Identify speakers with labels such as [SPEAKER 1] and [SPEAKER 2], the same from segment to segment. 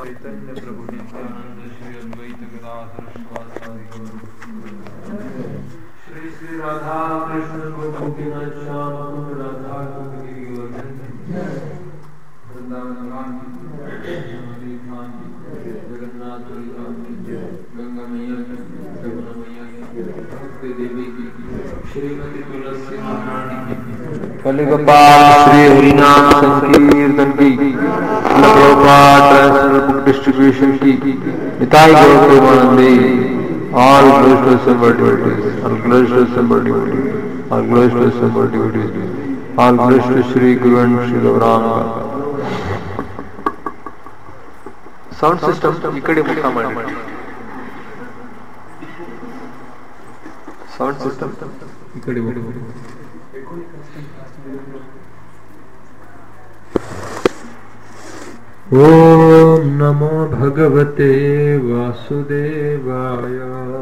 [SPEAKER 1] चैतन्य प्रभु नित्यानंद श्री अद्वैत गदाधर श्रीवासादि गौर श्री श्री राधा कृष्ण गोपिनाथ श्याम कुंज राधा कुंज गिरि गोवर्धन वृंदावन धाम की जगन्नाथ धाम की गंगा मैया की यमुना मैया की भक्ति देवी की श्रीमती तुलसी महारानी की कलिगोपाल श्री हरिनाम संकीर्तन की डिस्ट्रीब्यूशन की निताई गौर प्रेमानंदे all glories to assembled devotees, all glories to assembled devotees, all glories to assembled devotees, all glories to Shri Guru and Shri Gauranga. Sound system ikkade mukha ಮಾಡಿ. Sound system ikkade mukha. ओम नमो भगवते वासुदेवाय।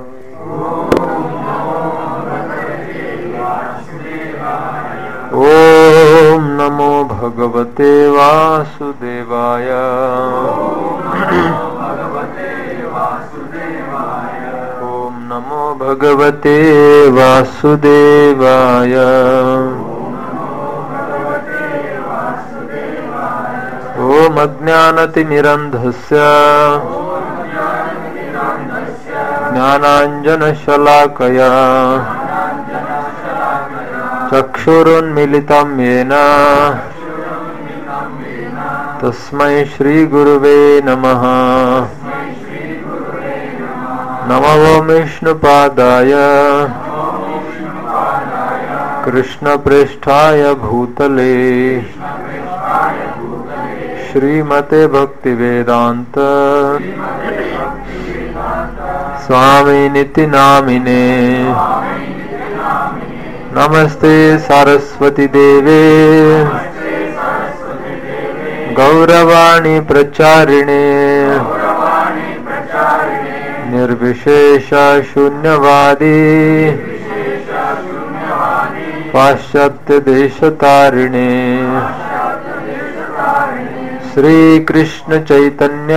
[SPEAKER 1] ओम नमो भगवते वासुदेवाय। ओम नमो भगवते वासुदेवाय। ओम अज्ञानतिमिरन्धस्य ज्ञानाञ्जनशलाकया चक्षुरुन्मीलितं येन तस्मै श्रीगुरुवे नमः। नमो विष्णुपादाय कृष्णप्रेष्ठाय भूतले श्रीमते भक्तिवेदांत स्वामिनिति नामिने। नमस्ते सरस्वती देवे गौरवाणी प्रचारिणे निर्विशेष शून्यवादी पाश्चात्य देशतारिणे। श्री कृष्ण चैतन्य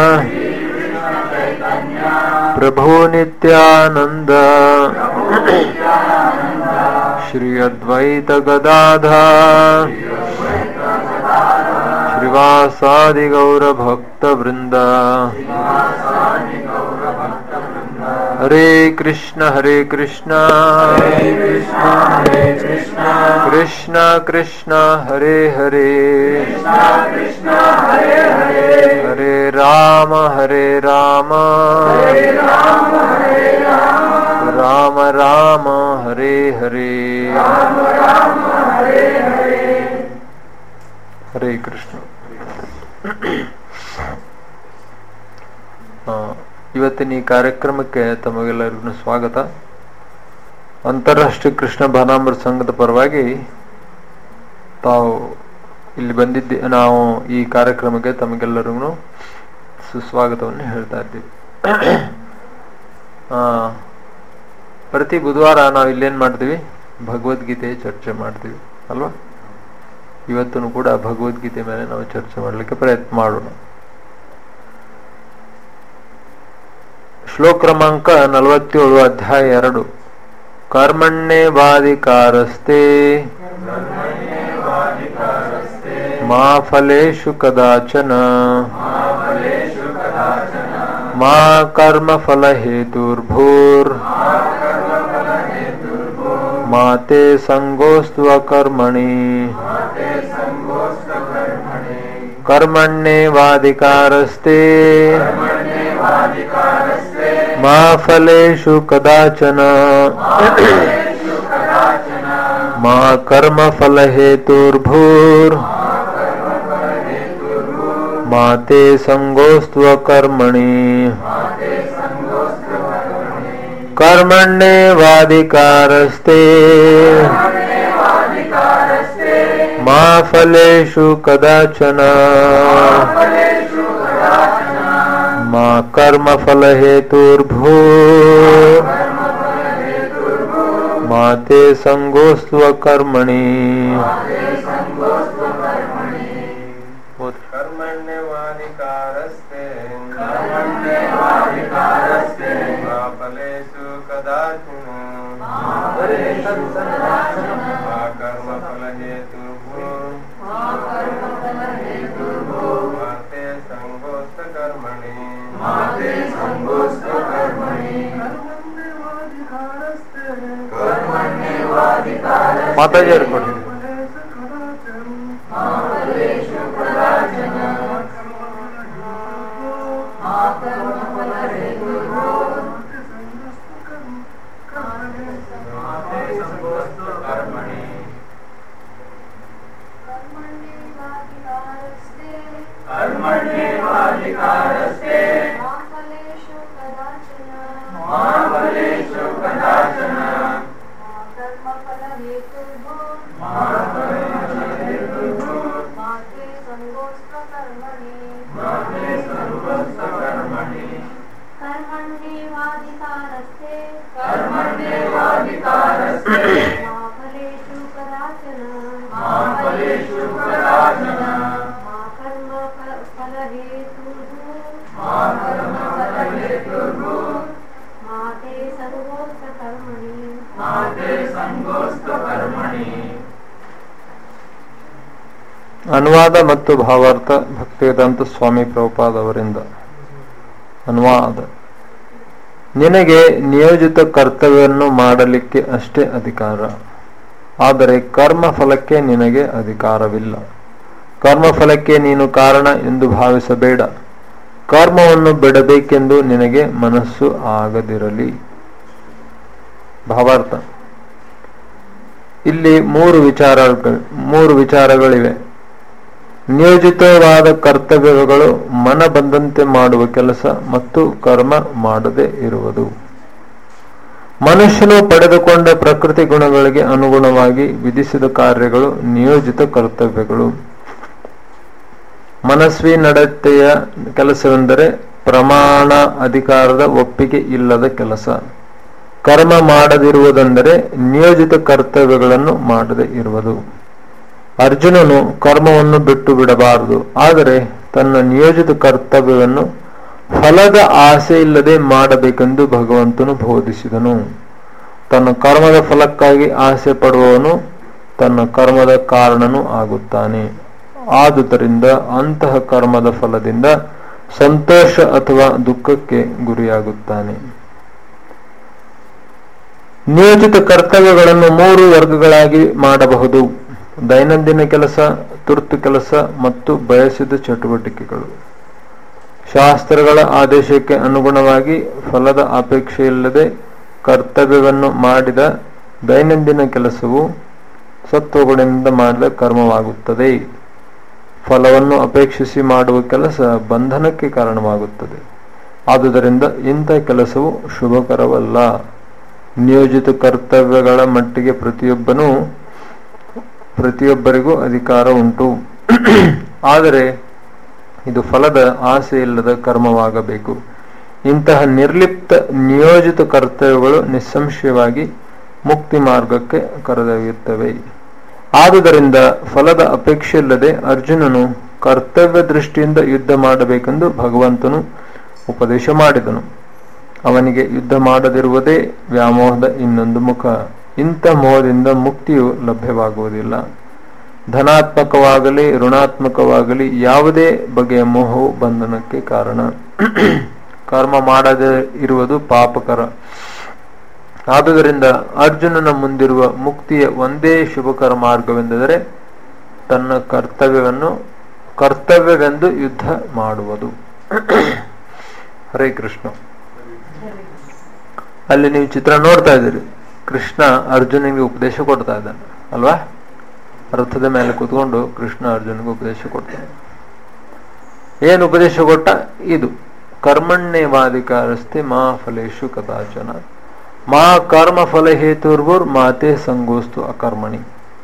[SPEAKER 1] प्रभु नित्यानंद श्री अद्वैत गदाधर श्रीवासादि गौर भक्त वृंद। हरे कृष्ण कृष्ण कृष्ण हरे हरे हरे राम राम राम हरे हरे। हरे कृष्ण। ಇವತ್ತಿನ ಈ ಕಾರ್ಯಕ್ರಮಕ್ಕೆ ತಮಗೆಲ್ಲರಿಗೂ ಸ್ವಾಗತ. ಅಂತಾರಾಷ್ಟ್ರೀಯ ಕೃಷ್ಣ ಭಾನಾಮೃತ ಸಂಘದ ಪರವಾಗಿ ತಾವು ಇಲ್ಲಿ ಬಂದಿದ್ದೆ, ನಾವು ಈ ಕಾರ್ಯಕ್ರಮಕ್ಕೆ ತಮಗೆಲ್ಲರಿಗೂ ಸುಸ್ವಾಗತವನ್ನು ಹೇಳ್ತಾ ಇದ್ದೀವಿ. ಪ್ರತಿ ಬುಧವಾರ ನಾವು ಇಲ್ಲೇನು ಮಾಡ್ತೀವಿ, ಭಗವದ್ಗೀತೆ ಚರ್ಚೆ ಮಾಡ್ತೀವಿ ಅಲ್ವಾ. ಇವತ್ತೂ ಕೂಡ ಭಗವದ್ಗೀತೆ ಮೇಲೆ ನಾವು ಚರ್ಚೆ ಮಾಡಲಿಕ್ಕೆ ಪ್ರಯತ್ನ ಮಾಡೋಣ. ಶ್ಲೋಕ ಕ್ರಮಾಂಕ 47, ಅಧ್ಯಾಯ 2. ಕರ್ಮಣ್ಯೇವಾಧಿಕಾರಸ್ತೆ ಮಾ ಫಲೇಷು ಕದಾಚನ ಮಾ ಕರ್ಮ ಫಲ ಹೇತುರ್ಭೂರ್ ಮಾ ತೇ ಸಂಗೋಸ್ತು ಅಕರ್ಮಣಿ. ಕರ್ಮಣ್ಯೇವಾಧಿಕಾರಸ್ತೆ ಮಾ ಫಲೇಷು ಕದಾಚನ ಮಾ ಕರ್ಮ ಫಲ ಹೇತುರ್ಭೂರ್ ಮಾ ತೇ ಸಂಗೋಸ್ತು ಅಕರ್ಮಣಿ. ಕರ್ಮಣ್ಯೇವಾಧಿಕಾರಸ್ತೆ ಮಾ ಫಲೇಷು ಕದಾಚನ ಮಾ ಕರ್ಮ ಫಲ ಹೇತುರ್ಭೂರ್ ಮಾ ತೇ ಸಂಗೋಸ್ತು ಅಕರ್ಮಣಿ.
[SPEAKER 2] कर्मण्येवाधिकारस्ते मा फलेषु कदाचन मा कर्मफलहेतुर्भूः मा ते संगोऽस्तकर्मणि
[SPEAKER 1] ಮಾತಾಜಿ ಅವ್ರು ಕೊಡಿ. ಅನುವಾದ ಮತ್ತು ಭಾವಾರ್ಥ ಭಕ್ತಿವೇದಾಂತ ಸ್ವಾಮಿ ಪ್ರಭುಪಾದ ಅವರಿಂದ. ಅನುವಾದ: ನಿನಗೆ ನಿಯೋಜಿತ ಕರ್ತವ್ಯವನ್ನು ಮಾಡಲಿಕ್ಕೆ ಅಷ್ಟೇ ಅಧಿಕಾರ, ಆದರೆ ಕರ್ಮಫಲಕ್ಕೆ ನಿನಗೆ ಅಧಿಕಾರವಿಲ್ಲ. ಕರ್ಮಫಲಕ್ಕೆ ನೀನು ಕಾರಣ ಎಂದು ಭಾವಿಸಬೇಡ. ಕರ್ಮವನ್ನು ಬಿಡಬೇಕೆಂದು ನಿನಗೆ ಮನಸ್ಸು ಆಗದಿರಲಿ. ಭಾವಾರ್ಥ: ಇಲ್ಲಿ ಮೂರು ವಿಚಾರಗಳಿವೆ. ನಿಯೋಜಿತವಾದ ಕರ್ತವ್ಯಗಳು ಮನ ಬಂದಂತೆ ಮಾಡುವ ಕೆಲಸ ಮತ್ತು ಕರ್ಮ ಮಾಡದೇ ಇರುವುದು. ಮನುಷ್ಯನು ಪಡೆದುಕೊಂಡ ಪ್ರಕೃತಿ ಗುಣಗಳಿಗೆ ಅನುಗುಣವಾಗಿ ವಿಧಿಸಿದ ಕಾರ್ಯಗಳು ನಿಯೋಜಿತ ಕರ್ತವ್ಯಗಳು. ಮನಸ್ವಿ ನಡತೆಯ ಕೆಲಸವೆಂದರೆ ಪ್ರಮಾಣ ಅಧಿಕಾರದ ಒಪ್ಪಿಗೆ ಇಲ್ಲದ ಕೆಲಸ. ಕರ್ಮ ಮಾಡದಿರುವುದೆಂದರೆ ನಿಯೋಜಿತ ಕರ್ತವ್ಯಗಳನ್ನು ಮಾಡದೇ ಇರುವುದು. ಅರ್ಜುನನು ಕರ್ಮವನ್ನು ಬಿಟ್ಟು ಬಿಡಬಾರದು, ಆದರೆ ತನ್ನ ನಿಯೋಜಿತ ಕರ್ತವ್ಯವನ್ನು ಫಲದ ಆಸೆ ಇಲ್ಲದೆ ಮಾಡಬೇಕೆಂದು ಭಗವಂತನು ಬೋಧಿಸಿದನು. ತನ್ನ ಕರ್ಮದ ಫಲಕ್ಕಾಗಿ ಆಸೆ ಪಡುವವನು ತನ್ನ ಕರ್ಮದ ಕಾರಣನೂ ಆಗುತ್ತಾನೆ. ಆದುದರಿಂದ ಅಂತಹ ಕರ್ಮದ ಫಲದಿಂದ ಸಂತೋಷ ಅಥವಾ ದುಃಖಕ್ಕೆ ಗುರಿಯಾಗುತ್ತಾನೆ. ನಿಯೋಜಿತ ಕರ್ತವ್ಯಗಳನ್ನು 3 ವರ್ಗಗಳಾಗಿ ಮಾಡಬಹುದು: ದೈನಂದಿನ ಕೆಲಸ, ತುರ್ತು ಕೆಲಸ ಮತ್ತು ಬಯಸಿದ ಚಟುವಟಿಕೆಗಳು. ಶಾಸ್ತ್ರಗಳ ಆದೇಶಕ್ಕೆ ಅನುಗುಣವಾಗಿ ಫಲದ ಅಪೇಕ್ಷೆಯಿಲ್ಲದೆ ಕರ್ತವ್ಯವನ್ನು ಮಾಡಿದ ದೈನಂದಿನ ಕೆಲಸವು ಸತ್ವಗುಣದಿಂದ ಮಾಡಿದ ಕರ್ಮವಾಗುತ್ತದೆ. ಫಲವನ್ನು ಅಪೇಕ್ಷಿಸಿ ಮಾಡುವ ಕೆಲಸ ಬಂಧನಕ್ಕೆ ಕಾರಣವಾಗುತ್ತದೆ. ಆದುದರಿಂದ ಇಂಥ ಕೆಲಸವು ಶುಭಕರವಲ್ಲ. ನಿಯೋಜಿತ ಕರ್ತವ್ಯಗಳ ಮಟ್ಟಿಗೆ ಪ್ರತಿಯೊಬ್ಬರಿಗೂ ಅಧಿಕಾರ ಉಂಟು, ಆದರೆ ಇದು ಫಲದ ಆಸೆ ಇಲ್ಲದ ಕರ್ಮವಾಗಬೇಕು. ಇಂತಹ ನಿರ್ಲಿಪ್ತ ನಿಯೋಜಿತ ಕರ್ತವ್ಯಗಳು ನಿಸ್ಸಂಶಯವಾಗಿ ಮುಕ್ತಿ ಮಾರ್ಗಕ್ಕೆ ಕರೆದೊಯ್ಯುತ್ತವೆ. ಆದುದರಿಂದ ಫಲದ ಅಪೇಕ್ಷೆ ಇಲ್ಲದೆ ಅರ್ಜುನನು ಕರ್ತವ್ಯ ದೃಷ್ಟಿಯಿಂದ ಯುದ್ಧ ಮಾಡಬೇಕೆಂದು ಭಗವಂತನು ಉಪದೇಶ ಮಾಡಿದನು. ಅವನಿಗೆ ಯುದ್ಧ ಮಾಡದಿರುವುದೇ ವ್ಯಾಮೋಹದ ಇನ್ನೊಂದು ಮುಖ. ಇಂಥ ಮೋಹದಿಂದ ಮುಕ್ತಿಯು ಲಭ್ಯವಾಗುವುದಿಲ್ಲ. ಧನಾತ್ಮಕವಾಗಲಿ ಋಣಾತ್ಮಕವಾಗಲಿ ಯಾವುದೇ ಬಗೆಯ ಮೋಹವು ಬಂಧನಕ್ಕೆ ಕಾರಣ. ಕರ್ಮ ಮಾಡದೇ ಇರುವುದು ಪಾಪಕರ. ಆದುದರಿಂದ ಅರ್ಜುನನ ಮುಂದಿರುವ ಮುಕ್ತಿಯ ಒಂದೇ ಶುಭಕರ ಮಾರ್ಗವೆಂದರೆ ತನ್ನ ಕರ್ತವ್ಯವೆಂದು ಯುದ್ಧ ಮಾಡುವುದು. ಹರೇ ಕೃಷ್ಣ. ಅಲ್ಲಿ ನೀವು ಚಿತ್ರ ನೋಡ್ತಾ ಇದ್ದೀರಿ. ಕೃಷ್ಣ ಅರ್ಜುನಿಗೆ ಉಪದೇಶ ಕೊಡ್ತಾ ಇದ್ದಾನೆ ಅಲ್ವಾ? ರಥದ ಮೇಲೆ ಕೂತ್ಕೊಂಡು ಕೃಷ್ಣ ಅರ್ಜುನಿಗೆ ಉಪದೇಶ ಕೊಡ್ತಾನೆ. ಏನು ಉಪದೇಶ ಕೊಟ್ಟ? ಇದು ಕರ್ಮಣ್ಯೇವಾಧಿಕಾರಸ್ತೆ ಮಾ ಫಲೇಶು ಕದಾಚನ ಮಾ ಕರ್ಮ ಫಲ ಹೇತುರ್ಭುರ್ ಮಾತೆ ಸಂಗೋಸ್ತು ಅಕರ್ಮಣಿ.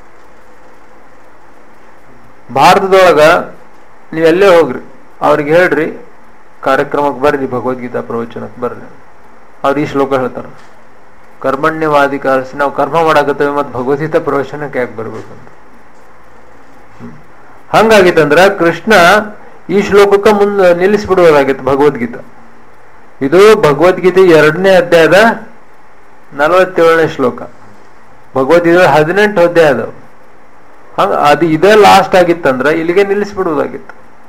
[SPEAKER 1] ಭಾರತದೊಳಗ ನೀವೆಲ್ಲೇ ಹೋಗ್ರಿ, ಅವ್ರಿಗೆ ಹೇಳ್ರಿ ಕಾರ್ಯಕ್ರಮಕ್ಕೆ ಬರ್ರಿ, ಭಗವದ್ಗೀತಾ ಪ್ರವಚನಕ್ಕೆ ಬರ್ರಿ, ಅವ್ರು ಈ ಶ್ಲೋಕ ಹೇಳ್ತಾರ, ಕರ್ಮಣ್ಯವಾಧಿಕಾರಸ್ತೆ ನಾವು ಕರ್ಮ ಮಾಡಾಕತ್ತೇವೆ ಮತ್ತು ಭಗವದ್ಗೀತಾ ಪ್ರವಚನಕ್ಕೆ ಯಾಕೆ ಬರ್ಬೇಕಂತ. ಹಂಗಾಗಿತ್ತಂದ್ರ ಕೃಷ್ಣ ಈ ಶ್ಲೋಕಕ್ಕೆ ಮುಂದೆ ನಿಲ್ಲಿಸ್ಬಿಡುವುದಾಗಿತ್ತು ಭಗವದ್ಗೀತೆ. ಇದು ಭಗವದ್ಗೀತೆ 2ನೇ ಅಧ್ಯಾಯದ 47ನೇ ಶ್ಲೋಕ. ಭಗವದ್ಗೀತೆ 18 ಅಧ್ಯಾಯ ಅದಾವ. ಹಂಗ ಅದು ಇದೇ ಲಾಸ್ಟ್ ಆಗಿತ್ತಂದ್ರೆ ಇಲ್ಲಿಗೆ ನಿಲ್ಲಿಸ್ಬಿಡುವುದಾಗಿತ್ತು.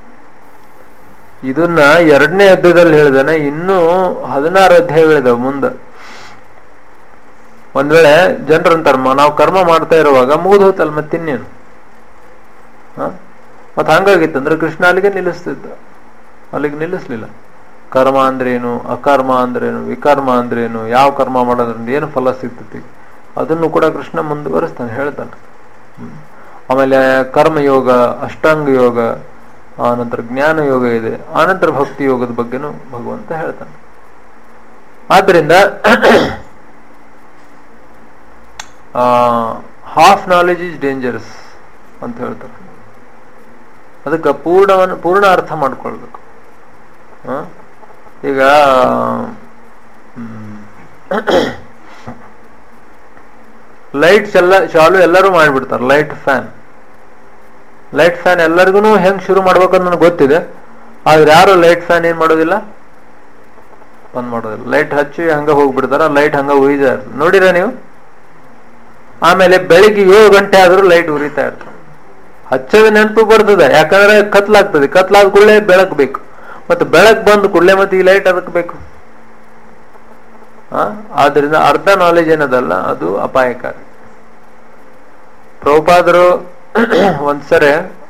[SPEAKER 1] ಇದನ್ನ 2ನೇ ಅಧ್ಯಾಯದಲ್ಲಿ ಹೇಳಿದಾನೆ, ಇನ್ನೂ 16 ಅಧ್ಯಾಯಗಳಿದಾವೆ ಮುಂದೆ. ಒಂದ್ ವೇಳೆ ಜನರು ಅಂತಾರ ನಾವು ಕರ್ಮ ಮಾಡ್ತಾ ಇರುವಾಗ ಮುಗಿದು ಹೋತಲ್ಲ ಮತ್ತಿನ್ನೇನು. ಮತ್ ಹಂಗಾಗಿತ್ತಂದ್ರೆ ಕೃಷ್ಣ ಅಲ್ಲಿಗೆ ನಿಲ್ಲಿಸ್ತಿದ್ದ, ಅಲ್ಲಿಗೆ ನಿಲ್ಲಿಸ್ಲಿಲ್ಲ. ಕರ್ಮ ಅಂದ್ರೇನು, ಅಕರ್ಮ ಅಂದ್ರೇನು, ವಿಕರ್ಮ ಅಂದ್ರೇನು, ಯಾವ ಕರ್ಮ ಮಾಡೋದ್ರಿಂದ ಏನು ಫಲ ಸಿಗ್ತತಿ ಅದನ್ನು ಕೂಡ ಕೃಷ್ಣ ಮುಂದುವರಿಸ್ತಾನೆ, ಹೇಳ್ತಾನೆ. ಆಮೇಲೆ ಕರ್ಮಯೋಗ, ಅಷ್ಟಾಂಗ ಯೋಗ, ಆನಂತರ ಜ್ಞಾನ ಯೋಗ ಇದೆ, ಆನಂತರ ಭಕ್ತಿ ಯೋಗದ ಬಗ್ಗೆನೂ ಭಗವಂತ ಹೇಳ್ತಾನೆ. ಆದ್ರಿಂದ ಹಾಫ್ ನಾಲೆಜ್ ಈಸ್ ಡೇಂಜರಸ್ ಅಂತ ಹೇಳ್ತಾರೆ. ಅದಕ್ಕೆ ಪೂರ್ಣ ಅರ್ಥ ಮಾಡ್ಕೊಳ್ಬೇಕು. ಈಗ ಲೈಟ್ಸ್ ಎಲ್ಲ ಚಾಲು ಎಲ್ಲರೂ ಮಾಡಿಬಿಡ್ತಾರೆ. ಲೈಟ್ ಫ್ಯಾನ್ ಎಲ್ಲರಿಗೂ ಹೆಂಗ್ ಶುರು ಮಾಡ್ಬೇಕಂತ ನನಗೆ ಗೊತ್ತಿದೆ. ಆದ್ರೆ ಯಾರು ಲೈಟ್ ಫ್ಯಾನ್ ಏನ್ ಮಾಡೋದಿಲ್ಲ, ಬಂದ್ ಮಾಡೋದಿಲ್ಲ. ಲೈಟ್ ಹಚ್ಚಿ ಹಂಗ ಹೋಗ್ಬಿಡ್ತಾರ, ಲೈಟ್ ಹಂಗ ಉರಿತಾ ಇರ್ತದೆ, ನೋಡಿರ ನೀವು. ಆಮೇಲೆ ಬೆಳಿಗ್ಗೆ 7 ಗಂಟೆ ಆದ್ರೂ ಲೈಟ್ ಉರಿತಾ ಇರ್ತದೆ. ಹಚ್ಚೋದು ನೆನಪು ಬರ್ತದೆ, ಯಾಕಂದ್ರೆ ಕತ್ಲಾಗ್ತದೆ. ಕತ್ಲಾದ ಕೂಡಲೇ ಬೆಳಕು ಬೇಕು, ಮತ್ತೆ ಬೆಳಕು ಬಂದ ಕೂಡಲೇ ಮತ್ತೆ ಈ ಲೈಟ್ ಅದಕ್ಕೆ ಬೇಕು. ಆದ್ರಿಂದ ಅರ್ಧ ನಾಲೆಜ್ ಏನದಲ್ಲ ಅದು ಅಪಾಯಕಾರಿ. ಪ್ರಭುಪಾದರು ಒಂದ್ಸರಿ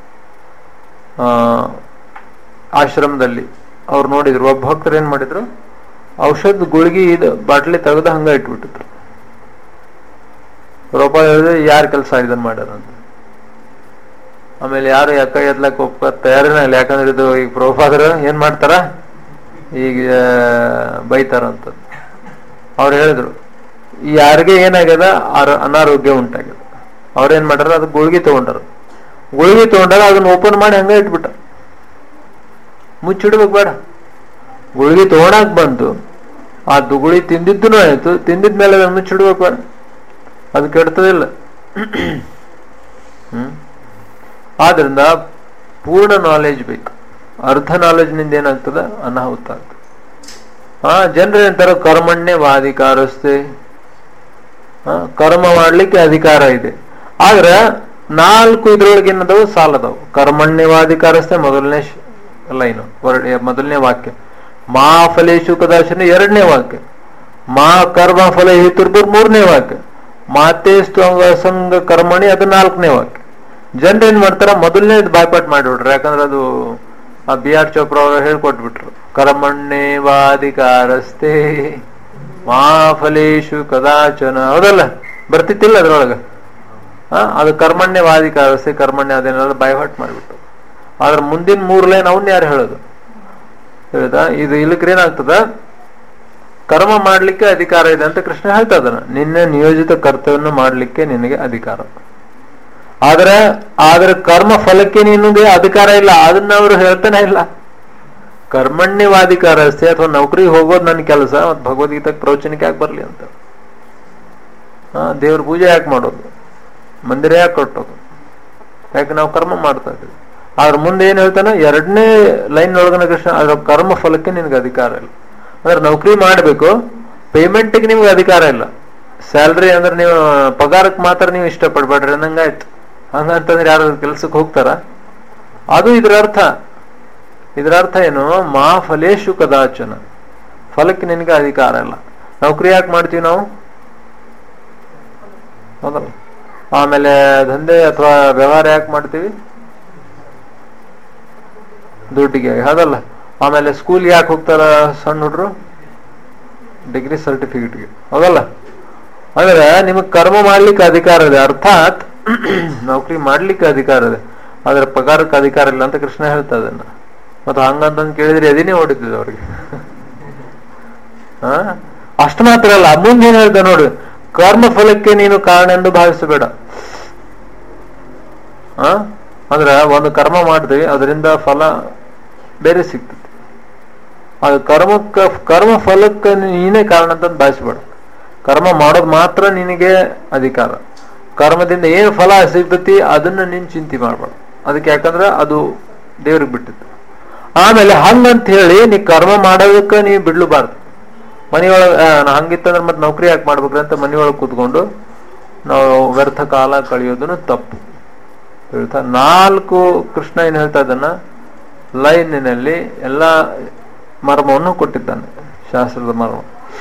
[SPEAKER 1] ಆಶ್ರಮದಲ್ಲಿ ಅವ್ರು ನೋಡಿದ್ರು, ಒಬ್ಬ ಭಕ್ತರು ಏನ್ ಮಾಡಿದ್ರು, ಔಷಧ ಗುಳಿಗೆ ಇದು ಬಾಟ್ಲಿ ತೆಗೆದು ಹಂಗ ಇಟ್ಬಿಟ್ಟಿದ್ರು. ಪ್ರಭುಪಾದ ಹೇಳಿದ್ರೆ ಯಾರು ಕೆಲಸ ಇದನ್ನ ಮಾಡ್ಯಾರ ಅಂತ. ಆಮೇಲೆ ಯಾರು ಯಾಕ ಎದ್ಲಕ್ ಒಪ್ಪ ತಯಾರಿನ ಇಲ್ಲ, ಯಾಕಂದ್ರೆ ಇದು ಈಗ ಪ್ರಭುಪಾದರು ಏನ್ ಮಾಡ್ತಾರ, ಈಗ ಬೈತಾರ ಅಂತ. ಅವ್ರು ಹೇಳಿದ್ರು ಯಾರಿಗೆ ಏನಾಗ್ಯದ ಅನಾರೋಗ್ಯ ಉಂಟಾಗ್ಯದ, ಅವ್ರೇನ್ ಮಾಡ್ಯಾರ, ಅದು ಗುಳಿಗೆ ತಗೊಂಡಾರ. ಅದನ್ನ ಓಪನ್ ಮಾಡಿ ಹಂಗ ಇಟ್ಬಿಟ್ಟ. ಮುಚ್ಚಿಡ್ಬೇಕು ಬೇಡ, ಗುಳಿಗೆ ತಗೊಳಕ್ ಬಂತು, ಆ ಗುಳಿ ತಿಂದಿದ್ದೂ ಆಯ್ತು, ತಿಂದಿದ್ಮೇಲೆ ಅದನ್ನ ಮುಚ್ಚಿಡ್ಬೇಕು ಬೇಡ, ಅದು ಕೆಡ್ತದಿಲ್ಲ. ಆದ್ರಿಂದ ಪೂರ್ಣ ನಾಲೆಜ್ ಬೇಕು. ಅರ್ಧ ನಾಲೆಜ್ ನಿಂದ ಏನಾಗ್ತದ, ಅನಾಹುತ ಆಗ್ತದೆ. ಜನರು ಏನಂತಾರ, ಕರ್ಮಣ್ಯವಾಧಿಕಾರಸ್ಥೆ, ಕರ್ಮ ಮಾಡ್ಲಿಕ್ಕೆ ಅಧಿಕಾರ ಇದೆ. ಆದ್ರೆ 4 ಇದ್ರೊಳಗೆ ಏನದಾವು, ಸಾಲದವು. ಕರ್ಮಣ್ಯವಾಧಿಕಾರಸ್ಥೆ ಮೊದಲನೇ ಲೈನು, ಮೊದಲನೇ ವಾಕ್ಯ. ಮಾ ಫಲೇಶು ಕದಾಶನ 2ನೇ ವಾಕ್ಯ. ಮಾ ಕರ್ಮ ಫಲ ಹೇತುರ್ಬುರ್ 3ನೇ ವಾಕ್ಯ. ಮಾತೆ ಸಂಘ ಕರ್ಮಣಿ ಅದು 4ನೇ ವಾಕ್ಯ. ಜನರು ಏನ್ ಮಾಡ್ತಾರ, ಮೊದಲನೇದು ಬಾಯ್ಪಾಟ್ ಮಾಡಿಬಿಟ್ರು. ಯಾಕಂದ್ರೆ ಅದು BR ಚೋಪ್ರಾ ಅವರು ಹೇಳ್ಕೊಟ್ಬಿಟ್ರು. ಕರ್ಮಣ್ಯವಾಧಿಕಾರಸ್ಥೆ ಮಾ ಫಲೇಶು ಕದಾಚನ, ಹೌದಲ್ಲ, ಬರ್ತಿತ್ತಿಲ್ಲ ಅದ್ರೊಳಗ. ಅದು ಕರ್ಮಣ್ಯವಾಧಿಕಾರಸ್ಥೆ, ಕರ್ಮಣ್ಯ ಅದೇನಾದ್ರು ಬಾಯ್ಪಾಟ್ ಮಾಡಿಬಿಟ್ಟು. ಆದ್ರೆ ಮುಂದಿನ 3 ಲೈನ್ ಅವನ್ ಯಾರು ಹೇಳೋದು, ಹೇಳ್ದ ಇದು ಇಲ್ಲಕ್ರ ಏನಾಗ್ತದ, ಕರ್ಮ ಮಾಡ್ಲಿಕ್ಕೆ ಅಧಿಕಾರ ಇದೆ ಅಂತ ಕೃಷ್ಣ ಹೇಳ್ತಾ ಇದ್ದಾನೆ. ನಿನ್ನ ನಿಯೋಜಿತ ಕರ್ತವ್ಯವನ್ನು ಮಾಡ್ಲಿಕ್ಕೆ ನಿನಗೆ ಅಧಿಕಾರ, ಆದ್ರೆ ಕರ್ಮ ಫಲಕ್ಕೆ ನಿನಗೆ ಅಧಿಕಾರ ಇಲ್ಲ. ಅದನ್ನ ಅವರು ಹೇಳ್ತಾನೆ ಇಲ್ಲ. ಕರ್ಮಣ್ಯವಾಧಿಕಾರ ಅಷ್ಟೇ, ಅಥವಾ ನೌಕರಿಗೆ ಹೋಗೋದು ನನ್ನ ಕೆಲಸ, ಮತ್ತು ಭಗವದ್ಗೀತೆ ಪ್ರವಚನಕ್ಕೆ ಯಾಕೆ ಬರ್ಲಿ ಅಂತ. ದೇವ್ರ ಪೂಜೆ ಯಾಕೆ ಮಾಡೋದು, ಮಂದಿರ ಯಾಕೆ ಕಟ್ಟೋದು, ಯಾಕೆ ನಾವು ಕರ್ಮ ಮಾಡ್ತಾ ಇದ್ದೀವಿ. ಆದ್ರೆ ಮುಂದೆ ಏನ್ ಹೇಳ್ತಾನೆ, 2ನೇ ಲೈನ್ ಒಳಗನ ಕೃಷ್ಣ, ಅದ್ರ ಕರ್ಮ ಫಲಕ್ಕೆ ನಿನ್ಗೆ ಅಧಿಕಾರ ಇಲ್ಲ. ಅಂದ್ರೆ ನೌಕರಿ ಮಾಡ್ಬೇಕು, ಪೇಮೆಂಟ್ಗೆ ನಿಮ್ಗೆ ಅಧಿಕಾರ ಇಲ್ಲ. ಸ್ಯಾಲ್ರಿ ಅಂದ್ರೆ ನೀವು ಪಗಾರಕ್ಕೆ ಮಾತ್ರ ನೀವು ಇಷ್ಟಪಡ್ಬೇಡ್ರಿ ಅನ್ನಂಗಾಯ್ತು. ಹಂಗಂತಂದ್ರೆ ಯಾರು ಕೆಲ್ಸಕ್ಕೆ ಹೋಗ್ತಾರ? ಅದು ಇದರ ಅರ್ಥ ಏನು, ಮಾ ಫಲೇಶು ಕದಾಚನ, ಫಲಕ್ಕೆ ನಿನಗೆ ಅಧಿಕಾರ ಇಲ್ಲ. ನೌಕರಿ ಯಾಕೆ ಮಾಡ್ತೀವಿ ನಾವು, ಹೌದಲ್ಲ. ಆಮೇಲೆ ದಂಧೆ ಅಥವಾ ವ್ಯವಹಾರ ಯಾಕೆ ಮಾಡ್ತೀವಿ, ದುಡ್ಡಿಗೆ, ಹೌದಲ್ಲ. ಆಮೇಲೆ ಸ್ಕೂಲ್ ಯಾಕೆ ಹೋಗ್ತಾರ ಸಣ್ಣ ಹುಡ್ರು, ಡಿಗ್ರಿ ಸರ್ಟಿಫಿಕೇಟ್ಗೆ, ಹೌದಲ್ಲ. ಅಂದ್ರೆ ನಿಮಗ್ ಕರ್ಮ ಮಾಡ್ಲಿಕ್ಕೆ ಅಧಿಕಾರ ಇದೆ, ಅರ್ಥಾತ್ ನೌಕರಿ ಮಾಡ್ಲಿಕ್ಕೆ ಅಧಿಕಾರ ಇದೆ, ಆದ್ರೆ ಪಗಾರಕ್ಕೆ ಅಧಿಕಾರ ಇಲ್ಲ ಅಂತ ಕೃಷ್ಣ ಹೇಳ್ತಾ ಇದನ್ನ. ಮತ್ತು ಹಂಗಂತ ಕೇಳಿದ್ರೆ ಅದೇನೇ ಹೊಡಿತಿದ್ದೆ ಅವ್ರಿಗೆ. ಅಷ್ಟು ಮಾತ್ರ ಅಲ್ಲ, ಮುಂದೆ ಏನ್ ಹೇಳ್ದ ನೋಡಿ, ಕರ್ಮ ಫಲಕ್ಕೆ ನೀನು ಕಾರಣ ಎಂದು ಭಾವಿಸಬೇಡ. ಅಂದ್ರೆ ಒಂದು ಕರ್ಮ ಮಾಡ್ತೀವಿ, ಅದರಿಂದ ಫಲ ಬೇರೆ ಸಿಗ್ತದೆ. ಅದು ಕರ್ಮ ಫಲಕ್ಕೆ ನೀನೇ ಕಾರಣ ಅಂತ ಭಾವಿಸ್ಬೇಡ. ಕರ್ಮ ಮಾಡೋದು ಮಾತ್ರ ನಿನಗೆ ಅಧಿಕಾರ. ಕರ್ಮದಿಂದ ಏನು ಫಲ ಸಿಗ್ತತಿ ಅದನ್ನ ನೀನ್ ಚಿಂತೆ ಮಾಡ್ಬೇಡ. ಅದಕ್ಕೆ ಯಾಕಂದ್ರೆ ಅದು ದೇವ್ರಿಗೆ ಬಿಟ್ಟಿತ್ತು. ಆಮೇಲೆ ಹಂಗಂತ ಹೇಳಿ ನೀ ಕರ್ಮ ಮಾಡೋದಕ್ಕ ನೀ ಬಿಡ್ಲುಬಾರ್ದು. ಮನೆಯೊಳಗ ಹಂಗಿತ್ತಂದ್ರೆ ಮತ್ತೆ ನೌಕರಿ ಯಾಕೆ ಮಾಡ್ಬೇಕ್ರಿ ಅಂತ ಮನೆಯೊಳಗೆ ಕೂತ್ಕೊಂಡು ನಾವು ವ್ಯರ್ಥ ಕಾಲ ಕಳೆಯೋದನ್ನು ತಪ್ಪು. ಹೇಳ್ತಾ 4 ಕೃಷ್ಣ ಏನ್ ಹೇಳ್ತಾ ಇದ್ದಾನ, ಲೈನಿನಲ್ಲಿ ಎಲ್ಲ ಮರ್ಮವನ್ನು ಕೊಟ್ಟಿದ್ದಾನೆ, ಶಾಸ್ತ್ರದ ಮರ್ಮ.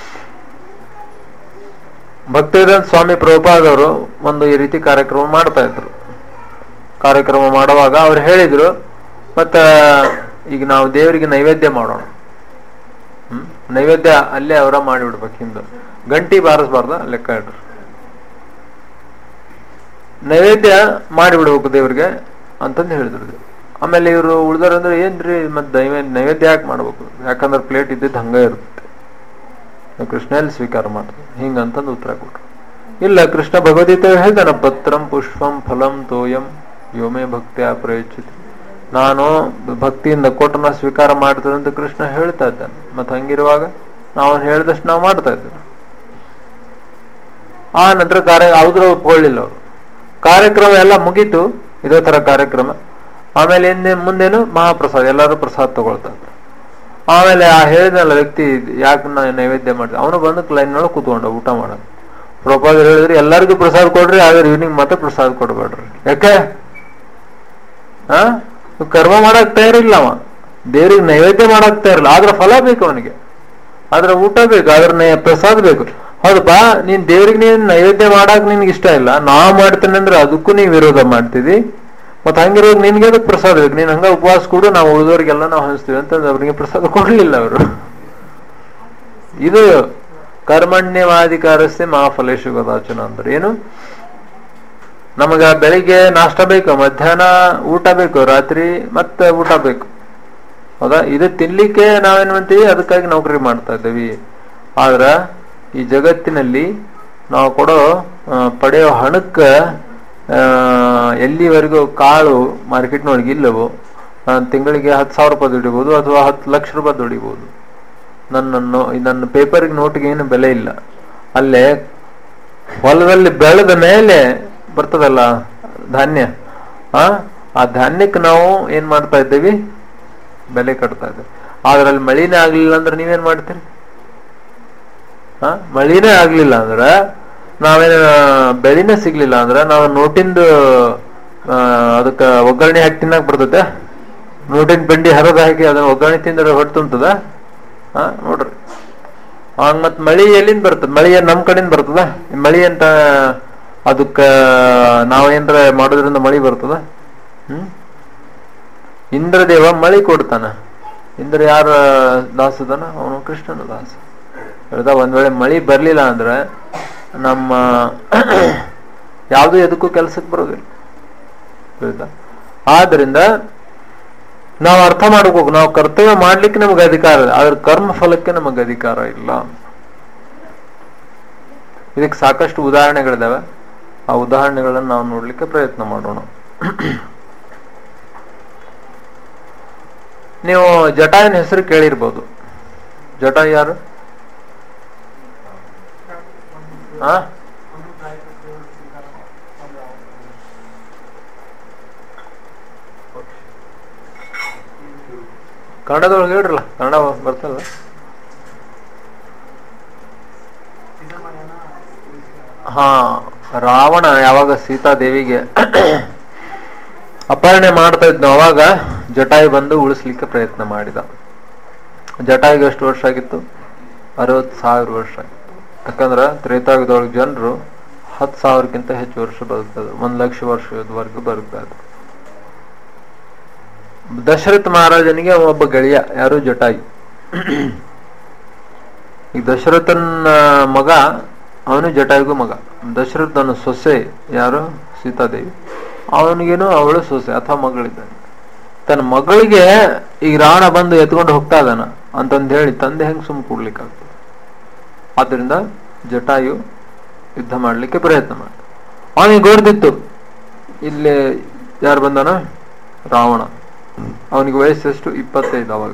[SPEAKER 1] ಭಕ್ತಿವೇದಾಂತ ಸ್ವಾಮಿ ಪ್ರಭುಪಾದವರು ಒಂದು ಈ ರೀತಿ ಕಾರ್ಯಕ್ರಮ ಮಾಡ್ತಾ ಇದ್ರು. ಕಾರ್ಯಕ್ರಮ ಮಾಡುವಾಗ ಅವ್ರು ಹೇಳಿದ್ರು, ಮತ್ತ ಈಗ ನಾವು ದೇವರಿಗೆ ನೈವೇದ್ಯ ಮಾಡೋಣ, ನೈವೇದ್ಯ ಅಲ್ಲೇ ಅವರ ಮಾಡಿಬಿಡ್ಬೇಕು, ಹಿಂದೆ ಗಂಟಿ ಬಾರಿಸ್ಬಾರ್ದ ಲೆಕ್ಕ ಇಡ್ರಿ, ನೈವೇದ್ಯ ಮಾಡಿಬಿಡ್ಬೇಕು ದೇವ್ರಿಗೆ ಅಂತಂದು ಹೇಳಿದ್ರು. ಆಮೇಲೆ ಇವರು ಉಳ್ದಾರಂದ್ರೆ ಏನ್ರಿ ಮತ್ತೆ ನೈವೇದ್ಯ ಯಾಕೆ ಮಾಡ್ಬೇಕು, ಯಾಕಂದ್ರೆ ಪ್ಲೇಟ್ ಇದ್ದಿದ್ದು ಹಂಗ ಇರುತ್ತೆ, ಕೃಷ್ಣ ಎಲ್ಲಿ ಸ್ವೀಕಾರ ಮಾಡ್ತಾರೆ ಹಿಂಗಂತಂದು ಉತ್ತರ ಕೊಟ್ರು. ಇಲ್ಲ, ಕೃಷ್ಣ ಭಗವದ್ಗೀತೆ ಹೇಳ್ದಾನ, ಪತ್ರಂ ಪುಷ್ಪಂ ಫಲಂ ತೋಯಂ ಯೋಮೇ ಭಕ್ತಿಯ ಪ್ರಯುಚ್ಯತೆ, ನಾನು ಭಕ್ತಿಯಿಂದ ಕೊಟ್ಟನ ಸ್ವೀಕಾರ ಮಾಡ್ತೇನೆ ಅಂತ ಕೃಷ್ಣ ಹೇಳ್ತಾ ಇದ್ದಾನೆ. ಮತ್ತೆ ಹಂಗಿರುವಾಗ ನಾವು ಹೇಳಿದಷ್ಟು ನಾವು ಮಾಡ್ತಾ ಇದ್ದೇವೆ. ಆ ನಂತರ ಯಾವುದ್ರ ಒಪ್ಕೊಳ್ಳಿಲ್ಲ ಅವರು. ಕಾರ್ಯಕ್ರಮ ಎಲ್ಲ ಮುಗೀತು, ಇದೇ ತರ ಕಾರ್ಯಕ್ರಮ. ಆಮೇಲೆ ಮುಂದೇನು ಮಹಾಪ್ರಸಾದ, ಎಲ್ಲರೂ ಪ್ರಸಾದ ತಗೊಳ್ತಾ ಇದ್ರು. ಆಮೇಲೆ ಆ ಹೇಳಿದಲ್ಲ ವ್ಯಕ್ತಿ ಯಾಕೆ ನೈವೇದ್ಯ ಮಾಡ್ತಾರೆ, ಅವನು ಬಂದು ಲೈನ್ನೊಳಗೆ ಕೂತ್ಕೊಂಡ ಊಟ ಮಾಡೋದು. ಪ್ರಭುಪಾದ ಹೇಳಿದ್ರಿ ಎಲ್ಲರಿಗೂ ಪ್ರಸಾದ ಕೊಡ್ರಿ, ಆದ್ರೆ ಇವನಿಗೆ ಮತ್ತೆ ಪ್ರಸಾದ ಕೊಡ್ಬೇಡ್ರಿ. ಯಾಕೆ ಕರ್ಮ ಮಾಡಕ್ ತಯಾರಿಲ್ಲ, ಅವ ದೇವ್ರಿಗೆ ನೈವೇದ್ಯ ಮಾಡಕ್ ತಯಾರಿಲ್ಲ, ಆದ್ರೆ ಫಲ ಬೇಕು ಅವನಿಗೆ, ಆದ್ರೆ ಊಟ ಬೇಕು, ಆದ್ರೆ ಪ್ರಸಾದ ಬೇಕು. ಹೌದಪ್ಪಾ, ನೀನ್ ದೇವ್ರಿಗೆ ನೀನ್ ನೈವೇದ್ಯ ಮಾಡಕ್ ನಿನ್ಗೆ ಇಷ್ಟ ಇಲ್ಲ, ನಾವ್ ಮಾಡ್ತೇನೆ ಅಂದ್ರೆ ಅದಕ್ಕೂ ನೀವ್ ವಿರೋಧ ಮಾಡ್ತಿದಿ. ಮತ್ ಹಂಗಿರೋದು ನಿನ್ಗೆ ಅದಕ್ಕೆ ಪ್ರಸಾದ ಬೇಕು, ನೀನ್ ಹಂಗ ಉಪವಾಸ ಕೊಡು, ನಾವು ಉಳಿದವ್ರಿಗೆಲ್ಲ ನಾವು ಹಂಚ್ತೀವಿ ಅಂತಂದ್ರೆ ಅವ್ರಿಗೆ ಪ್ರಸಾದ ಕೊಡ್ಲಿಲ್ಲ ಅವರು. ಇದು ಕರ್ಮಣ್ಯವಾಧಿಕಾರಸ್ಯ ಮಹಾಫಲೇಶು ಕದಾಚನ ಅಂದ್ರೆ ಏನು, ನಮಗ ಬೆಳಿಗ್ಗೆ ನಾಷ್ಟ ಬೇಕು, ಮಧ್ಯಾಹ್ನ ಊಟ ಬೇಕು, ರಾತ್ರಿ ಮತ್ತೆ ಊಟ ಬೇಕು, ಹೌದಾ? ಇದು ತಿನ್ಲಿಕ್ಕೆ ನಾವೇನ್ ಮಾಡ್ತೀವಿ, ಅದಕ್ಕಾಗಿ ನೌಕರಿ ಮಾಡ್ತಾ ಇದ್ದೀವಿ. ಆದ್ರ ಈ ಜಗತ್ತಿನಲ್ಲಿ ನಾವು ಪಡೆಯೋ ಹಣಕ್ಕ ಎಲ್ಲಿವರೆಗೂ ಕಾಳು ಮಾರ್ಕೆಟ್ನೊಳಗೆ ಇಲ್ಲವೋ, ತಿಂಗಳಿಗೆ 10,000 ರೂಪಾಯಿ ದುಡಿಬಹುದು ಅಥವಾ 10 ಲಕ್ಷ ರೂಪಾಯಿ ದುಡಿಬಹುದು. ನನ್ನ ಪೇಪರ್ಗೆ ನೋಟಿಗೆ ಏನು ಬೆಲೆ ಇಲ್ಲ. ಅಲ್ಲೇ ಹೊಲದಲ್ಲಿ ಬೆಳೆದ ಮೇಲೆ ಬರ್ತದಲ್ಲ ಧಾನ್ಯ, ಆ ಧಾನ್ಯಕ್ಕೆ ನಾವು ಏನ್ ಮಾಡ್ತಾ ಇದ್ದೇವಿ, ಬೆಲೆ ಕಟ್ತಾ ಇದ್ದೇವೆ. ಆದ್ರೆ ಅಲ್ಲಿ ಮಳಿನೇ ಆಗ್ಲಿಲ್ಲ ಅಂದ್ರೆ ನೀವೇನ್ ಮಾಡ್ತೀರಿ? ಮಳಿನೇ ಆಗ್ಲಿಲ್ಲ ಅಂದ್ರೆ, ನಾವೇನ ಬೆಳಿನೇ ಸಿಗ್ಲಿಲ್ಲ ಅಂದ್ರೆ ನಾವು ನೋಟಿಂದು ಅದಕ್ಕ ಒಗ್ಗರಣೆ ಹಾಕಿ ತಿನ್ನಕ್ ಬರ್ತದೆ? ನೋಟಿನ ಬೆಂಡಿ ಹರದ ಹಾಕಿ ಅದನ್ನ ಒಗ್ಗರಣೆ ತಿಂದ್ರೆ ಹೊಟ್ಟೆ ತುಂಬತದ? ನೋಡ್ರಿ, ಹಂಗ ಮತ್ ಮಳಿ ಎಲ್ಲಿಂದ ಬರ್ತದ? ಮಳಿ ನಮ್ ಕಡೆಯಿಂದ ಬರ್ತದ? ಮಳಿ ಅಂತ ಅದಕ್ಕ ನಾವೇನ್ರ ಮಾಡೋದ್ರಿಂದ ಮಳಿ ಬರ್ತದ? ಇಂದ್ರದೇವ ಮಳಿ ಕೊಡ್ತಾನ. ಇಂದ್ರ ಯಾರ ದಾಸದನ? ಅವನು ಕೃಷ್ಣನ ದಾಸ. ಹೇಳ್ದ, ಒಂದ್ ವೇಳೆ ಮಳಿ ಬರ್ಲಿಲ್ಲ ಅಂದ್ರೆ ನಮ್ಮ ಯಾವ್ದು ಎದಕ್ಕೂ ಕೆಲ್ಸಕ್ಕೆ ಬರೋದಿಲ್ಲ. ಹೇಳ್ದ, ಆದ್ರಿಂದ ನಾವು ಅರ್ಥ ಮಾಡ್ಬೇಕು, ನಾವು ಕರ್ತವ್ಯ ಮಾಡ್ಲಿಕ್ಕೆ ನಮಗೆ ಅಧಿಕಾರ ಇದೆ, ಆದ್ರೆ ಕರ್ಮ ಫಲಕ್ಕೆ ನಮಗೆ ಅಧಿಕಾರ ಇಲ್ಲ. ಇದಕ್ಕೆ ಸಾಕಷ್ಟು ಉದಾಹರಣೆಗಳಿದಾವೆ. ಆ ಉದಾಹರಣೆಗಳನ್ನು ನಾವು ನೋಡ್ಲಿಕ್ಕೆ ಪ್ರಯತ್ನ ಮಾಡೋಣ. ನೀವು ಜಟಾಯನ ಹೆಸರು ಕೇಳಿರ್ಬೋದು. ಜಟಾಯು ಯಾರು? ಕನ್ನಡದೊಳಗೆ ಹೇಳ್ರಲ್ಲ, ಕನ್ನಡ ಬರ್ತಲ್ಲ. ರಾವಣ ಯಾವಾಗ ಸೀತಾದೇವಿಗೆ ಅಪಹರಣೆ ಮಾಡ್ತಾ ಇದ್ನು, ಅವಾಗ ಜಟಾಯು ಬಂದು ಉಳಿಸ್ಲಿಕ್ಕೆ ಪ್ರಯತ್ನ ಮಾಡಿದ. ಜಟಾಯಿಗೆ ಎಷ್ಟು ವರ್ಷ ಆಗಿತ್ತು? 60,000 ವರ್ಷ ಆಗಿತ್ತು. ಯಾಕಂದ್ರ ತ್ರೇತಾಯುಗದೊಳಗೆ ಜನರು 10,000ಕ್ಕಿಂತ ಹೆಚ್ಚು ವರ್ಷ ಬದುಕ್ತಾ ಇದ್ರು, 1,00,000 ವರ್ಷದವರೆಗೂ ಬದುಕ್ತಾ ಇದ್ರು. ದಶರಥ ಮಹಾರಾಜನಿಗೆ ಒಬ್ಬ ಗೆಳೆಯ, ಯಾರು? ಜಟಾಯು. ಈಗ ದಶರಥನ ಮಗ, ಅವನು ಜಟಾಯುಗೂ ಮಗ. ದಶರಥನ ಸೊಸೆ ಯಾರು? ಸೀತಾದೇವಿ. ಅವನಿಗೇನು ಅವಳು ಸೊಸೆ ಅಥವಾ ಮಗಳಿದ್ದಾನೆ. ತನ್ನ ಮಗಳಿಗೆ ಈಗ ರಾವಣ ಬಂದು ಎತ್ಕೊಂಡು ಹೋಗ್ತಾ ಇದ್ದಾನ ಅಂತಂದು ಹೇಳಿ ತಂದೆ ಹೆಂಗ್ ಸುಮ್ ಕೂಡ್ಲಿಕ್ಕಾಗ್ತದೆ? ಆದ್ರಿಂದ ಜಟಾಯು ಯುದ್ಧ ಮಾಡ್ಲಿಕ್ಕೆ ಪ್ರಯತ್ನ ಮಾಡ. ಅವನಿಗೆ ಗೊತ್ತಿತ್ತು ಇಲ್ಲಿ ಯಾರು ಬಂದಾನ? ರಾವಣ. ಅವನಿಗೆ ವಯಸ್ಸೆಷ್ಟು? 25. ಅವಾಗ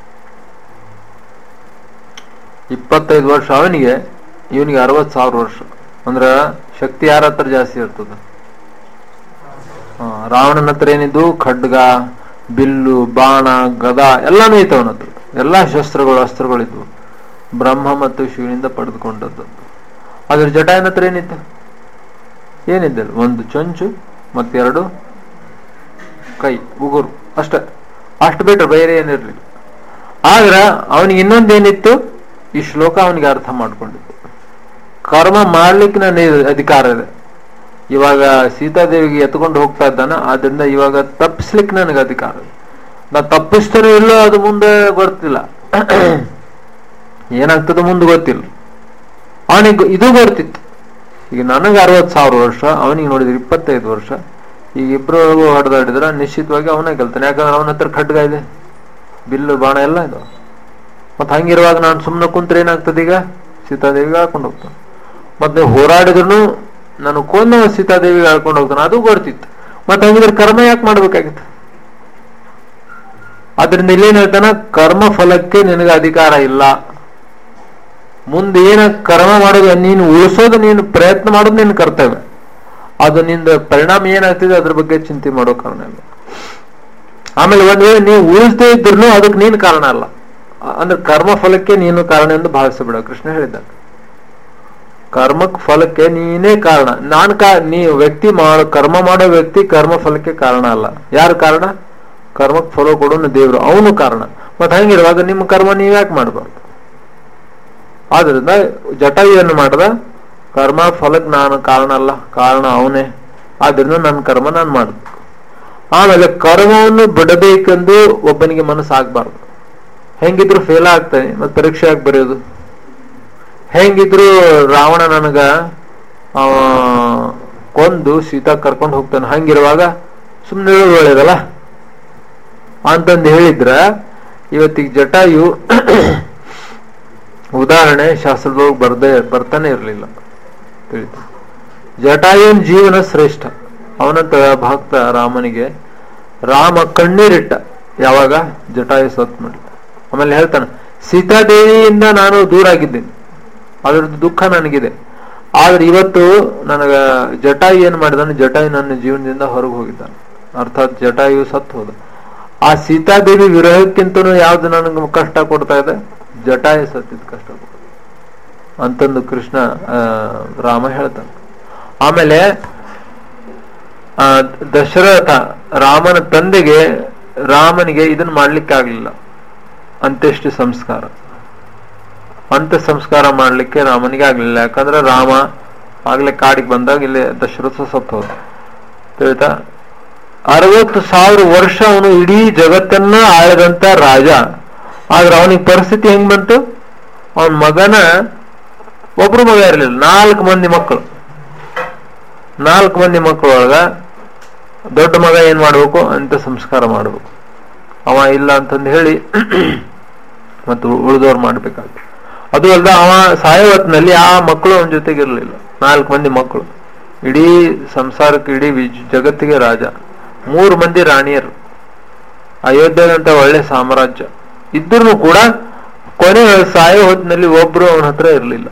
[SPEAKER 1] 25 ವರ್ಷ ಅವನಿಗೆ, ಇವನಿಗೆ 60,000 ವರ್ಷ. ಅಂದ್ರ ಶಕ್ತಿ ಯಾರ ಹತ್ರ ಜಾಸ್ತಿ ಇರ್ತದ? ರಾವಣನ ಹತ್ರ ಏನಿದ್ದು? ಖಡ್ಗ, ಬಿಲ್ಲು ಬಾಣ ಗದ ಎಲ್ಲಾನು ಇತ್ತು ಅವನ ಹತ್ರ. ಎಲ್ಲಾ ಶಸ್ತ್ರಗಳು ಅಸ್ತ್ರಗಳಿದ್ವು, ಬ್ರಹ್ಮ ಮತ್ತು ಶಿವನಿಂದ ಪಡೆದುಕೊಂಡದ್ದು. ಅದ್ರ ಜಟಾಯನ ಹತ್ರ ಏನಿತ್ತು? ಏನಿದ್ದಲ್ಲ, ಒಂದು ಚೊಂಚು ಮತ್ತೆರಡು ಕೈ ಉಗುರು ಅಷ್ಟೇ, ಅಷ್ಟು ಬಿಟ್ರೆ ಬೇರೆ ಏನಿರ್ಲಿಲ್ಲ. ಆದ್ರೆ ಅವನಿಗೆ ಇನ್ನೊಂದೇನಿತ್ತು, ಈ ಶ್ಲೋಕ ಅವನಿಗೆ ಅರ್ಥ ಮಾಡ್ಕೊಂಡಿತ್ತು. ಕರ್ಮ ಮಾಡ್ಲಿಕ್ಕೆ ನನಗೆ ಅಧಿಕಾರ ಇದೆ. ಇವಾಗ ಸೀತಾದೇವಿಗೆ ಎತ್ಕೊಂಡು ಹೋಗ್ತಾ ಇದ್ದಾನ, ಆದ್ರಿಂದ ಇವಾಗ ತಪ್ಪಿಸ್ಲಿಕ್ಕೆ ನನಗೆ ಅಧಿಕಾರ ಇದೆ. ನಾ ತಪ್ಪಿಸ್ತಾನೆ ಇಲ್ಲೋ ಅದು ಮುಂದೆ ಗೊತ್ತಿಲ್ಲ, ಏನಾಗ್ತದೆ ಮುಂದೆ ಗೊತ್ತಿಲ್ಲ. ಅವನಿಗೆ ಇದು ಗೊತ್ತಿತ್ತು. ಈಗ ನನಗೆ 60,000 ವರ್ಷ, ಅವನಿಗೆ ನೋಡಿದ್ರೆ 25 ವರ್ಷ. ಈಗ ಇಬ್ರು ಹೊಡೆದಾಡಿದ್ರ ನಿಶ್ಚಿತವಾಗಿ ಅವನೇ ಗೆಲ್ತಾನೆ. ಯಾಕಂದ್ರೆ ಅವನ ಹತ್ರ ಖಡ್ಗ ಇದೆ, ಬಿಲ್ಲು ಬಾಣ ಎಲ್ಲ ಇದು. ಮತ್ ಹಂಗಿರುವಾಗ ನಾನು ಸುಮ್ಮನೆ ಕುಂತ್ರೆ ಏನಾಗ್ತದೆ? ಈಗ ಸೀತಾದೇವಿಗೆ ಹಾಕೊಂಡು ಹೋಗ್ತಾನೆ. ಮತ್ತೆ ಹೋರಾಡಿದ್ರು ನಾನು ಕೊಂದ ಸೀತಾದೇವಿಗೆ ಹಾಕೊಂಡು ಹೋಗ್ತಾನೆ, ಅದು ಗೊತ್ತಿತ್ತು. ಮತ್ತೆ ಹಂಗಿದ್ರೆ ಕರ್ಮ ಯಾಕೆ ಮಾಡ್ಬೇಕಾಗಿತ್ತು? ಆದ್ರಿಂದ ಇಲ್ಲೇನ್ ಹೇಳ್ತಾನ, ಕರ್ಮ ಫಲಕ್ಕೆ ನಿನಗೆ ಅಧಿಕಾರ ಇಲ್ಲ. ಮುಂದೆ ಏನ ಕರ್ಮ ಮಾಡೋದು, ನೀನು ಉಳಿಸೋದು, ನೀನು ಪ್ರಯತ್ನ ಮಾಡೋದು ನಿನ್ನ ಕರ್ತವ್ಯ. ಅದು ನಿಂದ ಪರಿಣಾಮ ಏನಾಗ್ತಿದೆ ಅದ್ರ ಬಗ್ಗೆ ಚಿಂತೆ ಮಾಡೋ ಕಾರಣ ಇಲ್ಲ. ಆಮೇಲೆ ಒಂದ್ ವೇಳೆ ನೀವು ಉಳಿಸದೇ ಇದ್ರು ಅದಕ್ಕೆ ನೀನು ಕಾರಣ ಅಲ್ಲ. ಅಂದ್ರೆ ಕರ್ಮ ಫಲಕ್ಕೆ ನೀನು ಕಾರಣ ಎಂದು ಭಾವಿಸಬೇಡ. ಕೃಷ್ಣ ಹೇಳಿದ್ದ, ಕರ್ಮ ಫಲಕ್ಕೆ ನೀನೇ ಕಾರಣ. ನೀವು ವ್ಯಕ್ತಿ ಕರ್ಮ ಮಾಡೋ ವ್ಯಕ್ತಿ ಕರ್ಮ ಫಲಕ್ಕೆ ಕಾರಣ ಅಲ್ಲ. ಯಾರು ಕಾರಣ? ಕರ್ಮಕ್ಕೆ ಫಲ ಕೊಡೋನು ದೇವ್ರು, ಅವನು ಕಾರಣ. ಮತ್ತೆ ಹಂಗಿರುವಾಗ ನಿಮ್ಮ ಕರ್ಮ ನೀವ್ ಯಾಕೆ ಮಾಡಬಾರ್ದು? ಆದ್ರಿಂದ ಜಟಾಯು ಏನು ಮಾಡ್ದ, ಕರ್ಮ ಫಲಕ್ಕೆ ನಾನು ಕಾರಣ ಅಲ್ಲ, ಕಾರಣ ಅವನೇ. ಆದ್ರಿಂದ ನನ್ನ ಕರ್ಮ ನಾನು ಮಾಡ್ಬೇಕು. ಆಮೇಲೆ ಕರ್ಮವನ್ನು ಬಿಡಬೇಕೆಂದು ಒಬ್ಬನಿಗೆ ಮನಸ್ಸು ಆಗ್ಬಾರ್ದು. ಹೆಂಗಿದ್ರು ಫೇಲ್ ಆಗ್ತಾನೆ, ಮತ್ತೆ ಪರೀಕ್ಷೆ ಆಗಿ ಬರೆಯೋದು. ಹೆಂಗಿದ್ರು ರಾವಣ ನನಗ ಕೊಂದು ಸೀತಾ ಕರ್ಕೊಂಡು ಹೋಗ್ತಾನೆ, ಹಂಗಿರುವಾಗ ಸುಮ್ಮನೆ ಹೇಳೋದು ಒಳ್ಳೇದಲ್ಲ ಅಂತಂದು ಹೇಳಿದ್ರ ಇವತ್ತಿಗೆ ಜಟಾಯು ಉದಾಹರಣೆ ಶಾಸ್ತ್ರದೊಳಗೆ ಬರ್ತಾನೆ ಇರಲಿಲ್ಲ. ತಿಳಿತು. ಜಟಾಯುನ್ ಜೀವನ ಶ್ರೇಷ್ಠ. ಅವನಂತ ಭಕ್ತ ರಾಮನಿಗೆ ರಾಮ ಕಣ್ಣೀರಿಟ್ಟ ಯಾವಾಗ ಜಟಾಯು ಸತ್ ಮಾಡಿ. ಆಮೇಲೆ ಹೇಳ್ತಾನೆ, ಸೀತಾದೇವಿಯಿಂದ ನಾನು ದೂರ ಆಗಿದ್ದೀನಿ, ಅದ್ರದ್ದು ದುಃಖ ನನಗಿದೆ. ಆದ್ರೆ ಇವತ್ತು ನನಗ ಜಟಾಯು ಏನ್ ಮಾಡಿದಾನೆ, ಜಟಾಯು ನನ್ನ ಜೀವನದಿಂದ ಹೊರಗೆ ಹೋಗಿದ್ದಾನೆ. ಅರ್ಥಾತ್ ಜಟಾಯು ಸತ್ತು ಹೋದ. ಆ ಸೀತಾದೇವಿ ವಿರಹಕ್ಕಿಂತನೂ ಯಾವ್ದು ನನಗೆ ಕಷ್ಟ ಕೊಡ್ತಾ ಇದೆ? ಜಟಾಯು ಸತ್ತಿದ್ ಕಷ್ಟ ಅಂತಂದು ಕೃಷ್ಣ ರಾಮ ಹೇಳ್ತಾನೆ. ಆಮೇಲೆ ದಶರಥ ರಾಮನ ತಂದೆಗೆ ರಾಮನಿಗೆ ಇದನ್ನ ಮಾಡ್ಲಿಕ್ಕೆ ಆಗ್ಲಿಲ್ಲ, ಅಂತ್ಯಷ್ಟಿ ಸಂಸ್ಕಾರ. ಅಂತ್ಯ ಸಂಸ್ಕಾರ ಮಾಡ್ಲಿಕ್ಕೆ ರಾಮನಿಗೆ ಆಗ್ಲಿಲ್ಲ. ಯಾಕಂದ್ರೆ ರಾಮ ಆಗ್ಲೇ ಕಾಡಿಗೆ ಬಂದಾಗ ಇಲ್ಲಿ ದಶರಥ ಸತ್ತು ಹೋದ. ತಿಳಿತಾ? 60,000 ವರ್ಷ ಅವನು ಇಡೀ ಜಗತ್ತನ್ನ ಆಳದಂತ ರಾಜ. ಆದ್ರೆ ಅವನಿಗೆ ಪರಿಸ್ಥಿತಿ ಹೆಂಗ್ ಬಂತು? ಅವನ ಮಗನ ಒಬ್ರು ಮಗ ಇರಲಿಲ್ಲ, 4 ಮಂದಿ ಮಕ್ಕಳು. 4 ಮಂದಿ ಮಕ್ಕಳೊಳಗ ದೊಡ್ಡ ಮಗ ಏನ್ ಮಾಡ್ಬೇಕು ಅಂತ ಸಂಸ್ಕಾರ ಮಾಡ್ಬೇಕು. ಅವ ಇಲ್ಲ ಅಂತಂದು ಹೇಳಿ ಮತ್ತು ಉಳಿದವ್ರು ಮಾಡ್ಬೇಕಾಗ್ತದೆ. ಅದು ಅಲ್ದ ಅವ ಸಾಯೋ ಹೊತ್ತಿನಲ್ಲಿ ಆ ಮಕ್ಕಳು ಅವನ ಜೊತೆಗೆ ಇರಲಿಲ್ಲ. 4 ಮಂದಿ ಮಕ್ಕಳು, ಇಡೀ ಸಂಸಾರಕ್ಕೆ ಇಡೀ ಜಗತ್ತಿಗೆ ರಾಜ. 3 ಮಂದಿ ರಾಣಿಯರು, ಅಯೋಧ್ಯೆದಂತ ಒಳ್ಳೆ ಸಾಮ್ರಾಜ್ಯ ಇದ್ರೂ ಕೂಡ ಕೊನೆ ಸಾಯೋ ಹೊತ್ತಿನಲ್ಲಿ ಒಬ್ರು ಅವನ ಹತ್ರ ಇರಲಿಲ್ಲ.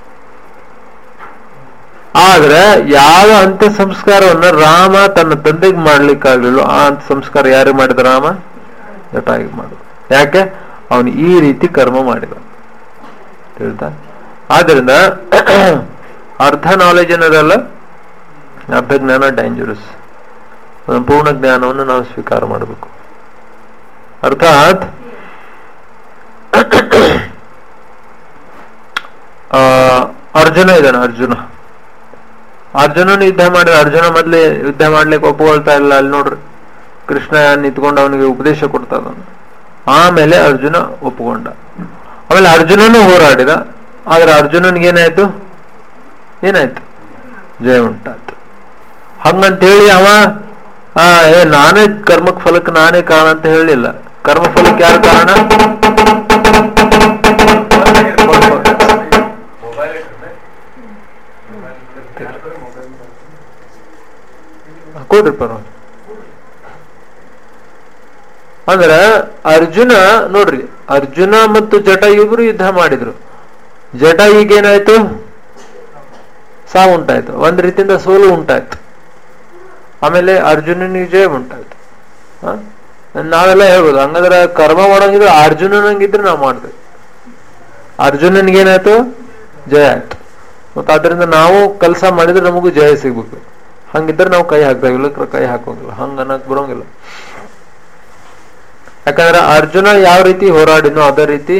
[SPEAKER 1] ಆದ್ರೆ ಯಾವ ಅಂತ್ಯ ಸಂಸ್ಕಾರವನ್ನ ರಾಮ ತನ್ನ ತಂದೆಗೆ ಮಾಡ್ಲಿಕ್ಕಾಗ್ಲಿಲ್ಲ, ಆ ಅಂತ್ಯ ಸಂಸ್ಕಾರ ಯಾರಿಗೆ ಮಾಡಿದ? ರಾಮ ಜಟಾಯಿಗೆ ಮಾಡಿದ. ಯಾಕೆ? ಅವನು ಈ ರೀತಿ ಕರ್ಮ ಮಾಡಿದ. ಹೇಳ್ತಾ? ಆದ್ರಿಂದ ಅರ್ಧ ನಾಲೆಜ್ ಅನ್ನೋದಲ್ಲ, ಅರ್ಧ ಜ್ಞಾನ ಡೇಂಜರಸ್. ಸಂಪೂರ್ಣ ಜ್ಞಾನವನ್ನು ನಾವು ಸ್ವೀಕಾರ ಮಾಡಬೇಕು. ಅರ್ಥಾತ್ ಅರ್ಜುನ ಇದ್ದಾನೆ. ಅರ್ಜುನನು ಯುದ್ಧ ಮಾಡಿದ. ಅರ್ಜುನ ಮೊದ್ಲೇ ಯುದ್ಧ ಮಾಡ್ಲಿಕ್ಕೆ ಒಪ್ಕೊಳ್ತಾ ಇಲ್ಲ. ಅಲ್ಲಿ ನೋಡ್ರಿ, ಕೃಷ್ಣ ನಿಂತ್ಕೊಂಡು ಅವನಿಗೆ ಉಪದೇಶ ಕೊಡ್ತಾ ಇದ್ದಾನೆ. ಆಮೇಲೆ ಅರ್ಜುನ ಒಪ್ಕೊಂಡ. ಆಮೇಲೆ ಅರ್ಜುನನು ಹೋರಾಡಿದ. ಆದ್ರೆ ಅರ್ಜುನನ್ಗೆ ಏನಾಯ್ತು? ಜಯ ಉಂಟಾಯ್ತು. ಹಂಗಂತೇಳಿ ಅವ ನಾನೇ ಕರ್ಮಕ್ ಫಲಕ್ಕೆ ನಾನೇ ಕಾರಣ ಅಂತ ಹೇಳಲಿಲ್ಲ. ಕರ್ಮ ಫಲಕ್ಕೆ ಯಾರು ಕಾರಣ? ಕೊಡ್ರಿ ಪರವಾಗಿ. ಅಂದ್ರೆ ಅರ್ಜುನ ನೋಡ್ರಿ, ಅರ್ಜುನ ಮತ್ತು ಜಟಾಯು ಇಬ್ರು ಯುದ್ಧ ಮಾಡಿದ್ರು. ಜಟಾಯುಗೇನಾಯ್ತು? ಸಾವು ಉಂಟಾಯ್ತು, ಒಂದ್ ರೀತಿಯಿಂದ ಸೋಲು ಉಂಟಾಯ್ತು. ಆಮೇಲೆ ಅರ್ಜುನನಿಗೆ ಜಯ ಉಂಟಾಯ್ತು. ನಾವೆಲ್ಲ ಹೇಳ್ಬೋದು. ಹಂಗಂದ್ರೆ ಕರ್ಮ ಮಾಡೋಂಗಿದ್ರೆ ಅರ್ಜುನನಂಗಿದ್ರೆ ನಾವು ಮಾಡ್ತೇವೆ. ಅರ್ಜುನನ್ಗೇನಾಯ್ತು? ಜಯ ಆಯ್ತು. ಮತ್ತೆ ಅದರಿಂದ ನಾವು ಕೆಲಸ ಮಾಡಿದ್ರೆ ನಮಗೂ ಜಯ ಸಿಗ್ಬೇಕು. ಹಂಗಿದ್ರೆ ನಾವು ಕೈ ಹಾಕ್ತೇವೆ, ಇಲ್ಲ ಕೈ ಹಾಕೋಂಗಿಲ್ಲ, ಹಂಗ ಅನ್ನಕ್ ಬರೋಂಗಿಲ್ಲ. ಯಾಕಂದ್ರೆ ಅರ್ಜುನ ಯಾವ ರೀತಿ ಹೋರಾಡಿನೋ ಅದೇ ರೀತಿ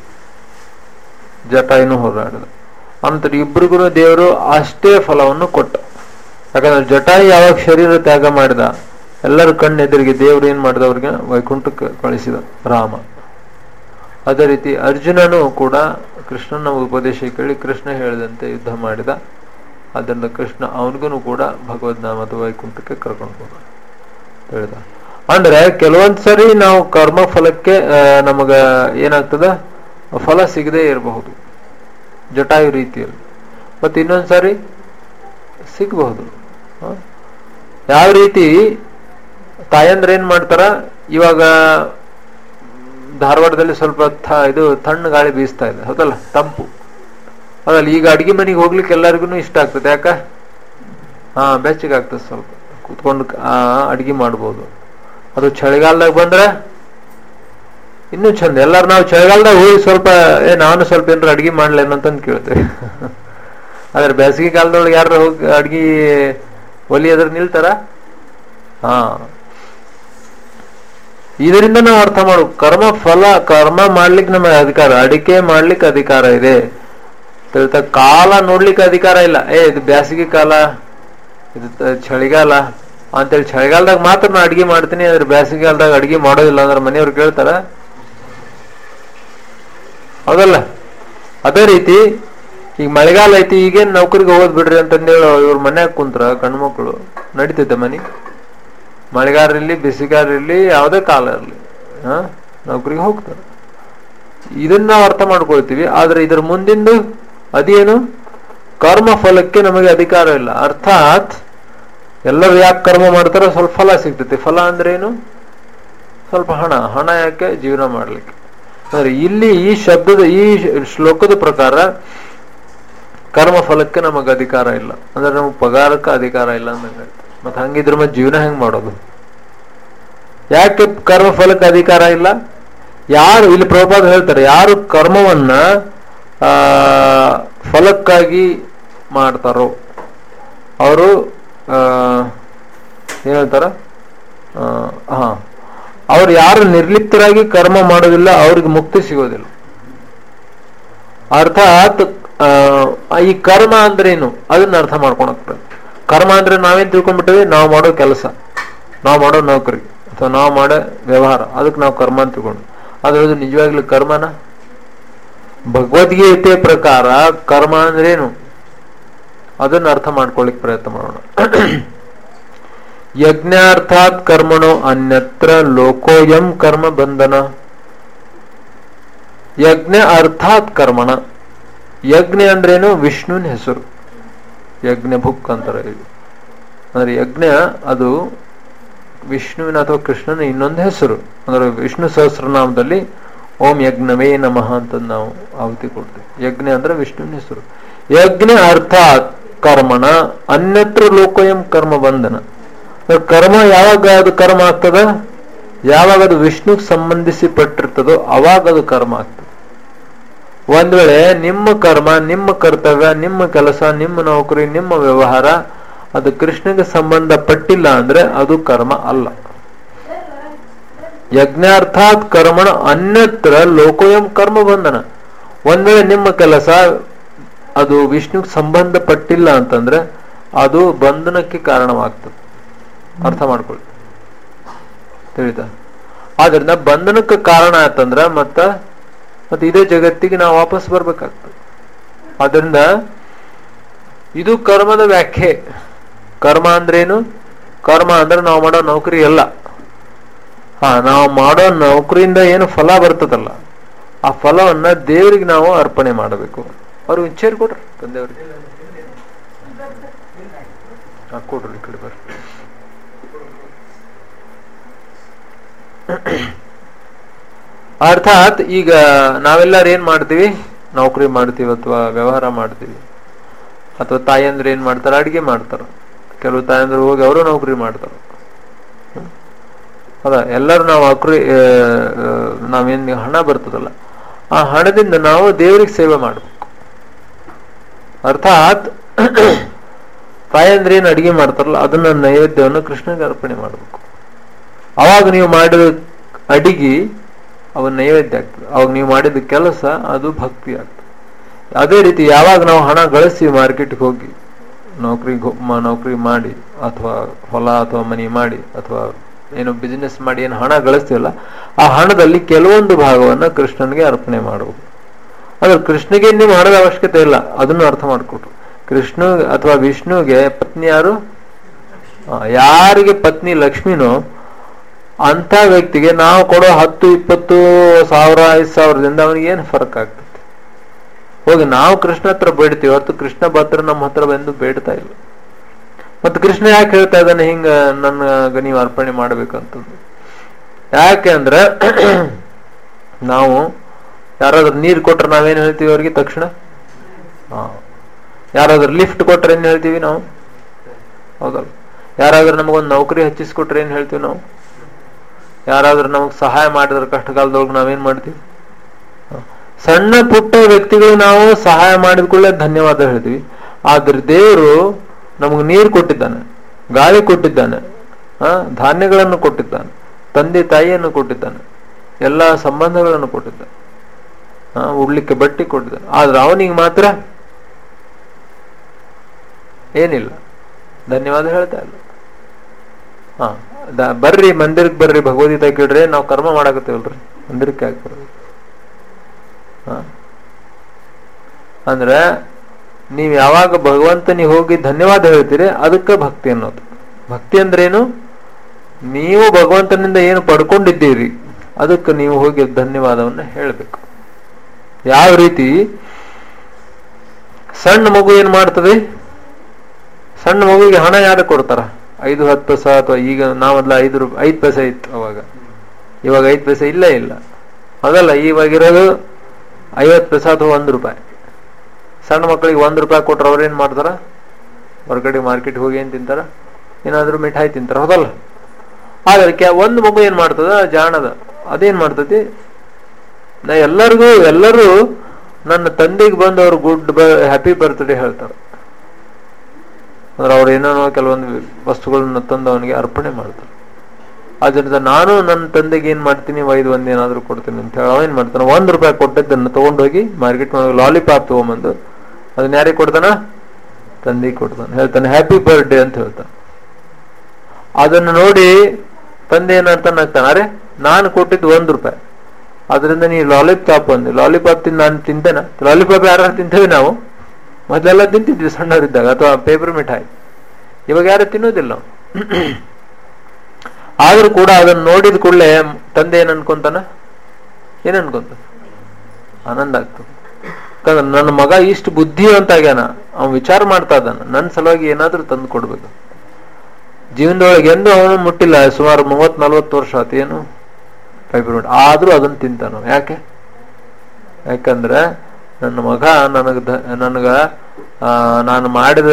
[SPEAKER 1] ಜಟಾಯುನು ಹೋರಾಡಿದ. ಅಂತ ಇಬ್ರಿಗೂ ದೇವರು ಅಷ್ಟೇ ಫಲವನ್ನು ಕೊಟ್ಟ. ಯಾಕಂದ್ರೆ ಜಟಾಯು ಯಾವಾಗ ಶರೀರ ತ್ಯಾಗ ಮಾಡಿದ, ಎಲ್ಲರ ಕಣ್ಣೆದುರಿಗೆ ದೇವ್ರು ಏನ್ ಮಾಡಿದ, ಅವ್ರಿಗೆ ವೈಕುಂಠಕ್ಕೆ ಕಳಿಸಿದ ರಾಮ. ಅದೇ ರೀತಿ ಅರ್ಜುನನು ಕೂಡ ಕೃಷ್ಣನ ಉಪದೇಶ ಕೇಳಿ ಕೃಷ್ಣ ಹೇಳಿದಂತೆ ಯುದ್ಧ ಮಾಡಿದ. ಅದರಿಂದ ಕೃಷ್ಣ ಅವನಿಗೂ ಕೂಡ ಭಗವದ್ನಾಮ ಅಥವಾ ವೈಕುಂಠಕ್ಕೆ ಕರ್ಕೊಂಡು ಹೋದ ಹೇಳಿದ. ಅಂದ್ರೆ ಕೆಲವೊಂದ್ಸರಿ ನಾವು ಕರ್ಮ ಫಲಕ್ಕೆ ನಮಗ ಏನಾಗ್ತದ, ಫಲ ಸಿಗದೆ ಇರಬಹುದು ಜಟಾಯು ರೀತಿಯಲ್ಲಿ, ಮತ್ತೆ ಇನ್ನೊಂದ್ಸರಿ ಸಿಗಬಹುದು. ಯಾವ ರೀತಿ ತಾಯಂದ್ರ ಏನ್ ಮಾಡ್ತಾರ, ಇವಾಗ ಧಾರವಾಡದಲ್ಲಿ ಸ್ವಲ್ಪ ಇದು ತಣ್ಣ ಗಾಳಿ ಬೀಸ್ತಾ ಇದೆ, ಹೌದಲ್ಲ, ತಂಪು ಅದಲ್ಲ. ಈಗ ಅಡಿಗೆ ಮನೆಗೆ ಹೋಗ್ಲಿಕ್ಕೆ ಎಲ್ಲರಿಗೂ ಇಷ್ಟ ಆಗ್ತದೆ. ಯಾಕ? ಬೆಚ್ಚಗೆ ಆಗ್ತದೆ, ಸ್ವಲ್ಪ ಕೂತ್ಕೊಂಡು ಅಡಿಗೆ ಮಾಡ್ಬೋದು. ಅದು ಚಳಿಗಾಲದಾಗ ಬಂದ್ರೆ ಇನ್ನೂ ಚಂದ. ಎಲ್ಲಾರು ನಾವು ಚಳಿಗಾಲದಾಗ ಹೋಗಿ ಸ್ವಲ್ಪ ನಾನು ಸ್ವಲ್ಪ ಏನಾರ ಅಡಿಗೆ ಮಾಡ್ಲೇನಂತಂದು ಕೇಳ್ತೇವೆ. ಆದ್ರೆ ಬೇಸಿಗೆ ಕಾಲದೊಳಗೆ ಯಾರು ಹೋಗಿ ಅಡ್ಗಿ ಒಲಿ ಎದುರು ನಿಲ್ತಾರ? ಇದರಿಂದ ನಾವು ಅರ್ಥ ಮಾಡು, ಕರ್ಮ ಮಾಡ್ಲಿಕ್ಕೆ ನಮಗೆ ಅಧಿಕಾರ, ಅಡಿಕೆ ಮಾಡ್ಲಿಕ್ಕೆ ಅಧಿಕಾರ ಇದೆ. ಕಾಲ ನೋಡ್ಲಿಕ್ಕೆ ಅಧಿಕಾರ ಇಲ್ಲ. ಇದು ಬೇಸಿಗೆ ಕಾಲ, ಇದು ಚಳಿಗಾಲ ಅಂತೇಳಿ ಚಳಿಗಾಲದಾಗ ಮಾತ್ರ ನಾ ಅಡ್ಗೆ ಮಾಡ್ತೀನಿ, ಆದ್ರೆ ಬೇಸಿಗೆಗಾಲದಾಗ ಅಡ್ಗೆ ಮಾಡೋದಿಲ್ಲ ಅಂದ್ರೆ ಮನೆಯವ್ರು ಕೇಳ್ತಾರ? ಹೌದಲ್ಲ. ಅದೇ ರೀತಿ ಈಗ ಮಳೆಗಾಲ ಐತಿ, ಈಗೇನ್ ನೌಕರಿಗೆ ಹೋಗೋದ್ ಬಿಡ್ರಿ ಅಂತಂದೇಳಿ ಇವ್ರ ಮನ್ಯಾಗ ಕುಂತ್ರ ಗಂಡು ಮಕ್ಕಳು ನಡೀತೈತೆ ಮನಿ. ಮಳೆಗಾಲ ಇರ್ಲಿ ಬಿಸಿಗಾಲ ಇರ್ಲಿ ಯಾವುದೇ ಕಾಲ ಇರ್ಲಿ ನೌಕರಿಗೆ ಹೋಗ್ತಾರೆ. ಇದನ್ನ ನಾವು ಅರ್ಥ ಮಾಡ್ಕೊಳ್ತೀವಿ. ಆದ್ರೆ ಇದ್ರ ಮುಂದಿಂದು ಅದೇನು, ಕರ್ಮ ಫಲಕ್ಕೆ ನಮಗೆ ಅಧಿಕಾರ ಇಲ್ಲ. ಅರ್ಥಾತ್ ಎಲ್ಲರೂ ಯಾಕೆ ಕರ್ಮ ಮಾಡ್ತಾರೋ ಸ್ವಲ್ಪ ಫಲ ಸಿಗ್ತೈತಿ. ಫಲ ಅಂದ್ರೆ ಏನು? ಸ್ವಲ್ಪ ಹಣ ಯಾಕೆ? ಜೀವನ ಮಾಡ್ಲಿಕ್ಕೆ. ಅಂದ್ರೆ ಇಲ್ಲಿ ಈ ಶಬ್ದದ ಈ ಶ್ಲೋಕದ ಪ್ರಕಾರ ಕರ್ಮ ಫಲಕ್ಕೆ ನಮಗ ಅಧಿಕಾರ ಇಲ್ಲ, ಅಂದ್ರೆ ನಮಗ್ ಪಗಾರಕ್ಕೆ ಅಧಿಕಾರ ಇಲ್ಲ ಅಂದಂಗ. ಮತ್ತೆ ಹಂಗಿದ್ರ ಮತ್ತೆ ಜೀವನ ಹೆಂಗ್ ಮಾಡೋದು? ಯಾಕೆ ಕರ್ಮ ಫಲಕ್ಕೆ ಅಧಿಕಾರ ಇಲ್ಲ? ಯಾರು ಇಲ್ಲಿ ಪ್ರಭುಪಾದ ಹೇಳ್ತಾರೆ, ಯಾರು ಕರ್ಮವನ್ನ ಫಲಕ್ಕಾಗಿ ಮಾಡ್ತಾರೋ ಅವರು ಏನ್ ಹೇಳ್ತಾರ, ಅವ್ರು ಯಾರು ನಿರ್ಲಿಪ್ತರಾಗಿ ಕರ್ಮ ಮಾಡೋದಿಲ್ಲ ಅವ್ರಿಗೆ ಮುಕ್ತಿ ಸಿಗೋದಿಲ್ಲ. ಅರ್ಥಾತ್ ಈ ಕರ್ಮ ಅಂದ್ರೆ ಏನು ಅದನ್ನ ಅರ್ಥ ಮಾಡ್ಕೊಳಕ್ತದೆ. ಕರ್ಮ ಅಂದ್ರೆ ನಾವೇನ್ ತಿಳ್ಕೊಂಡ್ಬಿಟ್ಟಿವಿ, ನಾವು ಮಾಡೋ ಕೆಲಸ, ನಾವು ಮಾಡೋ ನೌಕರಿ ಅಥವಾ ನಾವು ಮಾಡೋ ವ್ಯವಹಾರ, ಅದಕ್ಕೆ ನಾವು ಕರ್ಮ ಅಂತ ತಿಳ್ಕೊಂಡು. ಅದ್ರದ್ದು ನಿಜವಾಗ್ಲೂ ಕರ್ಮನ? ಭಗವದ್ಗೀತೆ ಪ್ರಕಾರ ಕರ್ಮ ಅಂದ್ರೆ ಏನು ಅದನ್ನ ಅರ್ಥ ಮಾಡ್ಕೊಳ್ಳಿಕ್ ಪ್ರಯತ್ನ ಮಾಡೋಣ. ಯಜ್ಞಾರ್ಥಾತ್ ಕರ್ಮಣೋ ಅನ್ಯತ್ರ ಲೋಕೋಯಂ ಕರ್ಮ ಬಂಧನ. ಯಜ್ಞ ಅರ್ಥಾತ್ ಕರ್ಮಣ. ಯಜ್ಞ ಅಂದ್ರೇನು? ವಿಷ್ಣುವಿನ ಹೆಸರು, ಯಜ್ಞ ಭುಕ್ ಅಂತಾರೆ. ಅಂದ್ರೆ ಯಜ್ಞ ಅದು ವಿಷ್ಣುವಿನ ಅಥವಾ ಕೃಷ್ಣನ ಇನ್ನೊಂದು ಹೆಸರು. ಅಂದ್ರೆ ವಿಷ್ಣು ಸಹಸ್ರನಾಮದಲ್ಲಿ ಓಂ ಯಜ್ಞವೇ ನಮಃ ಅಂತ ನಾವು ಆಹುತಿ ಕೊಡ್ತೇವೆ. ಯಜ್ಞ ಅಂದ್ರೆ ವಿಷ್ಣುವಿನ ಹೆಸರು. ಯಜ್ಞ ಅರ್ಥಾತ್ ಕರ್ಮಣ ಅನ್ಯತ್ರ ಲೋಕೋಯಂ ಕರ್ಮ ಬಂಧನ. ಕರ್ಮ ಯಾವಾಗ ಅದು ಕರ್ಮ ಆಗ್ತದ? ಯಾವಾಗ ಅದು ವಿಷ್ಣುಗೆ ಸಂಬಂಧಿಸಿ ಪಟ್ಟಿರ್ತದೋ ಅವಾಗ ಅದು ಕರ್ಮ ಆಗ್ತದೆ. ಒಂದ್ ವೇಳೆ ನಿಮ್ಮ ಕರ್ಮ, ನಿಮ್ಮ ಕರ್ತವ್ಯ, ನಿಮ್ಮ ಕೆಲಸ, ನಿಮ್ಮ ನೌಕರಿ, ನಿಮ್ಮ ವ್ಯವಹಾರ ಅದು ಕೃಷ್ಣಗೆ ಸಂಬಂಧಪಟ್ಟಿಲ್ಲ ಅಂದ್ರೆ ಅದು ಕರ್ಮ ಅಲ್ಲ. ಯಜ್ಞಾರ್ಥಾತ್ ಕರ್ಮಣ ಅನ್ಯತ್ರ ಲೋಕೋಯಂ ಕರ್ಮ ಬಂಧನ. ಒಂದ್ ವೇಳೆ ನಿಮ್ಮ ಕೆಲಸ ಅದು ವಿಷ್ಣುಗೆ ಸಂಬಂಧಪಟ್ಟಿಲ್ಲ ಅಂತಂದ್ರೆ ಅದು ಬಂಧನಕ್ಕೆ ಕಾರಣವಾಗ್ತದೆ. ಅರ್ಥ ಮಾಡ್ಕೊಳ್ಳಿ, ತಿಳಿತಾ? ಆದ್ರಿಂದ ಬಂಧನಕ್ಕೆ ಕಾರಣ ಆಯ್ತಂದ್ರ ಮತ್ತೆ ಇದೇ ಜಗತ್ತಿಗೆ ನಾವು ವಾಪಸ್ ಬರ್ಬೇಕಾಗ್ತದೆ. ಆದ್ರಿಂದ ಇದು ಕರ್ಮದ ವ್ಯಾಖ್ಯೆ. ಕರ್ಮ ಅಂದ್ರೇನು? ಕರ್ಮ ಅಂದ್ರೆ ನಾವು ಮಾಡೋ ನೌಕರಿ ಎಲ್ಲ. ನಾವು ಮಾಡೋ ನೌಕರಿಯಿಂದ ಏನು ಫಲ ಬರ್ತದಲ್ಲ ಆ ಫಲವನ್ನ ದೇವರಿಗೆ ನಾವು ಅರ್ಪಣೆ ಮಾಡಬೇಕು. ಅವ್ರಿಗೆ ಚೇರ್ ಕೊಡ್ರಿ, ತಂದೆಯವ್ರಿಗೆ ಕೊಡ್ರಿ, ಈ ಕಡೆ ಬರ್ರಿ. ಅರ್ಥಾತ್ ಈಗ ನಾವೆಲ್ಲರೂ ಏನ್ ಮಾಡ್ತೀವಿ? ನೌಕರಿ ಮಾಡ್ತೀವಿ ಅಥವಾ ವ್ಯವಹಾರ ಮಾಡ್ತೀವಿ. ಅಥವಾ ತಾಯಂದ್ರೆ ಏನ್ ಮಾಡ್ತಾರ? ಅಡಿಗೆ ಮಾಡ್ತಾರ. ಕೆಲವು ತಾಯಂದ್ರು ಹೋಗಿ ಅವರು ನೌಕರಿ ಮಾಡ್ತಾರ. ಅದ ಎಲ್ಲರೂ ನಾವು ನಾವೇನು ಹಣ ಬರ್ತದಲ್ಲ, ಆ ಹಣದಿಂದ ನಾವು ದೇವರಿಗೆ ಸೇವೆ ಮಾಡಬೇಕು. ಅರ್ಥಾತ್ ತಾಯಂದ್ರೆ ಏನು ಅಡಿಗೆ ಮಾಡ್ತಾರಲ್ಲ ಅದನ್ನ ನೈವೇದ್ಯವನ್ನು ಕೃಷ್ಣಗೆ ಅರ್ಪಣೆ ಮಾಡಬೇಕು. ಅವಾಗ ನೀವು ಮಾಡಿದ ಅಡಿಗೆ ಅವ ನೈವೇದ್ಯ ಆಗ್ತದೆ. ಅವಾಗ ನೀವು ಮಾಡಿದ ಕೆಲಸ ಅದು ಭಕ್ತಿ ಆಗ್ತದೆ. ಅದೇ ರೀತಿ ಯಾವಾಗ ನಾವು ಹಣ ಗಳಿಸಿ ಮಾರ್ಕೆಟ್ಗೆ ಹೋಗಿ ನೌಕರಿ ಮಾಡಿ ಅಥವಾ ಹೊಲ ಅಥವಾ ಮನೆ ಮಾಡಿ ಅಥವಾ ಏನೋ ಬಿಸಿನೆಸ್ ಮಾಡಿ ಏನು ಹಣ ಗಳಿಸ್ತೀವಲ್ಲ, ಆ ಹಣದಲ್ಲಿ ಕೆಲವೊಂದು ಭಾಗವನ್ನ ಕೃಷ್ಣನಿಗೆ ಅರ್ಪಣೆ ಮಾಡುವುದು. ಆದ್ರೆ ಕೃಷ್ಣಗೆ ನೀವು ಹಣದ ಅವಶ್ಯಕತೆ ಇಲ್ಲ, ಅದನ್ನು ಅರ್ಥ ಮಾಡಿಕೊಟ್ರು. ಕೃಷ್ಣ ಅಥವಾ ವಿಷ್ಣುಗೆ ಪತ್ನಿ ಯಾರು? ಯಾರಿಗೆ ಪತ್ನಿ ಲಕ್ಷ್ಮಿನೋ ಅಂತ ವ್ಯಕ್ತಿಗೆ ನಾವು ಕೊಡೋ 10, 20, 1000, 5000ದಿಂದ ಅವನಿಗೆ ಏನು ಫರಕ್ ಆಗ್ತದೆ? ಹೋಗಿ ನಾವು ಕೃಷ್ಣ ಹತ್ರ ಬೇಡ್ತೀವಿ ಹೊರತು ಕೃಷ್ಣ ಭದ್ರ ನಮ್ಮ ಹತ್ರ ಬಂದು ಬೇಡ್ತಾ ಇಲ್ಲ. ಮತ್ತೆ ಕೃಷ್ಣ ಯಾಕೆ ಹೇಳ್ತಾ ಇದ್ದಾನೆ ಹಿಂಗ ನನಗ ನೀವು ಅರ್ಪಣೆ ಮಾಡ್ಬೇಕಂತಂದು? ಯಾಕೆ ಅಂದ್ರೆ ನಾವು ಯಾರಾದ್ರೂ ನೀರು ಕೊಟ್ರೆ ನಾವೇನು ಹೇಳ್ತೀವಿ ಅವ್ರಿಗೆ ತಕ್ಷಣ? ಯಾರಾದ್ರೂ ಲಿಫ್ಟ್ ಕೊಟ್ರೆ ಏನ್ ಹೇಳ್ತೀವಿ ನಾವು? ಹೌದಲ್ಲ. ಯಾರಾದ್ರೂ ನಮಗೊಂದು ನೌಕರಿ ಹಚ್ಚಿಸ್ಕೊಟ್ರೆ ಏನ್ ಹೇಳ್ತೀವಿ ನಾವು? ಯಾರಾದ್ರೂ ನಮಗ್ ಸಹಾಯ ಮಾಡಿದ್ರೆ ಕಷ್ಟಕಾಲದೊಳಗೆ ನಾವೇನ್ ಮಾಡ್ತೀವಿ? ಸಣ್ಣ ಪುಟ್ಟ ವ್ಯಕ್ತಿಗಳು ನಾವು ಸಹಾಯ ಮಾಡಿದ ಕೂಡಲೇ ಧನ್ಯವಾದ ಹೇಳ್ತೀವಿ. ಆದ್ರೆ ದೇವರು ನಮಗ್ ನೀರು ಕೊಟ್ಟಿದ್ದಾನೆ, ಗಾಳಿ ಕೊಟ್ಟಿದ್ದಾನೆ, ಧಾನ್ಯಗಳನ್ನು ಕೊಟ್ಟಿದ್ದಾನೆ, ತಂದೆ ತಾಯಿಯನ್ನು ಕೊಟ್ಟಿದ್ದಾನೆ, ಎಲ್ಲಾ ಸಂಬಂಧಗಳನ್ನು ಕೊಟ್ಟಿದ್ದಾನೆ, ಉಡ್ಲಿಕ್ಕೆ ಬಟ್ಟೆ ಕೊಟ್ಟಿದ್ದಾನೆ. ಆದ್ರೆ ಅವನಿಗೆ ಮಾತ್ರ ಏನಿಲ್ಲ, ಧನ್ಯವಾದ ಹೇಳ್ತಾ ಇಲ್ಲ. ಬರ್ರಿ ಮಂದಿರಕ್ಕೆ ಬರ್ರಿ, ಭಗವದ್ಗೀತಾ ಕೇಳ್ರಿ, ನಾವು ಕರ್ಮ ಮಾಡಾಕತ್ತೇವಲ್ರಿ, ಮಂದಿರಕ್ಕೆ ಯಾಕೆ ಬರ್ರಿ? ಅಂದ್ರೆ ನೀವ್ ಯಾವಾಗ ಭಗವಂತನಿಗೆ ಹೋಗಿ ಧನ್ಯವಾದ ಹೇಳ್ತೀರಿ ಅದಕ್ಕೆ ಭಕ್ತಿ ಅನ್ನೋದು. ಭಕ್ತಿ ಅಂದ್ರೇನು? ನೀವು ಭಗವಂತನಿಂದ ಏನು ಪಡ್ಕೊಂಡಿದ್ದೀರಿ ಅದಕ್ಕೆ ನೀವು ಹೋಗಿ ಧನ್ಯವಾದವನ್ನ ಹೇಳಬೇಕು. ಯಾವ ರೀತಿ ಸಣ್ಣ ಮಗು ಏನ್ ಮಾಡ್ತದೆ? ಸಣ್ಣ ಮಗುವಿಗೆ ಹಣ ಯಾರು ಕೊಡ್ತಾರ? 5, 10 ಪೈಸೆ, ಅಥವಾ ಈಗ ನಾವಲ್ಲ 5 ಪೈಸೆ ಇತ್ತು ಅವಾಗ, ಇವಾಗ 5 ಪೈಸೆ ಇಲ್ಲ. ಅದಲ್ಲ, ಇವಾಗಿರೋದು 50 ಪೈಸೆ ಅಥವಾ 1 ರೂಪಾಯಿ. ಸಣ್ಣ ಮಕ್ಕಳಿಗೆ 1 ರೂಪಾಯಿ ಕೊಟ್ರೆ ಅವ್ರು ಏನ್ ಮಾಡ್ತಾರ? ಹೊರಗಡೆ ಮಾರ್ಕೆಟ್ ಹೋಗಿ ಏನ್ ತಿಂತಾರ? ಏನಾದ್ರು ಮಿಠಾಯಿ ತಿಂತಾರ, ಹೌದಲ್ಲ? ಆದ್ರೆ ಒಂದು ಮಗು ಏನ್ ಮಾಡ್ತದ? ಜಾಣದ, ಅದೇನ್ ಮಾಡ್ತತಿ? ಎಲ್ಲರೂ ನನ್ನ ತಂದೆಗೆ ಬಂದು ಅವ್ರು ಹ್ಯಾಪಿ ಬರ್ತ್ಡೇ ಹೇಳ್ತಾರ. ಅಂದ್ರೆ ಅವ್ರು ಏನೋ ಕೆಲವೊಂದು ವಸ್ತುಗಳನ್ನ ತಂದು ಅವನಿಗೆ ಅರ್ಪಣೆ ಮಾಡ್ತಾರೆ. ಆದ್ರಿಂದ ನಾನು ನನ್ನ ತಂದೆಗೆ ಏನ್ ಮಾಡ್ತೀನಿ, ಒಂದ್ ಏನಾದ್ರು ಕೊಡ್ತೀನಿ ಅಂತ ಹೇಳಿ ಅವೇನ್ ಮಾಡ್ತಾನೆ, 1 ರೂಪಾಯಿ ಕೊಟ್ಟದ್ದನ್ನ ತಗೊಂಡೋಗಿ ಮಾರ್ಕೆಟ್ ಲಾಲಿಪಾಪ್ ತಗೊಂಬಂದು ಅದನ್ನ ಯಾರಿಗೆ ಕೊಡ್ತಾನ? ತಂದೆಗೆ ಕೊಡ್ತಾನೆ. ಹೇಳ್ತಾನೆ ಹ್ಯಾಪಿ ಬರ್ತ್ಡೇ ಅಂತ ಹೇಳ್ತಾನೆ. ಅದನ್ನು ನೋಡಿ ತಂದೆ ಏನಂತಾನೆ ಆಗ್ತಾನೆ, ಅರೆ ನಾನು ಕೊಟ್ಟಿದ್ದು 1 ರೂಪಾಯಿ, ಅದರಿಂದ ನೀ ಲಾಲಿಪಾಪ್ ಅಂದೆ, ಲಾಲಿಪಾಪ್ ತಿಂದು ನಾನು ತಿಂತೇನ? ಲಾಲಿಪಾಪ್ ಯಾರು ತಿಂತೇವೆ ನಾವು? ಮೊದಲೆಲ್ಲ ತಿಂತಿದ್ವಿ ಸಣ್ಣವರಿದ್ದಾಗ, ಅಥವಾ ಪೇಪರ್ ಮಿಠಾಯಿ. ಇವಾಗ ಯಾರು ತಿನ್ನೋದಿಲ್ಲ. ಆದ್ರೂ ಕೂಡ ಅದನ್ನ ನೋಡಿದ ಕೂಡಲೇ ತಂದೆ ಏನ್ ಅನ್ಕೊಂತಾನ? ಏನ್ ಅನ್ಕೊಂತ? ಆನಂದ ಆಗ್ತದೆ. ಯಾಕಂದ್ರೆ ನನ್ನ ಮಗ ಇಷ್ಟು ಬುದ್ಧಿವಂತ ಆಗ್ಯಾನ, ಅವನ್ ವಿಚಾರ ಮಾಡ್ತಾ ಇದ್ದಾನ, ನನ್ನ ಸಲುವಾಗಿ ಏನಾದ್ರೂ ತಂದು ಕೊಡ್ಬೇಕು. ಜೀವನದೊಳಗೆ ಎಂದು ಅವನು ಮುಟ್ಟಿಲ್ಲ, ಸುಮಾರು 30-40 ವರ್ಷ ಆತೇನು ಪೇಪರ್ ಮಿಠಾಯಿ, ಆದ್ರೂ ಅದನ್ನ ತಿಂತಾನ. ಯಾಕೆ? ಯಾಕಂದ್ರೆ ನನ್ನ ಮಗ ನನಗ ನಾನು ಮಾಡಿದ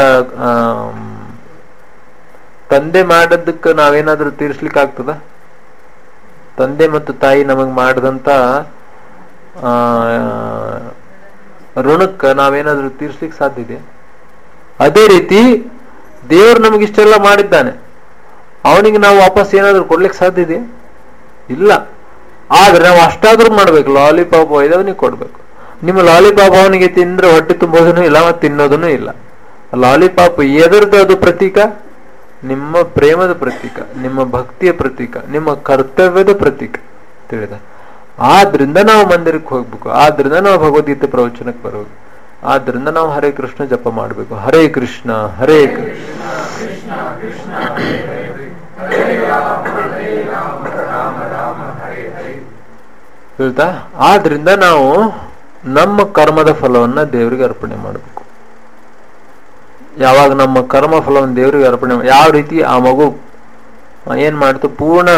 [SPEAKER 1] ತಂದೆ ಮಾಡಿದ್ದಕ್ಕೆ ನಾವೇನಾದ್ರೂ ತೀರ್ಸ್ಲಿಕ್ಕೆ ಆಗ್ತದ? ತಂದೆ ಮತ್ತು ತಾಯಿ ನಮಗ್ ಮಾಡಿದಂತ ಋಣಕ್ಕೆ ನಾವೇನಾದ್ರೂ ತೀರ್ಸ್ಲಿಕ್ಕೆ ಸಾಧ್ಯ ಇದೆ? ಅದೇ ರೀತಿ ದೇವರು ನಮಗಿಷ್ಟೆಲ್ಲ ಮಾಡಿದ್ದಾನೆ, ಅವನಿಗೆ ನಾವು ವಾಪಸ್ ಏನಾದ್ರೂ ಕೊಡ್ಲಿಕ್ಕೆ ಸಾಧ್ಯ ಇದೆ? ಇಲ್ಲ. ಆದ್ರೆ ನಾವು ಅಷ್ಟಾದ್ರೂ ಮಾಡ್ಬೇಕು, ಲಾಲಿಪಾಪ್ ಒಯ್ದವನಿಗೆ ಕೊಡ್ಬೇಕು. ನಿಮ್ಮ ಲಾಲಿಪಾಪ್ ಅವನಿಗೆ ತಿಂದ್ರೆ ಹೊಟ್ಟೆ ತುಂಬೋದೂ ಇಲ್ಲ, ಮತ್ತೆ ತಿನ್ನೋದೂ ಇಲ್ಲ. ಲಾಲಿಪಾಪ್ ಎದರದ್ದು? ಅದು ಪ್ರತೀಕ, ನಿಮ್ಮ ಪ್ರೇಮದ ಪ್ರತೀಕ, ನಿಮ್ಮ ಭಕ್ತಿಯ ಪ್ರತೀಕ, ನಿಮ್ಮ ಕರ್ತವ್ಯದ ಪ್ರತೀಕ, ತಿಳಿದ? ಆದ್ರಿಂದ ನಾವು ಮಂದಿರಕ್ಕೆ ಹೋಗ್ಬೇಕು, ಆದ್ರಿಂದ ನಾವು ಭಗವದ್ಗೀತೆ ಪ್ರವಚನಕ್ಕೆ ಬರಬೇಕು, ಆದ್ರಿಂದ ನಾವು ಹರೇ ಕೃಷ್ಣ ಜಪ ಮಾಡ್ಬೇಕು. ಹರೇ ಕೃಷ್ಣ ಹರೇ ಕೃಷ್ಣ ಹೇಳ್ತಾ. ಆದ್ರಿಂದ ನಾವು ನಮ್ಮ ಕರ್ಮದ ಫಲವನ್ನ ದೇವರಿಗೆ ಅರ್ಪಣೆ ಮಾಡಬೇಕು. ಯಾವಾಗ ನಮ್ಮ ಕರ್ಮ ಫಲವನ್ನು ದೇವರಿಗೆ ಅರ್ಪಣೆ, ಯಾವ ರೀತಿ ಆ ಮಗು ಏನ್ ಮಾಡ್ತು? ಪೂರ್ಣ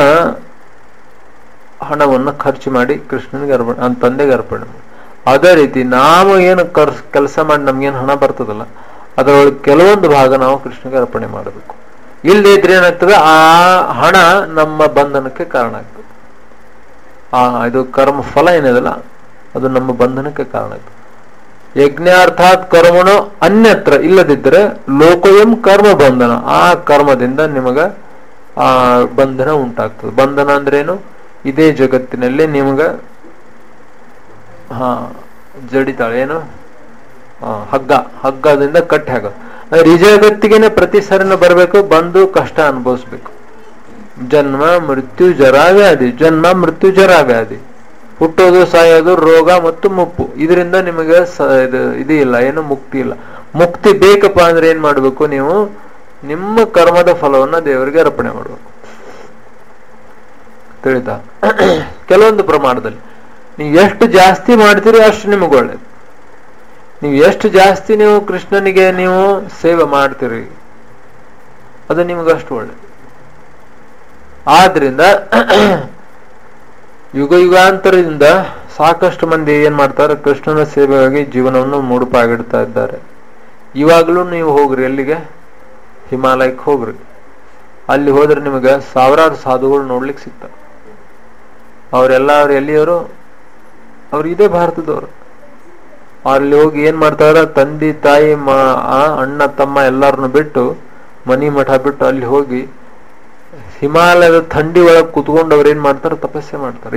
[SPEAKER 1] ಹಣವನ್ನು ಖರ್ಚು ಮಾಡಿ ಕೃಷ್ಣನಿಗೆ ಅರ್ಪಣೆ, ತಂದೆಗೆ ಅರ್ಪಣೆ ಮಾಡಿ. ಅದೇ ರೀತಿ ನಾವು ಏನು ಕೆಲಸ ಮಾಡಿ ನಮ್ಗೇನು ಹಣ ಬರ್ತದಲ್ಲ, ಅದರೊಳಗೆ ಕೆಲವೊಂದು ಭಾಗ ನಾವು ಕೃಷ್ಣಗೆ ಅರ್ಪಣೆ ಮಾಡಬೇಕು. ಇಲ್ಲದೆ ಇದ್ರೆ ಏನಾಗ್ತದೆ, ಆ ಹಣ ನಮ್ಮ ಬಂಧನಕ್ಕೆ ಕಾರಣ ಆಗ್ತದೆ. ಇದು ಕರ್ಮ ಫಲ ಏನಿದಲ್ಲ ಅದು ನಮ್ಮ ಬಂಧನಕ್ಕೆ ಕಾರಣ ಆಗ್ತದೆ. ಯಜ್ಞಾರ್ಥಾತ್ ಕರ್ಮಣೋ ಅನ್ಯತ್ರ ಇಲ್ಲದಿದ್ದರೆ ಲೋಕಯಂ ಕರ್ಮ ಬಂಧನ, ಆ ಕರ್ಮದಿಂದ ನಿಮಗ ಆ ಬಂಧನ ಉಂಟಾಗ್ತದೆ. ಬಂಧನ ಅಂದ್ರೇನು? ಇದೇ ಜಗತ್ತಿನಲ್ಲಿ ನಿಮಗ ಜಡಿತಾಳೆ ಏನು ಹಗ್ಗದಿಂದ ಕಟ್ಟಿ ಹಾಕೋದು. ಈ ಜಗತ್ತಿಗೆನೆ ಪ್ರತಿ ಸರಿನ ಬರಬೇಕು, ಬಂದು ಕಷ್ಟ ಅನುಭವಿಸ್ಬೇಕು. ಜನ್ಮ ಮೃತ್ಯು ಜರ ವ್ಯಾಧಿ, ಜನ್ಮ ಮೃತ್ಯು ಜರ ವ್ಯಾಧಿ, ಹುಟ್ಟೋದು ಸಾಯೋದು ರೋಗ ಮತ್ತು ಮುಪ್ಪು. ಇದರಿಂದ ನಿಮಗೆ ಇದು ಇಲ್ಲ, ಏನು ಮುಕ್ತಿ ಇಲ್ಲ. ಮುಕ್ತಿ ಬೇಕಪ್ಪ ಅಂದ್ರೆ ಏನ್ ಮಾಡ್ಬೇಕು? ನೀವು ನಿಮ್ಮ ಕರ್ಮದ ಫಲವನ್ನ ದೇವರಿಗೆ ಅರ್ಪಣೆ ಮಾಡ್ಬೇಕು. ತಿಳಿತಾ? ಕೆಲವೊಂದು ಪ್ರಮಾಣದಲ್ಲಿ ನೀವು ಎಷ್ಟು ಜಾಸ್ತಿ ಮಾಡ್ತೀರಿ ಅಷ್ಟು ನಿಮಗೆ ಒಳ್ಳೇದು. ನೀವು ಎಷ್ಟು ಜಾಸ್ತಿ ನೀವು ಕೃಷ್ಣನಿಗೆ ನೀವು ಸೇವೆ ಮಾಡ್ತೀರಿ ಅದು ನಿಮಗಷ್ಟು ಒಳ್ಳೇದು. ಆದ್ರಿಂದ ಯುಗ ಯುಗಾಂತರದಿಂದ ಸಾಕಷ್ಟು ಮಂದಿ ಏನ್ ಮಾಡ್ತಾರೆ, ಕೃಷ್ಣನ ಸೇವೆಗಾಗಿ ಜೀವನವನ್ನು ಮುಡುಪಾಗಿಡ್ತಾ ಇದ್ದಾರೆ. ಇವಾಗಲೂ ನೀವು ಹೋಗ್ರಿ, ಎಲ್ಲಿಗೆ? ಹಿಮಾಲಯಕ್ಕೆ ಹೋಗ್ರಿ. ಅಲ್ಲಿ ಹೋದ್ರೆ ನಿಮಗೆ ಸಾವಿರಾರು ಸಾಧುಗಳು ನೋಡ್ಲಿಕ್ಕೆ ಸಿಗ್ತಾರೆ. ಅವರೆಲ್ಲ ಎಲ್ಲಿಯವರು? ಅವ್ರು ಇದೇ ಭಾರತದವರು. ಅಲ್ಲಿ ಹೋಗಿ ಏನ್ ಮಾಡ್ತಾರ, ತಂದೆ ತಾಯಿ ಅಣ್ಣ ತಮ್ಮ ಎಲ್ಲರನ್ನು ಬಿಟ್ಟು, ಮನಿ ಮಠ ಬಿಟ್ಟು ಅಲ್ಲಿ ಹೋಗಿ ಹಿಮಾಲಯದ ಥಂಡಿ ಒಳಗೆ ಕುತ್ಕೊಂಡು ಅವ್ರು ಏನ್ ಮಾಡ್ತಾರೆ, ತಪಸ್ಸೆ ಮಾಡ್ತಾರೆ.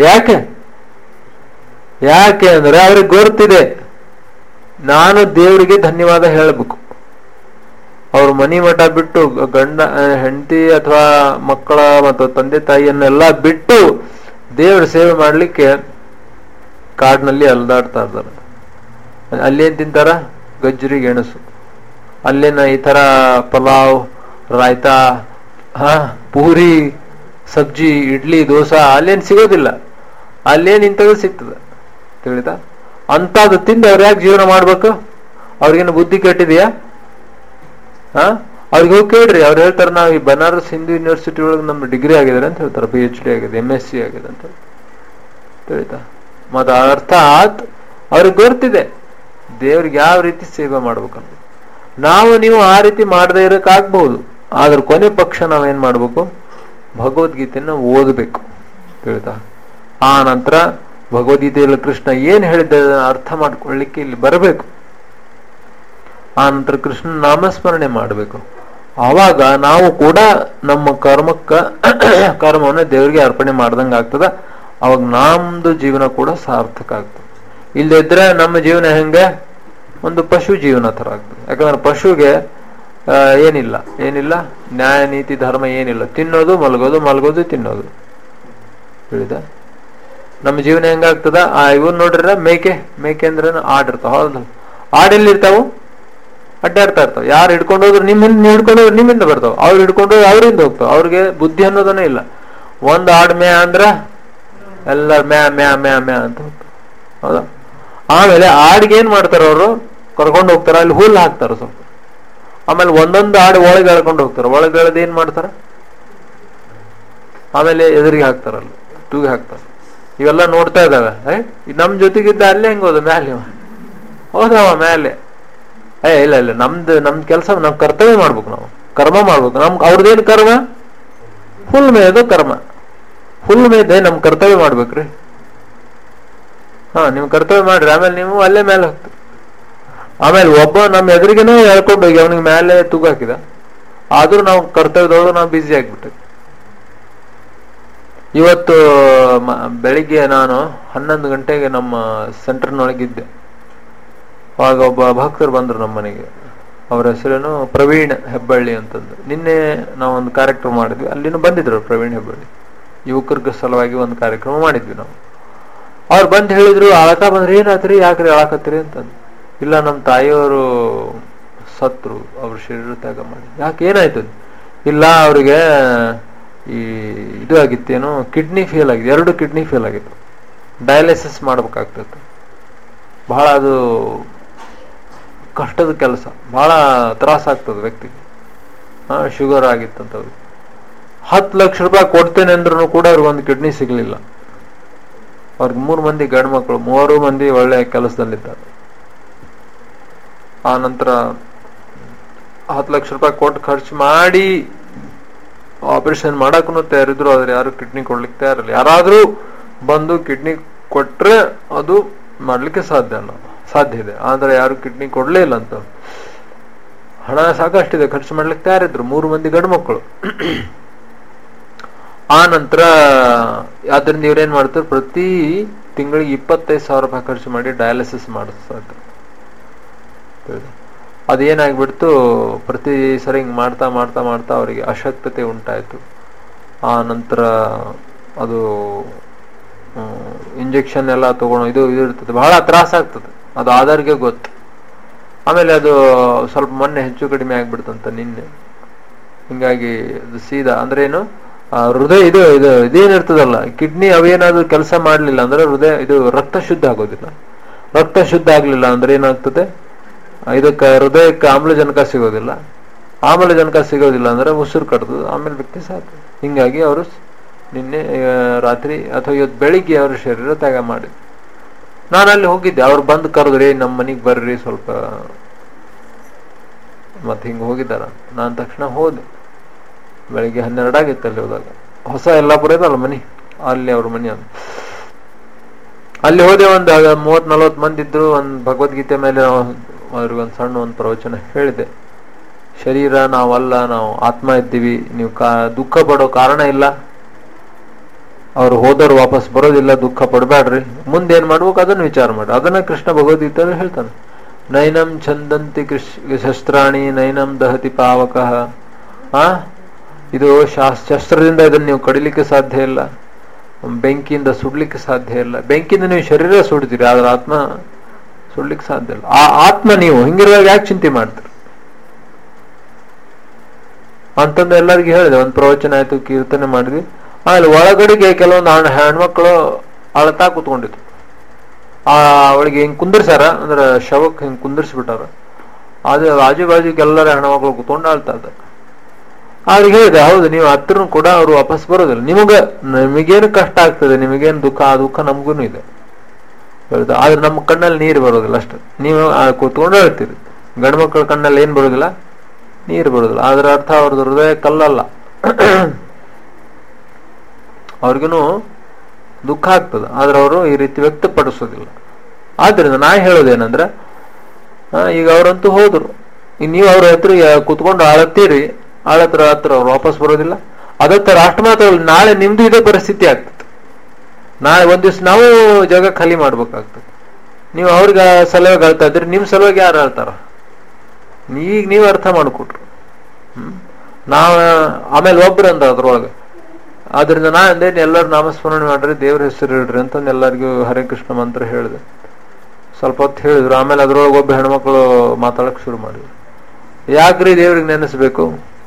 [SPEAKER 1] ಯಾಕೆ ಅಂದ್ರೆ ಅವ್ರಿಗೆ ಗೊತ್ತಿದೆ, ನಾನು ದೇವರಿಗೆ ಧನ್ಯವಾದ ಹೇಳಬೇಕು. ಅವ್ರು ಮನಿ ಮಠ ಬಿಟ್ಟು ಗಂಡ ಹೆಂಡತಿ ಅಥವಾ ಮಕ್ಕಳ ಮತ್ತು ತಂದೆ ತಾಯಿಯನ್ನೆಲ್ಲ ಬಿಟ್ಟು ದೇವರ ಸೇವೆ ಮಾಡ್ಲಿಕ್ಕೆ ಕಾಡಿನಲ್ಲಿ ಅಲ್ದಾಡ್ತಾ ಇದ್ದಾರೆ. ಅಲ್ಲೇನ್ ತಿಂತಾರ? ಗಜ್ಜರಿ ಗೆಣಸು. ಅಲ್ಲೇನ ಈ ತರ ಪಲಾವ್, ರಾಯ್ತಾ, ಪೂರಿ, ಸಬ್ಜಿ, ಇಡ್ಲಿ, ದೋಸಾ ಅಲ್ಲೇನ್ ಸಿಗೋದಿಲ್ಲ. ಅಲ್ಲೇನ್ ಇಂಥದ್ದು ಸಿಗ್ತದೆ. ತಿಳಿತಾ? ಅಂತದ್ದು ತಿಂದು ಅವ್ರು ಯಾಕೆ ಜೀವನ ಮಾಡ್ಬೇಕು? ಅವ್ರಿಗೇನು ಬುದ್ಧಿ ಕೆಟ್ಟಿದೆಯಾ? ಅವ್ರಿಗೆ ಹೋಗಿ ಕೇಳ್ರಿ, ಅವ್ರು ಹೇಳ್ತಾರೆ ನಾವು ಈ ಬನಾರಸ್ ಹಿಂದೂ ಯೂನಿವರ್ಸಿಟಿ ಒಳಗೆ ನಮ್ಮ ಡಿಗ್ರಿ ಆಗಿದ್ದಾರೆ ಅಂತ ಹೇಳ್ತಾರೆ, PhD ಆಗಿದೆ, MSc ಆಗಿದೆ ಅಂತ. ತಿಳಿತಾ? ಮತ್ತ ಅರ್ಥಾತ್ ಅವ್ರಿಗೆ ಗೊತ್ತಿದೆ ದೇವ್ರಿಗೆ ಯಾವ ರೀತಿ ಸೇವೆ ಮಾಡ್ಬೇಕಂತ. ನೀವು ಆ ರೀತಿ ಮಾಡದೇ ಇರಕ್ಕಾಗ್ಬಹುದು, ಆದ್ರೆ ಕೊನೆ ಪಕ್ಷ ನಾವೇನ್ ಮಾಡ್ಬೇಕು? ಭಗವದ್ಗೀತೆಯನ್ನು ಓದಬೇಕು. ತಿಳಿತಾ? ಆ ನಂತರ ಭಗವದ್ಗೀತೆಯಲ್ಲಿ ಕೃಷ್ಣ ಏನ್ ಹೇಳಿದ್ದ ಅರ್ಥ ಮಾಡ್ಕೊಳ್ಳಿಕ್ಕೆ ಇಲ್ಲಿ ಬರಬೇಕು. ಆ ನಂತರ ಕೃಷ್ಣ ನಾಮಸ್ಮರಣೆ ಮಾಡಬೇಕು. ಆವಾಗ ನಾವು ಕೂಡ ನಮ್ಮ ಕರ್ಮವನ್ನು ದೇವರಿಗೆ ಅರ್ಪಣೆ ಮಾಡ್ದಂಗ ಆಗ್ತದ. ಅವಾಗ ನಮ್ದು ಜೀವನ ಕೂಡ ಸಾರ್ಥಕ ಆಗ್ತದೆ. ಇಲ್ಲದಿದ್ರೆ ನಮ್ಮ ಜೀವನ ಹೆಂಗೆ? ಒಂದು ಪಶು ಜೀವನ ತರ ಆಗ್ತದೆ. ಯಾಕಂದ್ರೆ ಪಶುಗೆ ಏನಿಲ್ಲ ನ್ಯಾಯ ನೀತಿ ಧರ್ಮ ಏನಿಲ್ಲ, ತಿನ್ನೋದು ಮಲಗೋದು, ಮಲಗೋದು ತಿನ್ನೋದು. ತಿಳಿದ? ನಮ್ಮ ಜೀವನ ಹೆಂಗಾಗ್ತದ? ಇವನ್ ನೋಡ್ರ ಮೇಕೆ ಅಂದ್ರೆ ಆಡಿರ್ತಾವ. ಹೌದು, ಆಡೆಲ್ಲಿರ್ತಾವು? ಅಡ್ಡಾಡ್ತಾ ಇರ್ತಾವ. ಯಾರು ಹಿಡ್ಕೊಂಡು ಹೋದ್ರು ಹಿಡ್ಕೊಂಡೋದ್ರು ನಿಮ್ಮಿಂದ ಬರ್ತಾವ, ಅವ್ರು ಹಿಡ್ಕೊಂಡೋದ್ರು ಅವರಿಂದ ಹೋಗ್ತಾವ. ಅವ್ರಿಗೆ ಬುದ್ಧಿ ಅನ್ನೋದನ್ನೇ ಇಲ್ಲ. ಒಂದ್ ಆಡ್ ಮ್ಯಾ ಅಂದ್ರ ಎಲ್ಲಾರು ಮ್ಯಾ ಮ್ಯಾ ಮ್ಯಾ ಮ್ಯಾ ಅಂತ ಹೋಗ್ತಾವ. ಹೌದಾ? ಆಮೇಲೆ ಆಡಿಗೆ ಏನ್ ಮಾಡ್ತಾರ, ಅವರು ಕರ್ಕೊಂಡು ಹೋಗ್ತಾರ, ಅಲ್ಲಿ ಹುಲ್ಲು ಹಾಕ್ತಾರ ಸ್ವಲ್ಪ. ಆಮೇಲೆ ಒಂದೊಂದು ಆಡು ಒಳಗೆ ಎಳ್ಕೊಂಡು ಹೋಗ್ತಾರ. ಒಳಗೆ ಎಳ್ದು ಏನ್ ಮಾಡ್ತಾರ? ಆಮೇಲೆ ಎದುರಿಗೆ ಹಾಕ್ತಾರಲ್ಲ, ತೂಗಿ ಹಾಕ್ತಾರ. ಇವೆಲ್ಲ ನೋಡ್ತಾ ಇದ್ದಾವೆ. ನಮ್ ಜೊತೆಗಿದ್ದ ಅಲ್ಲೇ ಹೆಂಗ್ ಹೋದ ಮ್ಯಾಲೆ ಹೋದವ ಮ್ಯಾಲೆ. ಇಲ್ಲ ನಮ್ ಕೆಲಸ ನಮ್ ಕರ್ತವ್ಯ ಮಾಡ್ಬೇಕು, ನಾವು ಕರ್ಮ ಮಾಡ್ಬೇಕು. ಅವ್ರದ್ದೇನು ಕರ್ಮ? ಹುಲ್ ಮೇಯ್ದು ಕರ್ಮ. ಹುಲ್ ಮೇಯ್ದೆ ನಮ್ ಕರ್ತವ್ಯ ಮಾಡ್ಬೇಕ್ರಿ. ನಿಮ್ ಕರ್ತವ್ಯ ಮಾಡ್ರಿ. ಆಮೇಲೆ ನೀವು ಅಲ್ಲೇ ಮೇಲೆ ಹೋಗ್ತೀರಿ. ಆಮೇಲೆ ಒಬ್ಬ ನಮ್ಮ ಎದುರಿಗೇನೆ ಹೇಳ್ಕೊಂಡು ಹೋಗಿ ಅವನಿಗೆ ಮೇಲೆ ತೂಗ ಹಾಕಿದ, ಆದ್ರೂ ನಾವು ಕರ್ತವ್ಯದೊಳಗೆ ನಾವು ಬ್ಯುಸಿ ಆಗ್ಬಿಟ್ಟೆ. ಇವತ್ತು ಬೆಳಿಗ್ಗೆ ನಾನು 11 ಗಂಟೆಗೆ ನಮ್ಮ ಸೆಂಟರ್ನೊಳಗಿದ್ದೆ. ಆವಾಗ ಒಬ್ಬ ಭಕ್ತರು ಬಂದ್ರು ನಮ್ಮ ಮನೆಗೆ. ಅವರ ಹೆಸರೇನು ಪ್ರವೀಣ್ ಹೆಬ್ಬಳ್ಳಿ ಅಂತಂದು. ನಿನ್ನೆ ನಾವೊಂದು ಕಾರ್ಯಕ್ರಮ ಮಾಡಿದ್ವಿ, ಅಲ್ಲಿನೂ ಬಂದಿದ್ರು ಪ್ರವೀಣ್ ಹೆಬ್ಬಳ್ಳಿ. ಯುವಕರ ಸಲುವಾಗಿ ಒಂದು ಕಾರ್ಯಕ್ರಮ ಮಾಡಿದ್ವಿ ನಾವು. ಅವ್ರು ಬಂದು ಹೇಳಿದ್ರು, ಅಳಕ ಬಂದ್ರೆ ಏನಾತ್ರಿ, ಯಾಕ್ರಿ ಅಳಕತ್ತೀರಿ ಅಂತಂದು. ಇಲ್ಲ, ನಮ್ಮ ತಾಯಿಯವರು ಸತ್ರು, ಅವ್ರ ಶರೀರ ತ್ಯಾಗ ಮಾಡಿ. ಯಾಕೆ, ಏನಾಯ್ತು? ಇಲ್ಲ, ಅವ್ರಿಗೆ ಇದು ಆಗಿತ್ತೇನು, ಕಿಡ್ನಿ ಫೇಲ್ ಆಗಿದೆ, 2 ಕಿಡ್ನಿ ಫೇಲ್ ಆಗಿತ್ತು, ಡಯಾಲಿಸಿಸ್ ಮಾಡ್ಬೇಕಾಗ್ತದೆ. ಬಹಳ ಅದು ಕಷ್ಟದ ಕೆಲಸ, ಬಹಳ ತ್ರಾಸ ಆಗ್ತದೆ ವ್ಯಕ್ತಿಗೆ. ಶುಗರ್ ಆಗಿತ್ತಂತವ್ರಿಗೆ 10 ಲಕ್ಷ ರೂಪಾಯಿ ಕೊಡ್ತೇನೆ ಅಂದ್ರೂ ಕೂಡ ಅವ್ರಿಗೊಂದು ಕಿಡ್ನಿ ಸಿಗ್ಲಿಲ್ಲ. ಅವ್ರಿಗೆ 3 ಮಂದಿ ಗಂಡು ಮಕ್ಕಳು, 3 ಮಂದಿ ಒಳ್ಳೆ ಕೆಲಸದಲ್ಲಿದ್ದಾರೆ. ಆ ನಂತರ 10 ಲಕ್ಷ ರೂಪಾಯಿ ಕೊಟ್ಟು ಖರ್ಚು ಮಾಡಿ ಆಪರೇಷನ್ ಮಾಡಕ್ಕೂ ತಯಾರಿದ್ರು, ಆದ್ರೆ ಯಾರು ಕಿಡ್ನಿ ಕೊಡ್ಲಿಕ್ಕೆ ತಯಾರಿಲ್ಲ. ಯಾರಾದ್ರೂ ಬಂದು ಕಿಡ್ನಿ ಕೊಟ್ರೆ ಅದು ಮಾಡ್ಲಿಕ್ಕೆ ಸಾಧ್ಯ ಇದೆ, ಆದ್ರೆ ಯಾರು ಕಿಡ್ನಿ ಕೊಡ್ಲೇ ಇಲ್ಲ ಅಂತ. ಹಣ ಸಾಕಷ್ಟಿದೆ, ಖರ್ಚು ಮಾಡ್ಲಿಕ್ಕೆ ತಯಾರಿದ್ರು. 3 ಮಂದಿ ಗಂಡು ಮಕ್ಕಳು. ಆ ನಂತರ ಅದರಿಂದ ಇವ್ರೇನ್ ಮಾಡ್ತಾರೆ, ಪ್ರತಿ ತಿಂಗಳಿಗೆ 25,000 ರೂಪಾಯಿ ಖರ್ಚು ಮಾಡಿ ಡಯಾಲಿಸಿಸ್ ಮಾಡಿಸ್ತಾ ಇದ್ರು. ಅದೇನಾಗ್ಬಿಡ್ತು, ಪ್ರತಿ ಸರಿ ಹಿಂಗ್ ಮಾಡ್ತಾ ಮಾಡ್ತಾ ಮಾಡ್ತಾ ಅವರಿಗೆ ಅಶಕ್ತತೆ ಉಂಟಾಯ್ತು. ಆ ನಂತರ ಅದು ಇಂಜೆಕ್ಷನ್ ಎಲ್ಲ ತಗೊಂಡು ಇದು ಇರ್ತದೆ, ಬಹಳ ತ್ರಾಸ ಆಗ್ತದೆ, ಅದು ಆಧಾರ್ಗೆ ಗೊತ್ತು. ಆಮೇಲೆ ಅದು ಸ್ವಲ್ಪ ಮೊನ್ನೆ ಹೆಚ್ಚು ಕಡಿಮೆ ಆಗ್ಬಿಡ್ತಂತ ನಿನ್ನೆ. ಹಿಂಗಾಗಿ ಅದು ಸೀದಾ ಅಂದ್ರೆ ಏನು, ಹೃದಯ ಇದೇನಿರ್ತದಲ್ಲ, ಕಿಡ್ನಿ ಅವೇನಾದ್ರು ಕೆಲಸ ಮಾಡ್ಲಿಲ್ಲ ಅಂದ್ರೆ ಹೃದಯ ಇದು ರಕ್ತ ಶುದ್ಧ ಆಗೋದಿಲ್ಲ. ರಕ್ತ ಶುದ್ಧ ಆಗ್ಲಿಲ್ಲ ಅಂದ್ರೆ ಏನಾಗ್ತದೆ, ಇದಕ್ಕೆ ಹೃದಯಕ್ಕೆ ಆಮ್ಲಜನಕ ಸಿಗೋದಿಲ್ಲ. ಆಮ್ಲಜನಕ ಸಿಗೋದಿಲ್ಲ ಅಂದ್ರೆ ಉಸಿರು ಕಟ್ತದೆ, ಆಮೇಲೆ ವ್ಯಕ್ತಿ ಸಾಕು. ಹಿಂಗಾಗಿ ಅವರು ನಿನ್ನೆ ರಾತ್ರಿ ಅಥವಾ ಇವತ್ತು ಬೆಳಿಗ್ಗೆ ಅವ್ರ ಶರೀರ ತ್ಯಾಗ ಮಾಡಿದ್ರು. ನಾನು ಅಲ್ಲಿ ಹೋಗಿದ್ದೆ, ಅವ್ರು ಬಂದು ಕರೆದ್ರಿ ನಮ್ಮ ಮನೆಗೆ ಬರ್ರಿ ಸ್ವಲ್ಪ, ಮತ್ತೆ ಹಿಂಗೆ ಹೋಗಿದ್ದಾರ. ನಾನು ತಕ್ಷಣ ಹೋದೆ. ಬೆಳಿಗ್ಗೆ 12 ಆಗಿತ್ತು ಅಲ್ಲಿ ಹೋದಾಗ. ಹೊಸ ಯಲ್ಲಾಪುರ ಇದಲ್ಲ ಮನಿ, ಅಲ್ಲಿ ಅವ್ರ ಮನಿ ಅದು. ಅಲ್ಲಿ ಹೋದೆ. ಒಂದು 30-40 ಮಂದಿ ಇದ್ರು. ಒಂದು ಭಗವದ್ಗೀತೆ ಮೇಲೆ ಅವ್ರಿಗೊಂದು ಸಣ್ಣ ಒಂದು ಪ್ರವಚನ ಹೇಳಿದೆ. ಶರೀರ ನಾವಲ್ಲ, ನಾವು ಆತ್ಮ ಇದ್ದೀವಿ. ನೀವು ದುಃಖ ಪಡೋ ಕಾರಣ ಇಲ್ಲ. ಅವ್ರು ಹೋದವ್ರು ವಾಪಸ್ ಬರೋದಿಲ್ಲ, ದುಃಖ ಪಡಬೇಡ್ರಿ. ಮುಂದೇನ್ ಮಾಡ್ಬೇಕು ಅದನ್ನ ವಿಚಾರ ಮಾಡ್ರಿ. ಅದನ್ನ ಕೃಷ್ಣ ಭಗವದ್ಗೀತೆಯಲ್ಲಿ ಹೇಳ್ತಾನೆ. ನೈನಂ ಛಂದಂತಿ ಶಸ್ತ್ರಾಣಿ ನೈನಂ ದಹತಿ ಪಾವಕಃ. ಇದು ಶಸ್ತ್ರದಿಂದ ಇದನ್ನ ನೀವು ಕಡಿಲಿಕ್ಕೆ ಸಾಧ್ಯ ಇಲ್ಲ, ಬೆಂಕಿಯಿಂದ ಸುಡ್ಲಿಕ್ಕೆ ಸಾಧ್ಯ ಇಲ್ಲ. ಬೆಂಕಿಯಿಂದ ನೀವು ಶರೀರ ಸುಡ್ತೀರಿ, ಆದ್ರೆ ಆತ್ಮ ಸುಡ್ಲಿಕ್ಕೆ ಸಾಧ್ಯ ಇಲ್ಲ. ಆ ಆತ್ಮ ನೀವು ಹಿಂಗಿರುವಾಗ ಯಾಕೆ ಚಿಂತೆ ಮಾಡ್ತೀರಿ ಅಂತಂದು ಎಲ್ಲರಿಗೂ ಹೇಳಿದೆ. ಒಂದು ಪ್ರವಚನ ಆಯ್ತು, ಕೀರ್ತನೆ ಮಾಡಿದ್ವಿ. ಆಮೇಲೆ ಒಳಗಡೆಗೆ ಕೆಲವೊಂದು ಹೆಣ್ಮಕ್ಳು ಅಳತಾ ಕೂತ್ಕೊಂಡಿತ್ತು. ಅವಳಿಗೆ ಹಿಂಗ್ ಕುಂದಿರ್ಸಾರ, ಅಂದ್ರೆ ಶವಕ್ಕೆ ಹಿಂಗ್ ಕುಂದಿರ್ಸ್ಬಿಟ್ಟಾರ. ಅದು ಆಜು ಬಾಜುಗೆ ಎಲ್ಲರ ಹೆಣ್ಮಕ್ಳು ಕೂತ್ಕೊಂಡು ಆಳ್ತಾ ಇದ್ದಾರೆ. ಅವ್ರಿಗೆ ಹೇಳಿದೆ, ಹೌದು ನೀವು ಹತ್ರ ಕೂಡ ಅವ್ರು ವಾಪಸ್ ಬರೋದಿಲ್ಲ. ನಿಮಗೇನು ಕಷ್ಟ ಆಗ್ತದೆ, ನಿಮಗೇನು ದುಃಖ, ಆ ದುಃಖ ನಮಗೂ ಇದೆ ಹೇಳ್ದ. ಆದ್ರೆ ನಮ್ಮ ಕಣ್ಣಲ್ಲಿ ನೀರು ಬರೋದಿಲ್ಲ ಅಷ್ಟೇ. ನೀವು ಕೂತ್ಕೊಂಡು ಹೇಳ್ತೀರಿ. ಗಂಡು ಮಕ್ಕಳ ಕಣ್ಣಲ್ಲಿ ಏನ್ ಬರೋದಿಲ್ಲ, ನೀರು ಬರೋದಿಲ್ಲ. ಅದ್ರ ಅರ್ಥ ಅವ್ರದ್ದು ಹೃದಯ ಕಲ್ಲಲ್ಲ, ಅವ್ರಿಗೂ ದುಃಖ ಆಗ್ತದೆ, ಆದ್ರೆ ಅವರು ಈ ರೀತಿ ವ್ಯಕ್ತಪಡಿಸೋದಿಲ್ಲ. ಆದ್ರಿಂದ ನಾ ಹೇಳೋದೇನಂದ್ರೆ, ಈಗ ಅವ್ರಂತೂ ಹೋದ್ರು, ನೀವು ಅವ್ರ ಹತ್ರ ಕೂತ್ಕೊಂಡು ಆಳತ್ತೀರಿ, ಹತ್ರ ಅವ್ರು ವಾಪಸ್ ಬರೋದಿಲ್ಲ. ಅದತ್ತ ರಾಷ್ಟ್ರ ಮಾತ್ರ ನಾಳೆ ನಿಮ್ದು ಇದೇ ಪರಿಸ್ಥಿತಿ ಆಗ್ತದೆ. ನಾಳೆ ಒಂದ್ ದಿವ್ಸ ನಾವು ಜಾಗ ಖಾಲಿ ಮಾಡ್ಬೇಕಾಗ್ತದೆ. ನೀವು ಅವ್ರಿಗೆ ಸಲುವಾಗಿ ಹೇಳ್ತಾ ಇದ್ರಿ, ನಿಮ್ ಸಲುವಾಗಿ ಯಾರು ಹೇಳ್ತಾರ? ಈಗ ನೀವು ಅರ್ಥ ಮಾಡಿಕೊಟ್ರು. ನಾವ್ ಆಮೇಲೆ ಒಬ್ರು ಅಂದ ಅದ್ರೊಳಗೆ. ಆದ್ರಿಂದ ನಾ ಅಂದೇನು ಎಲ್ಲರೂ ನಾಮಸ್ಮರಣೆ ಮಾಡ್ರಿ, ದೇವ್ರ ಹೆಸರು ಹೇಳ್ರಿ ಅಂತಂದು ಎಲ್ಲರಿಗೂ ಹರೇ ಕೃಷ್ಣ ಮಂತ್ರ ಹೇಳಿದೆ. ಸ್ವಲ್ಪ ಹೊತ್ತು ಹೇಳಿದ್ರು. ಆಮೇಲೆ ಅದ್ರೊಳಗೆ ಒಬ್ಬ ಹೆಣ್ಮಕ್ಳು ಮಾತಾಡಕ್ ಶುರು ಮಾಡಿದ್ರು. ಯಾಕ್ರಿ ದೇವ್ರಿಗೆ ನೆನೆಸ್ಬೇಕು?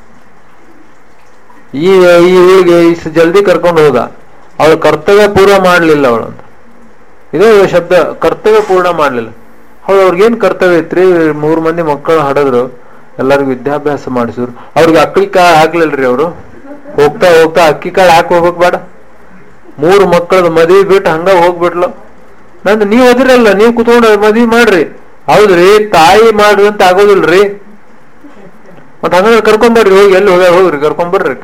[SPEAKER 1] ಈ ಊರಿಗೆ ಇಷ್ಟು ಜಲ್ದಿ ಕರ್ಕೊಂಡು ಹೋದ, ಅವಳು ಕರ್ತವ್ಯ ಪೂರ್ಣ ಮಾಡ್ಲಿಲ್ಲ ಅವಳಂತ. ಇದೇ ಶಬ್ದ, ಕರ್ತವ್ಯ ಪೂರ್ಣ ಮಾಡ್ಲಿಲ್ಲ. ಹೌದು, ಅವ್ರಿಗೇನ್ ಕರ್ತವ್ಯ ಇತ್ರಿ? 3 ಮಂದಿ ಮಕ್ಕಳು ಹಡದ್ರು, ಎಲ್ಲರಿಗೂ ವಿದ್ಯಾಭ್ಯಾಸ ಮಾಡಿಸಿದ್ರು. ಅವ್ರಿಗೆ ಅಕ್ಕಿ ಕಾಳು ಹಾಕ್ಲಿಲ್ರಿ. ಅವರು ಹೋಗ್ತಾ ಹೋಗ್ತಾ ಅಕ್ಕಿ ಕಾಳು ಹಾಕಿ ಹೋಗ್ಬೇಕು ಬೇಡ? 3 ಮಕ್ಕಳದ ಮದ್ವಿ ಬಿಟ್ಟು ಹಂಗ ಹೋಗ್ಬಿಟ್ಲು. ನಂದು ನೀವ್ ಅದಿರಲ್ಲ, ನೀವ್ ಕುತ್ಕೊಂಡು ಮದ್ವಿ ಮಾಡ್ರಿ. ಹೌದ್ರಿ, ತಾಯಿ ಮಾಡ್ರಿ ಅಂತ ಆಗೋದಿಲ್ರಿ. ಮತ್ ಹಂಗ ಕರ್ಕೊಂಬರ್ರಿ, ಹೋಗಿ ಎಲ್ಲಿ ಹೋಗ್ರಿ ಕರ್ಕೊಂಬರ್ರಿ.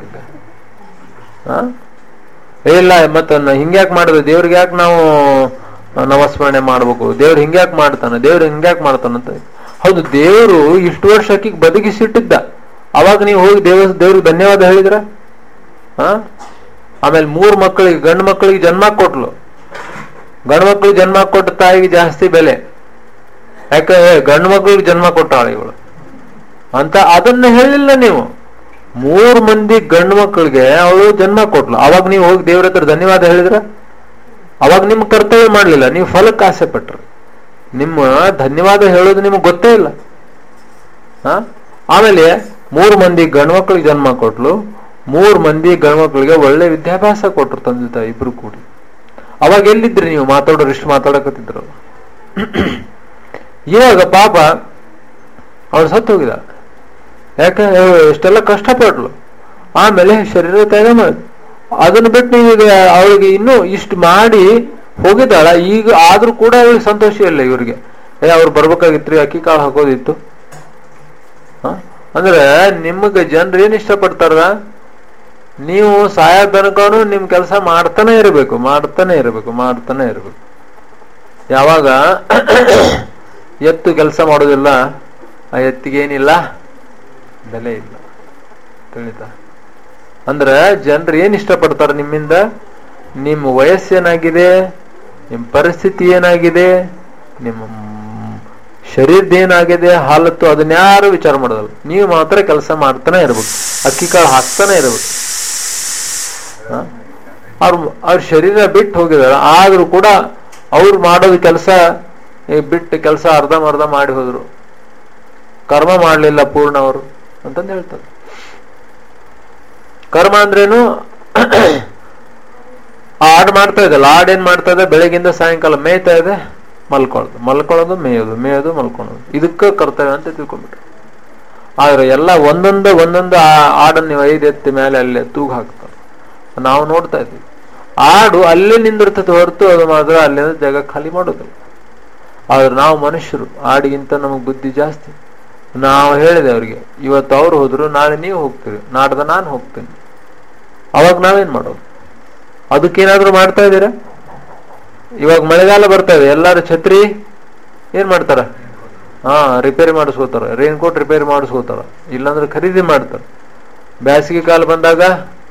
[SPEAKER 1] ಇಲ್ಲ ಮತ್ತ ಹಿಂಗ್ಯಾಕ್ ಮಾಡಿದ್ವಿ, ದೇವ್ರಿಗೆ ಯಾಕೆ ನಾವು ನಮಸ್ಮರಣೆ ಮಾಡ್ಬೇಕು? ದೇವ್ರು ಹಿಂಗ್ಯಾಕ್ ಮಾಡ್ತಾನ, ದೇವ್ರು ಹಿಂಗ್ಯಾಕ್ ಮಾಡ್ತಾನಂತ. ಹೌದು, ದೇವ್ರು ಇಷ್ಟು ವರ್ಷ ಅಕ್ಕಿಗೆ ಬದುಕಿಸಿಟ್ಟಿದ್ದ. ಅವಾಗ ನೀವು ಹೋಗಿ ದೇವ್ರಿಗೆ ಧನ್ಯವಾದ ಹೇಳಿದ್ರ? ಆಮೇಲೆ 3 ಮಕ್ಕಳಿಗೆ, ಗಂಡು ಮಕ್ಕಳಿಗೆ ಜನ್ಮ ಕೊಟ್ಲು. ಗಂಡು ಮಕ್ಕಳಿಗೆ ಜನ್ಮ ಕೊಟ್ಟ ತಾಯಿಗೆ ಜಾಸ್ತಿ ಬೆಲೆ. ಯಾಕೆ? ಗಂಡು ಮಕ್ಕಳಿಗೆ ಜನ್ಮ ಕೊಟ್ಟಾಳ ಇವಳು ಅಂತ. ಅದನ್ನ ಹೇಳಿಲ್ಲ ನೀವು. 3 ಮಂದಿ ಗಂಡು ಮಕ್ಕಳಿಗೆ ಅವಳು ಜನ್ಮ ಕೊಟ್ಲು. ಅವಾಗ ನೀವು ಹೋಗಿ ದೇವ್ರ ಹತ್ರ ಧನ್ಯವಾದ ಹೇಳಿದ್ರ? ಅವಾಗ ನಿಮ್ ಕರ್ತವ್ಯ ಮಾಡ್ಲಿಲ್ಲ, ನೀವು ಫಲಕ್ಕೆ ಆಸೆ ಪಟ್ರಿ. ನಿಮ್ಮ ಧನ್ಯವಾದ ಹೇಳೋದು ನಿಮಗ್ ಗೊತ್ತೇ ಇಲ್ಲ. ಆಮೇಲೆ 3 ಮಂದಿ ಗಂಡು ಮಕ್ಕಳಿಗೆ ಜನ್ಮ ಕೊಟ್ಲು. 3 ಮಂದಿ ಗಂಡು ಮಕ್ಕಳಿಗೆ ಒಳ್ಳೆ ವಿದ್ಯಾಭ್ಯಾಸ ಕೊಟ್ರು ತಂದೆ ತಾಯಿ ಇಬ್ರು ಕೂಡಿ. ಅವಾಗ ಎಲ್ಲಿದ್ರಿ ನೀವು? ಮಾತಾಡೋರು ಇಷ್ಟು ಮಾತಾಡಕತ್ತಿದ್ರು. ಇವಾಗ ಪಾಪ ಅವ್ರು ಸತ್ತು ಹೋಗಿದ. ಯಾಕೆ? ಇಷ್ಟೆಲ್ಲ ಕಷ್ಟಪಟ್ಲು. ಆಮೇಲೆ ಶರೀರ ತ್ಯಾಗ ಮಾಡಿದ್ರು. ಅದನ್ನ ಬಿಟ್ಟು ನೀವೀಗ ಅವಳಿಗೆ ಇನ್ನೂ ಇಷ್ಟು ಮಾಡಿ ಹೋಗಿದ್ದಾಳ. ಈಗ ಆದ್ರೂ ಕೂಡ ಅವಳಿಗೆ ಸಂತೋಷ ಇಲ್ಲ. ಇವ್ರಿಗೆ ಅವ್ರು ಬರ್ಬೇಕಾಗಿತ್ರಿ, ಅಕ್ಕಿ ಕಾಳು ಹಾಕೋದಿತ್ತು. ಅಂದ್ರೆ ನಿಮಗೆ ಜನರು ಏನ್ ಇಷ್ಟಪಡ್ತಾರ? ನೀವು ಸಾಯೋ ತನಕನು ನಿಮ್ ಕೆಲಸ ಮಾಡ್ತಾನೆ ಇರಬೇಕು. ಯಾವಾಗ ಎತ್ತು ಕೆಲಸ ಮಾಡೋದಿಲ್ಲ, ಆ ಎತ್ತಿಗೇನಿಲ್ಲ, ಬೆಲೆ ಇಲ್ಲ. ತಿಳಿತಾ? ಅಂದ್ರೆ ಜನರು ಏನ್ ಇಷ್ಟಪಡ್ತಾರೆ ನಿಮ್ಮಿಂದ? ನಿಮ್ಮ ವಯಸ್ಸೇನಾಗಿದೆ, ನಿಮ್ಮ ಪರಿಸ್ಥಿತಿ ಏನಾಗಿದೆ, ನಿಮ್ಮ ಶರೀರದೇನಾಗಿದೆ, ಹಾಲತ್ತು, ಅದನ್ಯಾರು ವಿಚಾರ ಮಾಡೋದಲ್ಲ. ನೀವು ಮಾತ್ರ ಕೆಲಸ ಮಾಡ್ತಾನೆ ಇರ್ಬೇಕು, ಅಕ್ಕಿ ಕಾಳು ಹಾಕ್ತಾನೆ ಇರ್ಬೇಕು. ಅವ್ರ ಶರೀರ ಬಿಟ್ಟು ಹೋಗಿದಾರ, ಆದ್ರೂ ಕೂಡ ಅವ್ರು ಮಾಡೋದು ಕೆಲಸ ಬಿಟ್ಟು ಕೆಲಸ ಅರ್ಧಂಬರ್ಧ ಮಾಡಿ ಹೋದ್ರು, ಕರ್ಮ ಮಾಡ್ಲಿಲ್ಲ ಪೂರ್ಣ ಅವರು ಅಂತಂದು ಹೇಳ್ತಾರೆ. ಕರ್ಮ ಅಂದ್ರೇನು? ಆಡ್ ಮಾಡ್ತಾ ಇದಲ್ಲ, ಆಡೇನ್ ಮಾಡ್ತಾ ಇದೆ? ಬೆಳಗಿಂದ ಸಾಯಂಕಾಲ ಮೇಯ್ತಾ ಇದೆ, ಮಲ್ಕೊಳ್ಳೋದು ಮೇಯೋದು ಮಲ್ಕೊಳ್ಳೋದು, ಇದಕ್ಕ ಕರ್ತವ್ಯ ಅಂತ ತಿಳ್ಕೊಂಡ್ಬಿಟ್ರು. ಆದ್ರೆ ಎಲ್ಲ ಒಂದೊಂದು ಆಡನ್ನು ನೀವು 5 ಎತ್ತಿ ಮೇಲೆ ಅಲ್ಲೇ ತೂಗು ಹಾಕ್ತಾರೆ. ನಾವು ನೋಡ್ತಾ ಇದ್ದೀವಿ, ಆಡು ಅಲ್ಲೇ ನಿಂದಿರ್ತದೆ ಹೊರತು ಅದು ಮಾತ್ರ ಅಲ್ಲಿಂದ ಜಾಗ ಖಾಲಿ ಮಾಡೋದಿಲ್ಲ. ಆದ್ರೆ ನಾವು ಮನುಷ್ಯರು, ಆಡಿಗಿಂತ ನಮಗ್ ಬುದ್ಧಿ ಜಾಸ್ತಿ. ನಾವು ಹೇಳಿದೆ ಅವ್ರಿಗೆ, ಇವತ್ತು ಅವ್ರು ಹೋದ್ರು, ನಾಳೆ ನೀವು ಹೋಗ್ತೀರಿ, ನಾಡ್ದ ನಾನು ಹೋಗ್ತೀನಿ. ಅವಾಗ ನಾವೇನ್ ಮಾಡೋದು? ಅದಕ್ಕೇನಾದ್ರೂ ಮಾಡ್ತಾ ಇದ್ದೀರಾ? ಇವಾಗ ಮಳೆಗಾಲ ಬರ್ತಾ ಇದೆ, ಎಲ್ಲಾರು ಛತ್ರಿ ಏನ್ ಮಾಡ್ತಾರ? ರಿಪೇರಿ ಮಾಡಿಸ್ಕೋತಾರ, ರೈನ್ ಕೋಟ್ ರಿಪೇರಿ ಮಾಡಿಸ್ಕೋತಾರ, ಇಲ್ಲಾಂದ್ರೆ ಖರೀದಿ ಮಾಡ್ತಾರ. ಬೇಸಿಗೆ ಕಾಲ ಬಂದಾಗ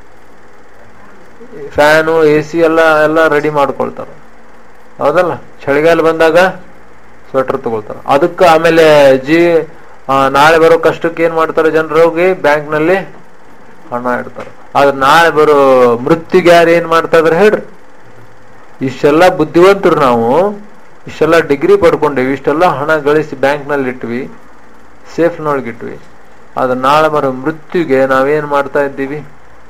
[SPEAKER 1] ಫ್ಯಾನು, AC ಎಲ್ಲ ರೆಡಿ ಮಾಡ್ಕೊಳ್ತಾರ, ಹೌದಲ್ಲ? ಚಳಿಗಾಲ ಬಂದಾಗ ಸ್ವೆಟರ್ ತಗೊಳ್ತಾರ. ಅದಕ್ಕೆ ಆಮೇಲೆ ನಾಳೆ ಬರೋ ಕಷ್ಟಕ್ಕೆ ಏನ್ ಮಾಡ್ತಾರೆ ಜನರು? ಹೋಗಿ ಬ್ಯಾಂಕ್ನಲ್ಲಿ ಹಣ ಇಡ್ತಾರೆ. ಆದ್ರೆ ನಾಳೆ ಬರೋ ಮೃತ್ಯುಗೆ ಯಾರು ಏನ್ ಮಾಡ್ತಾ ಇದಾರೆ ಹೇಳ್ರಿ? ಇಷ್ಟೆಲ್ಲ ಬುದ್ಧಿವಂತರು ನಾವು, ಇಷ್ಟೆಲ್ಲ ಡಿಗ್ರಿ ಪಡ್ಕೊಂಡೇವಿ, ಇಷ್ಟೆಲ್ಲ ಹಣ ಗಳಿಸಿ ಬ್ಯಾಂಕ್ನಲ್ಲಿ ಇಟ್ವಿ, ಸೇಫ್ನೊಳಗಿಟ್ವಿ. ಆದ್ರೆ ನಾಳೆ ಬರೋ ಮೃತ್ಯುಗೆ ನಾವೇನ್ ಮಾಡ್ತಾ ಇದ್ದೀವಿ?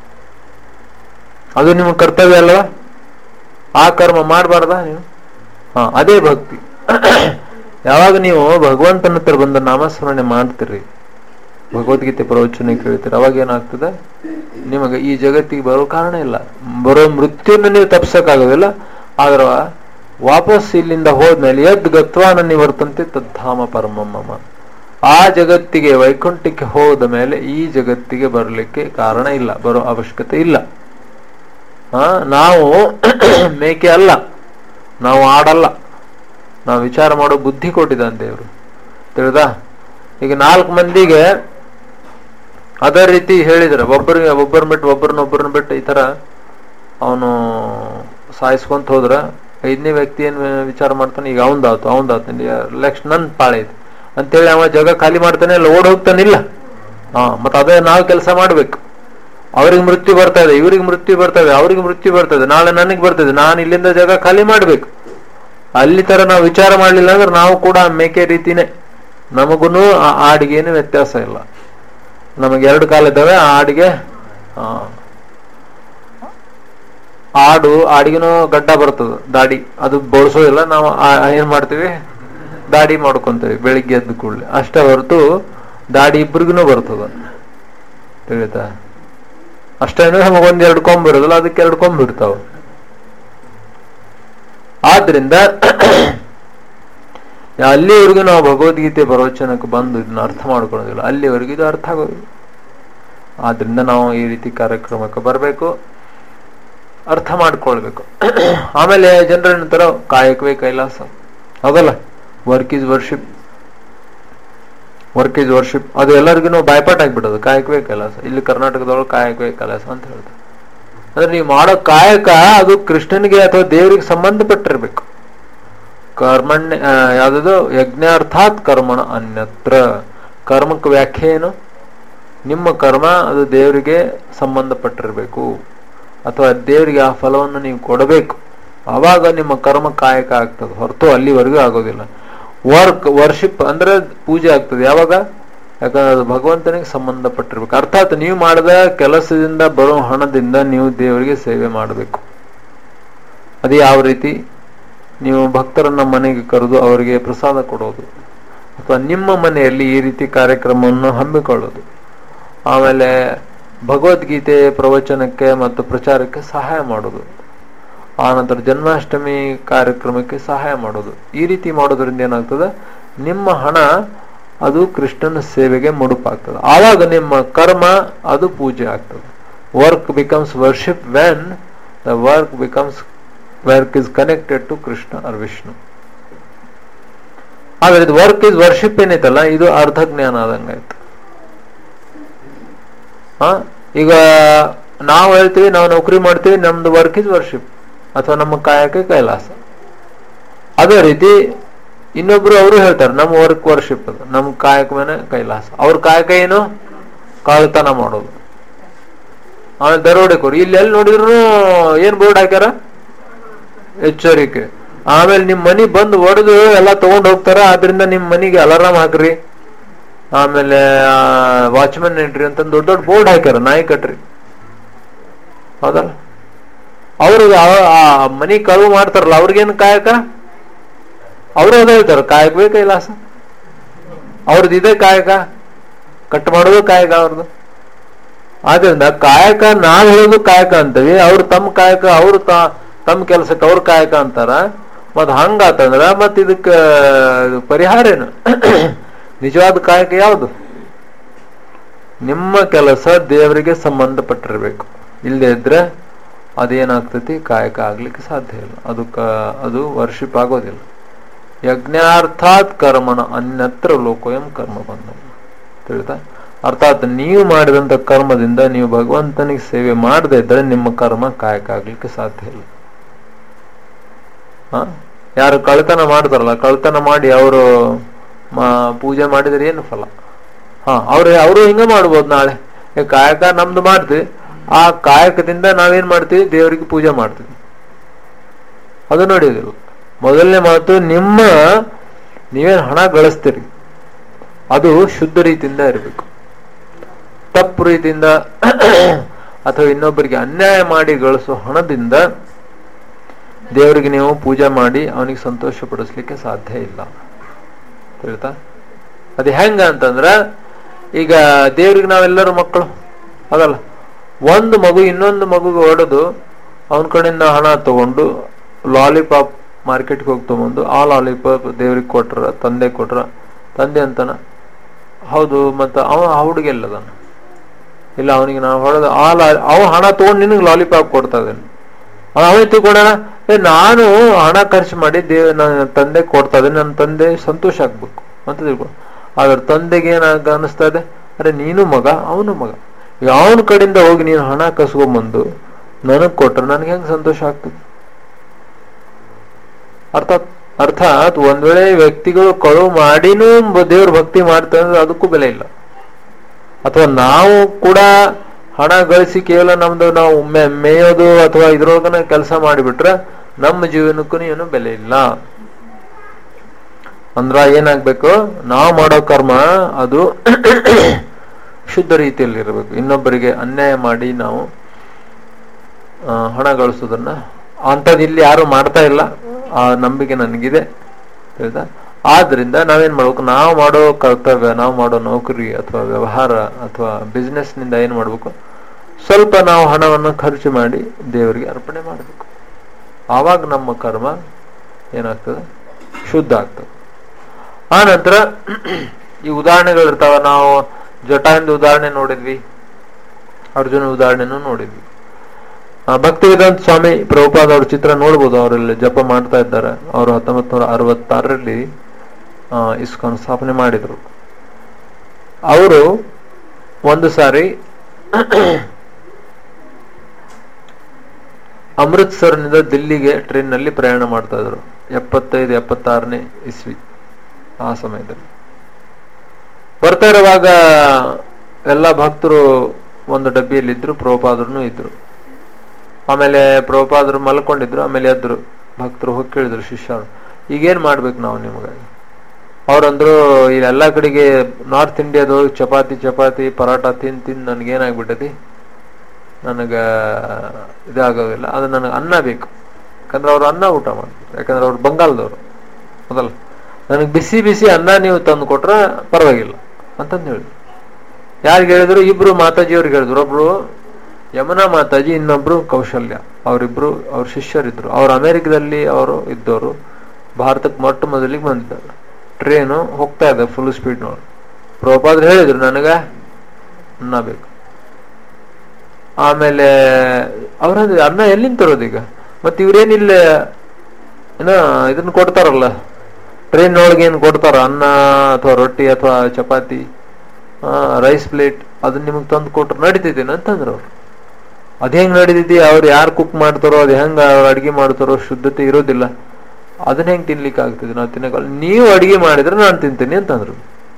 [SPEAKER 1] ಅದು ನಿಮ್ಮ ಕರ್ತವ್ಯ ಅಲ್ವಾ? ಆ ಕರ್ಮ ಮಾಡಬಾರ್ದ ನೀವು? ಅದೇ ಭಕ್ತಿ. ಯಾವಾಗ ನೀವು ಭಗವಂತನ ಹತ್ರ ಬಂದ ನಾಮಸ್ಮರಣೆ ಮಾಡ್ತೀರಿ, ಭಗವದ್ಗೀತೆ ಪ್ರವಚನ ಕೇಳ್ತೀರಿ, ಅವಾಗ ಏನಾಗ್ತದೆ? ನಿಮಗೆ ಈ ಜಗತ್ತಿಗೆ ಬರೋ ಕಾರಣ ಇಲ್ಲ, ಬರೋ ಮೃತ್ಯುನ ನೀವು ತಪ್ಸಕ್ಕಾಗೋದಿಲ್ಲ. ಆದ್ರ ವಾಪಸ್ ಇಲ್ಲಿಂದ ಹೋದ್ಮೇಲೆ ಯದ್ ಗತ್ವಾನ ನಿವರ್ತಂತೆ ತದ್ಧಾಮ ಪರಮಮ್ಮ, ಆ ಜಗತ್ತಿಗೆ ವೈಕುಂಠಕ್ಕೆ ಹೋದ ಮೇಲೆ ಈ ಜಗತ್ತಿಗೆ ಬರಲಿಕ್ಕೆ ಕಾರಣ ಇಲ್ಲ, ಬರೋ ಅವಶ್ಯಕತೆ ಇಲ್ಲ. ನಾವು ಮೇಕೆ ಅಲ್ಲ, ನಾವು ಆಡಲ್ಲ, ನಾವು ವಿಚಾರ ಮಾಡೋ ಬುದ್ಧಿ ಕೊಟ್ಟಿದ್ದಾನೆ ದೇವರು. ತಿಳಿದಾ? ಈಗ 4 ಮಂದಿಗೆ ಅದೇ ರೀತಿ ಹೇಳಿದ್ರೆ, ಒಬ್ಬರನ್ನ ಬಿಟ್ಟು ಈ ತರ ಅವನು ಸಾಯಿಸ್ಕೊಂತ ಹೋದ್ರ 5ನೇ ವ್ಯಕ್ತಿ ಏನ್ ವಿಚಾರ ಮಾಡ್ತಾನೆ? ಈಗ ಅವಂದಾತು ನೆಕ್ಸ್ಟ್ ನನ್ ಪಾಳೆ ಇದೆ ಅಂತೇಳಿ ಅವ ಜಾಗ ಖಾಲಿ ಮಾಡ್ತಾನೆ, ಇಲ್ಲ ಓಡ್ ಹೋಗ್ತಾನಿಲ್ಲ. ಮತ್ತೆ ಅದೇ ನಾವು ಕೆಲಸ ಮಾಡ್ಬೇಕು. ಅವ್ರಿಗೆ ಮೃತ್ಯು ಬರ್ತಾ ಇದೆ, ಇವ್ರಿಗೆ ಮೃತ್ಯು ಬರ್ತಾ ಇದೆ, ಅವ್ರಿಗೆ ಮೃತ್ಯು ಬರ್ತಾ ಇದೆ, ನಾಳೆ ನನಗೆ ಬರ್ತದೆ, ನಾನು ಇಲ್ಲಿಂದ ಜಾಗ ಖಾಲಿ ಮಾಡ್ಬೇಕು. ಅಲ್ಲಿ ತರ ನಾವು ವಿಚಾರ ಮಾಡ್ಲಿಲ್ಲ ಅಂದ್ರೆ ನಾವು ಕೂಡ ಮೇಕೆ ರೀತಿನೇ, ನಮಗೂ ಆ ಆಡಿಗೇನು ವ್ಯತ್ಯಾಸ ಇಲ್ಲ. ನಮಗೆ 2 ಕಾಲಿದ್ದಾವೆ, ಆ ಆಡಿಗೆ ಆಡಿಗೆನೂ ಗಡ್ಡ ಬರ್ತದೆ, ದಾಡಿ, ಅದು ಬೋಳ್ಸೋದಿಲ್ಲ. ನಾವು ಏನ್ ಮಾಡ್ತೀವಿ? ದಾಡಿ ಮಾಡ್ಕೊಂತೀವಿ ಬೆಳಿಗ್ಗೆ ಎದ್ದು ಕೂಡಲೇ, ಅಷ್ಟೇ ಹೊರತು ದಾಡಿ ಇಬ್ಬರಿಗೂ ಬರ್ತದ. ತಿಳಿತಾ? ಅಷ್ಟೇ, ನಮಗೊಂದ್ 2 ಕೊಂಬ್ ಇರೋದಿಲ್ಲ, ಅದಕ್ಕೆ 2 ಕೊಂಬ್ ಇರ್ತಾವ. ಆದ್ರಿಂದ ಅಲ್ಲಿವರೆಗೂ ನಾವು ಭಗವದ್ಗೀತೆ ಪ್ರವಚನಕ್ಕೆ ಬಂದು ಇದನ್ನ ಅರ್ಥ ಮಾಡ್ಕೊಳ್ಳೋದಿಲ್ಲ, ಅಲ್ಲಿವರೆಗೂ ಇದು ಅರ್ಥ ಆಗೋದಿಲ್ಲ. ಆದ್ರಿಂದ ನಾವು ಈ ರೀತಿ ಕಾರ್ಯಕ್ರಮಕ್ಕೆ ಬರಬೇಕು, ಅರ್ಥ ಮಾಡ್ಕೊಳ್ಬೇಕು. ಆಮೇಲೆ ಜನರ ಕಾಯಕವೇ ಕೈಲಾಸ, ಹೌದಲ್ಲ? ವರ್ಕ್ ಈಸ್ ವರ್ಷಿಪ್ ಅದು ಎಲ್ಲರಿಗೂ ಬಾಯ್ಪಾಟ್ ಆಗ್ಬಿಡೋದು. ಕಾಯಕವೇ ಕೈಲಾಸ, ಇಲ್ಲಿ ಕರ್ನಾಟಕದೊಳಗೆ ಕಾಯಕವೇ ಕೈಲಾಸ ಅಂತ ಹೇಳ್ತಾರೆ. ಅಂದ್ರೆ ನೀವು ಮಾಡೋ ಕಾಯಕ ಅದು ಕೃಷ್ಣನಿಗೆ ಅಥವಾ ದೇವರಿಗೆ ಸಂಬಂಧಪಟ್ಟಿರ್ಬೇಕು. ಕರ್ಮಣ್ಯ ಯಾವ್ದು? ಯಜ್ಞಾರ್ಥಾತ್ ಕರ್ಮಣ ಅನ್ಯತ್ರ. ಕರ್ಮಕ್ಕೆ ವ್ಯಾಖ್ಯೆ ಏನು? ನಿಮ್ಮ ಕರ್ಮ ಅದು ದೇವರಿಗೆ ಸಂಬಂಧಪಟ್ಟಿರ್ಬೇಕು, ಅಥವಾ ದೇವರಿಗೆ ಆ ಫಲವನ್ನು ನೀವು ಕೊಡಬೇಕು. ಆವಾಗ ನಿಮ್ಮ ಕರ್ಮ ಕಾಯಕ ಆಗ್ತದೆ, ಹೊರತು ಅಲ್ಲಿವರೆಗೂ ಆಗೋದಿಲ್ಲ. ವರ್ಷಿಪ್ ಅಂದ್ರೆ ಪೂಜೆ ಆಗ್ತದೆ ಯಾವಾಗ? ಯಾಕಂದ್ರೆ ಅದು ಭಗವಂತನಿಗೆ ಸಂಬಂಧಪಟ್ಟಿರ್ಬೇಕು. ಅರ್ಥಾತ್ ನೀವು ಮಾಡಿದ ಕೆಲಸದಿಂದ ಬರೋ ಹಣದಿಂದ ನೀವು ದೇವರಿಗೆ ಸೇವೆ ಮಾಡಬೇಕು. ಅದು ಯಾವ ರೀತಿ? ನೀವು ಭಕ್ತರನ್ನ ಮನೆಗೆ ಕರೆದು ಅವರಿಗೆ ಪ್ರಸಾದ ಕೊಡೋದು, ಅಥವಾ ನಿಮ್ಮ ಮನೆಯಲ್ಲಿ ಈ ರೀತಿ ಕಾರ್ಯಕ್ರಮವನ್ನು ಹಮ್ಮಿಕೊಳ್ಳೋದು. ಆಮೇಲೆ ಭಗವದ್ಗೀತೆ ಪ್ರವಚನಕ್ಕೆ ಮತ್ತು ಪ್ರಚಾರಕ್ಕೆ ಸಹಾಯ ಮಾಡೋದು. ಆನಂತರ ಜನ್ಮಾಷ್ಟಮಿ ಕಾರ್ಯಕ್ರಮಕ್ಕೆ ಸಹಾಯ ಮಾಡೋದು. ಈ ರೀತಿ ಮಾಡೋದ್ರಿಂದ ಏನಾಗ್ತದೆ? ನಿಮ್ಮ ಹಣ ಅದು ಕೃಷ್ಣನ ಸೇವೆಗೆ ಮುಡುಪಾಗ್ತದೆ. ಆವಾಗ ನಿಮ್ಮ ಕರ್ಮ ಅದು ಪೂಜೆ ಆಗ್ತದೆ. Work becomes worship when the work is connected to Krishna or Vishnu. ಆದ್ರೆ ಇದು ವರ್ಕ್ ಇಸ್ ವರ್ಷಿಪ್ ಏನೈತಲ್ಲ, ಇದು ಅರ್ಧ ಜ್ಞಾನ ಆದಂಗಾಯ್ತು. ಈಗ ನಾವು ಹೇಳ್ತೀವಿ ನಾವು ನೌಕರಿ ಮಾಡ್ತೀವಿ, ನಮ್ದು ವರ್ಕ್ ಇಸ್ ವರ್ಷಿಪ್ ಅಥವಾ ನಮ್ಮ ಕಾಯಕ್ಕೆ ಕೈಲಾಸ. ಅದೇ ರೀತಿ ಇನ್ನೊಬ್ರು ಅವರು ಹೇಳ್ತಾರೆ ನಮ್ಮ ವರ್ಕ್ ವರ್ಷಿಪ್, ಅದು ನಮ್ಮ ಕಾಯಕ ಮೇಲೆ ಕೈಲಾಸ. ಅವ್ರ ಕಾಯಕ ಏನು? ಕಳ್ಳತನ ಮಾಡೋದು, ಆಮೇಲೆ ದರೋಡೆಕೋರು. ಇಲ್ಲಿ ಎಲ್ಲಿ ನೋಡಿದ್ರು ಏನ್ ಬೋರ್ಡ್ ಹಾಕ್ಯಾರ? ಎಚ್ಚರಿಕೆ. ಆಮೇಲೆ ನಿಮ್ ಮನಿ ಬಂದು ಹೊಡೆದು ಎಲ್ಲ ತಗೊಂಡ್ ಹೋಗ್ತಾರ, ಆದ್ರಿಂದ ನಿಮ್ ಮನಿಗೆ ಅಲಾರಾಮ್ ಹಾಕ್ರಿ, ಆಮೇಲೆ ವಾಚ್ಮನ್ ಎಂಟ್ರಿ ಅಂತ ದೊಡ್ಡ ದೊಡ್ಡ ಬೋರ್ಡ್ ಹಾಕ್ಯಾರ, ನಾಯಿ ಕಟ್ರಿ. ಹೌದಲ್ಲ? ಅವ್ರಿಗೆ ಮನಿ ಕಳುವು ಮಾಡ್ತಾರಲ್ಲ ಅವ್ರಿಗೇನು ಕಾಯಕ? ಅವ್ರು ಅದ ಹೇಳ್ತಾರ ಕಾಯಕವೇ ಕೈಲಾಸ. ಅವ್ರದ್ದು ಇದೇ ಕಾಯಕ, ಕಟ್ ಮಾಡೋದು ಕಾಯಕ ಅವ್ರದ್ದು. ಆದ್ರಿಂದ ಕಾಯಕ ನಾವ್ ಹೇಳೋದು ಕಾಯಕ ಅಂತೀವಿ, ಅವ್ರು ತಮ್ಮ ಕಾಯಕ ಅವ್ರು ತಮ್ಮ ಕೆಲ್ಸಕ್ಕೆ ಅವ್ರ ಕಾಯಕ ಅಂತಾರ. ಮತ್ ಹಂಗಾತಂದ್ರ ಮತ್ ಇದಕ್ಕ ಪರಿಹಾರ ಏನು? ನಿಜವಾದ ಕಾಯಕ ಯಾವುದು? ನಿಮ್ಮ ಕೆಲಸ ದೇವರಿಗೆ ಸಂಬಂಧಪಟ್ಟಿರ್ಬೇಕು. ಇಲ್ಲದೆ ಇದ್ರೆ ಅದೇನಾಗ್ತತಿ? ಕಾಯಕ ಆಗ್ಲಿಕ್ಕೆ ಸಾಧ್ಯ ಇಲ್ಲ, ಅದು ವರ್ಷಿಪ್ ಆಗೋದಿಲ್ಲ. ಯಜ್ಞಾರ್ಥಾತ್ ಕರ್ಮನ ಅನ್ಯತ್ರ ಲೋಕೋಯಂ ಕರ್ಮ ಬಂಧ. ತಿಳಿತಾ? ಅರ್ಥಾತ್ ನೀವು ಮಾಡಿದಂತ ಕರ್ಮದಿಂದ ನೀವು ಭಗವಂತನಿಗೆ ಸೇವೆ ಮಾಡದೇ ಇದ್ರೆ ನಿಮ್ಮ ಕರ್ಮ ಕಾಯಕ ಆಗ್ಲಿಕ್ಕೆ ಸಾಧ್ಯ ಇಲ್ಲ. ಯಾರು ಕಳ್ತನ ಮಾಡ್ತಾರಲ್ಲ, ಕಳ್ತನ ಮಾಡಿ ಅವರು ಪೂಜೆ ಮಾಡಿದ್ರೆ ಏನು ಫಲ? ಅವರು ಹಿಂಗ ಮಾಡ್ಬೋದು. ನಾಳೆ ಕಾಯಕ ನಮ್ದು ಮಾಡ್ತೀವಿ, ಆ ಕಾಯಕದಿಂದ ನಾವೇನ್ ಮಾಡ್ತೀವಿ? ದೇವರಿಗೆ ಪೂಜೆ ಮಾಡ್ತೀವಿ. ಅದು ನಡೆಯೋದಿಲ್ಲ. ಮೊದಲನೇ ಮಾತು, ನೀವೇನ್ ಹಣ ಗಳಿಸ್ತೀರಿ ಅದು ಶುದ್ಧ ರೀತಿಯಿಂದ ಇರಬೇಕು. ತಪ್ಪು ರೀತಿಯಿಂದ ಅಥವಾ ಇನ್ನೊಬ್ಬರಿಗೆ ಅನ್ಯಾಯ ಮಾಡಿ ಗಳಿಸೋ ಹಣದಿಂದ ದೇವರಿಗೆ ನೀವು ಪೂಜೆ ಮಾಡಿ ಅವನಿಗೆ ಸಂತೋಷ ಪಡಿಸ್ಲಿಕ್ಕೆ ಸಾಧ್ಯ ಇಲ್ಲ. ತಿಳಿತಾ? ಅದು ಹೆಂಗ ಅಂತಂದ್ರ, ಈಗ ದೇವ್ರಿಗೆ ನಾವೆಲ್ಲರೂ ಮಕ್ಕಳು ಅದಲ್ಲ. ಒಂದು ಮಗು ಇನ್ನೊಂದು ಮಗುಗೆ ಹೊಡೆದು ಅವನ ಕಡೆಯಿಂದ ಹಣ ತಗೊಂಡು ಲಾಲಿಪಾಪ್ ಮಾರ್ಕೆಟ್ಗೆ ಹೋಗಿ ತಗೊಂಡು ಆ ಲಾಲಿಪಾಪ್ ದೇವ್ರಿಗೆ ಕೊಟ್ರ, ತಂದೆ ಕೊಟ್ರ, ತಂದೆ ಅಂತಾನ ಹೌದು, ಮತ್ತ ಅವ ಹುಡುಗಿ ಎಲ್ಲದಾನ ಇಲ್ಲ, ಅವನಿಗೆ ನಾವು ಹೊಡೆದ ಅವ ಹಣ ತಗೊಂಡು ನಿನಗೆ ಲಾಲಿಪಾಪ್ ಕೊಡ್ತಾ ಇದ್ದೇನೆ. ಅವೇ ತಿಳ್ಕೊಂಡ ನಾನು ಹಣ ಖರ್ಚು ಮಾಡಿ ನನ್ನ ತಂದೆ ಕೊಡ್ತಾ ಇದ್ದೇನೆ, ನನ್ನ ತಂದೆ ಸಂತೋಷ ಆಗ್ಬೇಕು ಅಂತ ತಿಳ್ಕೊಂಡು. ಆದ್ರೆ ತಂದೆಗೆ ಏನಾಗ ಅನಿಸ್ತಾ ಇದೆ, ಅರೆ ನೀನು ಮಗ ಅವನು ಮಗ, ಈಗ ಅವನ ಕಡೆಯಿಂದ ಹೋಗಿ ನೀನು ಹಣ ಕಸ್ಕೊಂಬಂದು ನನಗ್ ಕೊಟ್ರೆ ನನಗೆ ಹೆಂಗ್ ಸಂತೋಷ ಆಗ್ತದೆ? ಅರ್ಥಾತ್ ಒಂದ್ ವೇಳೆ ವ್ಯಕ್ತಿಗಳು ಕಳುವು ಮಾಡಿನೂ ದೇವ್ರ ಭಕ್ತಿ ಮಾಡ್ತಾರೆ ಅಂದ್ರೆ ಅದಕ್ಕೂ ಬೆಲೆ ಇಲ್ಲ. ಅಥವಾ ನಾವು ಕೂಡ ಹಣ ಗಳಿಸಿ ಕೇವಲ ನಮ್ದು ನಾವು ಮೇಯೋದು ಅಥವಾ ಇದ್ರೊಳಗನ ಕೆಲಸ ಮಾಡಿಬಿಟ್ರೆ ನಮ್ಮ ಜೀವನಕ್ಕೂ ಏನು ಬೆಲೆ ಇಲ್ಲ. ಅಂದ್ರ ಏನಾಗ್ಬೇಕು? ನಾವು ಮಾಡೋ ಕರ್ಮ ಅದು ಶುದ್ಧ ರೀತಿಯಲ್ಲಿ ಇರಬೇಕು. ಇನ್ನೊಬ್ಬರಿಗೆ ಅನ್ಯಾಯ ಮಾಡಿ ನಾವು ಹಣ ಗಳಿಸೋದನ್ನ ಅಂಥದ್ದು ಇಲ್ಲಿ ಯಾರು ಮಾಡ್ತಾ ಇಲ್ಲ, ಆ ನಂಬಿಕೆ ನನಗಿದೆ. ಆಯ್ತಾ? ಆದ್ರಿಂದ ನಾವೇನ್ ಮಾಡ್ಬೇಕು? ನಾವು ಮಾಡೋ ಕರ್ತವ್ಯ, ನಾವು ಮಾಡೋ ನೌಕರಿ ಅಥವಾ ವ್ಯವಹಾರ ಅಥವಾ ಬಿಸ್ನೆಸ್ ನಿಂದ ಏನ್ ಮಾಡ್ಬೇಕು? ಸ್ವಲ್ಪ ನಾವು ಹಣವನ್ನು ಖರ್ಚು ಮಾಡಿ ದೇವರಿಗೆ ಅರ್ಪಣೆ ಮಾಡಬೇಕು. ಆವಾಗ ನಮ್ಮ ಕರ್ಮ ಏನಾಗ್ತದೆ? ಶುದ್ಧ ಆಗ್ತದೆ. ಆ ನಂತರ ಈ ಉದಾಹರಣೆಗಳಿರ್ತಾವ. ನಾವು ಜಟಾಯಿಂದ ಉದಾಹರಣೆ ನೋಡಿದ್ವಿ, ಅರ್ಜುನ ಉದಾಹರಣೆನೂ ನೋಡಿದ್ವಿ. ಭಕ್ತಿವೇದಾಂತ ಸ್ವಾಮಿ ಪ್ರಭುಪಾದ ಅವ್ರ ಚಿತ್ರ ನೋಡ್ಬೋದು. ಅವರಲ್ಲಿ ಜಪ ಮಾಡ್ತಾ ಇದ್ದಾರೆ. ಅವರು 1966ರಲ್ಲಿ ಇಸ್ಕಾನ್ ಸ್ಥಾಪನೆ ಮಾಡಿದ್ರು. ಅವರು ಒಂದು ಸಾರಿ ಅಮೃತ್ಸರ್ನಿಂದ ದಿಲ್ಲಿಗೆ ಟ್ರೈನ್ ನಲ್ಲಿ ಪ್ರಯಾಣ ಮಾಡ್ತಾ ಇದ್ರು. 75-76ನೇ ಇಸ್ವಿ ಆ ಸಮಯದಲ್ಲಿ ಬರ್ತಾ ಇರುವಾಗ ಎಲ್ಲ ಭಕ್ತರು ಒಂದು ಡಬ್ಬಿಯಲ್ಲಿದ್ರು, ಪ್ರಭುಪಾದರು ಇದ್ರು. ಆಮೇಲೆ ಪ್ರಭುಪಾದರು ಮಲ್ಕೊಂಡಿದ್ರು. ಆಮೇಲೆ ಎದ್ರು. ಭಕ್ತರು ಹೋಗಿ ಕೇಳಿದ್ರು ಶಿಷ್ಯರು, ಈಗೇನ್ ಮಾಡ್ಬೇಕು ನಾವು ನಿಮ್ಗಾಗಿ? ಅವ್ರಂದ್ರು, ಇಲ್ಲೆಲ್ಲಾ ಕಡೆಗೆ ನಾರ್ತ್ ಇಂಡಿಯಾದ ಚಪಾತಿ ಪರಾಟ ತಿಂದು ನನ್ಗೇನಾಗ್ಬಿಟ್ಟತಿ, ನನಗ ಇದಾಗೋದಿಲ್ಲ, ಅದು ನನಗೆ ಅನ್ನ ಬೇಕು. ಯಾಕಂದ್ರೆ ಅವ್ರು ಅನ್ನ ಊಟ ಮಾಡ್ತಾರೆ, ಯಾಕಂದ್ರೆ ಅವ್ರು ಬಂಗಾಲದವ್ರು ಮೊದಲ. ನನಗೆ ಬಿಸಿ ಬಿಸಿ ಅನ್ನ ನೀವು ತಂದು ಕೊಟ್ರೆ ಪರವಾಗಿಲ್ಲ ಅಂತಂದು ಹೇಳಿದ್ರು. ಯಾರಿಗೆ ಹೇಳಿದ್ರು? ಇಬ್ರು ಮಾತಾಜಿಯವ್ರಿಗೆ ಹೇಳಿದ್ರು. ಒಬ್ರು ಯಮುನಾ ಮಾತಾಜಿ, ಇನ್ನೊಬ್ರು ಕೌಶಲ್ಯ. ಅವರಿಬ್ರು ಅವ್ರ ಶಿಷ್ಯರಿದ್ರು. ಅವ್ರು ಅಮೆರಿಕದಲ್ಲಿ ಅವರು ಇದ್ದವರು. ಭಾರತಕ್ಕೆ ಮೊಟ್ಟ ಮೊದಲಿಗೆ ಬಂದಿದ್ದಾರೆ. ಟ್ರೈನು ಹೋಗ್ತಾ ಇದೆ ಫುಲ್ ಸ್ಪೀಡ್ ನೋಡಿ. ಪ್ರಭುಪಾದರು ಹೇಳಿದ್ರು, ನನಗ ಅನ್ನ ಬೇಕು. ಆಮೇಲೆ ಅವ್ರಂದ್ರೆ ಅನ್ನ ಎಲ್ಲಿಂದ ತರೋದು ಈಗ? ಮತ್ತೆ ಇವ್ರೇನಿಲ್ಲ ಏನೋ ಇದನ್ನ ಕೊಡ್ತಾರಲ್ಲ, ಟ್ರೈನ್ ಒಳಗೆ ಏನು ಕೊಡ್ತಾರ, ಅನ್ನ ಅಥವಾ ರೊಟ್ಟಿ ಅಥವಾ ಚಪಾತಿ, ರೈಸ್ ಪ್ಲೇಟ್, ಅದನ್ನ ನಿಮಗೆ ತಂದು ಕೊಟ್ರು ನಡೀತಿದ್ದೇನೆ ಅಂತಂದ್ರು ಅವ್ರು. ಅದ್ ಹೆಂಗ್ ನಡೀತೈತಿ? ಅವ್ರು ಯಾರು ಕುಕ್ ಮಾಡ್ತಾರೋ, ಅದು ಹೆಂಗ ಅವ್ರು ಅಡಿಗೆ ಮಾಡ್ತಾರೋ, ಶುದ್ಧತೆ ಇರೋದಿಲ್ಲ, ಅದನ್ನ ಹೆಂಗ್ ತಿನ್ಲಿಕ್ಕೆ ಆಗ್ತದೆ? ನಾವು ತಿನ್ನಕಲ್ಲ. ನೀವು ಅಡಿಗೆ ಮಾಡಿದ್ರೆ ನಾನು ತಿಂತೀನಿ ಅಂತಂದ್ರು.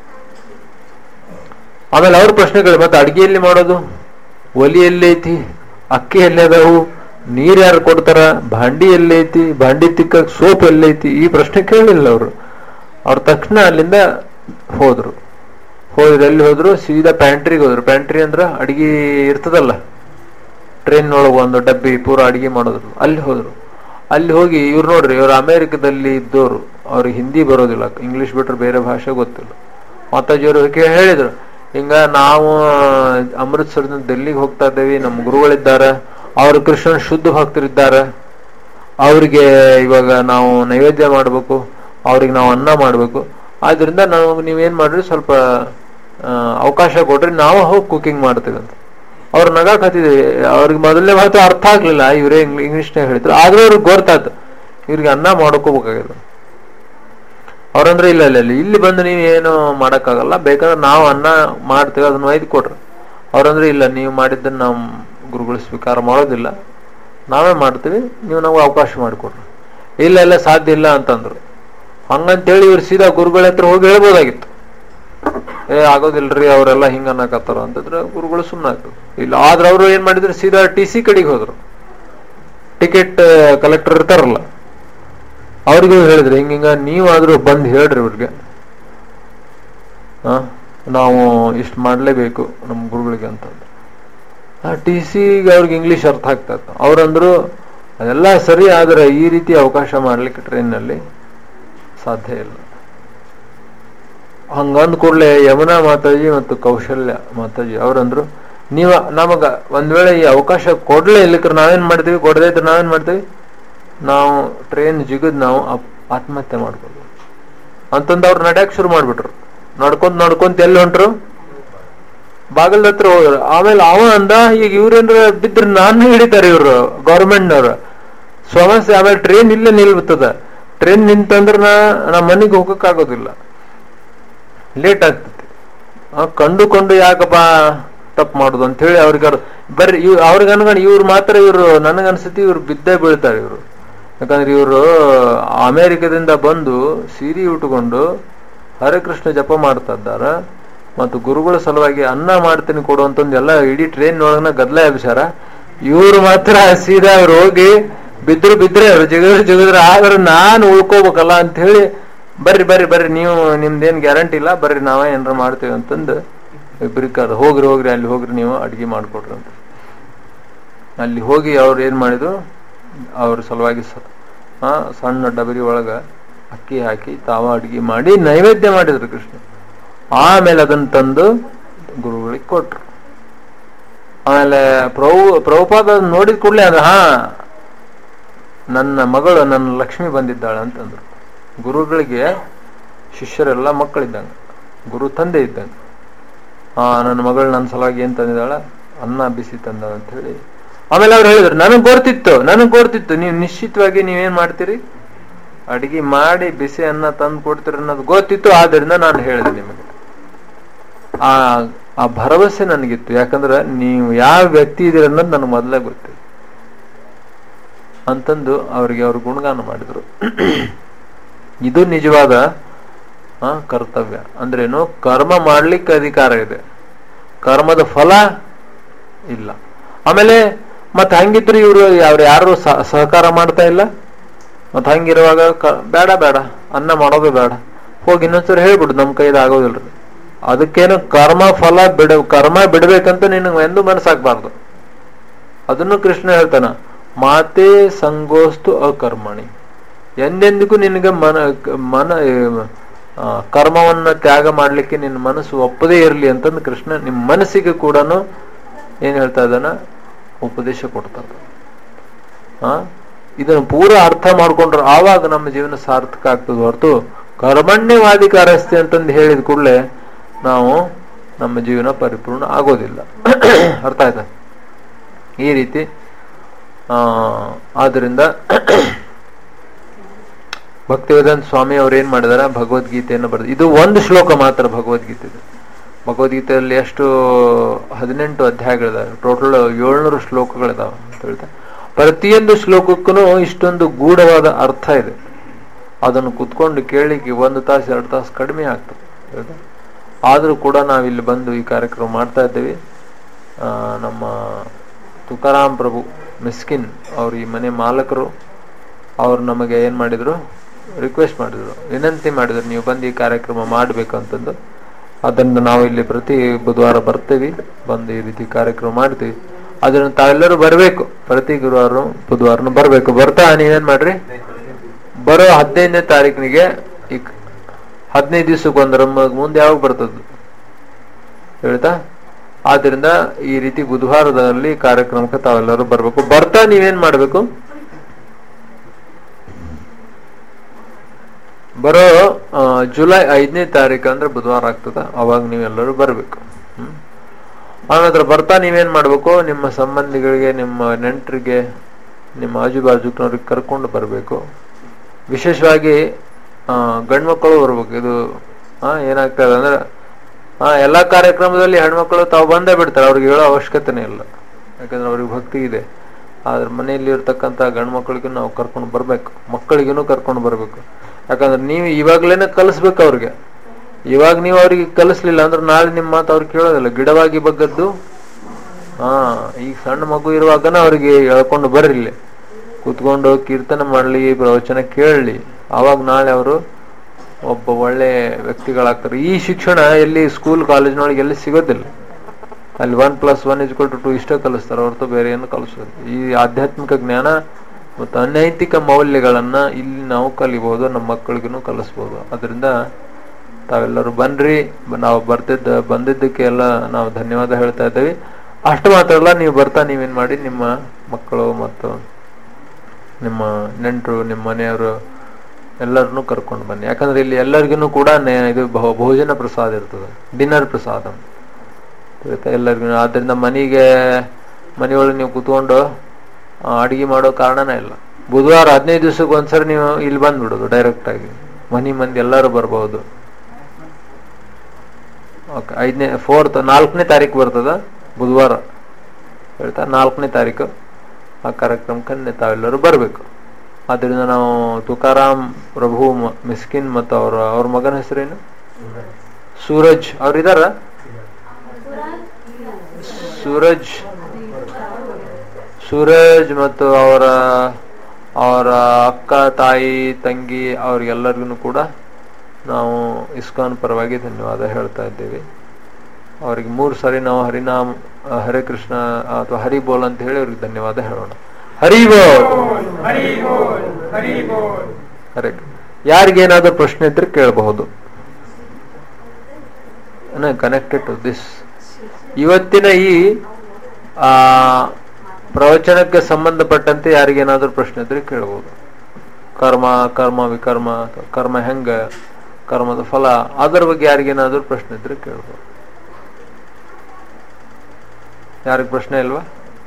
[SPEAKER 1] ಆಮೇಲೆ ಅವ್ರ ಪ್ರಶ್ನೆಗಳು, ಮತ್ತೆ ಅಡಿಗೆಯಲ್ಲಿ ಮಾಡೋದು, ಒಲಿ ಎಲ್ಲೈತಿ, ಅಕ್ಕಿ ಎಲ್ಲದಾವು, ನೀರ್ ಯಾರು ಕೊಡ್ತಾರ, ಭಾಂಡಿ ಎಲ್ಲೈತಿ, ಭಾಂಡಿ ತಿಕ್ಕಕ್ ಸೋಪ್ ಎಲ್ಲೈತಿ, ಈ ಪ್ರಶ್ನೆ ಕೇಳಲಿಲ್ಲ ಅವರು. ಅವ್ರ ತಕ್ಷಣ ಅಲ್ಲಿಂದ ಹೋದ್ರು. ಎಲ್ಲಿ ಹೋದ್ರು? ಸೀದಾ ಪ್ಯಾಂಟ್ರಿಗೆ ಹೋದ್ರು. ಪ್ಯಾಂಟ್ರಿ ಅಂದ್ರ ಅಡಿಗೆ ಇರ್ತದಲ್ಲ, ಟ್ರೈನ್ ಒಳಗೆ ಒಂದು ಡಬ್ಬಿ ಪೂರ ಅಡಿಗೆ ಮಾಡೋದ್ರು, ಅಲ್ಲಿ ಹೋದ್ರು. ಅಲ್ಲಿ ಹೋಗಿ ಇವ್ರು ನೋಡ್ರಿ, ಇವ್ರು ಅಮೆರಿಕದಲ್ಲಿ ಇದ್ದವರು, ಅವ್ರಿಗೆ ಹಿಂದಿ ಬರೋದಿಲ್ಲ, ಇಂಗ್ಲಿಷ್ ಬಿಟ್ರೆ ಬೇರೆ ಭಾಷೆ ಗೊತ್ತಿಲ್ಲ. ಮಾತಾಜಿಯವರು ಹೇಳಿದ್ರು, ಹಿಂಗ ನಾವು ಅಮೃತ್ಸರದಿಂದ ಡೆಲ್ಲಿಗೆ ಹೋಗ್ತಾ ಇದ್ದೇವೆ, ನಮ್ಮ ಗುರುಗಳಿದ್ದಾರೆ, ಅವರು ಕೃಷ್ಣನ್ ಶುದ್ಧ ಭಕ್ತರಿದ್ದಾರೆ, ಅವ್ರಿಗೆ ಇವಾಗ ನಾವು ನೈವೇದ್ಯ ಮಾಡ್ಬೇಕು, ಅವ್ರಿಗೆ ನಾವು ಅನ್ನ ಮಾಡ್ಬೇಕು, ಆದ್ರಿಂದ ನಾವು ನೀವೇನ್ ಮಾಡ್ರಿ, ಸ್ವಲ್ಪ ಅವಕಾಶ ಕೊಡ್ರಿ, ನಾವು ಹೋಗಿ ಕುಕಿಂಗ್ ಮಾಡ್ತೀವಿ ಅಂತ. ಅವ್ರು ನಗಾಕ್ ಹತ್ತಿದ್ವಿ. ಅವ್ರಿಗೆ ಮೊದಲನೇ ಮಾತು ಅರ್ಥ ಆಗ್ಲಿಲ್ಲ, ಇವರೇ ಇಂಗ್ಲಿಷ್ನಾಗ ಹೇಳಿದ್ರು, ಆದ್ರೂ ಅವ್ರಿಗೆ ಗೊತ್ತಾಯ್ತು ಇವ್ರಿಗೆ ಅನ್ನ ಮಾಡ್ಕೋಬೇಕಾಗಿದೆ. ಅವ್ರಂದ್ರೆ ಇಲ್ಲ ಇಲ್ಲ ಇಲ್ಲಿ ಬಂದು ನೀವು ಏನು ಮಾಡಕ್ಕಾಗಲ್ಲ, ಬೇಕಾದ್ರೆ ನಾವು ಅನ್ನ ಮಾಡ್ತೇವೆ, ಅದನ್ನ ಒಯ್ದು ಕೊಡ್ರಿ. ಅವ್ರಂದ್ರೆ ಇಲ್ಲ, ನೀವು ಮಾಡಿದ್ದನ್ನ ನಾವು ಗುರುಗಳು ಸ್ವೀಕಾರ ಮಾಡೋದಿಲ್ಲ, ನಾವೇ ಮಾಡ್ತೀವಿ, ನೀವು ನಾವು ಅವಕಾಶ ಮಾಡಿಕೊಡ್ರಿ. ಇಲ್ಲ ಸಾಧ್ಯ ಇಲ್ಲ ಅಂತಂದ್ರು. ಹಂಗಂತೇಳಿ ಇವ್ರು ಸೀದಾ ಗುರುಗಳ ಹತ್ರ ಹೋಗಿ ಹೇಳ್ಬೋದಾಗಿತ್ತು, ಆಗೋದಿಲ್ರಿ ಅವರೆಲ್ಲ ಹಿಂಗ ಅನ್ನಕತ್ತಾರ ಅಂತಂದ್ರೆ ಗುರುಗಳು ಸುಮ್ಮನೆ ಆಗ್ತದೆ. ಇಲ್ಲ, ಆದ್ರೆ ಅವರು ಏನ್ ಮಾಡಿದ್ರು, ಸೀದಾ TC ಕಡೆಗೆ ಹೋದ್ರು. ಟಿಕೆಟ್ ಕಲೆಕ್ಟರ್ ಇರ್ತಾರಲ್ಲ, ಅವ್ರಿಗೂ ಹೇಳಿದ್ರು, ಹಿಂಗ ನೀವಾದ್ರೂ ಬಂದು ಹೇಳ್ರಿ ಇವ್ರಿಗೆ, ನಾವು ಇಷ್ಟು ಮಾಡ್ಲೇಬೇಕು ನಮ್ಮ ಗುರುಗಳಿಗೆ ಅಂತಂದ್ರು. TCಗೆ ಅವ್ರಿಗೆ ಇಂಗ್ಲಿಷ್ ಅರ್ಥ ಆಗ್ತಾ ಇತ್ತು. ಅವ್ರಂದ್ರು ಅದೆಲ್ಲ ಸರಿ, ಆದ್ರೆ ಈ ರೀತಿ ಅವಕಾಶ ಮಾಡ್ಲಿಕ್ಕೆ ಟ್ರೈನ್ನಲ್ಲಿ ಸಾಧ್ಯ ಇಲ್ಲ. ಹಂಗಂದ್ ಕೂಡಲೇ ಯಮುನಾ ಮಾತಾಜಿ ಮತ್ತು ಕೌಶಲ್ಯ ಮಾತಾಜಿ ಅವ್ರಂದ್ರು, ನೀವ ನಮಗ ಒಂದ್ ವೇಳೆ ಈ ಅವಕಾಶ ಕೊಡ್ಲೇ ಇಲ್ಲಿಕ್ರೆ ನಾವೇನ್ ಮಾಡ್ತೀವಿ, ಕೊಡದೇ ಇದ್ರೆ ನಾವೇನ್ ಮಾಡ್ತೀವಿ, ನಾವು ಟ್ರೈನ್ ಜಿಗದ್ ನಾವು ಆತ್ಮಹತ್ಯೆ ಮಾಡ್ಬೋದು ಅಂತಂದು ಅವ್ರು ನಡ್ಯಾಕ್ ಶುರು ಮಾಡ್ಬಿಟ್ರು. ನಡ್ಕೊಂತ ಎಲ್ಲಿ ಹೊಂಟ್ರು? ಬಾಗಲ್ದ ಹತ್ರ ಹೋದ್ರು. ಆಮೇಲೆ ಅವ ಅಂದ, ಈಗ ಇವ್ರೇನ್ರ ಬಿದ್ರೆ ನಾನು ಹಿಡಿತಾರೆ ಇವ್ರು ಗೌರ್ಮೆಂಟ್ನವ್ರು ಸಮಸ್ಯೆ. ಆಮೇಲೆ ಟ್ರೈನ್ ಇಲ್ಲೇ ನಿಲ್ಬತ್ತದ, ಟ್ರೈನ್ ನಿಂತಂದ್ರ ನಾ ಮನೆಗೆ ಹೋಗಕ್ ಆಗೋದಿಲ್ಲ, ಲೇಟ್ ಆಗ್ತತಿ. ಕಂಡು ಯಾಕಪ್ಪ ತಪ್ಪು ಮಾಡುದು ಅಂತ ಹೇಳಿ ಅವ್ರಿಗೆ ಬರ್ರಿ ಅವ್ರಿಗೆ ಅನ್ಕೊಂಡು ಇವ್ರು ಮಾತ್ರ, ಇವ್ರು ನನಗನ್ಸತಿ ಇವ್ರು ಬಿದ್ದೇ ಬೀಳ್ತಾರೆ ಇವ್ರು. ಯಾಕಂದ್ರೆ ಇವರು ಅಮೆರಿಕದಿಂದ ಬಂದು ಸೀರೆ ಉಟ್ಕೊಂಡು ಹರೇ ಕೃಷ್ಣ ಜಪ ಮಾಡ್ತಾ ಇದ್ದಾರ, ಮತ್ತು ಗುರುಗಳ ಸಲುವಾಗಿ ಅನ್ನ ಮಾಡ್ತೀನಿ ಕೊಡುವಂತಂದು ಎಲ್ಲ ಇಡೀ ಟ್ರೈನ್ ಒಳಗನ ಗದ್ಲ ಎಬ್ಸಾರ. ಇವ್ರು ಮಾತ್ರ ಸೀದಾ ಅವ್ರು ಹೋಗಿ ಬಿದ್ರೆ ಅವ್ರು ಜಿಗಿದ್ರೆ ಆದ್ರೆ ನಾನು ಉಳ್ಕೋಬೇಕಲ್ಲ ಅಂತ ಹೇಳಿ, ಬರ್ರಿ ನೀವು ನಿಮ್ದೇನ್ ಗ್ಯಾರಂಟಿ ಇಲ್ಲ, ಬರ್ರಿ ನಾವೇ ಏನಾರ ಮಾಡ್ತೇವೆ ಅಂತಂದು ಇಬ್ಬರಿಗಾದ ಹೋಗ್ರಿ ಅಲ್ಲಿ ಹೋಗ್ರಿ, ನೀವು ಅಡಿಗೆ ಮಾಡ್ಕೊಡ್ರಿ ಅಂತ. ಅಲ್ಲಿ ಹೋಗಿ ಅವ್ರು ಏನ್ ಮಾಡಿದ್ರು, ಅವ್ರ ಸಲುವಾಗಿ ಸಣ್ಣ ಡಬರಿ ಒಳಗ ಅಕ್ಕಿ ಹಾಕಿ ತಾವ ಅಡಿಗೆ ಮಾಡಿ ನೈವೇದ್ಯ ಮಾಡಿದ್ರು ಕೃಷ್ಣ. ಆಮೇಲೆ ಅದನ್ನ ತಂದು ಗುರುಗಳಿಗೆ ಕೊಟ್ರು. ಆಮೇಲೆ ಪ್ರಭುಪಾದ ನೋಡಿದ ಕೂಡಲೇ ಅಂದ್ರೆ ನನ್ನ ಮಗಳು, ನನ್ನ ಲಕ್ಷ್ಮಿ ಬಂದಿದ್ದಾಳೆ ಅಂತಂದ್ರು. ಗುರುಗಳಿಗೆ ಶಿಷ್ಯರೆಲ್ಲ ಮಕ್ಕಳಿದ್ದಂಗೆ, ಗುರು ತಂದೆ ಇದ್ದಂಗೆ. ನನ್ನ ಮಗಳು ನನ್ನ ಸಲುವಾಗಿ ಏನ್ ತಂದಿದ್ದಾಳ, ಅನ್ನ ಬಿಸಿ ತಂದ ಅಂತ ಹೇಳಿ. ಆಮೇಲೆ ಅವ್ರು ಹೇಳಿದ್ರು, ನನಗ್ ಗೊತ್ತಿತ್ತು ನೀವು ನಿಶ್ಚಿತವಾಗಿ ನೀವೇನ್ ಮಾಡ್ತೀರಿ, ಅಡಿಗೆ ಮಾಡಿ ಬಿಸಿ ಅನ್ನ ತಂದು ಕೊಡ್ತೀರಿ ಅನ್ನೋದು ಗೊತ್ತಿತ್ತು, ಆದ್ರಿಂದ ನಾನು ಹೇಳಿದೆ ನಿಮಗೆ. ಆ ಭರವಸೆ ನನಗಿತ್ತು, ಯಾಕಂದ್ರೆ ನೀವು ಯಾವ ವ್ಯಕ್ತಿ ಇದೀರ ಅನ್ನೋದು ನನಗೆ ಮೊದಲೇ ಗೊತ್ತಿತ್ತು ಅಂತಂದು ಅವ್ರಿಗೆ ಅವ್ರು ಗುಣಗಾನ ಮಾಡಿದ್ರು. ಇದು ನಿಜವಾದ ಕರ್ತವ್ಯ. ಅಂದ್ರೇನು, ಕರ್ಮ ಮಾಡ್ಲಿಕ್ಕೆ ಅಧಿಕಾರ ಇದೆ, ಕರ್ಮದ ಫಲ ಇಲ್ಲ. ಆಮೇಲೆ ಮತ್ತೆ ಹಂಗಿದ್ರು ಇವ್ರು ಯಾರು ಸಹಕಾರ ಮಾಡ್ತಾ ಇಲ್ಲ. ಮತ್ ಹಂಗಿರುವಾಗ ಬೇಡ ಅನ್ನ ಮಾಡೋದು ಬೇಡ, ಹೋಗಿ ಇನ್ನೊಂದ್ಸರಿ ಹೇಳ್ಬಿಡು, ನಮ್ ಕೈದು ಆಗೋದಿಲ್ರಿ. ಅದಕ್ಕೇನು ಕರ್ಮ ಬಿಡ್ಬೇಕಂತ ನಿನಗೆ ಎಂದು ಮನಸ್ಸಾಗ್ಬಾರ್ದು. ಅದನ್ನು ಕೃಷ್ಣ ಹೇಳ್ತಾನ, ಮಾತೇ ಸಂಗೋಸ್ತು ಅಕರ್ಮಣಿ. ಎಂದೆಂದಿಗೂ ನಿನಗೆ ಕರ್ಮವನ್ನ ತ್ಯಾಗ ಮಾಡ್ಲಿಕ್ಕೆ ನಿನ್ನ ಮನಸ್ಸು ಒಪ್ಪದೇ ಇರಲಿ ಅಂತಂದು ಕೃಷ್ಣ ನಿಮ್ಮ ಮನಸ್ಸಿಗೆ ಕೂಡ ಏನ್ ಹೇಳ್ತಾ ಇದ್ದಾನ, ಉಪದೇಶ ಕೊಡ್ತಾ ಇದ್ದಾನೆ. ಇದನ್ನು ಪೂರ ಅರ್ಥ ಮಾಡ್ಕೊಂಡ್ರೆ ಆವಾಗ ನಮ್ಮ ಜೀವನ ಸಾರ್ಥಕ ಆಗ್ತದೆ ಹೊರತು ಕರ್ಮಣ್ಯವಾಧಿಕಾರಸ್ತಿ ಅಂತಂದು ಹೇಳಿದ ಕೂಡಲೇ ನಾವು ನಮ್ಮ ಜೀವನ ಪರಿಪೂರ್ಣ ಆಗೋದಿಲ್ಲ. ಅರ್ಥ ಆಯ್ತಾ? ಈ ರೀತಿ. ಆದ್ದರಿಂದ ಭಕ್ತಿವೇದಾಂತ ಸ್ವಾಮಿ ಅವ್ರು ಏನ್ ಮಾಡಿದಾರ, ಭಗವದ್ಗೀತೆಯನ್ನು ಬರೆದ. ಇದು ಒಂದು ಶ್ಲೋಕ ಮಾತ್ರ ಭಗವದ್ಗೀತೆ. ಭಗವದ್ಗೀತೆಯಲ್ಲಿ ಎಷ್ಟು 18 ಅಧ್ಯಾಯಗಳಿದಾವೆ, ಟೋಟಲ್ 700 ಶ್ಲೋಕಗಳಿದಾವೆ ಅಂತ ಹೇಳ್ತಾ. ಪ್ರತಿಯೊಂದು ಶ್ಲೋಕಕ್ಕೂ ಇಷ್ಟೊಂದು ಗೂಢವಾದ ಅರ್ಥ ಇದೆ. ಅದನ್ನು ಕುತ್ಕೊಂಡು ಕೇಳಿಕ್ಕೆ 1 ತಾಸು 2 ತಾಸು ಕಡಿಮೆ ಆಗ್ತದೆ. ಆದರೂ ಕೂಡ ನಾವಿಲ್ಲಿ ಬಂದು ಈ ಕಾರ್ಯಕ್ರಮ ಮಾಡ್ತಾ ಇದ್ದೇವೆ. ನಮ್ಮ ತುಕಾರಾಮ್ ಪ್ರಭು ಮಿಸ್ಕಿನ್ ಅವ್ರು, ಈ ಮನೆ ಮಾಲಕರು, ಅವ್ರು ನಮಗೆ ಏನ್ ಮಾಡಿದ್ರು, ರಿಕ್ವೆಸ್ಟ್ ಮಾಡಿದ್ರು, ವಿನಂತಿ ಮಾಡಿದ್ರು, ನೀವು ಬಂದು ಈ ಕಾರ್ಯಕ್ರಮ ಮಾಡ್ಬೇಕಂತಂದು. ಅದರಿಂದ ನಾವು ಇಲ್ಲಿ ಪ್ರತಿ ಬುಧವಾರ ಬರ್ತೇವೆ, ಬಂದು ಈ ರೀತಿ ಕಾರ್ಯಕ್ರಮ ಮಾಡ್ತೀವಿ. ಅದನ್ನ ತಾವೆಲ್ಲರೂ ಬರಬೇಕು, ಪ್ರತಿ ಗುರುವಾರ ಬುಧವಾರನು ಬರಬೇಕು. ಬರ್ತಾ ನೀವೇನ್ ಮಾಡ್ರಿ, ಬರೋ 15ನೇ ತಾರೀಕಿನಿಗೆ, ಈ 15 ದಿವಸಕ್ಕೊಂದರ ಮುಂದೆ ಯಾವಾಗ ಬರ್ತದ ಹೇಳ್ತಾ. ಆದ್ರಿಂದ ಈ ರೀತಿ ಬುಧವಾರದಲ್ಲಿ ಕಾರ್ಯಕ್ರಮಕ್ಕೆ ತಾವೆಲ್ಲರೂ ಬರ್ಬೇಕು. ಬರ್ತಾ ನೀವೇನ್ ಮಾಡ್ಬೇಕು, ಬರೋ ಜುಲೈ 5ನೇ ತಾರೀಕು ಅಂದ್ರೆ ಬುಧವಾರ ಆಗ್ತದ, ಅವಾಗ ನೀವೆಲ್ಲರೂ ಬರ್ಬೇಕು. ಆನಂತರ ಬರ್ತಾ ನೀವೇನ್ ಮಾಡ್ಬೇಕು, ನಿಮ್ಮ ಸಂಬಂಧಿಗಳಿಗೆ, ನಿಮ್ಮ ನೆಂಟರಿಗೆ, ನಿಮ್ಮ ಆಜುಬಾಜುನವ್ರಿಗೆ ಕರ್ಕೊಂಡು ಬರ್ಬೇಕು. ವಿಶೇಷವಾಗಿ ಗಂಡ್ಮಕ್ಕಳು ಬರ್ಬೇಕು. ಇದು ಏನಾಗ್ತದೆ ಅಂದ್ರೆ, ಎಲ್ಲಾ ಕಾರ್ಯಕ್ರಮದಲ್ಲಿ ಹೆಣ್ಮಕ್ಳು ತಾವು ಬಂದೇ ಬಿಡ್ತಾರೆ, ಅವ್ರಿಗೆ ಹೇಳೋ ಅವಶ್ಯಕತೆನೇ ಇಲ್ಲ, ಯಾಕಂದ್ರೆ ಅವ್ರಿಗೆ ಭಕ್ತಿ ಇದೆ. ಆದ್ರೆ ಮನೆಯಲ್ಲಿ ಇರ್ತಕ್ಕಂಥ ಗಂಡ್ಮಕ್ಳಿಗೂ ನಾವು ಕರ್ಕೊಂಡು ಬರ್ಬೇಕು, ಮಕ್ಕಳಿಗೂ ಕರ್ಕೊಂಡು ಬರ್ಬೇಕು. ಯಾಕಂದ್ರೆ ನೀವು ಇವಾಗ್ಲೇನೆ ಕಲಿಸ್ಬೇಕು ಅವ್ರಿಗೆ. ಇವಾಗ ನೀವು ಅವ್ರಿಗೆ ಕಲಿಸ್ಲಿಲ್ಲ ಅಂದ್ರೆ ನಾಳೆ ನಿಮ್ಮ ಮಾತು ಅವ್ರಿಗೆ ಕೇಳೋದಿಲ್ಲ. ಗಿಡವಾಗಿ ಬಗ್ಗದ್ದು ಈಗ ಸಣ್ಣ ಮಗು ಇರುವಾಗನ ಅವ್ರಿಗೆ ಹೇಳ್ಕೊಂಡು ಬರ್ರಿ, ಕೂತ್ಕೊಂಡು ಕೀರ್ತನೆ ಮಾಡ್ಲಿ, ಪ್ರವಚನ ಕೇಳಲಿ, ಆವಾಗ ನಾಳೆ ಅವರು ಒಬ್ಬ ಒಳ್ಳೆ ವ್ಯಕ್ತಿಗಳಾಗ್ತಾರೆ. ಈ ಶಿಕ್ಷಣ ಎಲ್ಲಿ ಸ್ಕೂಲ್ ಕಾಲೇಜ್ನೊಳಗೆ ಎಲ್ಲಿ ಸಿಗೋದಿಲ್ಲ. ಅಲ್ಲಿ 1+1=2 ಇಷ್ಟ ಕಲಿಸ್ತಾರೆ, ಹೊರತು ಬೇರೆ ಏನು ಕಲಿಸೋದು. ಈ ಆಧ್ಯಾತ್ಮಿಕ ಜ್ಞಾನ ಮತ್ತು ಅನೈತಿಕ ಮೌಲ್ಯಗಳನ್ನ ಇಲ್ಲಿ ನಾವು ಕಲಿಬಹುದು, ನಮ್ಮ ಮಕ್ಕಳಿಗೂ ಕಲಿಸ್ಬೋದು. ಅದರಿಂದ ತಾವೆಲ್ಲರೂ ಬನ್ರಿ. ನಾವು ಬಂದಿದ್ದಕ್ಕೆ ಎಲ್ಲ ನಾವು ಧನ್ಯವಾದ ಹೇಳ್ತಾ ಇದ್ದೇವೆ. ಅಷ್ಟು ಮಾತ್ರ ಅಲ್ಲ, ನೀವು ಬರ್ತಾ ನೀವೇನ್ ಮಾಡಿ, ನಿಮ್ಮ ಮಕ್ಕಳು ಮತ್ತು ನಿಮ್ಮ ನೆಂಟರು, ನಿಮ್ಮ ಮನೆಯವರು ಎಲ್ಲರನ್ನೂ ಕರ್ಕೊಂಡು ಬನ್ನಿ. ಯಾಕಂದ್ರೆ ಇಲ್ಲಿ ಎಲ್ಲರಿಗೂ ಕೂಡ ಇದು ಭೋಜನ ಪ್ರಸಾದ ಇರ್ತದೆ, ಡಿನ್ನರ್ ಪ್ರಸಾದ ಎಲ್ಲರಿಗೂ. ಆದ್ರಿಂದ ಮನೆಯೊಳಗೆ ನೀವು ಕೂತ್ಕೊಂಡು ಅಡಿಗೆ ಮಾಡೋ ಕಾರಣನೇ ಇಲ್ಲ. ಬುಧವಾರ 15 ದಿವಸಕ್ಕೆ ಒಂದ್ಸರಿ ನೀವು ಇಲ್ಲಿ ಬಂದ್ಬಿಡೋದು ಡೈರೆಕ್ಟ್ ಆಗಿ, ಮಂದಿ ಎಲ್ಲರೂ ಬರ್ಬಹುದು. ಓಕೆ, 4ನೇ ತಾರೀಕು ಬರ್ತದ ಬುಧವಾರ ಹೇಳ್ತಾ, 4ನೇ ತಾರೀಕು ಆ ಕಾರ್ಯಕ್ರಮಕ್ಕೆ ತಾವೆಲ್ಲರೂ ಬರ್ಬೇಕು. ಆದ್ರಿಂದ ನಾವು ತುಕಾರಾಮ್ ಪ್ರಭು ಮಿಸ್ಕಿನ್ ಮತ್ತು ಅವ್ರ ಮಗನ ಹೆಸರೇನು, ಸೂರಜ್ ಅವ್ರಿದಾರ, ಸೂರಜ್ ಮತ್ತು ಅವರ ಅಕ್ಕ, ತಾಯಿ, ತಂಗಿ, ಅವ್ರಿಗೆಲ್ಲರಿಗೂ ಕೂಡ ನಾವು ಇಸ್ಕಾನ್ ಪರವಾಗಿ ಧನ್ಯವಾದ ಹೇಳ್ತಾ ಇದ್ದೇವೆ. ಅವ್ರಿಗೆ 3 ಸಾರಿ ನಾವು ಹರಿನಾಮ್, ಹರೇ ಕೃಷ್ಣ ಅಥವಾ ಹರಿ ಬೋಲ್ ಅಂತ ಹೇಳಿ ಅವ್ರಿಗೆ ಧನ್ಯವಾದ ಹೇಳೋಣ. ಹರಿ ಬೋಲ್, ಹರೇ. ಯಾರಿಗೇನಾದ್ರೂ ಪ್ರಶ್ನೆ ಇದ್ರೆ ಕೇಳಬಹುದು. ಕನೆಕ್ಟೆಡ್ ಟು ದಿಸ್, ಇವತ್ತಿನ ಈ ಪ್ರವಚನಕ್ಕೆ ಸಂಬಂಧಪಟ್ಟಂತೆ ಯಾರಿಗೇನಾದ್ರೂ ಪ್ರಶ್ನೆ ಇದ್ರೆ ಕೇಳಬಹುದು. ಕರ್ಮ ವಿಕರ್ಮ, ಕರ್ಮ ಹೆಂಗ, ಕರ್ಮದ ಫಲ, ಅದರ ಬಗ್ಗೆ ಯಾರಿಗೇನಾದ್ರೂ ಪ್ರಶ್ನೆ ಇದ್ರೆ ಕೇಳಬಹುದು. ಯಾರಿಗೆ ಪ್ರಶ್ನೆ ಇಲ್ವಾ?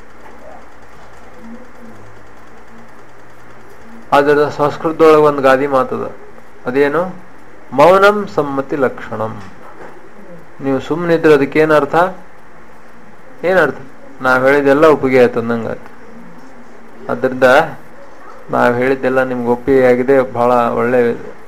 [SPEAKER 1] ಅದರ ಸಂಸ್ಕೃತದೊಳಗೆ ಒಂದು ಗಾದಿ ಮಾತದ, ಅದೇನು, ಮೌನಂ ಸಮ್ಮತಿ ಲಕ್ಷಣಂ. ನೀವು ಸುಮ್ಮನಿದ್ರೆ ಅದಕ್ಕೆ ಏನರ್ಥ? ನಾವ್ ಹೇಳಿದೆಲ್ಲ ಒಪ್ಪಿಗೆ ಆಯ್ತು ಅಂದಂಗಾಯ್ತು. ಅದರಿಂದ ನಾವ್ ಹೇಳಿದ್ದೆಲ್ಲ ನಿಮ್ಗೆ ಒಪ್ಪಿಗೆ ಆಗಿದೆ. ಬಹಳ ಒಳ್ಳೆ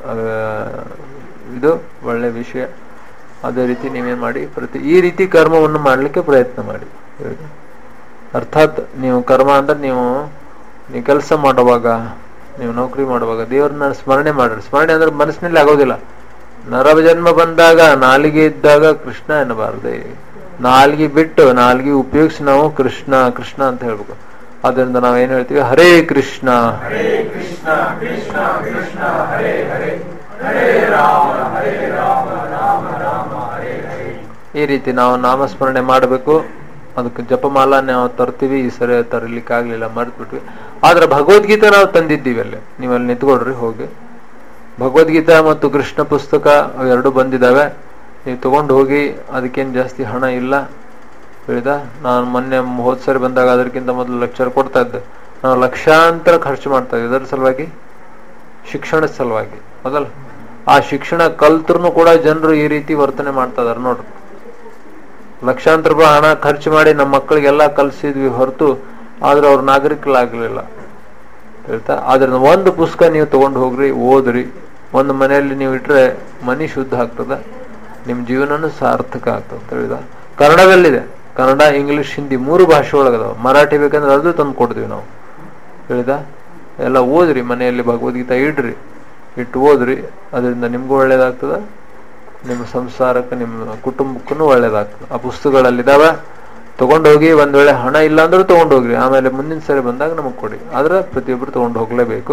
[SPEAKER 1] ಇದು ಒಳ್ಳೆ ವಿಷಯ. ಅದೇ ರೀತಿ ನೀವೇನ್ ಮಾಡಿ, ಈ ರೀತಿ ಕರ್ಮವನ್ನು ಮಾಡ್ಲಿಕ್ಕೆ ಪ್ರಯತ್ನ ಮಾಡಿ. ಅರ್ಥಾತ್ ನೀವು ಕರ್ಮ ಅಂದ್ರೆ ನೀವು ಕೆಲಸ ಮಾಡುವಾಗ, ನೀವು ನೌಕರಿ ಮಾಡುವಾಗ ದೇವ್ರನ್ನ ಸ್ಮರಣೆ ಮಾಡ್ರಿ. ಸ್ಮರಣೆ ಅಂದ್ರೆ ಮನಸ್ಸಿನಲ್ಲಿ ಆಗೋದಿಲ್ಲ. ನರ ಜನ್ಮ ಬಂದಾಗ ನಾಲಿಗೆ ಇದ್ದಾಗ ಕೃಷ್ಣ ಎನ್ನಬಾರದೆ, ನಾಲ್ಗಿ ಬಿಟ್ಟು ನಾಲ್ಗಿ ಉಪಯೋಗಿಸಿ ನಾವು ಕೃಷ್ಣ ಕೃಷ್ಣ ಅಂತ ಹೇಳ್ಬೇಕು. ಅದರಿಂದ ನಾವೇನ್ ಹೇಳ್ತೀವಿ, ಹರೇ ಕೃಷ್ಣ ಕೃಷ್ಣ ಕೃಷ್ಣ ಹರೇ ಹರೇ, ಹರೇ ರಾಮ ರಾಮ ರಾಮ ಹರೇ ಹರೇ. ಈ ರೀತಿ ನಾವು ನಾಮಸ್ಮರಣೆ ಮಾಡಬೇಕು. ಅದಕ್ಕೆ ಜಪಮಾಲ ನಾವು ತರ್ತೀವಿ. ಈ ಸರಿ ತರಲಿಕ್ಕೆ ಆಗ್ಲಿಲ್ಲ, ಮರ್ತು ಬಿಟ್ವಿ. ಆದ್ರೆ ಭಗವದ್ಗೀತೆ ನಾವು ತಂದಿದ್ದೀವಿ ಅಲ್ಲೇ, ನೀವಲ್ಲಿ ನಿಂತ್ಕೊಡ್ರಿ ಹೋಗಿ. ಭಗವದ್ಗೀತಾ ಮತ್ತು ಕೃಷ್ಣ ಪುಸ್ತಕ 2 ಬಂದಿದ್ದಾವೆ. ನೀವು ತಗೊಂಡು ಹೋಗಿ. ಅದಕ್ಕೇನು ಜಾಸ್ತಿ ಹಣ ಇಲ್ಲ. ಹೇಳಿದ. ನಾನು ಮೊನ್ನೆ ಹೋದ್ ಸರಿ ಬಂದಾಗ ಅದಕ್ಕಿಂತ ಮೊದಲು ಲೆಕ್ಚರ್ ಕೊಡ್ತಾ ಇದ್ದೆ. ನಾವು ಲಕ್ಷಾಂತರ ಖರ್ಚು ಮಾಡ್ತಾ ಇದ್ವಿ ಇದರ ಸಲುವಾಗಿ, ಶಿಕ್ಷಣದ ಸಲುವಾಗಿ. ಹೌದಲ್ಲ? ಆ ಶಿಕ್ಷಣ ಕಲ್ತ್ರು ಕೂಡ ಜನರು ಈ ರೀತಿ ವರ್ತನೆ ಮಾಡ್ತಾ ಇದಾರೆ ನೋಡ್ರಿ. ಲಕ್ಷಾಂತರ ರೂಪಾಯಿ ಹಣ ಖರ್ಚು ಮಾಡಿ ನಮ್ಮ ಮಕ್ಕಳಿಗೆಲ್ಲ ಕಲ್ಸಿದ್ವಿ ಹೊರತು ಆದ್ರೆ ಅವ್ರ ನಾಗರಿಕರಾಗ್ಲಿಲ್ಲ ಹೇಳ್ತಾ. ಆದ್ರೆ ಒಂದು ಪುಸ್ತಕ ನೀವು ತಗೊಂಡು ಹೋಗ್ರಿ, ಓದ್ರಿ, ಒಂದು ಮನೆಯಲ್ಲಿ ನೀವು ಇಟ್ರೆ ಮನಿ ಶುದ್ಧ ಆಗ್ತದ, ನಿಮ್ ಜೀವನನು ಸಾರ್ಥಕ ಆಗ್ತದೆ ಹೇಳಿದ. ಕನ್ನಡದಲ್ಲಿದೆ, ಕನ್ನಡ, ಇಂಗ್ಲಿಷ್, ಹಿಂದಿ 3 ಭಾಷೆ ಒಳಗದಾವ. ಮರಾಠಿ ಬೇಕಂದ್ರೆ ಅದು ತಂದು ಕೊಡ್ತೀವಿ ನಾವು ಹೇಳಿದ. ಎಲ್ಲ ಓದ್ರಿ, ಮನೆಯಲ್ಲಿ ಭಗವದ್ಗೀತಾ ಇಡ್ರಿ, ಇಟ್ಟು ಓದ್ರಿ. ಅದರಿಂದ ನಿಮ್ಗೂ ಒಳ್ಳೇದಾಗ್ತದ, ನಿಮ್ಮ ಸಂಸಾರಕ್ಕೆ ನಿಮ್ಮ ಕುಟುಂಬಕ್ಕೂ ಒಳ್ಳೇದಾಗ್ತದೆ. ಆ ಪುಸ್ತಕಗಳಲ್ಲಿದ್ದಾವೆ, ತಗೊಂಡೋಗಿ. ಒಂದ್ ವೇಳೆ ಹಣ ಇಲ್ಲ ಅಂದ್ರೂ ತಗೊಂಡೋಗ್ರಿ, ಆಮೇಲೆ ಮುಂದಿನ ಸರಿ ಬಂದಾಗ ನಮಗ್ ಕೊಡಿ. ಆದ್ರೆ ಪ್ರತಿಯೊಬ್ಬರು ತಗೊಂಡು ಹೋಗ್ಲೇಬೇಕು.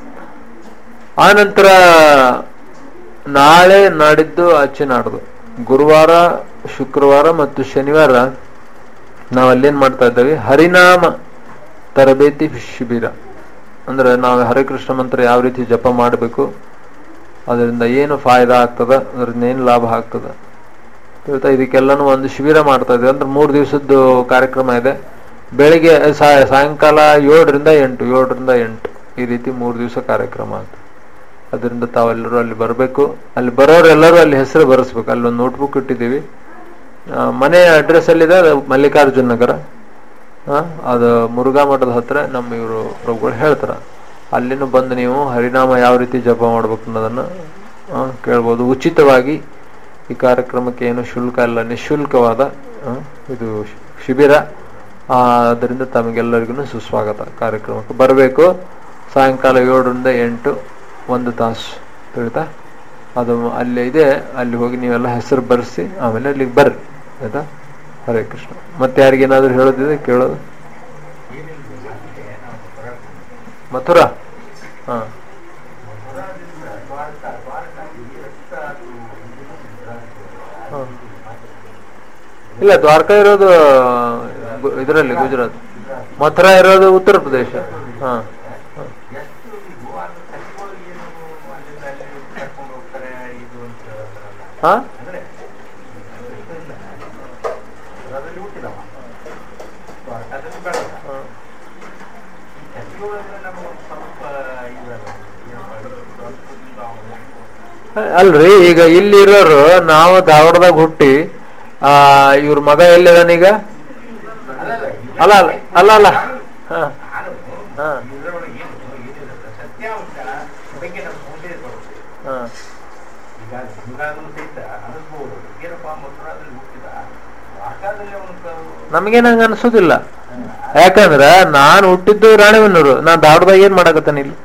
[SPEAKER 1] ಆ ನಂತರ ನಾಳೆ, ನಾಡಿದ್ದು, ಆಚೆ ನಾಡ್ದು ಗುರುವಾರ, ಶುಕ್ರವಾರ ಮತ್ತು ಶನಿವಾರ ನಾವು ಅಲ್ಲೇನ್ ಮಾಡ್ತಾ ಇದ್ದೇವೆ, ಹರಿನಾಮ ತರಬೇತಿ ಶಿಬಿರ. ಅಂದ್ರೆ ನಾವು ಹರಿಕೃಷ್ಣ ಮಂತ್ರ ಯಾವ ರೀತಿ ಜಪ ಮಾಡಬೇಕು, ಅದರಿಂದ ಏನು ಫಾಯ್ದಾ ಆಗ್ತದ, ಅದರಿಂದ ಏನು ಲಾಭ ಆಗ್ತದ ಹೇಳ್ತಾ ಇದಕ್ಕೆಲ್ಲಾನು ಒಂದು ಶಿಬಿರ ಮಾಡ್ತಾ ಇದ್ದೇವೆ. ಅಂದ್ರೆ 3 ದಿವಸದ್ದು ಕಾರ್ಯಕ್ರಮ ಇದೆ. ಬೆಳಿಗ್ಗೆ ಸಾಯಂಕಾಲ 7ರಿಂದ 8 ಈ ರೀತಿ 3 ದಿವಸ ಕಾರ್ಯಕ್ರಮ ಆಗ್ತದೆ. ಅದರಿಂದ ತಾವೆಲ್ಲರೂ ಅಲ್ಲಿ ಬರಬೇಕು. ಅಲ್ಲಿ ಬರೋರೆಲ್ಲರೂ ಅಲ್ಲಿ ಹೆಸರು ಬರೆಸ್ಬೇಕು. ಅಲ್ಲಿ ಒಂದು ನೋಟ್ಬುಕ್ ಇಟ್ಟಿದ್ದೀವಿ. ಮನೆ ಅಡ್ರೆಸ್ ಅಲ್ಲಿದೆ, ಮಲ್ಲಿಕಾರ್ಜುನ್ ನಗರ. ಅದು ಮುರುಘಾ ಮಠದ ಹತ್ರ ನಮ್ಮ ಇವರು ಪ್ರಭುಗಳು ಹೇಳ್ತಾರ. ಅಲ್ಲಿನೂ ಬಂದು ನೀವು ಹರಿನಾಮ ಯಾವ ರೀತಿ ಜಪ ಮಾಡ್ಬೇಕು ಅನ್ನೋದನ್ನ ಕೇಳ್ಬೋದು. ಉಚಿತವಾಗಿ ಈ ಕಾರ್ಯಕ್ರಮಕ್ಕೆ ಏನು ಶುಲ್ಕ ಇಲ್ಲ, ನಿಶುಲ್ಕವಾದ ಇದು ಶಿಬಿರ. ಅದರಿಂದ ತಮಗೆಲ್ಲರಿಗೂ ಸುಸ್ವಾಗತ. ಕಾರ್ಯಕ್ರಮಕ್ಕೆ ಬರಬೇಕು. ಸಾಯಂಕಾಲ 7ರಿಂದ 8 1 ತಾಸು ಹೇಳ್ತಾ. ಅದು ಅಲ್ಲಿ ಇದೆ, ಅಲ್ಲಿ ಹೋಗಿ ನೀವೆಲ್ಲ ಹೆಸರು ಬರೆಸಿ ಆಮೇಲೆ ಅಲ್ಲಿಗೆ ಬರ್ರಿ ಆಯ್ತಾ. ಹರೇ ಕೃಷ್ಣ. ಮತ್ತೆ ಯಾರಿಗೇನಾದ್ರೂ ಹೇಳೋದಿದೆ ಕೇಳೋದು? ಮಥುರಾ? ಹಾ, ಇಲ್ಲ, ದ್ವಾರಕಾ ಇರೋದು ಇದರಲ್ಲಿ ಗುಜರಾತ್, ಮಥುರಾ ಇರೋದು ಉತ್ತರ ಪ್ರದೇಶ. ಹಾ, ಹಾ, ಅಲ್ರಿ. ಈಗ ಇಲ್ಲಿರೋರು ನಾವು ಧಾರವಾಡದಾಗ ಹುಟ್ಟಿ ಇವ್ರ ಮಗ ಎಲ್ಲಿದಾನೀಗ? ಅಲ್ಲ ಅಲ್ಲ ಅಲ್ಲ ಅಲ್ಲ ಹಾ ಹಾ ಹಾ ನಮಗೇನ ಹಂಗ ಅನ್ಸೋದಿಲ್ಲ. ಯಾಕಂದ್ರ ನಾನು ಹುಟ್ಟಿದ್ದು ರಾಣೆಬೆನ್ನೂರು, ನಾನ್ ಧಾರವಾಡದಾಗ ಏನ್ ಮಾಡಕತ್ತಾನ ಇಲ್ಲಿ?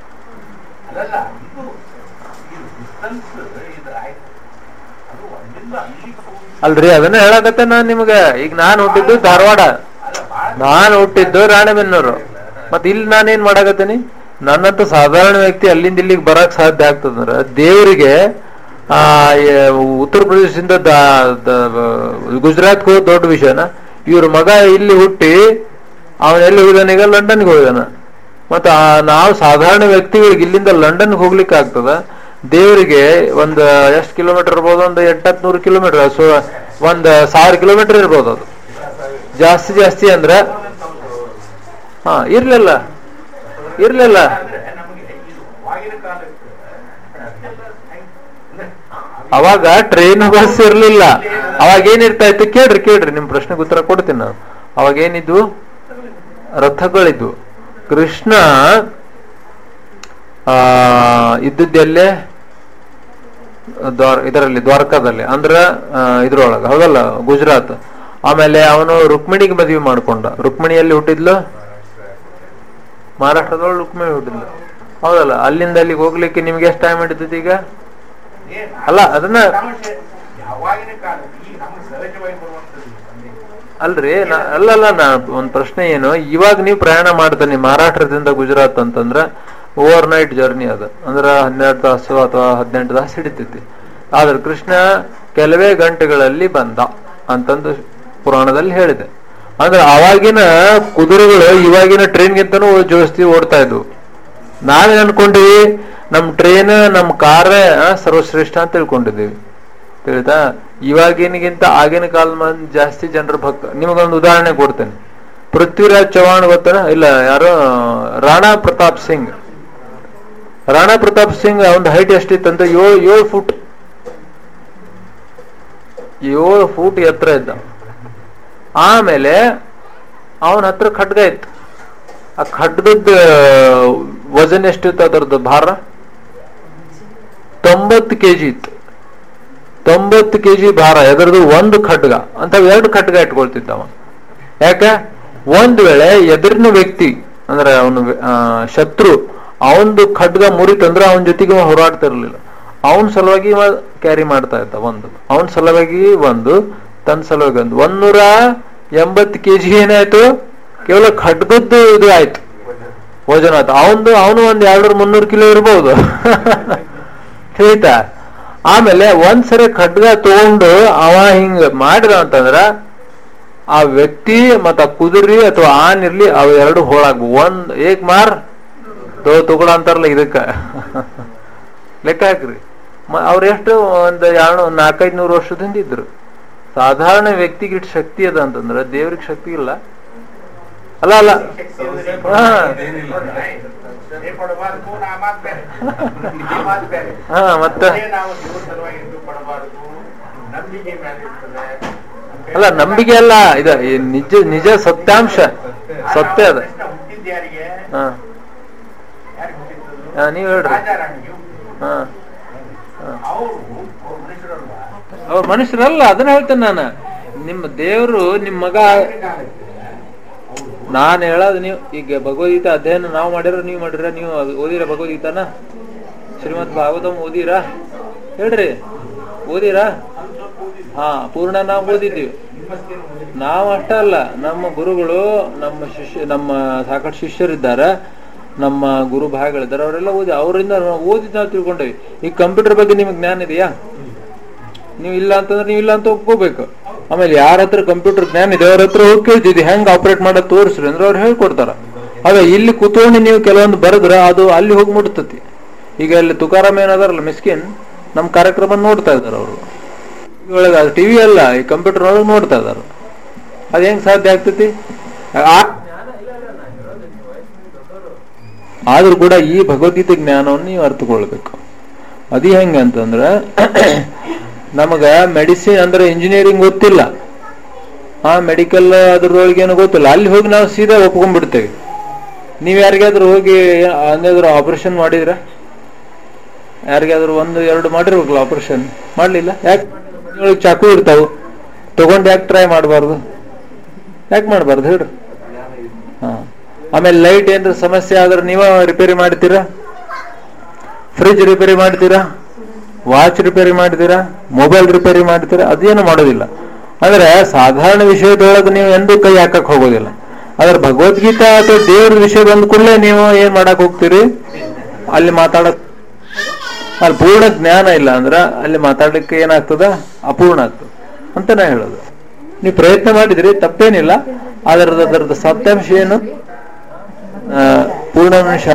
[SPEAKER 1] ಅಲ್ರಿ, ಅದನ್ನ ಹೇಳಕತ್ತೆ ನಾನ್ ನಿಮ್ಗೆ. ಈಗ ನಾನು ಹುಟ್ಟಿದ್ದು ಧಾರವಾಡ, ನಾನು ಹುಟ್ಟಿದ್ದು ರಾಣೆಬೆನ್ನೂರು, ಮತ್ತೆ ಇಲ್ಲಿ ನಾನೇನ್ ಮಾಡಕತ್ತೇನಿ? ನನ್ನಂತ ಸಾಧಾರಣ ವ್ಯಕ್ತಿ ಅಲ್ಲಿಂದ ಇಲ್ಲಿಗೆ ಬರಕ್ ಸಾಧ್ಯ ಆಗ್ತದಂದ್ರ ದೇವರಿಗೆ ಉತ್ತರ ಪ್ರದೇಶದಿಂದ ಗುಜರಾತ್ಗೆ ಹೋದ್ ದೊಡ್ಡ ವಿಷಯನ. ಇವ್ರ ಮಗ ಇಲ್ಲಿ ಹುಟ್ಟಿ ಅವನ್ ಎಲ್ಲಿ ಹೋಗಿದಾನ? ಈಗ ಲಂಡನ್ಗೆ ಹೋಗಿದಾನ. ಮತ್ತ ನಾವು ಸಾಧಾರಣ ವ್ಯಕ್ತಿಗಳಿಗೆ ಇಲ್ಲಿಂದ ಲಂಡನ್ಗೆ ಹೋಗ್ಲಿಕ್ಕೆ ಆಗ್ತದ? ದೇವರಿಗೆ ಒಂದು ಎಷ್ಟು ಕಿಲೋಮೀಟರ್ ಇರ್ಬೋದು? ಒಂದು 800-900 ಕಿಲೋಮೀಟರ್, ಸೊ 1000 ಕಿಲೋಮೀಟರ್ ಇರ್ಬೋದು. ಅದು ಜಾಸ್ತಿ ಅಂದ್ರೆ ಇರ್ಲಿಲ್ಲ. ಅವಾಗ ಟ್ರೈನ್ ಬಸ್ ಇರ್ಲಿಲ್ಲ. ಅವಾಗ ಏನಿರ್ತಾ ಇತ್ತು ಕೇಳ್ರಿ, ನಿಮ್ ಪ್ರಶ್ನೆಗೆ ಉತ್ತರ ಕೊಡ್ತೀನಿ ನಾನು. ಅವಾಗ ಏನಿದ್ವು? ರಥಗಳಿದ್ವು. ಕೃಷ್ಣ ಇದ್ದದ್ದೆಲ್ಲೇ ಇದರಲ್ಲಿ ದ್ವಾರಕಾದಲ್ಲಿ, ಅಂದ್ರ ಇದ್ರೊಳಗ, ಹೌದಲ್ಲ, ಗುಜರಾತ್. ಆಮೇಲೆ ಅವನು ರುಕ್ಮಿಣಿಗೆ ಮದುವೆ ಮಾಡ್ಕೊಂಡ. ರುಕ್ಮಿಣಿಯಲ್ಲಿ ಹುಟ್ಟಿದ್ಲು? ಮಹಾರಾಷ್ಟ್ರದೊಳಗೆ ರುಕ್ಮಿಣಿ ಹುಟ್ಟಿದ್ಲು, ಹೌದಲ್ಲ. ಅಲ್ಲಿಂದ ಅಲ್ಲಿಗೆ ಹೋಗ್ಲಿಕ್ಕೆ ನಿಮ್ಗೆ ಎಷ್ಟು ಟೈಮ್ ಹಿಡಿತೈತಿ ಈಗ? ಅಲ್ಲ, ಅದನ್ನ ಅಲ್ರಿ, ಅಲ್ಲಲ್ಲ, ಒಂದ್ ಪ್ರಶ್ನೆ ಏನು, ಇವಾಗ ನೀವು ಪ್ರಯಾಣ ಮಾಡ್ತಾನೆ ಮಹಾರಾಷ್ಟ್ರದಿಂದ ಗುಜರಾತ್ ಅಂತಂದ್ರ ಓವರ್ ನೈಟ್ ಜರ್ನಿ ಅದ, ಅಂದ್ರ 12 ತಾಸು ಅಥವಾ 18 ತಾಸು ಹಿಡಿತೈತಿ. ಆದ್ರೆ ಕೃಷ್ಣ ಕೆಲವೇ ಗಂಟೆಗಳಲ್ಲಿ ಬಂದ ಅಂತಂದು ಪುರಾಣದಲ್ಲಿ ಹೇಳಿದೆ. ಅಂದ್ರೆ ಅವಾಗಿನ ಕುದುರೆಗಳು ಇವಾಗಿನ ಟ್ರೈನ್ಗಿಂತನೂ ಜಾಸ್ತಿ ಓಡ್ತಾ ಇದ್ವು. ನಾವೇನ್ ಅನ್ಕೊಂಡಿವಿ? ನಮ್ ಟ್ರೈನ್, ನಮ್ ಕಾರ್ ಸರ್ವಶ್ರೇಷ್ಠ ಅಂತ ತಿಳ್ಕೊಂಡಿದ್ದೀವಿ. ತಿಳಿತಾ? ಇವಾಗಿನಗಿಂತ ಆಗಿನ ಕಾಲ ಮಂದಿ ಜಾಸ್ತಿ ಜನರ ಭಕ್ತ. ನಿಮಗೊಂದು ಉದಾಹರಣೆ ಕೊಡ್ತೇನೆ. ಪೃಥ್ವಿರಾಜ್ ಚೌಹಾಣ್ ಗೊತ್ತಾನ? ಇಲ್ಲ, ಯಾರೋ ರಾಣಾ ಪ್ರತಾಪ್ ಸಿಂಗ್. ರಾಣಾ ಪ್ರತಾಪ್ ಸಿಂಗ್ ಅವನ ಹೈಟ್ ಎಷ್ಟಿತ್ತಂತ 7 ಫುಟ್ 7 ಫೂಟ್ ಎತ್ತರ ಇದ್ದ. ಆಮೇಲೆ ಅವನ ಹತ್ರ ಖಡ್ಗ ಇತ್ತು. ಆ ಖಡ್ಗದ ವಜನ್ ಎಷ್ಟಿತ್ತು? ಅದರದ್ದು ಭಾರ 90 kg ಇತ್ತು. 90 kg ಭಾರ ಎದರದು ಒಂದು ಖಡ್ಗ ಅಂತ 2 ಖಡ್ಗ ಇಟ್ಕೊಳ್ತಿದ್ದ ಅವ. ಯಾಕೆ? ಒಂದ್ ವೇಳೆ ಎದುರಿನ ವ್ಯಕ್ತಿ ಅಂದ್ರೆ ಅವನು ಶತ್ರು ಅವನದು ಖಡ್ಗ ಮುರಿತಂದ್ರೆ ಅವನ ಜೊತೆಗೆ ಹೋರಾಡ್ತಿರ್ಲಿಲ್ಲ. ಅವನ ಸಲುವಾಗಿ ಕ್ಯಾರಿ ಮಾಡ್ತಾ ಇದ್ದ. ಒಂದು ಅವನ ಸಲುವಾಗಿ ಒಂದು, ತನ್ನ ಸಲುವಾಗಿ ಒಂದು 180 kg ಏನಾಯ್ತು? ಕೇವಲ ಖಡ್ಗದ್ದು ಇದು ಆಯ್ತು, ವಜನ ಆಯ್ತು. ಅವನು ಒಂದ್ 200-300 ಕಿಲೋ ಇರ್ಬೋದು. ತಿಳಿತಾ? ಆಮೇಲೆ ಒಂದ್ಸರಿ ಖಡ್ಗ ತಗೊಂಡು ಅವ ಹಿಂಗ ಮಾಡಿದ ಅಂತಂದ್ರ ಆ ವ್ಯಕ್ತಿ ಮತ್ತ ಆ ಕುದುರೆ ಅಥವಾ ಆನ್ ಇರ್ಲಿ ಅವ ಎರಡು ಹೋಳಾಗ್ಬು. ಏಕ್ ಮಾರ್ ತುಕಡ ಅಂತಾರಲ್ಲ, ಇದಕ್ಕ ಲೆಕ್ಕ ಹಾಕ್ರಿ. ಅವ್ರ ಎಷ್ಟು ಒಂದು 400-500 ವರ್ಷದಿಂದ ಇದ್ರು. ಸಾಧಾರಣ ವ್ಯಕ್ತಿಗೆ ಇಟ್ಟು ಶಕ್ತಿ ಅದ ಅಂತಂದ್ರ ದೇವ್ರಿಗೆ ಶಕ್ತಿ ಇಲ್ಲ. ಅಲ್ಲ ಮತ್ತೆ ಅಲ್ಲ, ನಂಬಿಕೆ ಅಲ್ಲ, ಇದ ನಿಜ ಸತ್ಯಾಂಶ, ಸತ್ಯ ಅದ. ನೀವ್ ಹೇಳ್ರಿ. ಅವ್ರ ಮನುಷ್ಯರಲ್ಲ, ಅದನ್ನ ಹೇಳ್ತೇನೆ ನಾನು. ನಿಮ್ಮ ದೇವರು ನಿಮ್ಮ ಮಗ. ನಾನು ಹೇಳೋದು, ನೀವು ಈಗ ಭಗವದ್ಗೀತಾ ಅಧ್ಯಯನ ನಾವು ಮಾಡಿರೋ ನೀವು ಮಾಡಿರ? ನೀವು ಓದಿರ ಭಗವದ್ಗೀತಾನ? ಶ್ರೀಮದ್ ಭಾಗವತಂ ಓದಿರಾ? ಹೇಳ್ರಿ, ಓದಿರಾ? ಹಾ, ಪೂರ್ಣ ನಾವು ಓದಿದ್ದೀವಿ. ನಾವು ಅಷ್ಟ ಅಲ್ಲ, ನಮ್ಮ ಗುರುಗಳು, ನಮ್ಮ ಸಾಕಷ್ಟು ಶಿಷ್ಯರಿದ್ದಾರೆ, ನಮ್ಮ ಗುರು ಭಾಗಗಳಿದ್ದಾರೆ, ಅವರೆಲ್ಲ ಅವರಿಂದ ಓದಿ ನಾವು ತಿಳ್ಕೊಂಡೇವಿ. ಈ ಕಂಪ್ಯೂಟರ್ ಬಗ್ಗೆ ನಿಮ್ಗೆ ಜ್ಞಾನ ಇದೆಯಾ? ನೀವು ಇಲ್ಲ ಅಂತಂದ್ರೆ ನೀವು ಇಲ್ಲ ಅಂತ ಒಪ್ಕೋಬೇಕು. ಆಮೇಲೆ ಯಾರ ಹತ್ರ ಕಂಪ್ಯೂಟರ್ ಜ್ಞಾನ ಇದೆ ಅವ್ರ ಹತ್ರ ಹೋಗಿ ಕೇಳ್ತಿದ್ವಿ, ಹೆಂಗ್ ಆಪರೇಟ್ ಮಾಡೋದು ತೋರಿಸ್ರಿ ಅಂದ್ರೆ ಅವ್ರು ಹೇಳ್ಕೊಡ್ತಾರ. ಅದೇ ಇಲ್ಲಿ ಕೂತ್ಕೊಂಡು ನೀವು ಕೆಲವೊಂದು ಬರೆದ್ರೆ ಅದು ಅಲ್ಲಿ ಹೋಗಿ ಮುಟ್ತತಿ. ಈಗ ಅಲ್ಲಿ ತುಕಾರಾಮ್ ಏನದಾರಲ್ಲ ಮಿಸ್ಕಿನ್, ನಮ್ಮ ಕಾರ್ಯಕ್ರಮ ನೋಡ್ತಾ ಇದಾರೆ ಅವರು. ಒಳಗೆ ಅದು ಟಿವಿ ಅಲ್ಲ, ಈ ಕಂಪ್ಯೂಟರ್ ಒಳಗೆ ನೋಡ್ತಾ ಇದಾರೆ. ಅದ್ ಹೆಂಗ್ ಸಾಧ್ಯ ಆಗ್ತತಿ? ಆದ್ರೂ ಕೂಡ ಈ ಭಗವದ್ಗೀತೆ ಜ್ಞಾನವನ್ನು ನೀವು ಅರ್ಥಕೊಳ್ಬೇಕು. ಅದು ಹೆಂಗ ಅಂತಂದ್ರೆ, ನಮಗ ಮೆಡಿಸಿನ್ ಅಂದ್ರೆ ಇಂಜಿನಿಯರಿಂಗ್ ಗೊತ್ತಿಲ್ಲ, ಆ ಮೆಡಿಕಲ್ ಅದ್ರೊಳಗೇನು ಗೊತ್ತಿಲ್ಲ, ಅಲ್ಲಿ ಹೋಗಿ ನಾವು ಸೀದಾ ಒಪ್ಕೊಂಡ್ಬಿಡ್ತೇವೆ. ನೀವ್ ಯಾರಿಗಾದ್ರೂ ಹೋಗಿ ಅಂದಾದ್ರೂ ಆಪರೇಷನ್ ಮಾಡಿದ್ರ? ಯಾರಿಗಾದ್ರೂ 1-2 ಮಾಡಿರ್ಬೇಕಲ್ಲ ಆಪರೇಷನ್? ಮಾಡ್ಲಿಲ್ಲ. ಯಾಕೆ? ಚಾಕು ಇರ್ತಾವ, ತಗೊಂಡು ಯಾಕೆ ಟ್ರೈ ಮಾಡಬಾರ್ದು? ಯಾಕೆ ಮಾಡಬಾರ್ದು ಹೇಳ್ರಿ? ಹಾ. ಆಮೇಲೆ ಲೈಟ್ ಏನ್ರ ಸಮಸ್ಯೆ ಆದ್ರೆ ನೀವ ರಿಪೇರಿ ಮಾಡ್ತೀರಾ? ಫ್ರಿಜ್ ರಿಪೇರಿ ಮಾಡ್ತೀರಾ? ವಾಚ್ ರಿಪೇರಿ ಮಾಡ್ತೀರಾ? ಮೊಬೈಲ್ ರಿಪೇರಿ ಮಾಡ್ತೀರಾ? ಅದೇನು ಮಾಡೋದಿಲ್ಲ. ಅಂದ್ರೆ ಸಾಧಾರಣ ವಿಷಯದೊಳಗೆ ನೀವು ಎಂದೂ ಕೈ ಹಾಕಕ್ ಹೋಗೋದಿಲ್ಲ. ಆದ್ರೆ ಭಗವದ್ಗೀತಾ ಅಥವಾ ದೇವ್ರ ವಿಷಯ ಬಂದ ಕೂಡಲೇ ನೀವು ಏನ್ ಮಾಡಕ್ ಹೋಗ್ತೀರಿ? ಅಲ್ಲಿ ಮಾತಾಡಕ್, ಅಲ್ಲಿ ಪೂರ್ಣ ಜ್ಞಾನ ಇಲ್ಲ ಅಂದ್ರ ಅಲ್ಲಿ ಮಾತಾಡಲಿಕ್ಕೆ ಏನಾಗ್ತದ? ಅಪೂರ್ಣ ಆಗ್ತದ ಅಂತ ನಾ ಹೇಳೋದು. ನೀವು ಪ್ರಯತ್ನ ಮಾಡಿದ್ರಿ, ತಪ್ಪೇನಿಲ್ಲ. ಅದರದ ಸತ್ಯಾಂಶ ಏನು? ಪೂರ್ಣಾಂಶ.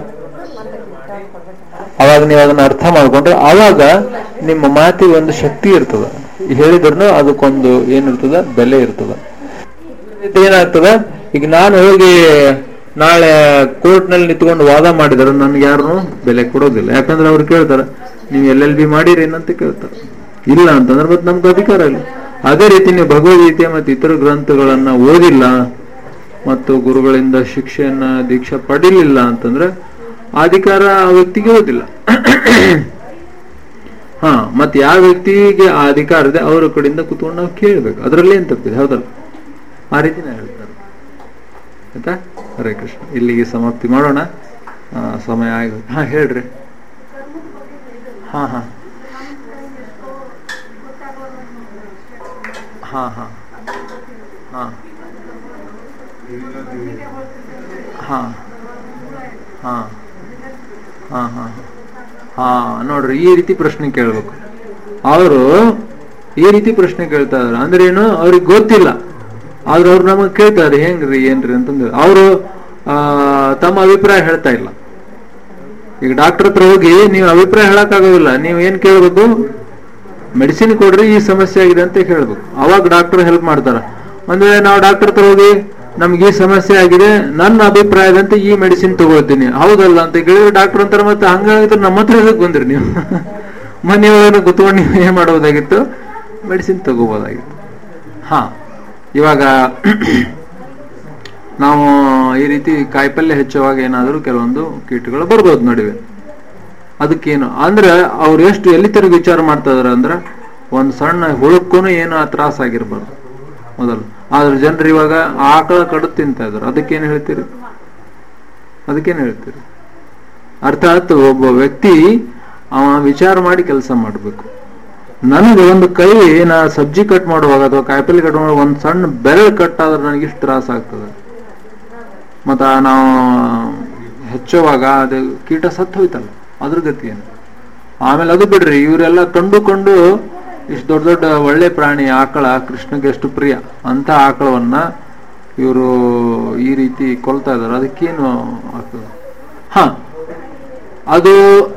[SPEAKER 1] ಅವಾಗ ನೀವು ಅದನ್ನ ಅರ್ಥ ಮಾಡ್ಕೊಂಡ್ರೆ ಅವಾಗ ನಿಮ್ಮ ಮಾತಿಗೆ ಒಂದು ಶಕ್ತಿ ಇರ್ತದ. ಹೇಳಿದ್ರು ಅದಕ್ಕೊಂದು ಏನಿರ್ತದ? ಬೆಲೆ ಇರ್ತದ. ಏನಾಗ್ತದ? ಈಗ ನಾನು ಹೋಗಿ ನಾಳೆ ಕೋರ್ಟ್ ನಲ್ಲಿ ನಿಂತ್ಕೊಂಡು ವಾದ ಮಾಡಿದ್ರೆ ನನ್ಗೆ ಯಾರು ಬೆಲೆ ಕೊಡೋದಿಲ್ಲ. ಯಾಕಂದ್ರೆ ಅವ್ರು ಕೇಳ್ತಾರ, ನೀವು LLB ಮಾಡಿರಿ ಏನಂತ ಕೇಳ್ತಾರೆ. ಇಲ್ಲ ಅಂತಂದ್ರೆ ಮತ್ತೆ ನಮ್ಗೆ ಅಧಿಕಾರ ಇಲ್ಲ. ಅದೇ ರೀತಿ ನೀವು ಭಗವದ್ಗೀತೆ ಮತ್ತು ಇತರ ಗ್ರಂಥಗಳನ್ನ ಓದಿಲ್ಲ ಮತ್ತು ಗುರುಗಳಿಂದ ಶಿಕ್ಷೆಯನ್ನ ದೀಕ್ಷಾ ಪಡಿಲಿಲ್ಲ ಅಂತಂದ್ರೆ ಅಧಿಕಾರ ಆ ವ್ಯಕ್ತಿಗೆ ಓದಿಲ್ಲ. ಹಾ, ಮತ್ತೆ ಯಾವ ವ್ಯಕ್ತಿಗೆ ಆ ಅಧಿಕಾರ ಇದೆ ಅವರ ಕಡೆಯಿಂದ ಕುತ್ಕೊಂಡು ನಾವು ಕೇಳ್ಬೇಕು. ಅದರಲ್ಲಿ ಏನ್ ತಪ್ಪಿದೆ? ಹೌದಲ್ಲ? ಆ ರೀತಿ ನಾ ಹೇಳ್ತಾರೆ. ಆಯ್ತಾ? ಹರೇ ಕೃಷ್ಣ. ಇಲ್ಲಿಗೆ ಸಮಾಪ್ತಿ ಮಾಡೋಣ, ಸಮಯ ಆಗೋದು. ಹಾ, ಹೇಳ್ರಿ. ಹಾ ಹಾ ಹಾ ಹಾ ಹಾ ಹಾ ಹಾ ಹಾ ಹಾ ಹಾ ನೋಡ್ರಿ, ಈ ರೀತಿ ಪ್ರಶ್ನೆ ಕೇಳ್ಬೇಕು. ಅವರು ಈ ರೀತಿ ಪ್ರಶ್ನೆ ಕೇಳ್ತಾ ಇದಾರೆ ಅಂದ್ರೆ ಏನು? ಅವ್ರಿಗೆ ಗೊತ್ತಿಲ್ಲ, ಆದ್ರೆ ಅವ್ರು ನಮಗ್ ಕೇಳ್ತಾರೆ ಹೆಂಗ್ರಿ ಏನ್ರಿ ಅಂತಂದ್ರೆ ಅವರು ತಮ್ಮ ಅಭಿಪ್ರಾಯ ಹೇಳ್ತಾ ಇಲ್ಲ. ಈಗ ಡಾಕ್ಟರ್ ಹತ್ರ ಹೋಗಿ ನೀವು ಅಭಿಪ್ರಾಯ ಹೇಳಕ್ ಆಗೋದಿಲ್ಲ. ನೀವು ಏನ್ ಕೇಳ್ಬೇಕು? ಮೆಡಿಸಿನ್ ಕೊಡ್ರಿ, ಈ ಸಮಸ್ಯೆ ಆಗಿದೆ ಅಂತ ಹೇಳ್ಬೇಕು. ಅವಾಗ ಡಾಕ್ಟರ್ ಹೆಲ್ಪ್ ಮಾಡ್ತಾರ. ಒಂದ್ ವೇಳೆ ನಾವು ಡಾಕ್ಟರ್ ಹತ್ರ ಹೋಗಿ ನಮ್ಗೆ ಈ ಸಮಸ್ಯೆ ಆಗಿದೆ, ನನ್ನ ಅಭಿಪ್ರಾಯದಂತೆ ಈ ಮೆಡಿಸಿನ್ ತಗೊಳ್ತೀನಿ, ಹೌದಲ್ಲ ಅಂತ ಕೇಳಿದ್ರೆ ಡಾಕ್ಟರ್ ಅಂತಾರೆ ಮತ್ತೆ ಹಂಗಾಗಿದ್ರೆ ನಮ್ಮ ಹತ್ರ ಎದಕ್ಕೆ ಬಂದ್ರಿ ನೀವು? ಮನೆಯೊಳಗೆ ಕುತ್ಕೊಂಡು ನೀವು ಏನ್ ಮಾಡಬಹುದಾಗಿತ್ತು? ಮೆಡಿಸಿನ್ ತಗೋಬಹುದಾಗಿತ್ತು. ಹಾ, ಇವಾಗ ನಾವು ಈ ರೀತಿ ಕಾಯಿಪಲ್ಯ ಹೆಚ್ಚುವಾಗ ಏನಾದರೂ ಕೆಲವೊಂದು ಕೀಟಗಳು ಬರ್ಬೋದು ನಡುವೆ. ಅದಕ್ಕೇನು ಅಂದ್ರೆ ಅವ್ರು ಎಷ್ಟು ಎಲ್ಲಿ ತಿರುಗಿ ವಿಚಾರ ಮಾಡ್ತಾ ಇದಾರೆ ಅಂದ್ರೆ ಒಂದ್ ಸಣ್ಣ ಹುಳುಕ್ಕೂ ಏನು ತ್ರಾಸ ಆಗಿರ್ಬಾರ್ದು ಮೊದಲು. ಆದ್ರೆ ಜನರು ಇವಾಗ ಆಕಳ ಕಡು ತಿಂತಾ ಇದಾರೆ. ಅದಕ್ಕೇನು ಹೇಳ್ತೀರಿ? ಅರ್ಥಾತ್ ಒಬ್ಬ ವ್ಯಕ್ತಿ ಅವ ವಿಚಾರ ಮಾಡಿ ಕೆಲಸ ಮಾಡ್ಬೇಕು. ನನಗೆ ಒಂದು ಕೈ ನಾ ಸಬ್ಜಿ ಕಟ್ ಮಾಡುವಾಗ ಅಥವಾ ಕಾಯಿಪಲ್ಲೆ ಕಟ್ ಮಾಡುವಾಗ ಒಂದ್ ಸಣ್ಣ ಬೆರಳು ಕಟ್ ಆದ್ರೆ ನನಗೆ ಇಷ್ಟು ತ್ರಾಸ ಆಗ್ತದೆ. ಮತ್ತ ನಾವು ಹೆಚ್ಚುವಾಗ ಅದು ಕೀಟ ಸತ್ತು ಹೋಯ್ತಲ್ಲ, ಅದ್ರ ಗತಿ ಏನು? ಆಮೇಲೆ ಅದು ಬಿಡ್ರಿ, ಇವರೆಲ್ಲ ಕಂಡು ಇಷ್ಟು ದೊಡ್ಡ ದೊಡ್ಡ ಒಳ್ಳೆ ಪ್ರಾಣಿ ಆಕಳ, ಕೃಷ್ಣಗೆ ಎಷ್ಟು ಪ್ರಿಯ ಅಂತ ಆಕಳವನ್ನ ಇವರು ಈ ರೀತಿ ಕೊಲ್ತಾ ಇದಾರೆ. ಅದಕ್ಕೇನು ಆಗ್ತದೆ? ಹ, ಅದು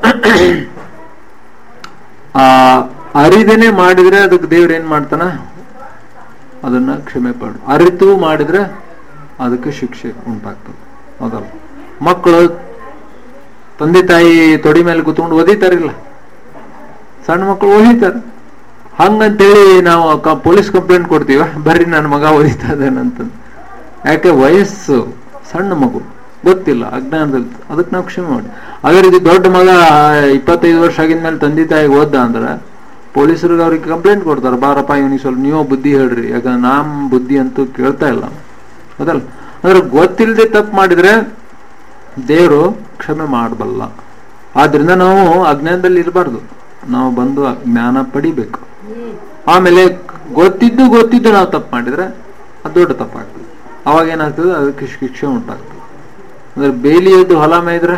[SPEAKER 1] ಅರಿದೇನೆ ಮಾಡಿದ್ರೆ ಅದಕ್ಕೆ ದೇವ್ರ ಏನ್ ಮಾಡ್ತಾನ? ಅದನ್ನ ಕ್ಷಮೆ ಪಡು. ಅರಿತು ಮಾಡಿದ್ರೆ ಅದಕ್ಕೆ ಶಿಕ್ಷೆ ಉಂಟಾಗ್ತದೆ. ಹೌದಲ್ಲ? ಮಕ್ಕಳು ತಂದೆ ತಾಯಿ ತೊಡಿ ಮೇಲೆ ಕೂತ್ಕೊಂಡು ಓದಿತಾರಿಲ್ಲ, ಸಣ್ಣ ಮಕ್ಕಳು ಓದಿತಾರೆ. ಹಂಗಂತೇಳಿ ನಾವು ಪೊಲೀಸ್ ಕಂಪ್ಲೇಂಟ್ ಕೊಡ್ತೀವ, ಬರ್ರಿ ನನ್ನ ಮಗ ಓದಿತಾ ಇದ್ದಾನಂತ. ಯಾಕೆ? ವಯಸ್ಸು ಸಣ್ಣ ಮಗು, ಗೊತ್ತಿಲ್ಲ, ಅಜ್ಞಾನದಲ್ಲಿ. ಅದಕ್ಕೆ ನಾವು ಕ್ಷಮೆ ಮಾಡಿ. ಅದೇ ರೀತಿ ದೊಡ್ಡ ಮಗ 25 ವರ್ಷ ಆಗಿದ್ಮೇಲೆ ತಂದೆ ತಾಯಿ ಓದ್ದ ಅಂದ್ರೆ ಪೊಲೀಸರಿಗೆ ಅವ್ರಿಗೆ ಕಂಪ್ಲೇಂಟ್ ಕೊಡ್ತಾರೆ, ಬಾರಪ್ಪ ಇವನಿಗೆ ಸ್ವಲ್ಪ ನೀವು ಬುದ್ಧಿ ಹೇಳ್ರಿ, ಯಾಕಂದ್ರೆ ನಾಮ್ ಬುದ್ಧಿ ಅಂತೂ ಕೇಳ್ತಾ ಇಲ್ಲ. ಅದಲ್ಲ, ಅಂದ್ರೆ ಗೊತ್ತಿಲ್ಲದೆ ತಪ್ಪು ಮಾಡಿದ್ರೆ ದೇವರು ಕ್ಷಮೆ ಮಾಡಬಲ್ಲ. ಆದ್ರಿಂದ ನಾವು ಅಜ್ಞಾನದಲ್ಲಿ ಇರಬಾರ್ದು, ನಾವು ಬಂದು ಜ್ಞಾನ ಪಡಿಬೇಕು. ಆಮೇಲೆ ಗೊತ್ತಿದ್ದು ನಾವು ತಪ್ಪು ಮಾಡಿದ್ರೆ ಅದು ದೊಡ್ಡ ತಪ್ಪಾಗ್ತದೆ. ಅವಾಗ ಏನಾಗ್ತದೆ? ಅದಕ್ಕೆ ಶಿಕ್ಷೆ ಉಂಟಾಗ್ತದೆ. ಅಂದ್ರೆ ಬೇಲಿಯದ್ದು ಹೊಲ ಮೇಯ್ದ್ರೆ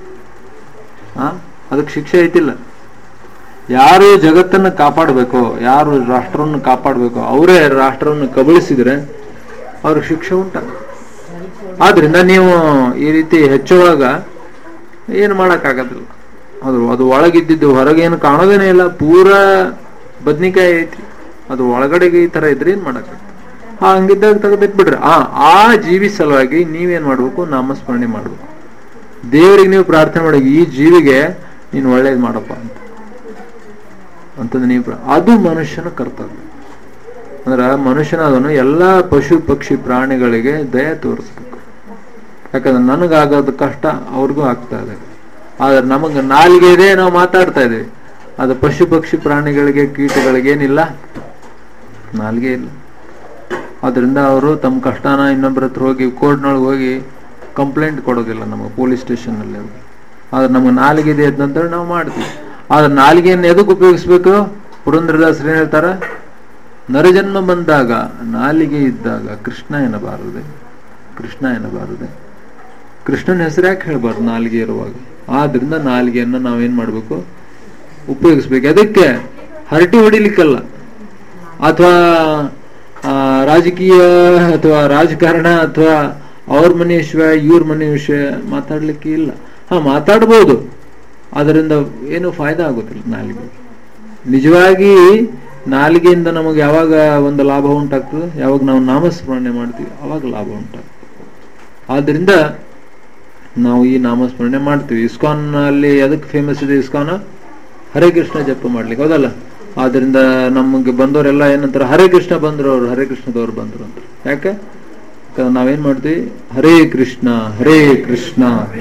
[SPEAKER 1] ಅದಕ್ಕೆ ಶಿಕ್ಷೆ ಐತಿಲ್ಲ. ಯಾರು ಜಗತ್ತನ್ನು ಕಾಪಾಡಬೇಕು, ಯಾರು ರಾಷ್ಟ್ರವನ್ನು ಕಾಪಾಡಬೇಕು, ಅವರೇ ರಾಷ್ಟ್ರವನ್ನು ಕಬಳಿಸಿದ್ರೆ ಅವ್ರಿಗೆ ಶಿಕ್ಷೆ ಉಂಟಾಗ್ತದೆ. ಆದ್ರಿಂದ ನೀವು ಈ ರೀತಿ ಹೆಚ್ಚುವಾಗ ಏನು ಮಾಡಕ್ಕಾಗದಿಲ್ಲ. ಅದು ಒಳಗಿದ್ದು ಹೊರಗೇನು ಕಾಣೋದೇನೇ ಇಲ್ಲ, ಪೂರಾ ಬದ್ನಿಕಾಯಿ ಐತಿ, ಅದು ಒಳಗಡೆಗೆ ಈ ತರ ಇದ್ರೆ ಏನ್ ಮಾಡಕ್ಕಾಗ್ತದೆ? ಹಂಗಿದ್ದಾಗ ತೆಗೆದಿಟ್ಬಿಡ್ರಿ. ಆ ಜೀವಿ ಸಲುವಾಗಿ ನೀವೇನ್ ಮಾಡ್ಬೇಕು? ನಾಮಸ್ಮರಣೆ ಮಾಡ್ಬೇಕು. ದೇವರಿಗೆ ನೀವು ಪ್ರಾರ್ಥನೆ ಮಾಡಿ, ಈ ಜೀವಿಗೆ ನೀನು ಒಳ್ಳೇದ್ ಮಾಡಪ್ಪ ಅಂತಂದ್ರೆ ನೀವು ಅದು ಮನುಷ್ಯನ ಕರ್ತವ್ಯ. ಅಂದ್ರೆ ಮನುಷ್ಯನಾದನು ಎಲ್ಲಾ ಪಶು ಪಕ್ಷಿ ಪ್ರಾಣಿಗಳಿಗೆ ದಯ ತೋರಿಸ್ಬೇಕು. ಯಾಕಂದ್ರೆ ನನಗಾಗೋದು ಕಷ್ಟ ಅವ್ರಿಗೂ ಆಗ್ತಾ ಇದೆ. ಆದ್ರೆ ನಮಗ ನಾಲಿಗೆ ಇದೆ, ನಾವು ಮಾತಾಡ್ತಾ ಇದ್ದೀವಿ. ಅದು ಪಶು ಪಕ್ಷಿ ಪ್ರಾಣಿಗಳಿಗೆ ಕೀಟಗಳಿಗೆ ಏನಿಲ್ಲ, ನಾಲಿಗೆ ಇಲ್ಲ. ಅದರಿಂದ ಅವರು ತಮ್ಮ ಕಷ್ಟನ ಇನ್ನೊಬ್ಬರ ಹತ್ರ ಹೋಗಿ ಕೋರ್ಟ್ನೊಳಗೆ ಹೋಗಿ ಕಂಪ್ಲೇಂಟ್ ಕೊಡೋದಿಲ್ಲ ನಮಗೆ, ಪೊಲೀಸ್ ಸ್ಟೇಷನ್ ಅಲ್ಲಿ. ಆದ್ರೆ ನಮ್ಗೆ ನಾಲಿಗೆ ಇದೆ ಅಂತಂದ್ರೆ ನಾವು ಮಾಡ್ತೀವಿ. ಆದ್ರೆ ನಾಲಿಗೆಯನ್ನು ಎದಕ್ಕೆ ಉಪಯೋಗಿಸ್ಬೇಕು? ಪುರಂದರದಾಸರು ಏನ್ ಹೇಳ್ತಾರ? ನರಜನ್ಮ ಬಂದಾಗ ನಾಲಿಗೆ ಇದ್ದಾಗ ಕೃಷ್ಣ ಎನ್ನಬಾರದೆ. ಕೃಷ್ಣನ ಹೆಸರು ಯಾಕೆ ಹೇಳ್ಬಾರ್ದು ನಾಲಿಗೆ ಇರುವಾಗ? ಆದ್ರಿಂದ ನಾಲಿಗೆಯನ್ನು ನಾವೇನ್ ಮಾಡ್ಬೇಕು? ಉಪಯೋಗಿಸ್ಬೇಕು. ಅದಕ್ಕೆ ಹರಟಿ ಹೊಡಿಲಿಕ್ಕಲ್ಲ, ಅಥವಾ ರಾಜಕೀಯ ಅಥವಾ ರಾಜಕಾರಣ ಅಥವಾ ಅವ್ರ ಮನೆ ವಿಷಯ ಇವ್ರ ಮನೆ ವಿಷಯ ಮಾತಾಡ್ಲಿಕ್ಕೆ ಇಲ್ಲ. ಮಾತಾಡ್ಬೋದು, ಅದರಿಂದ ಏನು ಫಾಯ್ದಾ ಆಗೋದಿಲ್ಲ ನಾಲಿಗೆ. ನಿಜವಾಗಿ ನಾಲಿಗೆಯಿಂದ ನಮಗೆ ಯಾವಾಗ ಒಂದು ಲಾಭ ಉಂಟಾಗ್ತದೆ? ಯಾವಾಗ ನಾವು ನಾಮಸ್ಮರಣೆ ಮಾಡ್ತೀವಿ ಅವಾಗ ಲಾಭ ಉಂಟಾಗ್ತದೆ. ಆದ್ರಿಂದ ನಾವು ಈ ನಾಮಸ್ಮರಣೆ ಮಾಡ್ತೀವಿ. ಇಸ್ಕಾನ್ ಅಲ್ಲಿ ಅದಕ್ಕೆ ಫೇಮಸ್ ಇದೆ, ಇಸ್ಕಾನ್ ಹರೇ ಕೃಷ್ಣ ಜಪ ಮಾಡ್ಲಿಕ್ಕೆ, ಹೌದಲ್ಲ? ಆದ್ರಿಂದ ನಮಗೆ ಬಂದವರೆಲ್ಲ ಏನಂತಾರೆ? ಹರೇ ಕೃಷ್ಣ ಬಂದ್ರು, ಅವ್ರು ಹರೇ ಕೃಷ್ಣದವ್ರು ಬಂದ್ರು ಅಂತ. ಯಾಕೆ? ನಾವೇನ್ ಮಾಡ್ತೀವಿ? ಹರೇ ಕೃಷ್ಣ ಹರೇ ಕೃಷ್ಣ.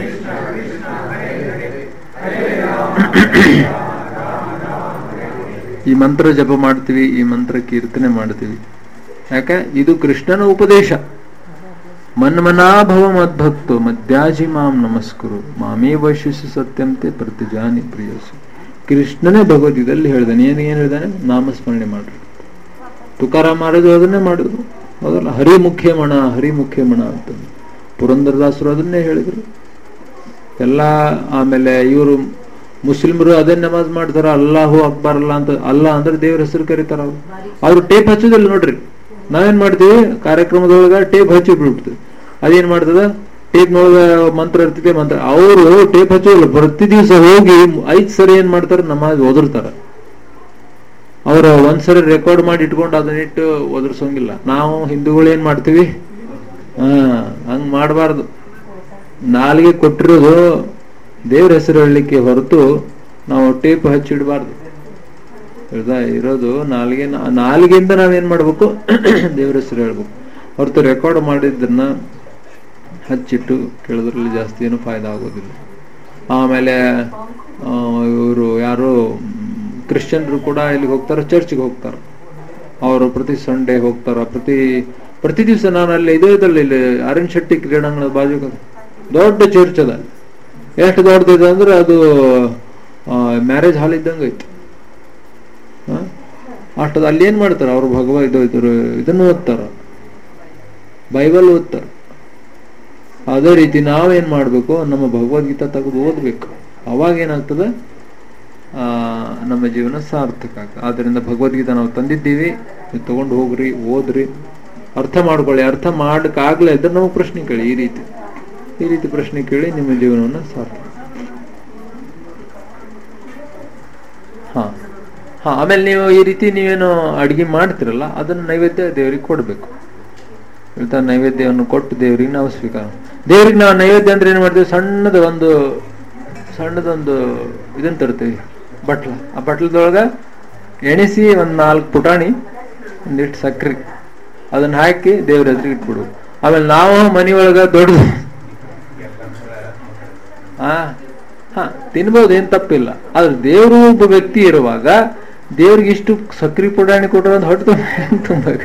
[SPEAKER 1] ಈ ಮಂತ್ರ ಜಪ ಮಾಡ್ತೀವಿ, ಈ ಮಂತ್ರ ಕೀರ್ತನೆ ಮಾಡ್ತೀವಿ. ಯಾಕೆ? ಇದು ಕೃಷ್ಣನ ಉಪದೇಶ. ಮನ್ಮನಾಭವ ಮದ್ಭಕ್ತೋ ಮಧ್ಯಾಜಿ ಮಾಂ ನಮಸ್ಕರು ಮಾಮೇ ವೈಶ್ಯಸು ಸತ್ಯಂತೆ ಪ್ರತಿಜಾನಿ ಪ್ರಿಯಸು. ಕೃಷ್ಣನೇ ಭಗವದ್ಗೀತೆಯಲ್ಲಿ ಹೇಳ್ದಾನೆ. ಏನ್ ಹೇಳ್ದಾನೆ? ನಾಮಸ್ಮರಣೆ ಮಾಡ್ರಿ. ತುಕಾರಾಮ್ ಮಾಡೋದು ಅದನ್ನೇ ಮಾಡಿದ್ರು, ಹೌದಲ್ಲ? ಹರಿ ಮುಖ್ಯಮಣ ಅಂತ ಪುರಂದರದಾಸರು ಅದನ್ನೇ ಹೇಳಿದ್ರು ಎಲ್ಲ. ಆಮೇಲೆ ಇವರು ಮುಸ್ಲಿಮರು ಅದೇ ನಮಾಜ್ ಮಾಡ್ತಾರ, ಅಲ್ಲಾಹು ಅಕ್ಬರ್ ಅಲ್ಲ ಅಂತ. ಅಲ್ಲ ಅಂದ್ರೆ ದೇವ್ರ ಹೆಸರು ಕರೀತಾರ. ಅವ್ರು ಟೇಪ್ ಹಚ್ಚೋದಿಲ್ಲ ನೋಡ್ರಿ. ನಾವೇನ್ ಮಾಡ್ತೀವಿ? ಕಾರ್ಯಕ್ರಮದೊಳಗ ಟೇಪ್ ಹಚ್ಚಿ ಬಿಡ್ಬಿಡ್ತೀವಿ. ಅದೇನ್ ಮಾಡ್ತದ? ಟೇಪ್ ನೊಳಗ ಮಂತ್ರ ಇರ್ತಿದೆ, ಮಂತ್ರ. ಅವರು ಟೇಪ್ ಹಚ್ಚೋದಿಲ್ಲ, ಪ್ರತಿ ದಿವಸ ಹೋಗಿ 5 ಸರಿ ಏನ್ ಮಾಡ್ತಾರ? ನಮಾಜ್ ಓದಿರ್ತಾರ. ಅವರು ಒಂದ್ಸರಿ ರೆಕಾರ್ಡ್ ಮಾಡಿ ಇಟ್ಕೊಂಡು ಅದನ್ನಿಟ್ಟು ಒದರ್ಸೋಂಗಿಲ್ಲ. ನಾವು ಹಿಂದೂಗಳು ಏನ್ ಮಾಡ್ತೀವಿ, ಹಂಗ್ ಮಾಡಬಾರ್ದು. ನಾಲಿಗೆ ಕೊಟ್ಟಿರೋದು ದೇವ್ರ ಹೆಸರು ಹೇಳಲಿಕ್ಕೆ ಹೊರತು ನಾವು ಟೇಪ್ ಹಚ್ಚಿಡಬಾರ್ದು. ಇರೋದು ನಾಲಿಗೆಯಿಂದ ನಾವೇನ್ ಮಾಡ್ಬೇಕು, ದೇವ್ರ ಹೆಸರು ಹೇಳ್ಬೇಕು ಹೊರತು ರೆಕಾರ್ಡ್ ಮಾಡಿದ್ದನ್ನ ಹಚ್ಚಿಟ್ಟು ಕೇಳೋದ್ರಲ್ಲಿ ಜಾಸ್ತಿ ಏನು ಫಾಯ್ದಾ ಆಗೋದಿಲ್ಲ. ಆಮೇಲೆ ಇವರು ಯಾರು ಕ್ರಿಶ್ಚಿಯನ್ರು ಕೂಡ ಇಲ್ಲಿಗೆ ಹೋಗ್ತಾರೆ, ಚರ್ಚ್ಗೆ ಹೋಗ್ತಾರೆ. ಅವರು ಪ್ರತಿ ಸಂಡೇ ಹೋಗ್ತಾರ. ಪ್ರತಿ ದಿವಸ ನಾನು ಅಲ್ಲಿ ಇಲ್ಲಿ ಅರುಣ್ ಶೆಟ್ಟಿ ಕ್ರೀಡಾಂಗಣದ ಬಾಜು ದೊಡ್ಡ ಚರ್ಚ್ ಅದ. ಎಷ್ಟು ದೊಡ್ಡದಿದೆ ಅಂದ್ರೆ ಅದು ಮ್ಯಾರೇಜ್ ಹಾಲ್ ಇದ್ದಂಗೆ ಐತಿ. ಅಷ್ಟದ ಅಲ್ಲಿ ಏನ್ ಮಾಡ್ತಾರ ಅವ್ರು, ಇದನ್ನು ಓದ್ತಾರ, ಬೈಬಲ್ ಓದ್ತಾರ. ಅದೇ ರೀತಿ ನಾವೇನ್ ಮಾಡ್ಬೇಕು, ನಮ್ಮ ಭಗವದ್ಗೀತಾ ತೆಗೆದು ಓದ್ಬೇಕು. ಅವಾಗ ಏನಾಗ್ತದೆ, ನಮ್ಮ ಜೀವನ ಸಾರ್ಥಕ ಆಗ್ತದೆ. ಆದ್ರಿಂದ ಭಗವದ್ಗೀತಾ ನಾವು ತಂದಿದ್ದೀವಿ, ತಗೊಂಡು ಹೋಗ್ರಿ, ಓದ್ರಿ, ಅರ್ಥ ಮಾಡ್ಕೊಳ್ಳಿ. ಅರ್ಥ ಮಾಡಕ್ಕಾಗ್ಲೇ ಇದ್ರೆ ನಾವು ಪ್ರಶ್ನೆ ಕೇಳಿ. ಈ ರೀತಿ ಪ್ರಶ್ನೆ ಕೇಳಿ ನಿಮ್ಮ ಜೀವನವನ್ನ ಸಾರ್ಥಕ. ಆಮೇಲೆ ನೀವು ಈ ರೀತಿ ನೀವೇನು ಅಡಿಗೆ ಮಾಡ್ತಿರಲ್ಲ, ಅದನ್ನ ನೈವೇದ್ಯ ದೇವರಿಗೆ ಕೊಡ್ಬೇಕು. ನೈವೇದ್ಯವನ್ನು ಕೊಟ್ಟು ದೇವರಿಗೆ ನಾವು ಸ್ವೀಕಾರ. ದೇವ್ರಿಗೆ ನಾವು ನೈವೇದ್ಯ ಅಂದ್ರೆ ಏನ್ ಮಾಡ್ತೀವಿ, ಸಣ್ಣದೊಂದು ಇದನ್ನ ತರ್ತೀವಿ, ಬಟ್ಲ. ಆ ಬಟ್ಲದೊಳಗ ಎಣಿಸಿ 4 ಪುಟಾಣಿ, ಒಂದಿಷ್ಟು ಸಕ್ರಿ ಅದನ್ನ ಹಾಕಿ ದೇವ್ರ ಎದುರಿಗೆ ಇಟ್ಬಿಡು. ಆಮೇಲೆ ನಾವು ಮನೆಯೊಳಗ ದೊಡ್ಡದು ತಿನ್ಬೋದು, ಏನ್ ತಪ್ಪಿಲ್ಲ. ಆದ್ರೆ ದೇವ್ರು ಒಬ್ಬ ವ್ಯಕ್ತಿ ಇರುವಾಗ ದೇವ್ರಿಗೆ ಇಷ್ಟು ಸಕ್ರಿ ಪುಟಾಣಿ ಕೊಟ್ರ ಅಂತ ಹೊಟ್ಟು ತುಂಬಬೇಕು.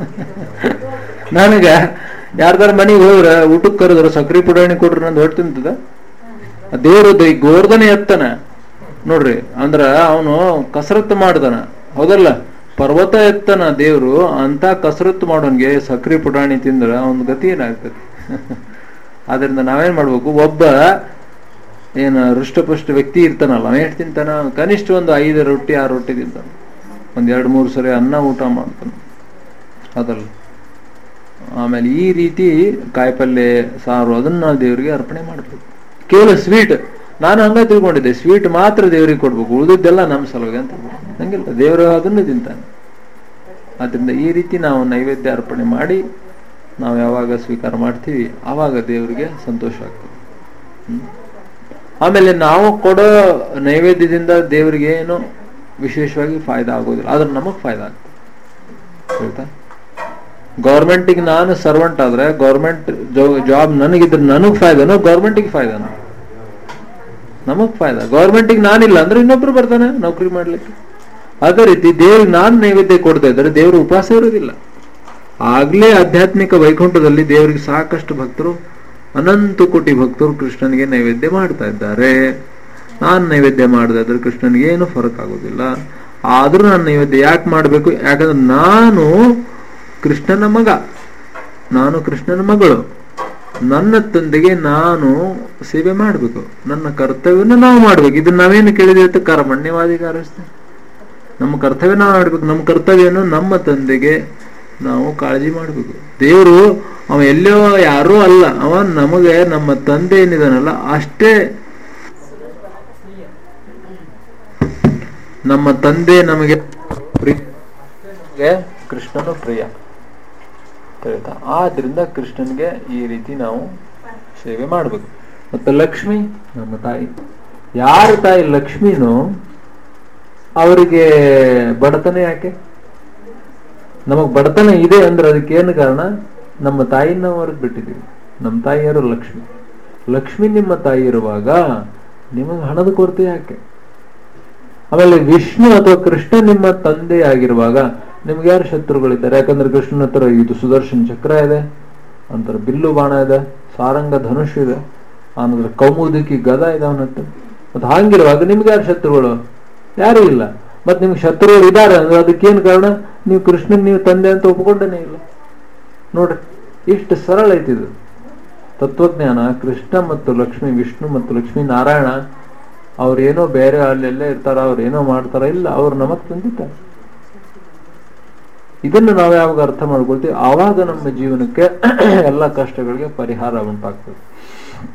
[SPEAKER 1] ನನಗ ಯಾರ್ದಾರ ಮನೆಗೆ ಹೋದ್ರ ಊಟಕ್ಕೆ ಕರೆದ್ರು ಸಕ್ರಿ ಪುಟಾಣಿ ಕೊಟ್ರ ನಂದು ಹೊಟ್ಟು ತಿಂತದ. ದೇವ್ರ ಗೋರ್ಧನೆ ಎತ್ತನ ನೋಡ್ರಿ, ಅಂದ್ರ ಅವನು ಕಸರತ್ತು ಮಾಡ್ತಾನ, ಹೌದಲ್ಲ, ಪರ್ವತ ಎತ್ತನ ದೇವ್ರು. ಅಂತ ಕಸರತ್ತು ಮಾಡೋನ್ಗೆ ಸಕ್ರಿ ಪುಟಾಣಿ ತಿಂದ್ರ ಅವನ ಗತಿ ಏನಾಗ್ತದೆ. ಆದ್ರಿಂದ ನಾವೇನ್ ಮಾಡ್ಬೇಕು, ಒಬ್ಬ ಏನ ಹೃಷ್ಟಪುಷ್ಟ ವ್ಯಕ್ತಿ ಇರ್ತಾನಲ್ಲ, ಅವನ್ ಎಷ್ಟು ತಿಂತಾನ, ಕನಿಷ್ಠ ಒಂದು 5 ರೊಟ್ಟಿ 6 ರೊಟ್ಟಿ ತಿಂತಾನ, 1-2-3 ಸರಿ ಅನ್ನ ಊಟ ಮಾಡ್ತಾನ, ಅದಲ್ಲ. ಆಮೇಲೆ ಈ ರೀತಿ ಕಾಯಿಪಲ್ಯ ಸಾರು ಅದನ್ನ ನಾವು ದೇವರಿಗೆ ಅರ್ಪಣೆ ಮಾಡ್ಬೇಕು. ಕೇವಲ ಸ್ವೀಟ್, ನಾನು ಹಂಗ ತಿಳ್ಕೊಂಡಿದ್ದೆ, ಸ್ವೀಟ್ ಮಾತ್ರ ದೇವರಿಗೆ ಕೊಡ್ಬೇಕು, ಉಳಿದಿದ್ದೆಲ್ಲ ನಮ್ಮ ಸಲುವಾಗಿ ಅಂತ. ಹಂಗಿಲ್ಲ, ದೇವರು ಅದನ್ನು ತಿಂತಾನೆ. ಆದ್ರಿಂದ ಈ ರೀತಿ ನಾವು ನೈವೇದ್ಯ ಅರ್ಪಣೆ ಮಾಡಿ ನಾವು ಯಾವಾಗ ಸ್ವೀಕಾರ ಮಾಡ್ತೀವಿ ಆವಾಗ ದೇವರಿಗೆ ಸಂತೋಷ ಆಗ್ತದೆ. ಆಮೇಲೆ ನಾವು ಕೊಡೋ ನೈವೇದ್ಯದಿಂದ ದೇವರಿಗೆ ಏನು ವಿಶೇಷವಾಗಿ ಫಾಯ್ದಾ ಆಗೋದಿಲ್ಲ, ಆದ್ರೆ ನಮಗ್ ಫಾಯ್ದಾ ಆಗ್ತದೆ. ಆಯ್ತಾ? ಗೌರ್ಮೆಂಟಿಗೆ ನಾನು ಸರ್ವೆಂಟ್ ಆದ್ರೆ, ಗೌರ್ಮೆಂಟ್ ಜಾಬ್ ನನಗಿದ್ರೆ ನನಗ್ ಫಾಯ್ದಾನೋ, ಗೌರ್ಮೆಂಟಿಗೆ ಫಾಯ್ದಾನೋ? ನಮಗ್ ಫಾಯ್ದಾ. ಗೌರ್ಮೆಂಟಿಗೆ ನಾನಿಲ್ಲ ಅಂದ್ರೆ ಇನ್ನೊಬ್ರು ಬರ್ತಾನೆ ನೌಕರಿ ಮಾಡ್ಲಿಕ್ಕೆ. ಅದೇ ರೀತಿ ದೇವ್ರಿಗೆ ನಾನು ನೈವೇದ್ಯ ಕೊಡ್ತಾ ಇದ್ದಾರೆ, ದೇವ್ರ ಉಪವಾಸ ಇರೋದಿಲ್ಲ. ಆಗ್ಲೇ ಆಧ್ಯಾತ್ಮಿಕ ವೈಕುಂಠದಲ್ಲಿ ದೇವರಿಗೆ ಸಾಕಷ್ಟು ಭಕ್ತರು, ಅನಂತ ಕೋಟಿ ಭಕ್ತರು ಕೃಷ್ಣನಿಗೆ ನೈವೇದ್ಯ ಮಾಡ್ತಾ ಇದ್ದಾರೆ. ನಾನು ನೈವೇದ್ಯ ಮಾಡದೆ ಇದ್ರೆ ಕೃಷ್ಣನಿಗೆ ಏನು ಫರಕ್ ಆಗೋದಿಲ್ಲ. ಆದ್ರೂ ನಾನು ನೈವೇದ್ಯ ಯಾಕೆ ಮಾಡ್ಬೇಕು? ಯಾಕಂದ್ರೆ ನಾನು ಕೃಷ್ಣನ ಮಗ, ನಾನು ಕೃಷ್ಣನ ಮಗಳು. ನನ್ನ ತಂದೆಗೆ ನಾನು ಸೇವೆ ಮಾಡ್ಬೇಕು, ನನ್ನ ಕರ್ತವ್ಯನ ನಾವು ಮಾಡ್ಬೇಕು. ಇದನ್ನ ನಾವೇನು ಕೇಳಿದ್ರೆ ಕರ್ಮಣ್ಯವಾದಿಕಾರಸ್ಥೆ, ನಮ್ಮ ಕರ್ತವ್ಯ ನಾವು ಮಾಡ್ಬೇಕು. ನಮ್ಮ ಕರ್ತವ್ಯನು ನಮ್ಮ ತಂದೆಗೆ ನಾವು ಕಾಳಜಿ ಮಾಡ್ಬೇಕು. ದೇವರು ಅವ ಎಲ್ಲೋ ಯಾರೂ ಅಲ್ಲ, ಅವ ನಮಗೆ ನಮ್ಮ ತಂದೆ ಏನಿದಾನಲ್ಲ ಅಷ್ಟೇ. ನಮ್ಮ ತಂದೆ ನಮಗೆ ಪ್ರಿಯ, ಕೃಷ್ಣನು ಪ್ರಿಯ. ಆದ್ರಿಂದ ಕೃಷ್ಣನ್ಗೆ ಈ ರೀತಿ ನಾವು ಸೇವೆ ಮಾಡ್ಬೇಕು. ಮತ್ತೆ ಲಕ್ಷ್ಮಿ ನಮ್ಮ ತಾಯಿ. ಯಾರ ತಾಯಿ ಲಕ್ಷ್ಮಿನೋ ಅವರಿಗೆ ಬಡತನ ಯಾಕೆ? ನಮಗ್ ಬಡತನ ಇದೆ ಅಂದ್ರೆ ಅದಕ್ಕೆ ಏನು ಕಾರಣ? ನಮ್ಮ ತಾಯಿನ ಹೊರಗೆ ಬಿಟ್ಟಿದ್ದೀವಿ. ನಮ್ಮ ತಾಯಿಯರು ಲಕ್ಷ್ಮಿ. ಲಕ್ಷ್ಮಿ ನಿಮ್ಮ ತಾಯಿ ಇರುವಾಗ ನಿಮಗೆ ಹಣದ ಕೊರತೆ ಯಾಕೆ? ಆಮೇಲೆ ವಿಷ್ಣು ಅಥವಾ ಕೃಷ್ಣ ನಿಮ್ಮ ತಂದೆ ಆಗಿರುವಾಗ ನಿಮ್ಗೆ ಯಾರು ಶತ್ರುಗಳಿದ್ದಾರೆ? ಯಾಕಂದ್ರೆ ಕೃಷ್ಣನ ಹತ್ರ ಇದು ಸುದರ್ಶನ ಚಕ್ರ ಇದೆ, ಅಂತರ ಬಿಲ್ಲು ಬಾಣ ಇದೆ, ಸಾರಂಗ ಧನುಷ್ ಇದೆ, ಆನಂತರ ಕೌಮುದಕಿ ಗದ ಇದೆ ಅವನ ಹತ್ರ. ಮತ್ತೆ ಹಾಗಿರುವಾಗ ನಿಮ್ಗೆ ಯಾರು ಶತ್ರುಗಳು? ಯಾರು ಇಲ್ಲ. ಮತ್ ನಿಮ್ಗೆ ಶತ್ರುಗಳು ಇದ್ದಾರೆ ಅಂದ್ರೆ ಅದಕ್ಕೇನು ಕಾರಣ? ನೀವು ಕೃಷ್ಣನ್ ನೀವು ತಂದೆ ಅಂತ ಒಪ್ಕೊಂಡೇ ಇಲ್ಲ. ನೋಡ್ರಿ, ಇಷ್ಟು ಸರಳ ಐತಿದು ತತ್ವಜ್ಞಾನ. ಕೃಷ್ಣ ಮತ್ತು ಲಕ್ಷ್ಮಿ, ವಿಷ್ಣು ಮತ್ತು ಲಕ್ಷ್ಮೀ ನಾರಾಯಣ ಅವ್ರೇನೋ ಬೇರೆ ಅಲ್ಲೆಲ್ಲೇ ಇರ್ತಾರ, ಅವ್ರೇನೋ ಮಾಡ್ತಾರ, ಇಲ್ಲ, ಅವ್ರು ನಮಗ್ ತಂದಿದ್ದಾರೆ. ಇದನ್ನು ನಾವು ಯಾವಾಗ ಅರ್ಥ ಮಾಡ್ಕೊಳ್ತೀವಿ ಆವಾಗ ನಮ್ಮ ಜೀವನಕ್ಕೆ ಎಲ್ಲ ಕಷ್ಟಗಳಿಗೆ ಪರಿಹಾರ ಉಂಟಾಗ್ತದೆ.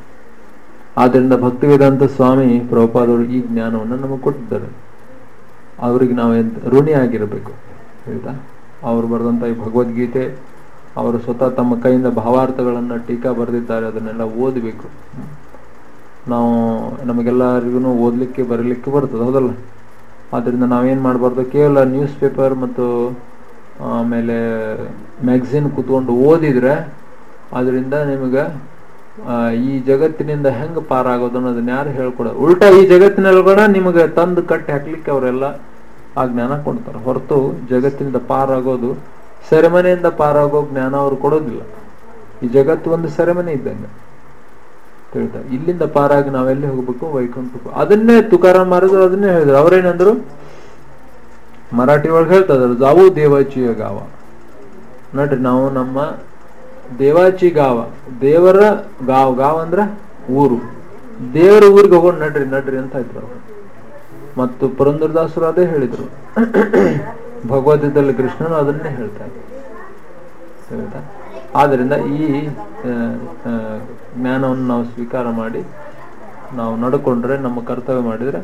[SPEAKER 1] ಆದ್ರಿಂದ ಭಕ್ತಿ ವೇದಾಂತ ಸ್ವಾಮಿ ಪ್ರಭುಪಾದರು ಈ ಜ್ಞಾನವನ್ನು ನಮಗೆ ಕೊಟ್ಟಿದ್ದಾರೆ. ಅವ್ರಿಗೆ ನಾವು ಋಣಿ ಆಗಿರಬೇಕು. ಆಯ್ತಾ? ಅವರು ಬರೆದಂಥ ಈ ಭಗವದ್ಗೀತೆ ಅವರು ಸ್ವತಃ ತಮ್ಮ ಕೈಯಿಂದ ಭಾವಾರ್ಥಗಳನ್ನು ಟೀಕಾ ಬರೆದಿದ್ದಾರೆ, ಅದನ್ನೆಲ್ಲ ಓದಬೇಕು. ನಾವು ನಮಗೆಲ್ಲರಿಗೂ ಓದಲಿಕ್ಕೆ ಬರೀಲಿಕ್ಕೆ ಬರ್ತದೆ, ಹೌದಲ್ಲ? ಆದ್ದರಿಂದ ನಾವೇನು ಮಾಡಬಾರ್ದು, ಕೇವಲ ನ್ಯೂಸ್ ಪೇಪರ್ ಮತ್ತು ಆಮೇಲೆ ಮ್ಯಾಗ್ಝಿನ್ ಕೂತ್ಕೊಂಡು ಓದಿದ್ರೆ ಅದರಿಂದ ನಿಮಗೆ ಈ ಜಗತ್ತಿನಿಂದ ಹೆಂಗೆ ಪಾರಾಗೋದು ಅನ್ನೋದನ್ನ ಯಾರು ಹೇಳ್ಕೊಡೋದು. ಉಲ್ಟಾ ಈ ಜಗತ್ತಿನೊಳಗಡೆ ನಿಮಗೆ ತಂದು ಕಟ್ಟಿ ಹಾಕ್ಲಿಕ್ಕೆ ಅವರೆಲ್ಲ ಆ ಜ್ಞಾನ ಕೊಡ್ತಾರೆ, ಹೊರತು ಜಗತ್ತಿನಿಂದ ಪಾರಾಗೋದು, ಸೆರೆಮನೆಯಿಂದ ಪಾರಾಗೋ ಜ್ಞಾನ ಅವರು ಕೊಡೋದಿಲ್ಲ. ಈ ಜಗತ್ತು ಒಂದು ಸೆರೆಮನೆ ಇದ್ದಂಗೆ ಹೇಳ್ತಾರೆ. ಇಲ್ಲಿಂದ ಪಾರಾಗಿ ನಾವೆಲ್ಲಿ ಹೋಗ್ಬೇಕು? ವೈಕುಂಠಕ್ಕೂ. ಅದನ್ನೇ ತುಕಾರಾಮ್ ಮಾರಿದ್ರು, ಅದನ್ನೇ ಹೇಳಿದ್ರು. ಅವ್ರೇನಂದ್ರು, ಮರಾಠಿ ಒಳಗೆ ಹೇಳ್ತಾ ಜಾವು ದೇವಾಚಿಯ ಗಾವ. ನೋಡ್ರಿ, ನಾವು ನಮ್ಮ ದೇವಾಚಿ ಗಾವ, ದೇವರ ಗಾವ್ ಅಂದ್ರ ಊರು, ದೇವರ ಊರಿಗೆ ಹೋಗೋಣ ನಡ್ರಿ ನಡ್ರಿ ಅಂತ ಇದ್ರು ಅವರು. ಮತ್ತು ಪುರಂದರದಾಸರು ಅದೇ ಹೇಳಿದ್ರು, ಭಗವದ್ಗೀತೆಯಲ್ಲಿ ಕೃಷ್ಣನು ಅದನ್ನೇ ಹೇಳ್ತಾರೆ. ಆದ್ರಿಂದ ಈ ಜ್ಞಾನವನ್ನು ನಾವು ಸ್ವೀಕಾರ ಮಾಡಿ ನಾವು ನಡ್ಕೊಂಡ್ರೆ, ನಮ್ಮ ಕರ್ತವ್ಯ ಮಾಡಿದ್ರೆ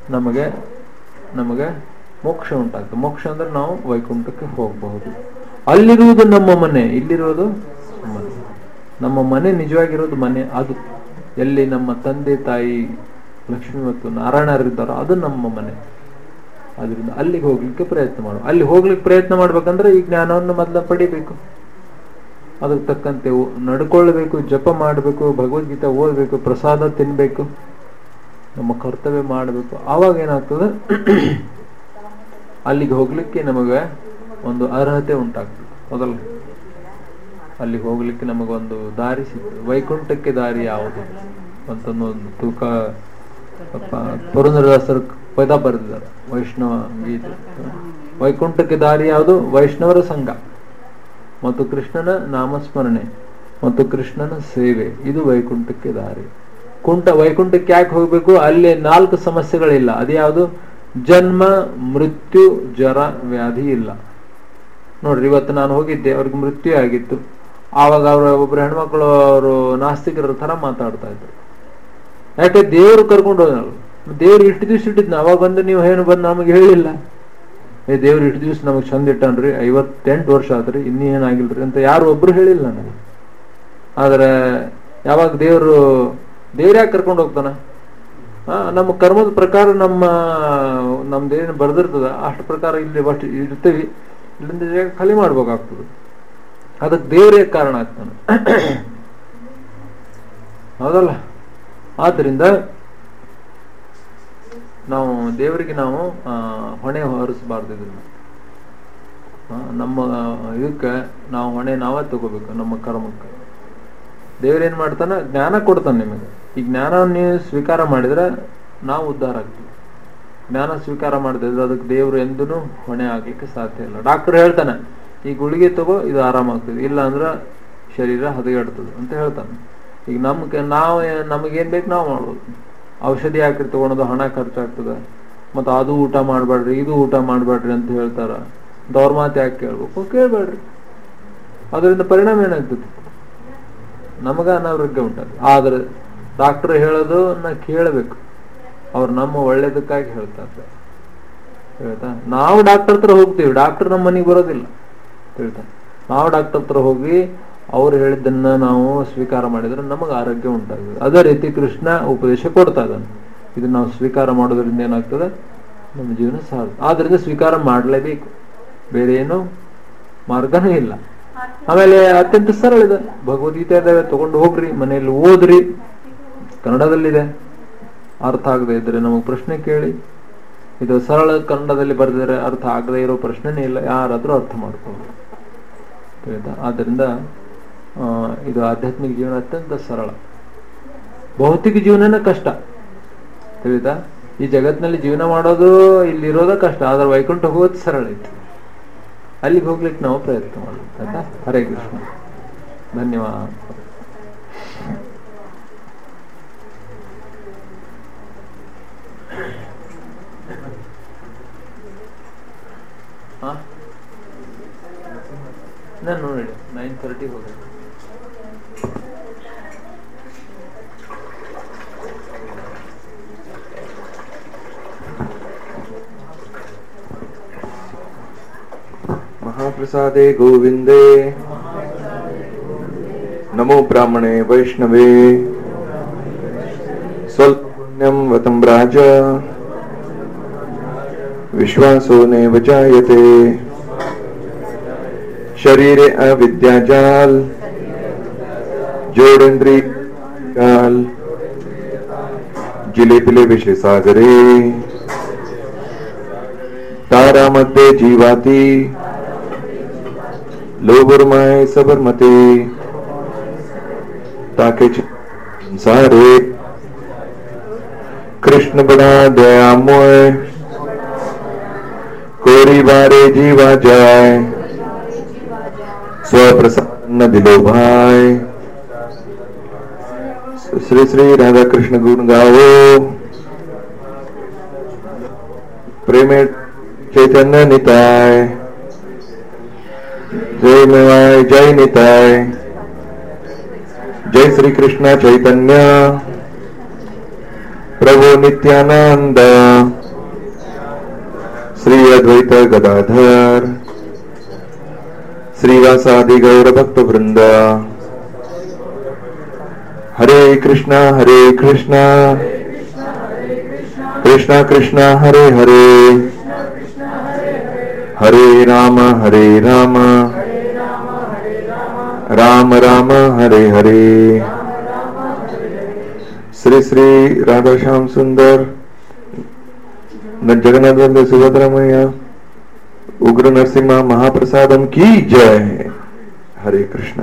[SPEAKER 1] ನಮಗೆ ಮೋಕ್ಷ ಉಂಟಾಗ್ತದೆ. ಮೋಕ್ಷ ಅಂದ್ರೆ ನಾವು ವೈಕುಂಠಕ್ಕೆ ಹೋಗಬಹುದು. ಅಲ್ಲಿರುವುದು ನಮ್ಮ ಮನೆ, ಇಲ್ಲಿರೋದು ಮನೆ. ನಮ್ಮ ಮನೆ ನಿಜವಾಗಿರೋದು ಮನೆ, ಅದು ಎಲ್ಲಿ ನಮ್ಮ ತಂದೆ ತಾಯಿ ಲಕ್ಷ್ಮಿ ಮತ್ತು ನಾರಾಯಣರಿದ್ದಾರೋ ಅದು ನಮ್ಮ ಮನೆ. ಅದರಿಂದ ಅಲ್ಲಿಗೆ ಹೋಗ್ಲಿಕ್ಕೆ ಪ್ರಯತ್ನ ಮಾಡು. ಅಲ್ಲಿ ಹೋಗ್ಲಿಕ್ಕೆ ಪ್ರಯತ್ನ ಮಾಡ್ಬೇಕಂದ್ರೆ ಈ ಜ್ಞಾನವನ್ನು ಮೊದಲ ಪಡಿಬೇಕು, ಅದಕ್ಕೆ ತಕ್ಕಂತೆ ನಡ್ಕೊಳ್ಬೇಕು, ಜಪ ಮಾಡಬೇಕು, ಭಗವದ್ಗೀತೆ ಓದಬೇಕು, ಪ್ರಸಾದ ತಿನ್ಬೇಕು, ನಮ್ಮ ಕರ್ತವ್ಯ ಮಾಡಬೇಕು. ಆವಾಗ ಏನಾಗ್ತದೆ, ಅಲ್ಲಿಗೆ ಹೋಗ್ಲಿಕ್ಕೆ ನಮಗೆ ಒಂದು ಅರ್ಹತೆ ಉಂಟಾಗ್ತದೆ. ಮೊದಲ ಅಲ್ಲಿ ಹೋಗ್ಲಿಕ್ಕೆ ನಮಗೊಂದು ದಾರಿ ಸಿಗ್ತದೆ. ವೈಕುಂಠಕ್ಕೆ ದಾರಿ ಯಾವುದು ಅಂತನ್ನೊಂದು ತೂಕ ಪುರಂದರದಾಸರು ಪದ ಬರೆದಿದ್ದಾರೆ, ವೈಷ್ಣವ ಗೀತೆ. ವೈಕುಂಠಕ್ಕೆ ದಾರಿ ಯಾವುದು? ವೈಷ್ಣವರ ಸಂಘ ಮತ್ತು ಕೃಷ್ಣನ ನಾಮಸ್ಮರಣೆ ಮತ್ತು ಕೃಷ್ಣನ ಸೇವೆ, ಇದು ವೈಕುಂಠಕ್ಕೆ ದಾರಿ. ವೈಕುಂಠಕ್ಕೆ ಯಾಕೆ ಹೋಗ್ಬೇಕು? ಅಲ್ಲಿ 4 ಸಮಸ್ಯೆಗಳಿಲ್ಲ. ಅದ್ಯಾವುದು? ಜನ್ಮ, ಮೃತ್ಯು, ಜರ, ವ್ಯಾಧಿ ಇಲ್ಲ. ನೋಡ್ರಿ, ಇವತ್ತು ನಾನು ಹೋಗಿದ್ದೆ, ಅವ್ರಿಗೆ ಮೃತ್ಯು ಆಗಿತ್ತು. ಆವಾಗ ಒಬ್ರು ಹೆಣ್ಮಕ್ಳು ಅವರು ನಾಸ್ತಿಕರ ತರ ಮಾತಾಡ್ತಾ ಇದ್ರು. ಯಾಕೆ? ದೇವ್ರು ಕರ್ಕೊಂಡು ಹೋದಳು. ದೇವ್ರು ಇಷ್ಟು ದಿವ್ಸ ಇಟ್ಟಿದ್ನ, ಅವಾಗ ಬಂದು ನೀವು ಏನು ಬಂದು ನಮಗೆ ಹೇಳಿಲ್ಲ, ದೇವ್ರು ಇಷ್ಟು ದಿವ್ಸ ನಮಗ್ ಚಂದ ಇಟ್ಟನ್ರಿ, 58 ವರ್ಷ ಆದ್ರಿ, ಇನ್ನೇನಾಗಿಲ್ರಿ ಅಂತ ಯಾರು ಒಬ್ರು ಹೇಳಿಲ್ಲ ನನಗೆ. ಆದ್ರೆ ಯಾವಾಗ ದೇವ್ರು ಯಾಕೆ ಕರ್ಕೊಂಡು ಹೋಗ್ತಾನ? ನಮ್ಮ ಕರ್ಮದ ಪ್ರಕಾರ ನಮ್ದೇನು ಬರ್ದಿರ್ತದ ಅಷ್ಟು ಪ್ರಕಾರ ಇಲ್ಲಿ ಅಷ್ಟು ಇರ್ತೀವಿ, ಇಲ್ಲಿಂದ ಖಾಲಿ ಮಾಡ್ಬೇಕಾಗ್ತದೆ. ಅದಕ್ಕೆ ದೇವರೇ ಕಾರಣ ಆಗ್ತಾನೆ, ಹೌದಲ್ಲ? ಆದ್ರಿಂದ ನಾವು ದೇವರಿಗೆ ನಾವು ಹೊಣೆ ಹೊರಿಸಬಾರ್ದು. ಇದನ್ನ ನಮ್ಮ ಇದಕ್ಕೆ ನಾವು ಹೊಣೆ ನಾವೇ ತಗೋಬೇಕು. ನಮ್ಮ ಕರ್ಮಕ್ಕೆ ದೇವ್ರೇನ್ ಮಾಡ್ತಾನ? ಜ್ಞಾನ ಕೊಡ್ತಾನೆ ನಿಮಗೆ. ಈ ಜ್ಞಾನವನ್ನು ನೀವು ಸ್ವೀಕಾರ ಮಾಡಿದ್ರೆ ನಾವು ಉದ್ಧಾರ ಆಗ್ತೀವಿ. ಜ್ಞಾನ ಸ್ವೀಕಾರ ಮಾಡಿದ್ರೆ ಅದಕ್ಕೆ ದೇವ್ರು ಎಂದೂ ಹೊಣೆ ಆಗ್ಲಿಕ್ಕೆ ಸಾಧ್ಯ ಇಲ್ಲ. ಡಾಕ್ಟರ್ ಹೇಳ್ತಾನೆ, ಈ ಗುಳಿಗೆ ತಗೋ, ಇದು ಆರಾಮಾಗ್ತದೆ, ಇಲ್ಲ ಅಂದ್ರೆ ಶರೀರ ಹದಗೆಡ್ತದೆ ಅಂತ ಹೇಳ್ತಾನೆ. ಈಗ ನಮಗೇನ್ ಬೇಕು ನಾವು ಮಾಡ್ಬೋದು. ಔಷಧಿ ಹಾಕಿ ತಗೊಳೋದು ಹಣ ಖರ್ಚಾಗ್ತದೆ, ಮತ್ತು ಅದು ಊಟ ಮಾಡ್ಬೇಡ್ರಿ, ಇದು ಊಟ ಮಾಡ್ಬೇಡ್ರಿ ಅಂತ ಹೇಳ್ತಾರ. ಅವ್ರ ಮಾತು ಯಾಕೆ ಕೇಳ್ಬೇಕು? ಕೇಳ್ಬೇಡ್ರಿ. ಅದರಿಂದ ಪರಿಣಾಮ ಏನಾಗ್ತದೆ? ನಮಗ ಅನಾರೋಗ್ಯ ಉಂಟಾಗ್ತದೆ. ಆದ್ರೆ ಡಾಕ್ಟರ್ ಹೇಳೋದನ್ನ ಕೇಳಬೇಕು, ಅವ್ರು ನಮ್ಮ ಒಳ್ಳೇದಕ್ಕಾಗಿ ಹೇಳ್ತಾರೆ. ಹೇಳ್ತಾ ನಾವು ಡಾಕ್ಟರ್ ಹತ್ರ ಹೋಗ್ತೀವಿ, ಡಾಕ್ಟರ್ ನಮ್ಮ ಮನೆಗೆ ಬರೋದಿಲ್ಲ. ಹೇಳ್ತಾ ನಾವು ಡಾಕ್ಟರ್ ಹತ್ರ ಹೋಗಿ ಅವ್ರು ಹೇಳಿದ್ದನ್ನ ನಾವು ಸ್ವೀಕಾರ ಮಾಡಿದ್ರೆ ನಮಗೆ ಆರೋಗ್ಯ ಉಂಟಾಗ್ತದೆ. ಅದೇ ರೀತಿ ಕೃಷ್ಣ ಉಪದೇಶ ಕೊಡ್ತಾ ಇದ್ದಾನೆ. ಇದನ್ನ ನಾವು ಸ್ವೀಕಾರ ಮಾಡೋದ್ರಿಂದ ಏನಾಗ್ತದೆ? ನಮ್ಮ ಜೀವನ ಸಾಧ್ಯ. ಆದ್ರಿಂದ ಸ್ವೀಕಾರ ಮಾಡಲೇಬೇಕು, ಬೇರೆ ಏನು ಮಾರ್ಗನೂ ಇಲ್ಲ. ಆಮೇಲೆ ಅತ್ಯಂತ ಸರಳ ಇದೆ, ಭಗವದ್ಗೀತೆ ಇದಾವೆ, ತಗೊಂಡು ಹೋಗ್ರಿ, ಮನೆಯಲ್ಲಿ ಓದ್ರಿ. ಕನ್ನಡದಲ್ಲಿದೆ. ಅರ್ಥ ಆಗದೆ ಇದ್ರೆ ನಮಗೆ ಪ್ರಶ್ನೆ ಕೇಳಿ. ಇದು ಸರಳ ಕನ್ನಡದಲ್ಲಿ ಬರೆದಿದ್ರೆ ಅರ್ಥ ಆಗದೆ ಇರೋ ಪ್ರಶ್ನೆನೇ ಇಲ್ಲ, ಯಾರಾದ್ರೂ ಅರ್ಥ ಮಾಡ್ಕೊಂಡು. ಆದ್ದರಿಂದ ಇದು ಆಧ್ಯಾತ್ಮಿಕ ಜೀವನ ಅತ್ಯಂತ ಸರಳ. ಭೌತಿಕ ಜೀವನನೇ ಕಷ್ಟ, ತಿಳಿತಾ? ಈ ಜಗತ್ತಿನಲ್ಲಿ ಜೀವನ ಮಾಡೋದು, ಇಲ್ಲಿರೋದ ಕಷ್ಟ. ಆದ್ರೆ ವೈಕುಂಠ ಹೋಗೋದು ಸರಳ ಐತಿ. ಅಲ್ಲಿಗೆ ಹೋಗ್ಲಿಕ್ಕೆ ನಾವು ಪ್ರಯತ್ನ ಮಾಡ್ಬೇಕು. ಆಯ್ತಾ? ಹರೇ ಕೃಷ್ಣ. ಧನ್ಯವಾದ. ನಾನು ನೋಡಿ 9:30 ಹೋಗ್ಬೇಕು.
[SPEAKER 3] महाप्रसादे गोविंदे नमो ब्राह्मणे वैष्णवे स्वल्प पुण्यं वतं राज विश्वासो नैव जायते शरीरे अविद्याजाल जोड़ेन्द्रिय जाल जिले पिले विषय सागरे तारा मध्ये जीवाती लोभुर्माय सबरमते ताके संसारे कृष्ण बड़ा दयामय कोरी बारे जीवा जाए स्वप्रसाद न दिलो भाई श्री श्री राधा कृष्ण गुण गाओ प्रेमे चैतन्य निताय जय मेवाय जय निताय जय श्री कृष्ण चैतन्य प्रभु नित्यानंद श्री अद्वैत गदाधर श्रीवासादि गौर भक्त वृंद हरे कृष्णा कृष्णा कृष्णा हरे हरे हरे राम राम राम हरे हरे श्री श्री राधा श्याम सुंदर जगन्नाथ वंदे सुभद्रा मैया उग्र नरसिम्हा महाप्रसादम की जय। हरे कृष्ण।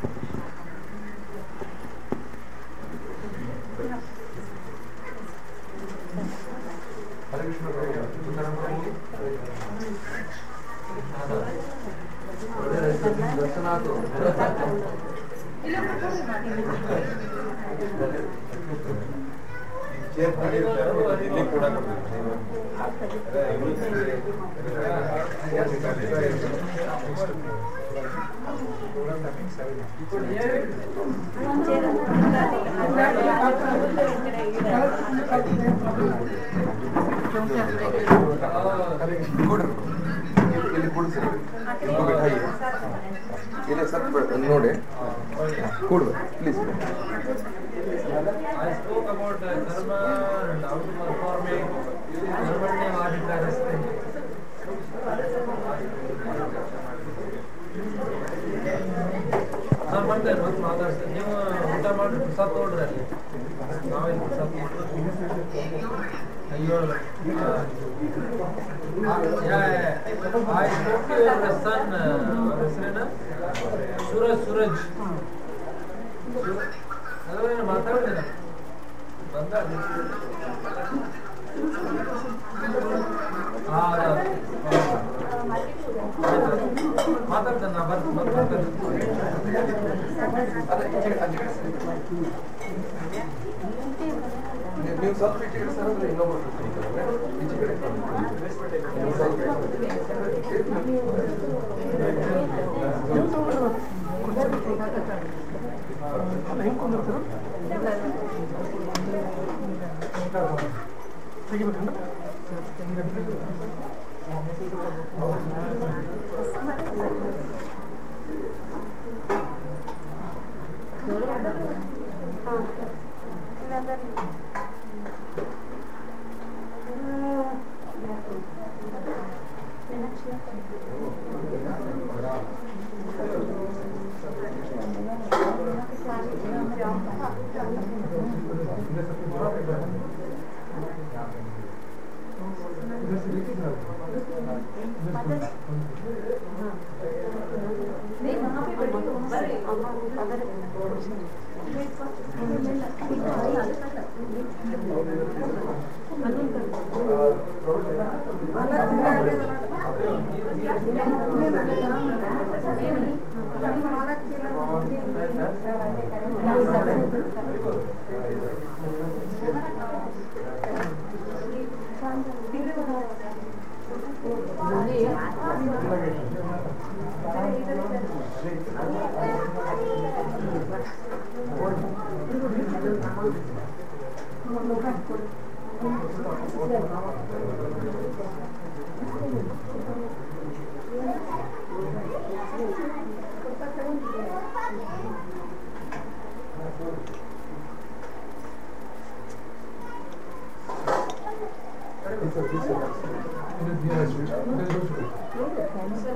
[SPEAKER 3] ನೋಡಿ ಕೊಡು please.
[SPEAKER 4] I spoke about dharma and how to perform it. Dharmanya Adhikaraste. ನಾನು ಮಾಡ್ತೇನೆ ಮತ್ತೆ ಮಾತಾಡ್ತೇನೆ. ನೀವು ಊಟ ಮಾಡಿ ಪ್ರಸಾದ ತಗೊಳ್ರಿ ಅಲ್ಲಿ. ನಾವೇನು ಪ್ರಸಾದ ಅಯ್ಯೋ I spoke to your son, ಹೆಸರೇನ Suraj ಅದನ್ನ ಮಾತಾಡ್ತೇನೆ ಬಂದ ಮಾತಾಡ್ತೇನೆ ನಾ ಬರ್ತೀನಿ.
[SPEAKER 3] ನೀವು ಸ್ವಲ್ಪ ಈಚೆ ಕಡೆ ಸರ್ ಅಂದ್ರೆ ಇನ್ನೊಬ್ಬರು ಈಚೆ ಕಡೆ ಹೆಂಗ್ ಕೊಂದಿರ್ತೀರ ತೆಗಿಬೇಕಂದ್ರೆ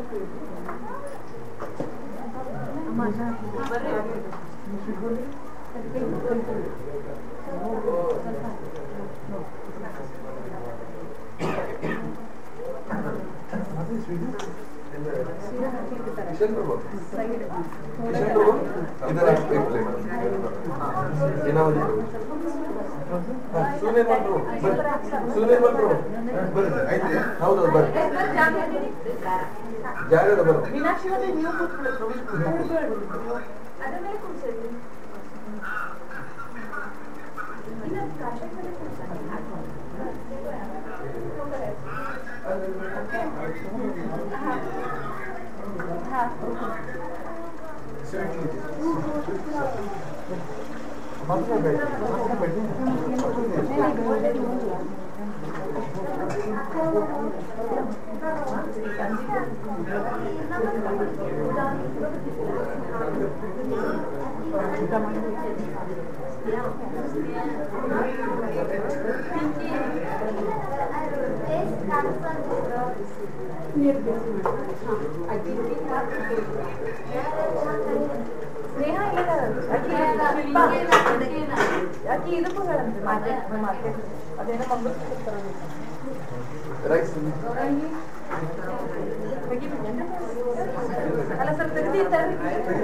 [SPEAKER 5] ಮೀನಾಕ್ಷಿ ನೀವು ಕೂತ್ಕೊಳ್ಳಿ ಅದನ್ನೇ ಕೂರ್ಸೋದು ಅಕ್ಕಿ ಇದಕ್ಕೂ ಹೇಳಂತೆ ಮಾರ್ಕೆಟ್ ಅದೇನೋ ಮಂಗಳೂರು ಅಲ್ಲ ಸ್ವಲ್ಪ ತೆಗ್ದಿರ್ತಾರೆ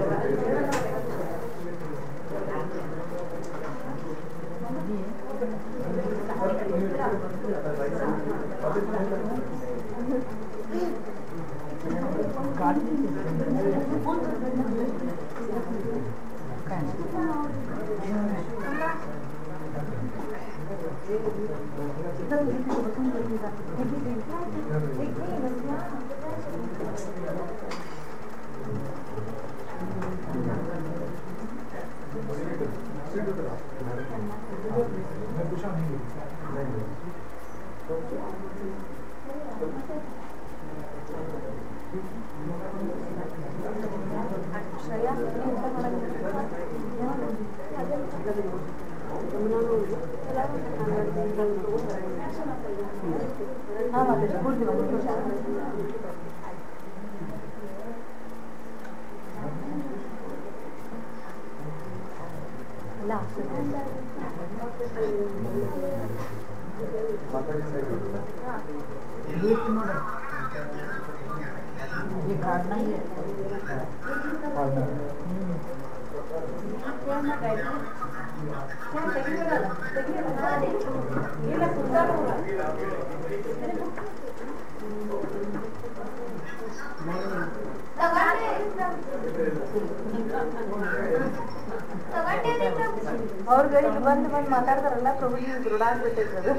[SPEAKER 5] ಅವ್ರ ಗಳಿಗೆ ಬಂದು ಮಾತಾಡ್ತಾರಲ್ಲ ಪ್ರಭುಜಿ ದೃಢ ಆಗ್ಬಿಟ್ಟಿರ್ತದೆ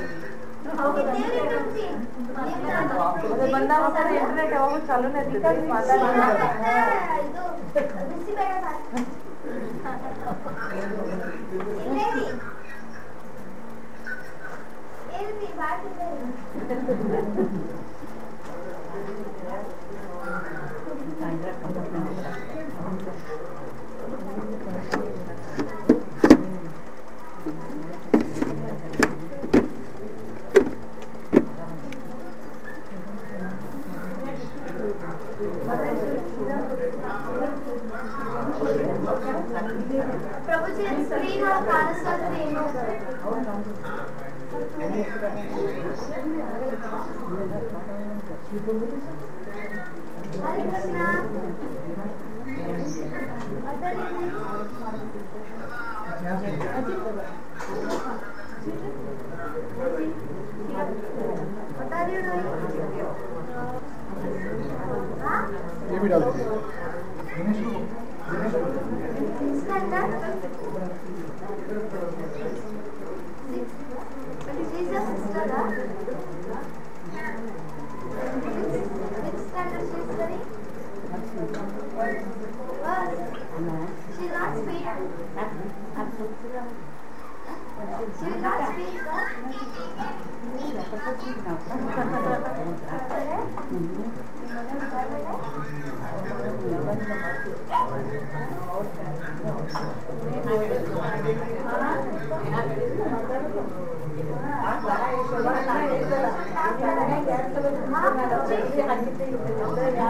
[SPEAKER 5] ಬಂದಾಗ ಇಂಟರ್ನೆಟ್ ಯಾವಾಗ ಚಾಲೂನೇ
[SPEAKER 6] ಪ್ರಭುಜಿ ಸ್ಕ್ರೀನ್ ಕಾಣಿಸ್ತಾ ಏನು ಹರೇ ಕೃಷ್ಣ बता रही हो
[SPEAKER 7] ये भी डाल दीजिए
[SPEAKER 6] इसका अंदर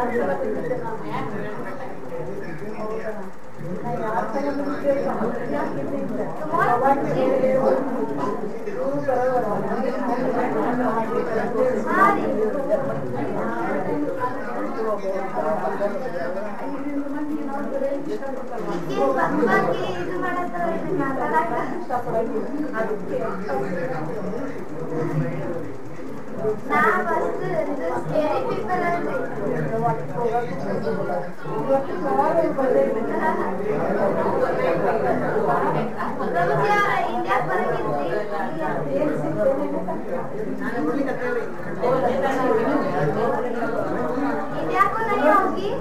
[SPEAKER 6] इंडिया को नहीं होगी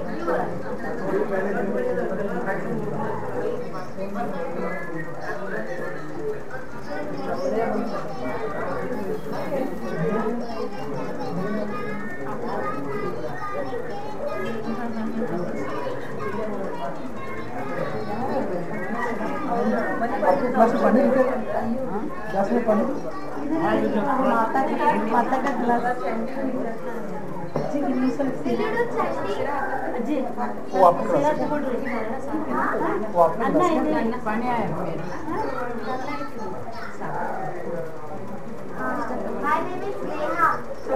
[SPEAKER 5] माता का ग्लास
[SPEAKER 7] वो आपके
[SPEAKER 6] My name is Neha.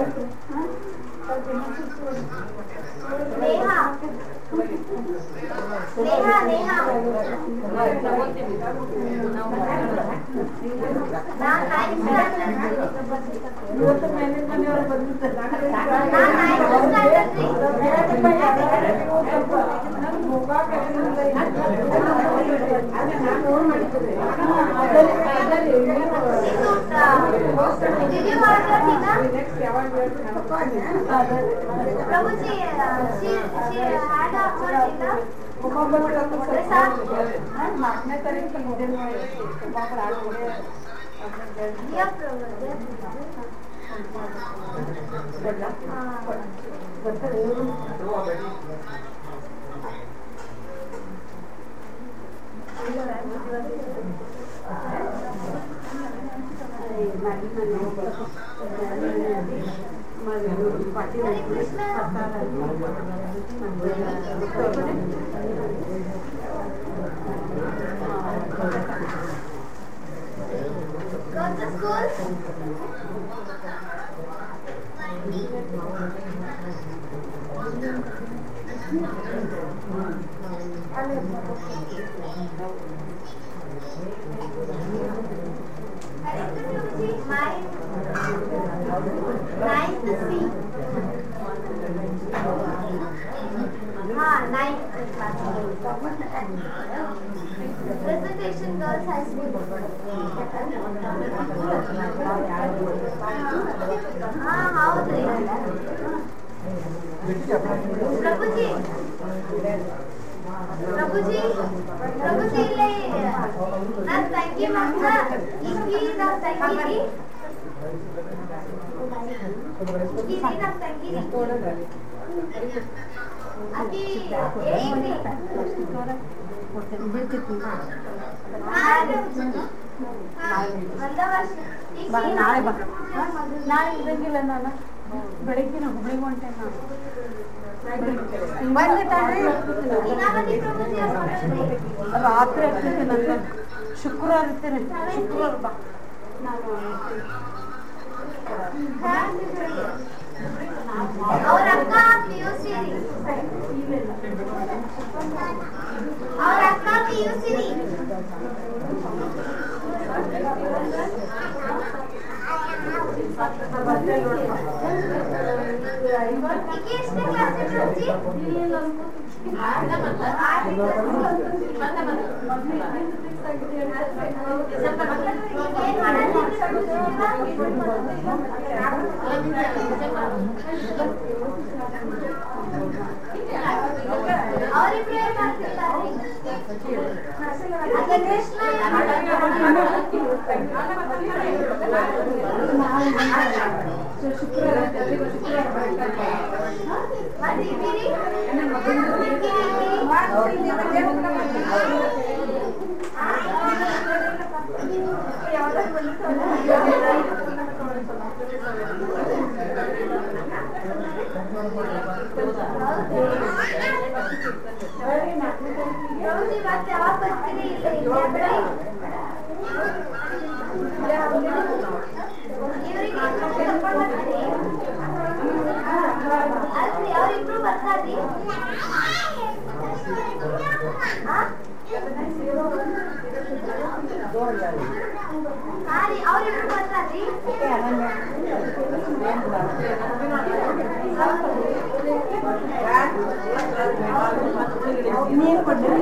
[SPEAKER 6] Neha. Neha. Did you order dinner? Prabhuji, she had a good dinner. Yeah, Prabhuji. Hare Krishna. Go to school. Nice to see. Ninth class. Presentation girls high school. How they? Prabhuji, le. Na tangi manga. Iki na tangi. Iki na tangi. Aki
[SPEAKER 5] ನಾಳೆ ಇರಂಗಿಲ್ಲ ನಾನು ಬೆಳಿಗ್ಗೆ ಹುಬ್ಳಿಗೆ ಹೊಂಟೇನೆ ರಾತ್ರಿ ಆಗ್ತೈತೆ ನಂತ ಶುಕ್ರವಾರ ಇರ್ತೀನಿ ಶುಕ್ರವಾರ ಬಾ
[SPEAKER 6] और अक्का पीयूसीरी और अक्का पीयूसीरी किसने क्लास में समझी और प्रेयर करते हैं कृष्ण ಪ್ರಭುಜಿ ಮತ್ತೆ ಯಾವಾಗ ಬರ್ತೀರಿ? ಇವರಿಗೆ ಅಲ್ರಿ ಅವ್ರಿಬ್ರು ಬರ್ತಾರ್ರಿ. ಅವ್ರಿಬ್ರು ಬರ್ತಾರ್ರಿ.
[SPEAKER 5] ನೀರು ಕೊಡ್ರಿ.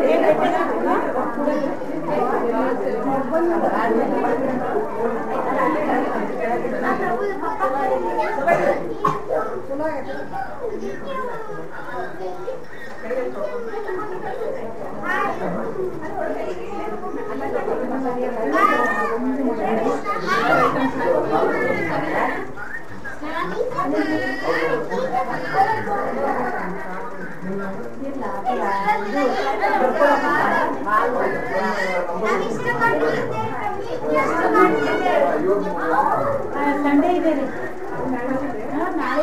[SPEAKER 5] ಸಂಡೇ ಇದೆ ರೀ. ನಾಳೆ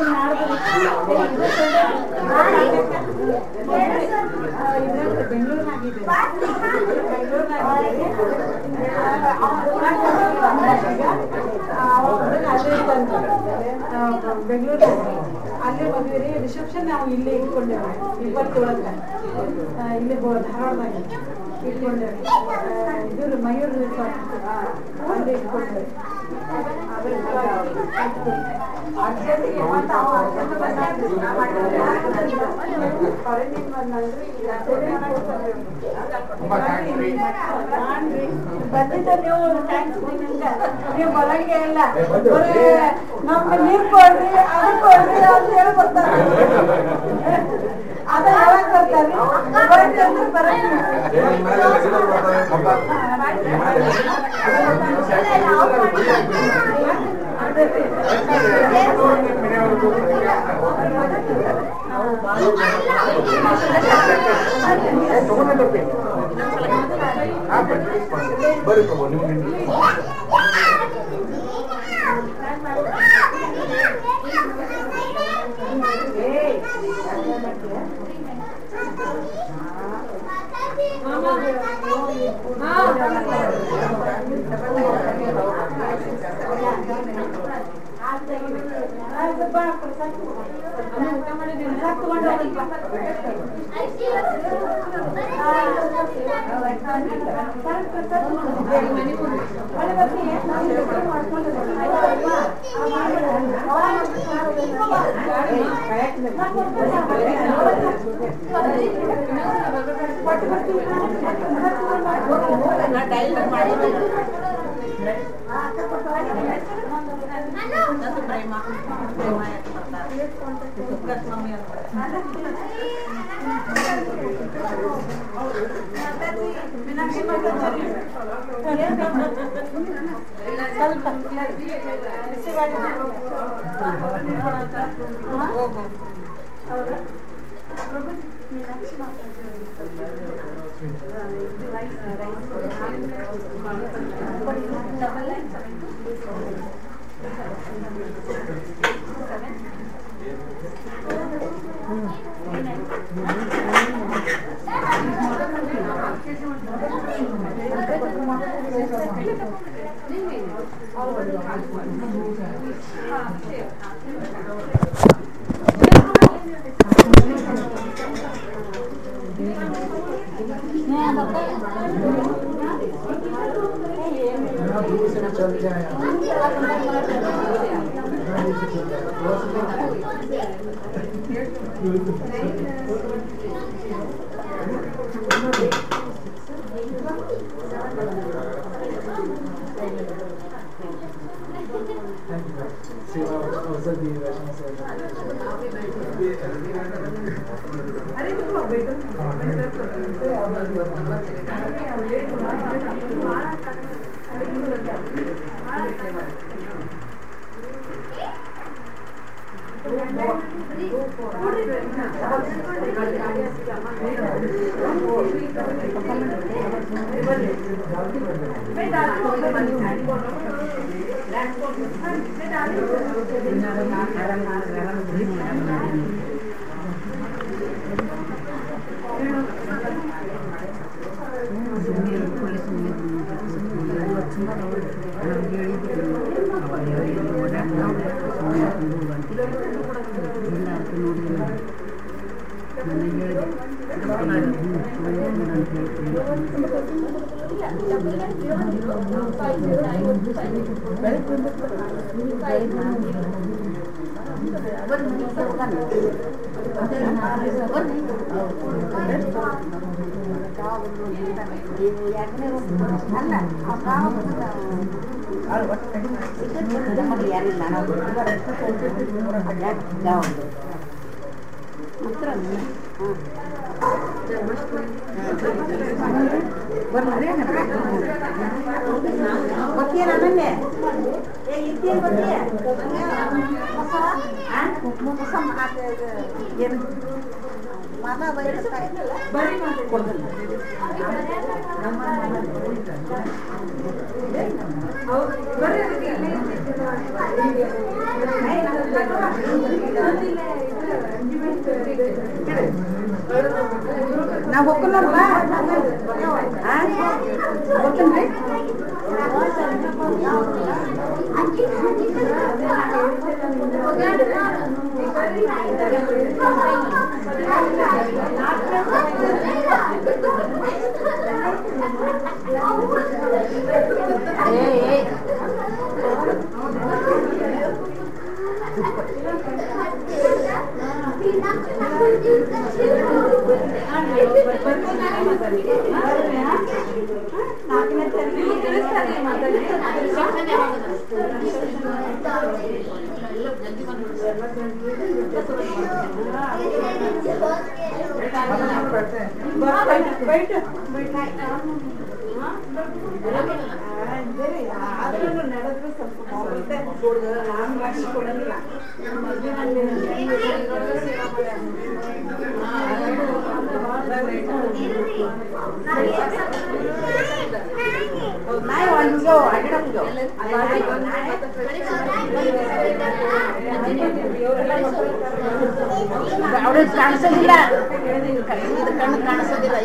[SPEAKER 5] ಬೆಂಗಳೂರಿನಾಗಿದೆ. ಬೆಂಗಳೂರು ಅಲ್ಲೇ ಮದುವೆ ರೀ. ರಿಸೆಪ್ಷನ್ ನಾವು ಇಲ್ಲೇ ಇಟ್ಕೊಂಡೇವೆ. 27 ಇಲ್ಲಿ ಧಾರವಾಡದಾಗ ಇಟ್ಕೊಂಡೇವೆ. ಇದು ಮಯೂರ್ ರಿಸಾರ್ಟ್ ಅಲ್ಲೇ ಇಟ್ಕೊಂಡೇವೆ. ಬಂದಿದ್ದ ನೀವು ಬರಂಗೆ ಇಲ್ಲ. ನಮ್ಗೆ ನೀರು ಕೊಡ್ರಿ, ಅದು ಕೊಡ್ರಿ ಅಂತ ಹೇಳಿ ಬರ್ತಾರೆ. ಅದ ಯಾವಾಗ ಬರ್ತಾರೆ? ಬರಂಗಿಲ್ಲ. ನಾವು ಹೋಗ್ಕೊಳ್ಳಲ್ವಾ ಗೊತ್ತೇನ್ರಿ ನಡೆದ್ರೆ ಸ್ವಲ್ಪ ನಾನು ಮಾಡಿಸಿಕೊಡಂಗಿಲ್ಲ I want to go. I don't go. ಅವಳು ಕಾಣಿಸೋದಿಲ್ಲ ಕಣ್ಣು ಕಾಣಿಸೋದಿಲ್ಲ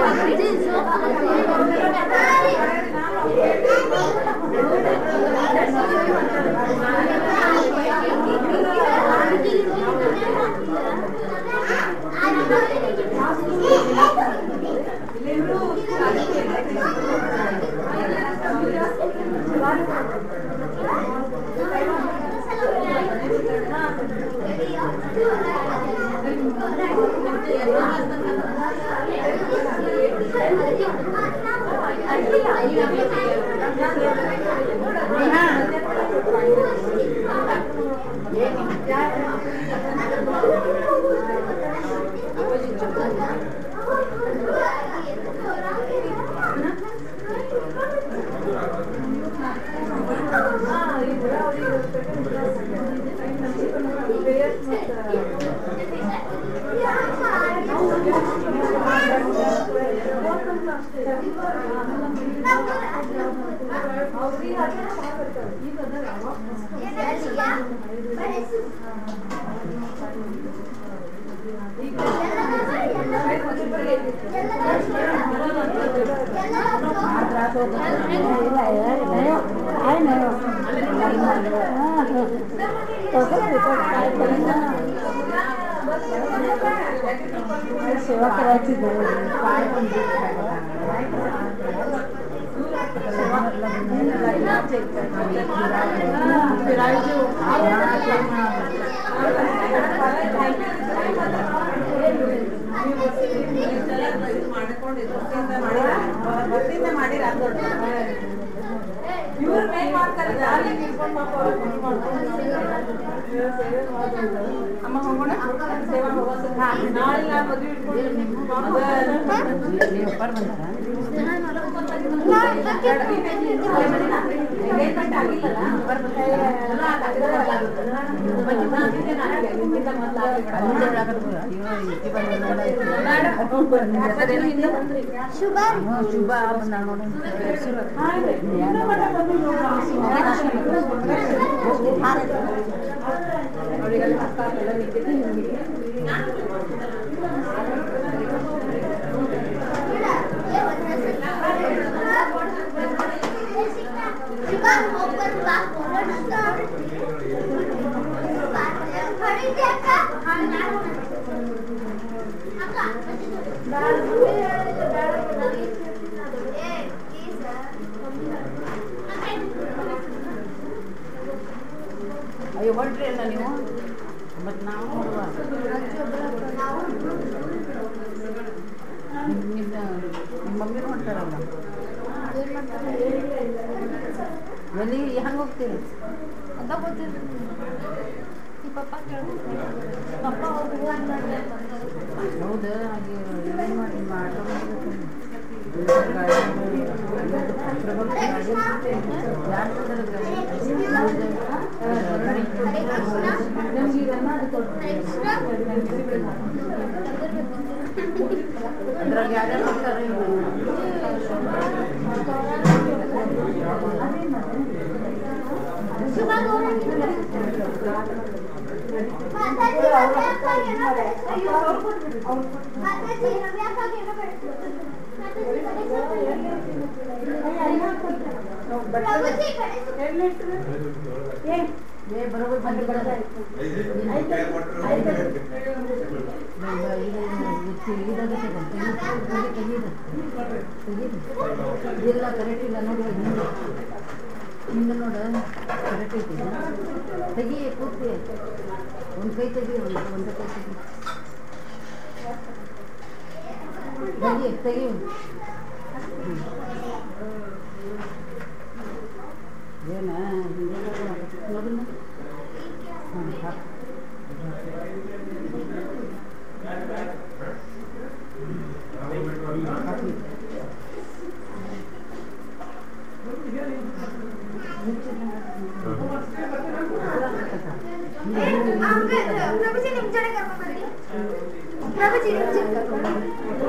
[SPEAKER 5] सेवा करायची ಅಮ್ಮ ಹೋಗೋಣ ಸೇವಾ ಹೋಗೋದು ನಾಳೆ ನಾನು ಮದುವೆ ಶುಭ ಶುಭ
[SPEAKER 6] Hurry,
[SPEAKER 8] ಅಯ್ಯೋ ಹೊರಟ್ರಿ ಅಲ್ಲ ನೀವು ಮತ್ತು ನಾವು ನಿಮ್ಮ ಮಮ್ಮಿನೂ ಹೊಂಟಾರಲ್ಲ ಎಲ್ಲಿ ಹೆಂಗೆ ಹೋಗ್ತೀರಿ
[SPEAKER 6] ಅಂತ ಗೊತ್ತಿಲ್ಲ ಈ ಪಪ್ಪ ಕೇಳ್ಬೇಕು ಪಪ್ಪ
[SPEAKER 8] ಹೌದು ಹಾಗೆ ಏನು ಮಾಡಿ ಆಟೋ ಅದ್ರಾಗ ಯಾರ್ಯಾರು ಹೋಗ್ತಾರೆ ಬರೋಬ್ಬರ ಬಂದಿದ್ದಾರೆ ಇಲ್ಲ ಕರೆಕ್ಟ್ ಇಲ್ಲ ನೋಡಿ ಹಿಂಗೆ ನೋಡು ಕರೆಕ್ಟ್ ಐತಿ ತೆಗಿ ಪೂರ್ತಿ ಒಂದು ಕೈ ತೆಗಿ ಒಂದು ಕೈ ತೆಗಿ ತೆಗಿ ಏನ ನೋಡೋಣ ಹಾಂ
[SPEAKER 6] ಪ್ರಭುಜಿ ನಿಮ್ಮ ಜೊತೆ ಕರ್ಕೊಂಡು ಬನ್ನಿ ಪ್ರಭುಜಿ ನಿಮ್ಮ ಜೊತೆ ಕರ್ಕೊಂಡು ಬನ್ನಿ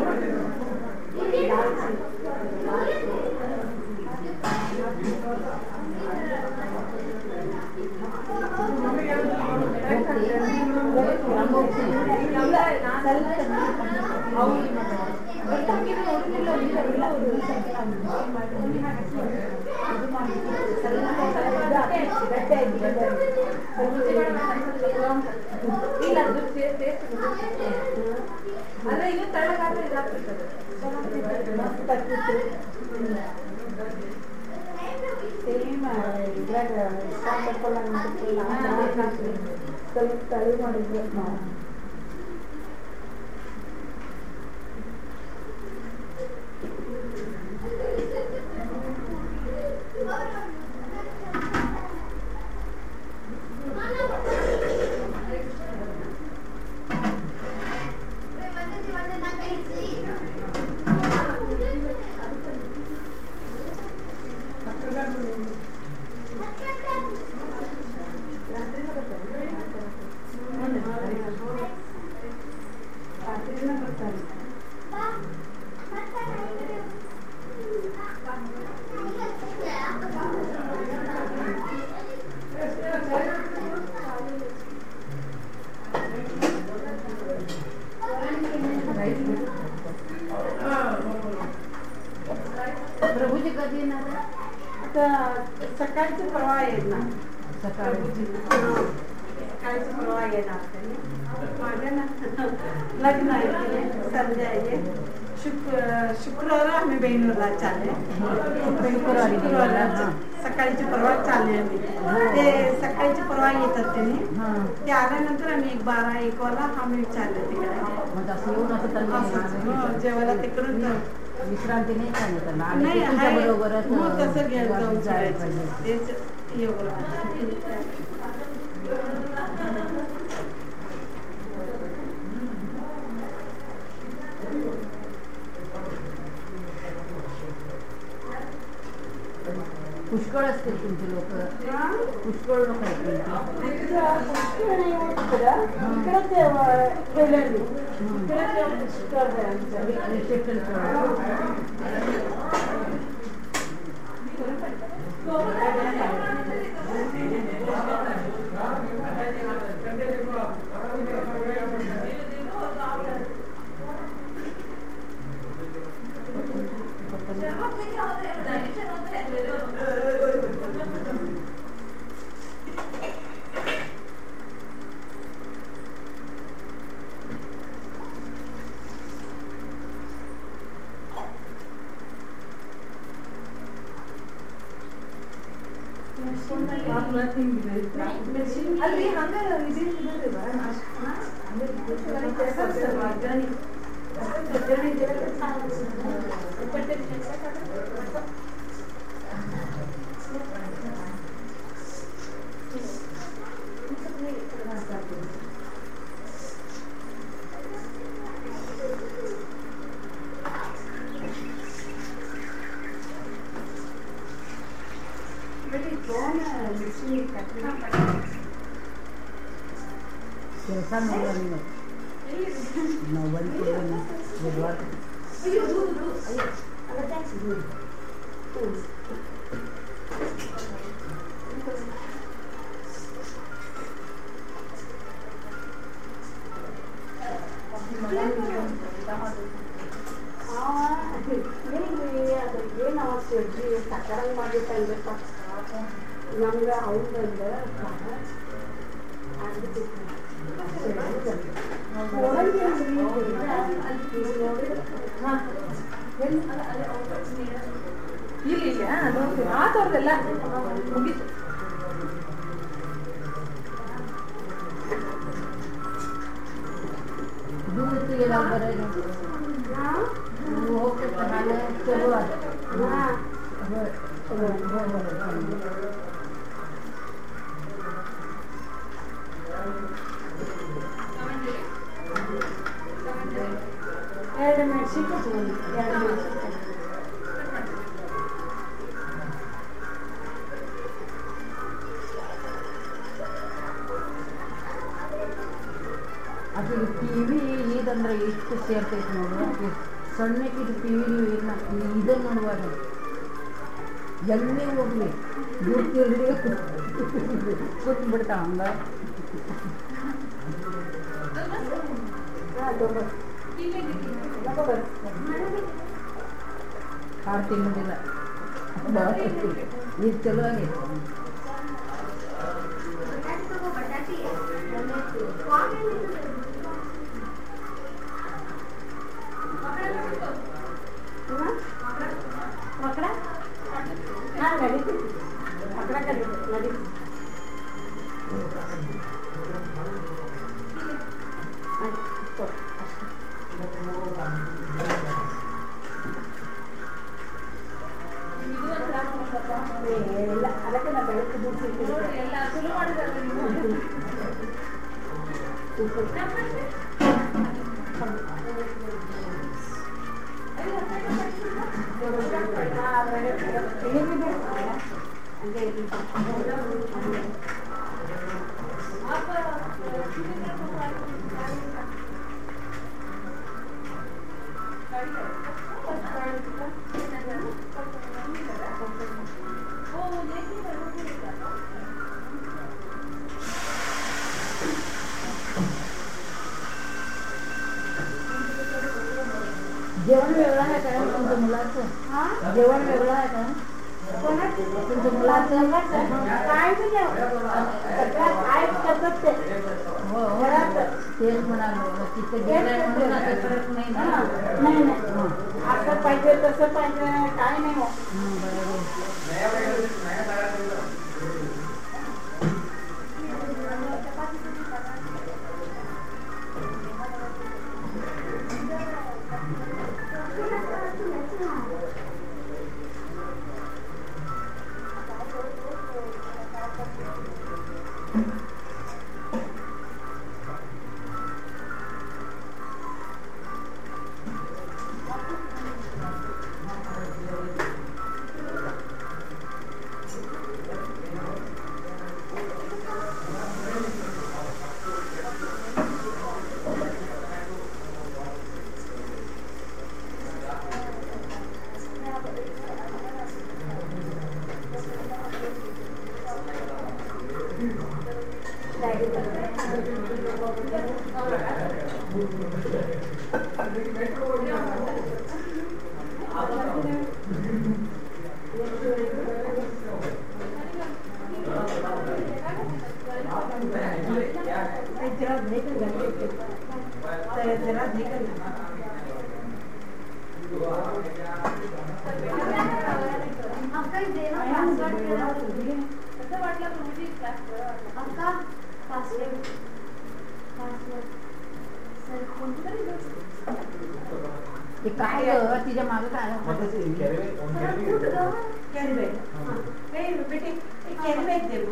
[SPEAKER 5] ಅಲ್ಲ ಇದು ತಳ್ಳಗಾದ್ರೆ ಇದಾಗ್ತದೆ ಸೇಮ್ ಇದ್ರಾಗ ಸ್ವಲ್ಪ ತಳಿ ಮಾಡಿದ್ವಿ ನಾವು
[SPEAKER 8] प्रभूजी कधी येणार
[SPEAKER 5] आता सकाळची परवा येणार
[SPEAKER 8] सकाळी
[SPEAKER 5] सकाळची परवा येणार त्यांनी माझ्या ना लग्न आहे संध्या आहे शुक्रवार आम्ही बेंगलोरला चालले शुक्रवार सकाळची परवा चालले आम्ही ते सकाळची परवा येतात त्यांनी ते आल्यानंतर आम्ही 12-1 वाजता आम्ही चालले तिकडे जेवायला तिकडून
[SPEAKER 8] विश्रांती नाही चालत
[SPEAKER 5] नाही
[SPEAKER 8] बरोबरच
[SPEAKER 5] मग कसं जाऊन जायचं तेच योग्य
[SPEAKER 8] पुष्कळ असतील तुमचे लोक पुष्कळ लोक आहेत
[SPEAKER 5] ಅಲ್ಲಿ ಹಂಗ
[SPEAKER 8] ಕೆಲಸ ನೋಡ ನೀವು ನಾವು ಬಂದ್ಕೊಡ್ತೀನಿ
[SPEAKER 5] ಏನು ಅವತ್ತು ಸಕರಂಗ್ ಮಾಡಿಟ್ಟಲ್ಬೇಕ ನಮ್ಗೆ ಅವ್ರಿಂದ
[SPEAKER 9] ಇಲ್ಲ ಮಾತಾಡ್ದೆಲ್ಲ ಮುಗಿತು.
[SPEAKER 8] ದೂರಕ್ಕೆ ನಾವು ಬರೋದು ಹೋಗ್ತೇವೆ ನಾಳೆ ಚಲೋ
[SPEAKER 5] ಎರಡು ಮೆಣಸಿನ್ಕಾಯಿ ಎರಡು ಮೆಣಸಿನ್ಕಾಯಿ
[SPEAKER 8] ಅದು ಟಿವಿ ಇದಂದ್ರೆ ಎಷ್ಟು ಸೇರ್ತೈತೆ ನೋಡು. ಸಣ್ಣಕ್ಕಿದು ಟಿವಿ ನೀವು ಇದನ್ನು ನೋಡುವಾಗ ಎಲ್ಲಿ ಹೋಗ್ಲಿ ದುಡ್ಡು ಕೂತ್ಬಿಡ್ತಾವ ಹಂಗ. ಕಾರ್ ತಿನ್ನೋದಿಲ್ಲ ಇದು ಚಲೋ ಆಗೈತೆ.
[SPEAKER 5] ಮಕ್ಕಳ ಹಾಂ ನಡೀತೀವಿ ಮಕ್ಕಳ ನಡೀತೀವಿ ಇಲ್ಲ ಅದಕ್ಕೆ ನಾ ಬೆಳಗ್ಗೆ
[SPEAKER 9] ಎಲ್ಲ ಶುರು ಮಾಡಿದಾರೆ ನೀವು.
[SPEAKER 8] जेवण वेगळं आहे का तुमच्या मुलाचं? जेवण वेगळं आहे का तुमच्या मुलाचं?
[SPEAKER 5] काय काय करतात ते
[SPEAKER 8] हो तेच म्हणालो तिथे गेलं म्हणून आता फरक नाही ना.
[SPEAKER 5] नाही नाही असं पाहिजे तसं पाहिजे काय नाही हो.
[SPEAKER 6] आपका देना पासवर्ड
[SPEAKER 9] वाटलं प्रभूजी
[SPEAKER 6] अक्का पासवर्ड सर कोणती तरी
[SPEAKER 8] ते काय ग तिच्या मागे काय
[SPEAKER 5] कॅरी बॅग हे बेटे एक कॅरी बॅग दे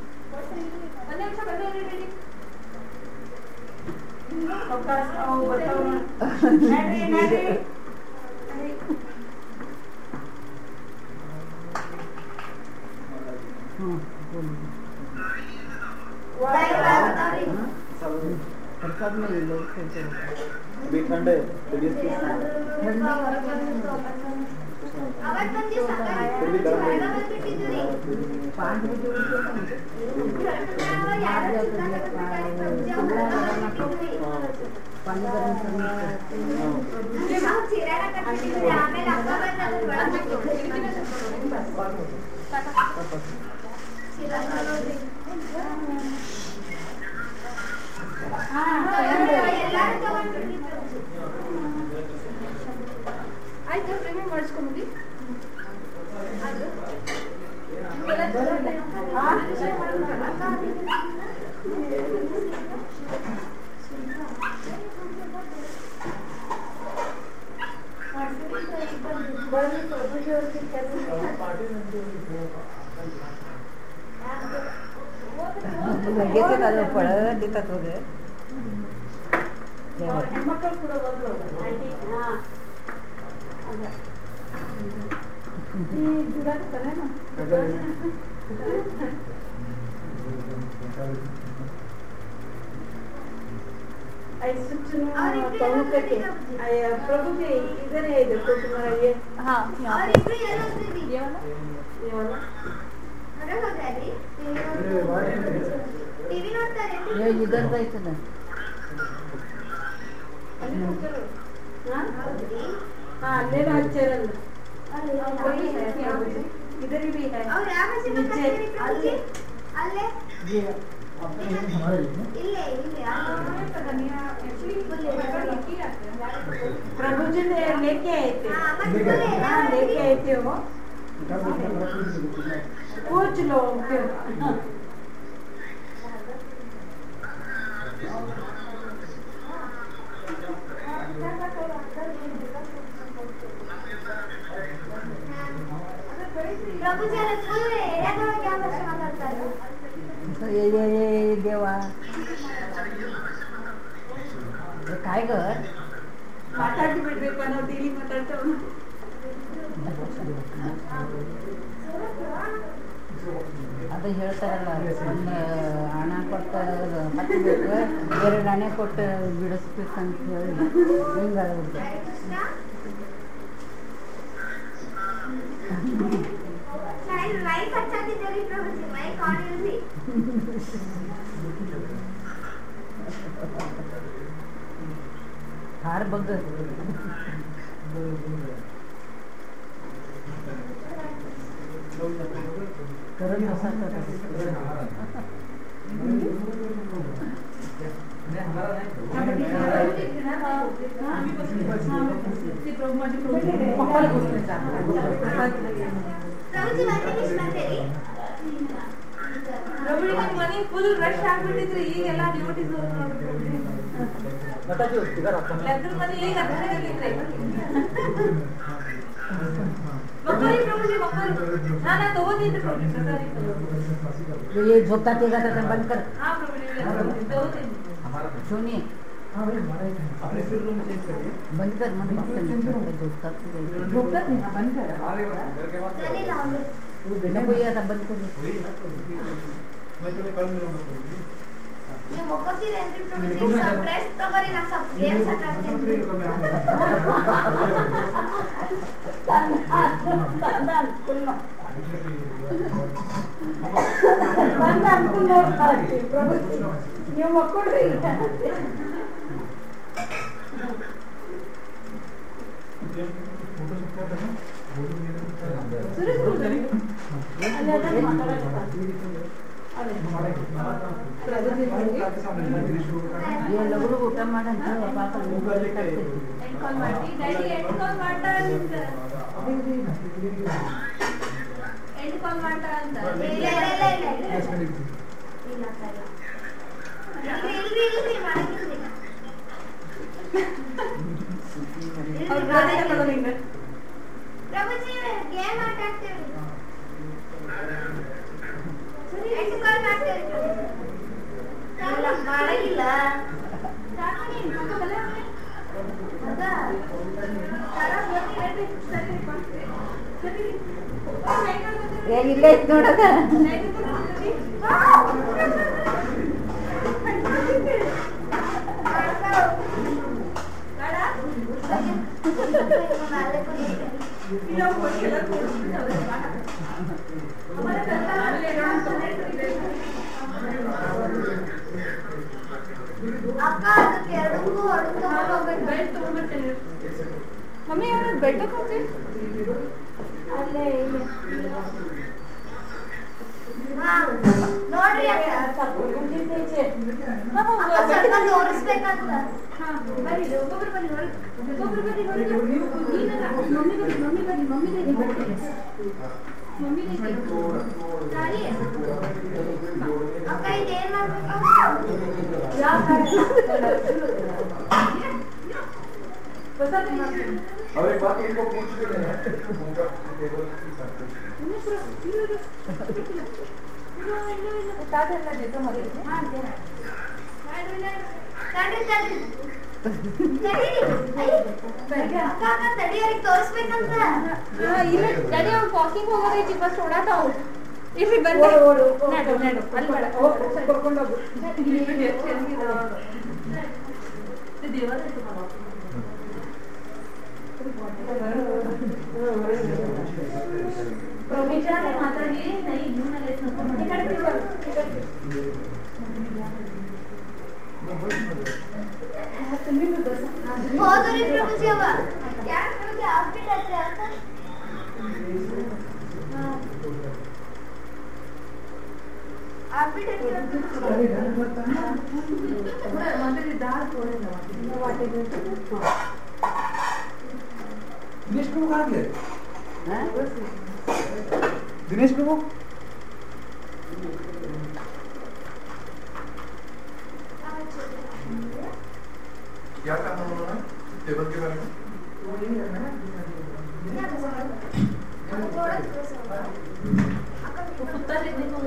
[SPEAKER 5] अवकाश बताओ नाही
[SPEAKER 8] सब में ये लोग
[SPEAKER 7] अभी ठंड है
[SPEAKER 6] आवाज बंद दिवस
[SPEAKER 8] पाँच बजे पानी गरम
[SPEAKER 9] ಆಯ್ತು ಪ್ರೇಮಿ ಮಾಡಿಸ್ಕೊಂಡ್ಬಿಡಿ
[SPEAKER 8] लगेच येतात फळ देतात वगैरे
[SPEAKER 5] ಹೆಣ್ಮಕ್ಳು ಕೂಡ ಬಂದ್ರು ಆಂಟಿ ಈ ದುಡಾಡ್ತಾರೆ प्रभु जी इधर है देखो तुम्हारा ये
[SPEAKER 9] हाँ
[SPEAKER 6] टीवी ನೋಡ್ತಾರೆ
[SPEAKER 8] इधर जायचं ना
[SPEAKER 5] हाँ ले लो चैनल इधर भी है
[SPEAKER 6] और यहाँ से नीचे अल्ले इल्ले
[SPEAKER 5] प्रभु जी ने लेके आए थे हाँ लेके आए थे वो पूछ लो फिर
[SPEAKER 6] प्रभु जी ने फुल एरिया में क्या भाषा मारता है
[SPEAKER 8] ये देवा काय कर
[SPEAKER 5] ಮಾತಾಡಿ ಬಿಡ್ಬೇಕು ಅನ್ನೋ ಡೈಲಿ ಮಾತಾಡ್ತಾವ
[SPEAKER 8] ಅದು ಹೇಳ್ತಾರಲ್ಲ ಒಂದು ಹಣ ಕೊಟ್ಟು ಹತ್ತಬೇಕು ಎರಡು ಹಣೆ ಕೊಟ್ಟು ಬಿಡಿಸ್ಬೇಕಂತ ಹೇಳಿ ಹಿಂಗಾಗ್ಬಿಡ್ತು
[SPEAKER 6] शायद लाइफ अच्छा थी तेरी प्रभु जी मैं कौन थी
[SPEAKER 8] हार बघ करत असा
[SPEAKER 9] ಮನೆ ಫುಲ್ ರಶ್ ಆಗ್ಬಿಟ್ಟಿದ್ರಿ ಈಗೆಲ್ಲ ಡ್ಯೂಟೀಸ್ ಲಗ್ನ ಮನೆ ಈಗ ಹತ್ತಿರದಲ್ಲಿದ್ರೆ ಮಕ್ಕಳಿ ಪ್ರಭುಜಿ ಮಕ್ಕಳು ನಾನು ತಗೋತಿದ್ದೆ ಪ್ರಭುಜಿ
[SPEAKER 8] ये झोपता ते जाता ते बंद कर
[SPEAKER 9] हाँ प्रभुजी तಗೋತೀನಿ
[SPEAKER 8] सुनिए
[SPEAKER 7] अपने फिर रूम चेंज करिए
[SPEAKER 8] बंद कर मन झोपता
[SPEAKER 5] नहीं बंद कर
[SPEAKER 6] चली लाओगे
[SPEAKER 8] नको ये आता बंद कर
[SPEAKER 7] मैं तुम्हें कल मिलूंगा
[SPEAKER 6] ये मौका सी रहती प्रभु जी सब प्रेस तो करी ना सब देर से करते
[SPEAKER 5] प्रभु ನೀವು ಮಕ್ಕಳ್ರಿ
[SPEAKER 8] ये लगरू ಊಟ ಮಾಡಂತ ಪಾಪ
[SPEAKER 9] ಕಾಲ್ ಮಾಡಿ ಡ್ಯಾಡಿ ಎಂಡ್ ಕಾಲ್ ಮಾಡ್ತಾ ಎಂಟು ಕಾಲ್ ಮಾಡ್ತಾರ ಅಂತ
[SPEAKER 6] ಇಲ್ಲ ಪ್ರಭುಜಿ ಗೇಮ್ ಆಟ ಆಡ್ತೇವೆ ಎಂಟು ಕಾಲ್ ಮಾಡ್ತೇವೆ ಮಾಡಿಲ್ಲ
[SPEAKER 8] ಇಲ್ಲೇ ಇತ್ತು ನೋಡದ
[SPEAKER 6] ಅಕ್ಕ ಅದಕ್ಕೆ ಎರಡಕ್ಕೂ
[SPEAKER 9] ಬೆಲ್ಟ್ ತಗೊಂಡ್ಬರ್ತೇನೆ ಮಮ್ಮಿ ಅವ್ರ ಬೆಲ್ಟ್ ಹಾಕಿ
[SPEAKER 6] ಅಲ್ಲೇ ನೋಡ್ರಿ ಅಕ್ಕ ಸ್ವಲ್ಪ ತೋರಿಸ್ಬೇಕಂತ
[SPEAKER 9] ಬನ್ನಿ ಒಬ್ಬೊಬ್ರು ಬನ್ನಿ ಒಬ್ಬೊಬ್ರು ಬನ್ನಿ ಮಮ್ಮಿ
[SPEAKER 6] ಸರಿ ಅಕ್ಕ ಇದೇನ್ ಮಾಡ್ಬೇಕು
[SPEAKER 3] एक बात इनको पूछ के लेना उनका टेबल की
[SPEAKER 6] ತೋರಿಸ್ಬೇಕಂತ
[SPEAKER 9] ಡ್ಯಾಡಿ ಅವ್ರು ವಾಕಿಂಗ್ ಹೋಗೋದೈತಿ ಬಸ್ ಓಡಾತಾವು ಇಲ್ಲಿ ಬಂದು ನಡು ನಡು ಅಲ್ಲಿ ಬೇಡ ಕರ್ಕೊಂಡು ಹೋಗು ಮಾತಾಡಿ
[SPEAKER 6] ಹೋದ್ರಿ ಪ್ರಭುಜಿ ಅವ ಯಾಕೆ ಪ್ರಭುಜಿ ಹಾಸ್ಪಿಟಲ್ ಹತ್ರ
[SPEAKER 7] दिनेश प्रभु कहाँ गए? दिनेश प्रभु
[SPEAKER 3] क्या करना उन्होंने टेबल के बारे में
[SPEAKER 9] कुत्ता देखने को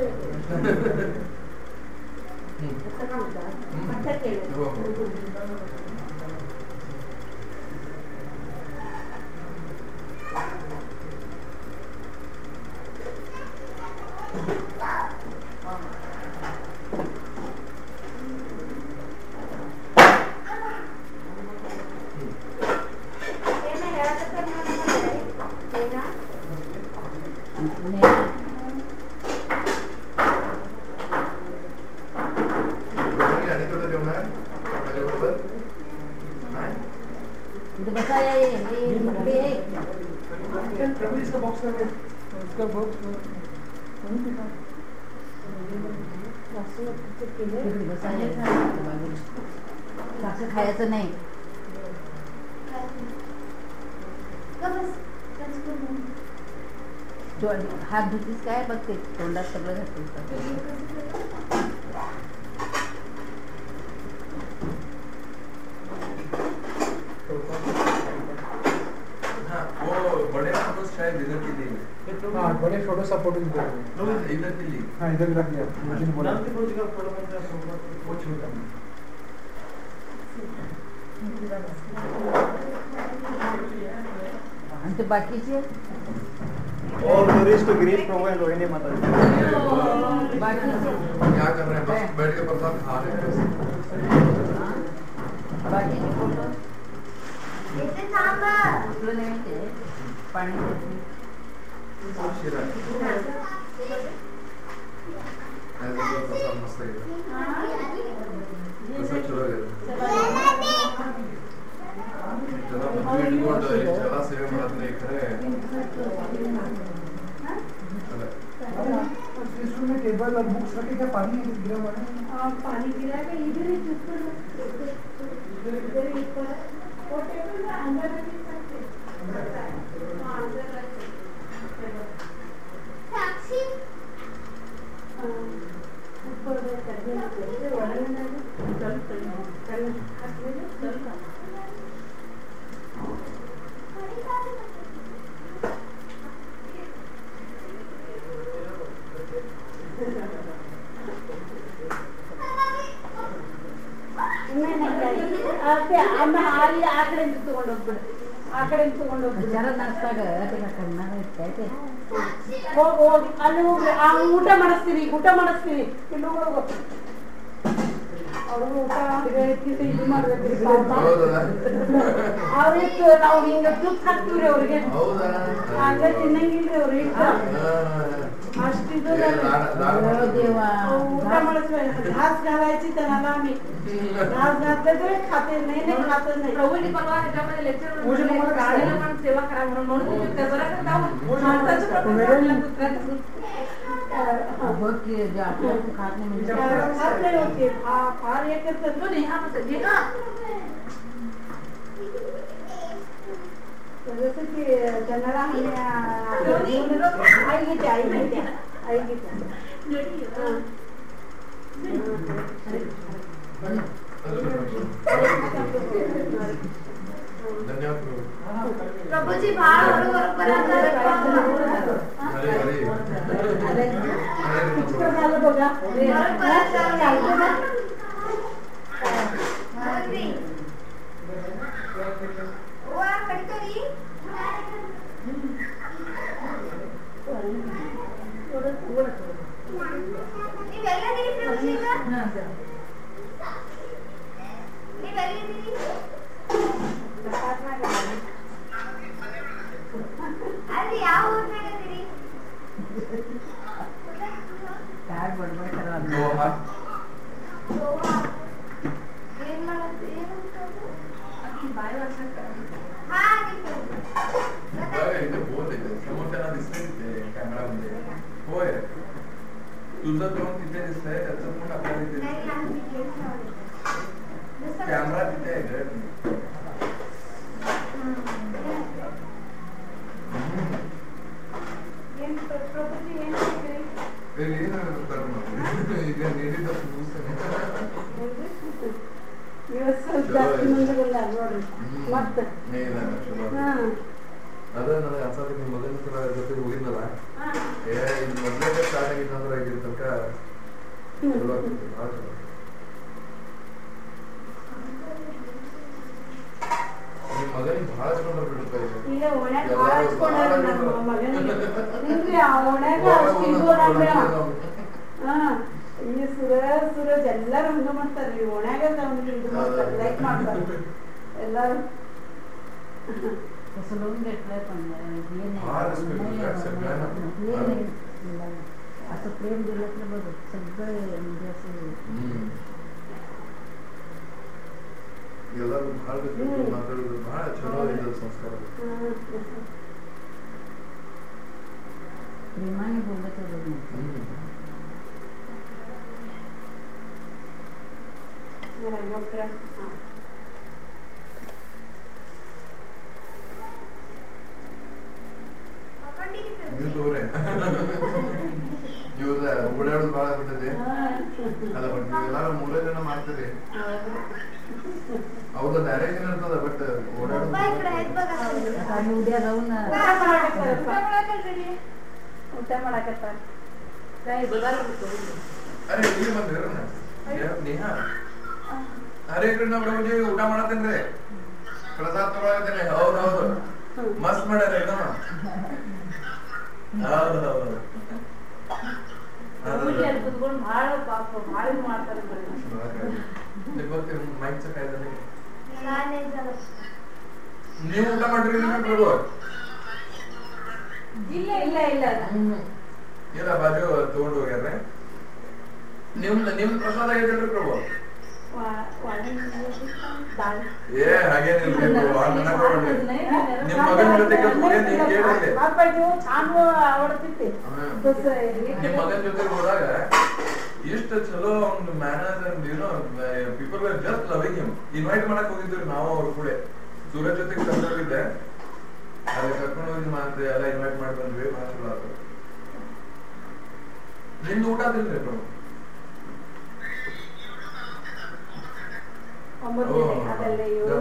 [SPEAKER 8] खायचं नाही हात धुतीस काय बघते तोंडात सगळं घालतेस
[SPEAKER 3] वो बड़े फोटो शायद इधर के लिए
[SPEAKER 7] हाँ बड़े फोटो सपोर्ट
[SPEAKER 3] इधर के लिए
[SPEAKER 7] हाँ इधर रख दिया मुझे नहीं बोला
[SPEAKER 3] वो छोटा
[SPEAKER 8] आणि ते बाकीचे
[SPEAKER 7] और टूरिस्ट गिरीश प्रभु एंड रोहिणी माता
[SPEAKER 8] बाकीचे
[SPEAKER 3] क्या कर रहे हैं बस बैठ के प्रसाद खा रहे हैं
[SPEAKER 8] बाकीचे फोटो
[SPEAKER 6] इथे थांब
[SPEAKER 8] आपलं नाही ते पाणी
[SPEAKER 3] शिरा ऐसा तो प्रसाद मस्त है प्रसाद चलो गया जरा मधुर गोड जरा सेवे ಮಾಡದ नहीं करे
[SPEAKER 7] में टेबल और बुक्स रखे क्या पानी गिरा हुआ है
[SPEAKER 5] पानी गिरा है इधर ही ऊपर इधर ही ऊपर वो टेबल में अंदर रख सकते हैं अंदर रख सकते हैं ಅಮ್ಮ ಹಾಲಿ ಆ ಕಡೆಯಿಂದ ತಗೊಂಡೋಗ್ಬಿಡು, ಆ ಕಡೆಯಿಂದ ತಗೊಂಡೋಗ್ಬಿಡು.
[SPEAKER 8] ಜರ ನಡ್ಸಾಗ ಇರ್ತೈತೆ.
[SPEAKER 5] ಹೋಗಿ ಅಲ್ಲಿ ಹೋಗಿ ಆ ಊಟ ಮಾಡಿಸ್ತೀನಿ, ಊಟ ಮಾಡಿಸ್ತೀನಿ. ಇಲ್ಲಿ ಹೋಗು, ಅವ್ರಿಗೂ ಊಟ ಇದು ಮಾಡ್ಬೇಕ್ರಿ. ಅವ್ರಿತ್ತು ನಾವು ಹಿಂಗ ತುಪ್ಪ ಹಾಕ್ತಿವ್ರಿ ಅವ್ರಿಗೆ, ಹಂಗ ತಿನ್ನಂಗಿಲ್ರಿ ಅವ್ರು ಇಟ್ಟು अष्टी तो उठा मला घास घालायची त्यांना आम्ही घास घातले तरी खाते नाही नाही खात नाही.
[SPEAKER 9] प्रभूंनी परवा ह्याच्यामध्ये लेक्चर गाण्याला पण सेवा करा म्हणून तुम्ही त्याला जाऊन माणसाच्या प्रभूंना पुत्राचं
[SPEAKER 8] बघ की जे आपल्या खात नाही म्हणजे
[SPEAKER 5] खात नाही होते फार एकच तो नाही हा म्हणजे ना जसं की त्यांना आई घेते आई घेते आई घेते
[SPEAKER 6] प्रभूजी बाळ बरोबर
[SPEAKER 5] झालं बघा
[SPEAKER 6] अरे ಯಾವ ಊರಿನಾಗದಿರಿ
[SPEAKER 8] काय बडबड करा
[SPEAKER 6] ಏನ್ ಮಾಡೋದು ಏನು
[SPEAKER 9] अख्खी बाय वाटत
[SPEAKER 6] हा
[SPEAKER 3] इथे बोल समोर त्यांना दिसतंय कॅमेरा मध्ये होय तुझं तोंड तिथे दिसतंय त्याचं तोंड आपल्याला इथे कॅमेरा तिथे आहे ग ಅದ ನನಗೆ ಅನ್ಸತ್ತೆ ನಿಮ್ಮ ಮಗನ ಜೊತೆ ಹೋಗಿದ್ನಲ್ಲ ಮೊದಲೇ ಸ್ಟಾರ್ಟ್ ಆಗಿತ್ತು ಅಂದ್ರೆ ಆಗಿರ ತನಕ ಚಲೋ ಆಗ್ತಿತ್ತು ಭಾಳ ಚಲೋ. ನಿಮ್ಮ ಮಗನಿಗೆ ಭಾಳ ಚಲೋ ಬಿಡುತ್ತೆ
[SPEAKER 5] ಈಗ ಒಣಗ ಹಾರಿಸ್ಕೊಂಡಾರ ನಮ್ಮ ಮಗನಿಗೆ ನಿಮ್ಗೆ ಆ ಒಣಗ ಅಷ್ಟು ಇದು ಈ ಸುರಜ್ ಎಲ್ಲರೂ ಹಂಗ ಮಾಡ್ತಾರ್ರಿ ಒಣಗ ಅವ್ನಿಗೆ ಇದು ಮಾಡ್ತಾರೆ ಲೈಕ್ ಮಾಡ್ತಾರೆ ಎಲ್ಲರೂ
[SPEAKER 8] तसं लोन घेतलंय पण असं प्रेम दिलं तर बघ सगळे म्हणजे असं
[SPEAKER 3] ಎಲ್ಲರೂ ಭಾಳ ಮಾತಾಡೋದು ಭಾಳ ಚಲೋ ಇದೆ ಸಂಸ್ಕಾರ
[SPEAKER 8] प्रेमाने बोलत
[SPEAKER 3] ಇವ್ರ ಓಡಾಡೋದು ಭಾಳ ಆಗ್ಬಿಟ್ಟದೆ ಅಲ್ಲ ಬಟ್ ನೀವೆಲ್ಲಾರು ಮೂರೇ ಜನ ಮಾಡ್ತೀರಿ ಅವ್ರ ಡೈರೆಕ್ಷನ್ ಇರ್ತದ ಬಟ್ ಓಡಾಡೋದು
[SPEAKER 8] आणि उद्या जाऊन
[SPEAKER 5] ಊಟ ಮಾಡಕತ್ತಾರ
[SPEAKER 3] ಅರೆ ಇಲ್ಲಿ ಬಂದಿರ ನೇಹಾ ಹರೇ ಕೃಷ್ಣ ಪ್ರಭುಜಿ ಊಟ ಮಾಡತ್ತೇನ್ರಿ ಪ್ರಸಾದ ತಗೊಳತ್ತೇನೆ ಹೌದು ಹೌದು ಮಸ್ತ್ ಮಾಡ್ಯಾರ एकदम ಹೌದು ಹೌದು
[SPEAKER 5] ಕುತ್ಕೊಂಡು ಭಾಳ ಪಾಪ ಭಾಳ ಮಾಡ್ತಾರೆ
[SPEAKER 3] ಮೈಕ್ ಕಾಯ್ದಾನೆ ನೀವು ಊಟ ಮಾಡ್ರಿ ಪ್ರಭು
[SPEAKER 5] ಇಲ್ಲ ಇಲ್ಲ ಇಲ್ಲ
[SPEAKER 3] ಇಲ್ಲ ಬಾಜು ತಗೊಂಡು ಹೋಗ್ಯಾರ ನಿಮ್ ಪ್ರಸಾದ ಆಗೈತಲ್ರಿ ಪ್ರಭು ಏ ಹಾಗೇನಿಲ್ರಿ ನಿಮ್ ಮಗನ ಜೊತೆ ನಿಮ್ ಮಗನ ಜೊತೆ ಹೋದಾಗ ಎಷ್ಟು ಚಲೋ ಒಂದು manners and you know people were just loving him invite ಮಾಡಕ್ ಹೋಗಿದ್ವಿ ನಾವು ಅವ್ರ ಕೂಡ ಸೂರಜ್ ಜೊತೆಗೆ ಕರ್ಕೊಂಡಿದ್ದೆ ಅಲ್ಲಿ ಕರ್ಕೊಂಡು ಹೋಗಿ ಮಾಡ್ದೆ ಎಲ್ಲ ಇನ್ವೈಟ್ ಮಾಡಿ ಬಂದ್ವಿ ಭಾಳ ಚಲೋ ಆಯ್ತು ನಿಮ್ದು ಊಟ ಆದಿಲ್ರಿ ಪ್ರಭು
[SPEAKER 5] ಒಂಬತ್ತನೇ ಲೆಕ್ಕದಲ್ಲಿ ಇವರು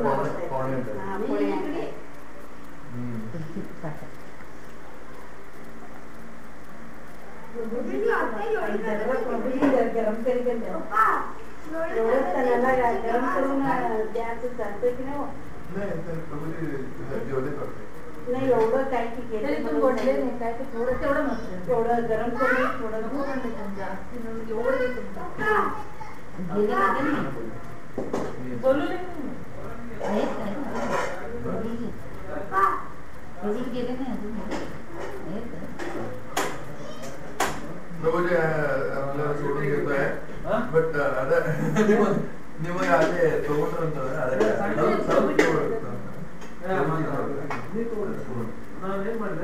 [SPEAKER 5] गरम करी गरम करून द्यायचं चालतंय की नाही नाही एवढं काय की केलं
[SPEAKER 8] गोडले नाही काय ते थोडं तेवढं मस्त
[SPEAKER 5] थोडं गरम करून थोडं
[SPEAKER 8] जास्त एवढं बोलू नाही गेले नाही अजून
[SPEAKER 3] प्रभुजी आपल्याला सोडून घेतोय बट ಅದ ನಿಮಗೆ ಅದೇ ತಗೊಂಡ್ರು ಅಂತಂದ್ರೆ
[SPEAKER 4] ನಾವೇನ್ ಮಾಡಿದೆ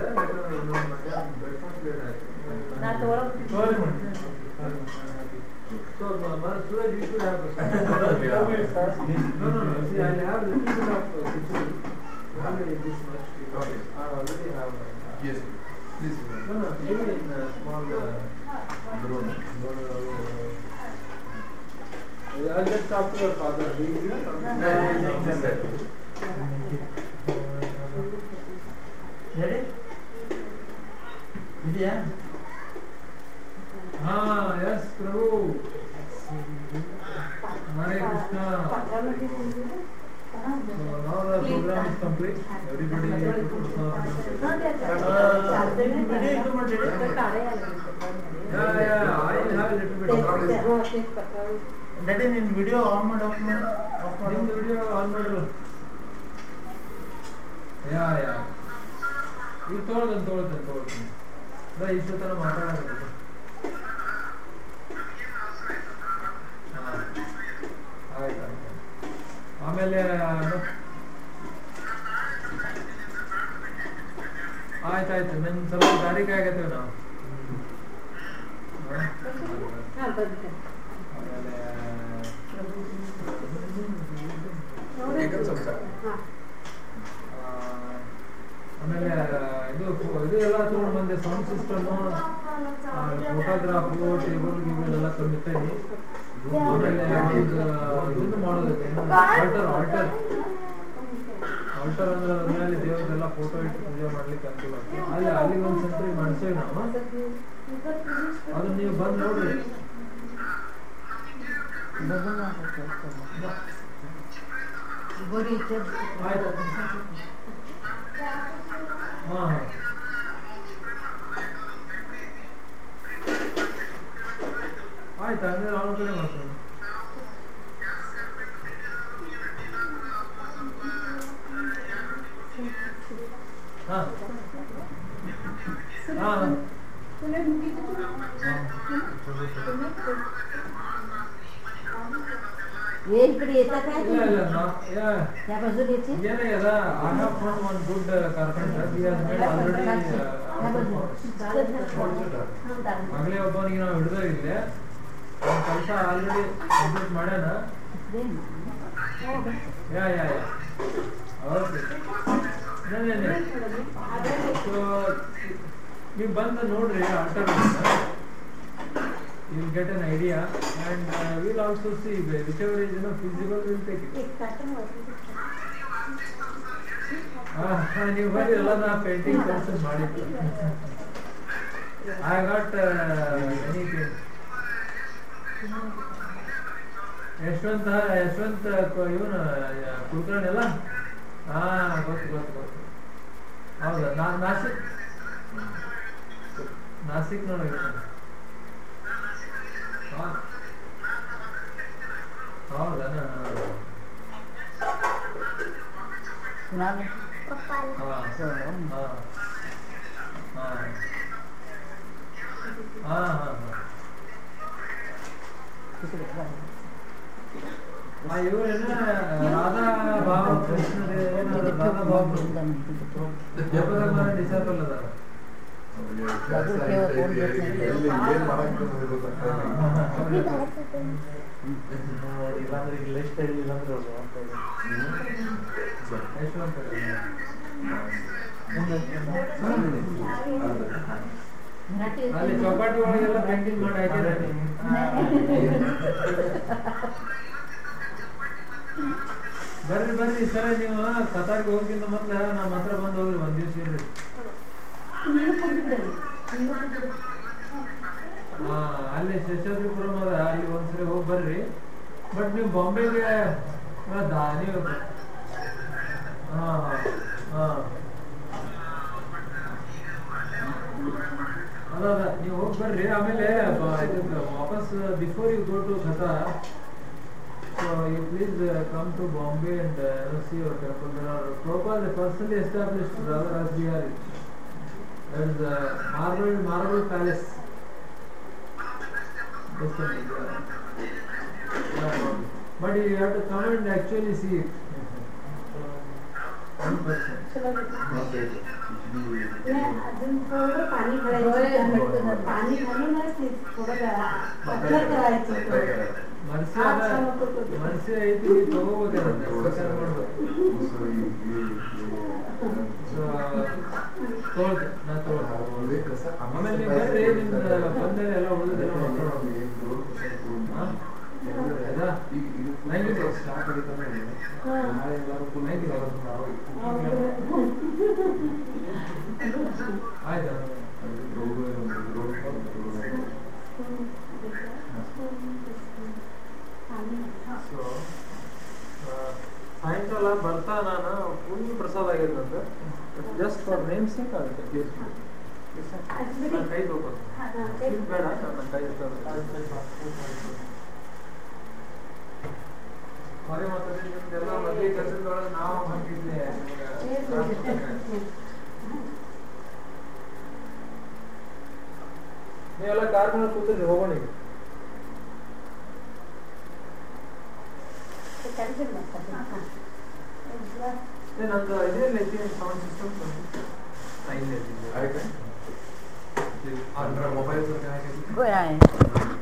[SPEAKER 4] So, Suraj, you should have no. See, I have a little bit of kitchen. Only this much.
[SPEAKER 3] Okay.
[SPEAKER 4] I already have.
[SPEAKER 3] Yes, please.
[SPEAKER 4] No, even in small
[SPEAKER 3] drone.
[SPEAKER 4] I'll just talk to your father. He is ready? Yeah. हाँ yes Prabhu Hare Krishna now the program is complete everybody yeah I have a little bit
[SPEAKER 7] that is in video on my document
[SPEAKER 4] in the video on my yeah you told them the ishwatana ಮಾತಾಡೋದು ಆಮೇಲೆ ಆಯ್ತಾಯ್ತು ನನ್ನ ಸ್ವಲ್ಪ ಗಾಡಿಗೆ ಆಗತ್ತೇವೆ ನಾವು ಆಮೇಲೆ ಇದು ಎಲ್ಲ ತಗೊಂಡು ಬಂದೆ ಸೌಂಡ್ ಸಿಸ್ಟಮ್ ಫೋಟೋಗ್ರಾಫು ಟೇಬಲ್ ಗೀಬಲ್ ಎಲ್ಲ ತಂದಿಟ್ಟೇನಿ ಆಮೇಲೆ ಇದನ್ನು ಮಾಡೋದಕ್ಕೆ ಆಲ್ಟರ್ ಅಂದ್ರೆ ಅದ್ರ ಮೇಲೆ ದೇವ್ರದೆಲ್ಲ ಫೋಟೋ ಇಟ್ಟು ಪೂಜೆ ಮಾಡ್ಲಿಕ್ಕೆ ಅನುಕೂಲ ಆಗ್ತದೆ ಅಲ್ಲಿ ಒಂದು ಸೆಂಟ್ರಿ ಮಾಡಿಸೇವಿ ನಾವು ಅದನ್ನ ನೀವು ಬಂದು ನೋಡ್ರಿ ಆಯ್ತು ಹಾಂ ಆಯ್ತು ಅಂದ್ರೆ ಅವ್ರ ಕಡೆ ಮಾಡ್ತೀನಿ ಹಾಂ ಹಾಂ
[SPEAKER 8] ये इकडे येतात काय त्या बाजूला यायचे
[SPEAKER 4] I have found one good carpenter. He has made already. ಆಗಲೇ ಒಬ್ಬನಿಗೆ ನಾವು ಹಿಡಿದಿದ್ದೆ ಅವ್ನ ಕೆಲಸ ಆಲ್ರೆಡಿ ಕಂಪ್ಲೀಟ್ ಮಾಡ್ಯಾನ ಯಾ ಓಕೆ ಸೊ ನೀವು ಬಂದು ನೋಡ್ರಿ alternate you will get an idea and we will also see whichever is feasible we will take it. ನೀವು ಬರೀ ಎಲ್ಲ ನಾ ಪೇಂಟಿಂಗ್ ಕೋರ್ಸಸ್ ಮಾಡಿದ್ದು I got anything ಯಶವಂತ ಇವನು ಕುಲಕರ್ಣಿ ಅಲ್ಲ ಗೊತ್ತು ಹೌದಾ ನಾಸಿಕ್ ನೋಡಿ ಹೌದಾ ಇವರೇನ ರಾಧಾ ಭಾವ ಕೃಷ್ಣ ರಾಧಾ ಭಾವ ಜಪದ ಡಿಸೈಬಲ್ ಅದಾರ ಅಲ್ಲಿ ಚೌಕಾಟಿ ಒಳಗೆಲ್ಲ ಪೇಂಟಿಂಗ್ ಮಾಡಿ ಹಾಕಿದ್ದಾರೆ ಬರ್ರಿ ಬರ್ರಿ ಸರ ನೀವು ಕತಾರ್ಗೆ ಹೋಗಿಂತ ಮೊದ್ಲ ನಮ್ಮ ಹತ್ರ ಬಂದು ಹೋಗ್ರಿ ಒಂದ್ ದಿವ್ಸ ಇರ್ರಿ. ಅಲ್ಲಿ ಶೇಷಾದ್ರಿಪುರಂ ಅದ, ಅಲ್ಲಿ ಒಂದ್ಸರಿ ಹೋಗಿ ಬರ್ರಿ. ಬಟ್ ನೀವು ಬಾಂಬೆಗೆ ನೀವು ಅದ ನೀವು ಹೋಗಿ ಬರ್ರಿ. ಆಮೇಲೆ ವಾಪಸ್ before you go to Qatar, so you please come to Bombay and see your temple. There are Prabhupada personally established Radha Ras Bihari. There is a marble palace. But you have to come and actually see it.
[SPEAKER 5] पाणी घालूनच थोडं करायचं.
[SPEAKER 4] ಮನಸ್ಸೇ ಐತಿ ತಗೋಬೇಕಂತ ಆಮೇಲೆ ನೀವು ಬರ್ರಿ, ನಿಮ್ದು ಬಂದರೆ ಎಲ್ಲ ಉಳಿದೆಲ್ಲ ಆಯ್ತಾ? ಸಾಯಂಕಾಲ ಬರ್ತಾ ನಾನು ಫುಲ್ ಪ್ರಸಾದ ಆಗಿದ್ದಂತೆ, ಜಸ್ಟ್ ಫಾರ್ ನೇಮ್ ಸೇಕ್ ಆಗುತ್ತೆ. ಕೈ ತಗೋದು ಬೇಡ, ನನ್ನ ಕೈ ಮರೆ ಮಾತಾಡಿ ನಿಮ್ದೆಲ್ಲ ಮದುವೆ ಕೆಲಸದೊಳಗೆ ನಾವು ಹಾಕಿದ್ದೆ. ನೀವೆಲ್ಲ ಕಾರ್ ಮೇಲೆ ಕೂತಿದ್ರಿ, ಹೋಗೋಣ ಈಗ. ನಂದು ಇದೇನು ಐತಿ ಸೌಂಡ್ ಸಿಸ್ಟಮ್
[SPEAKER 3] ಆಯ್ತಾ? ಮೊಬೈಲ್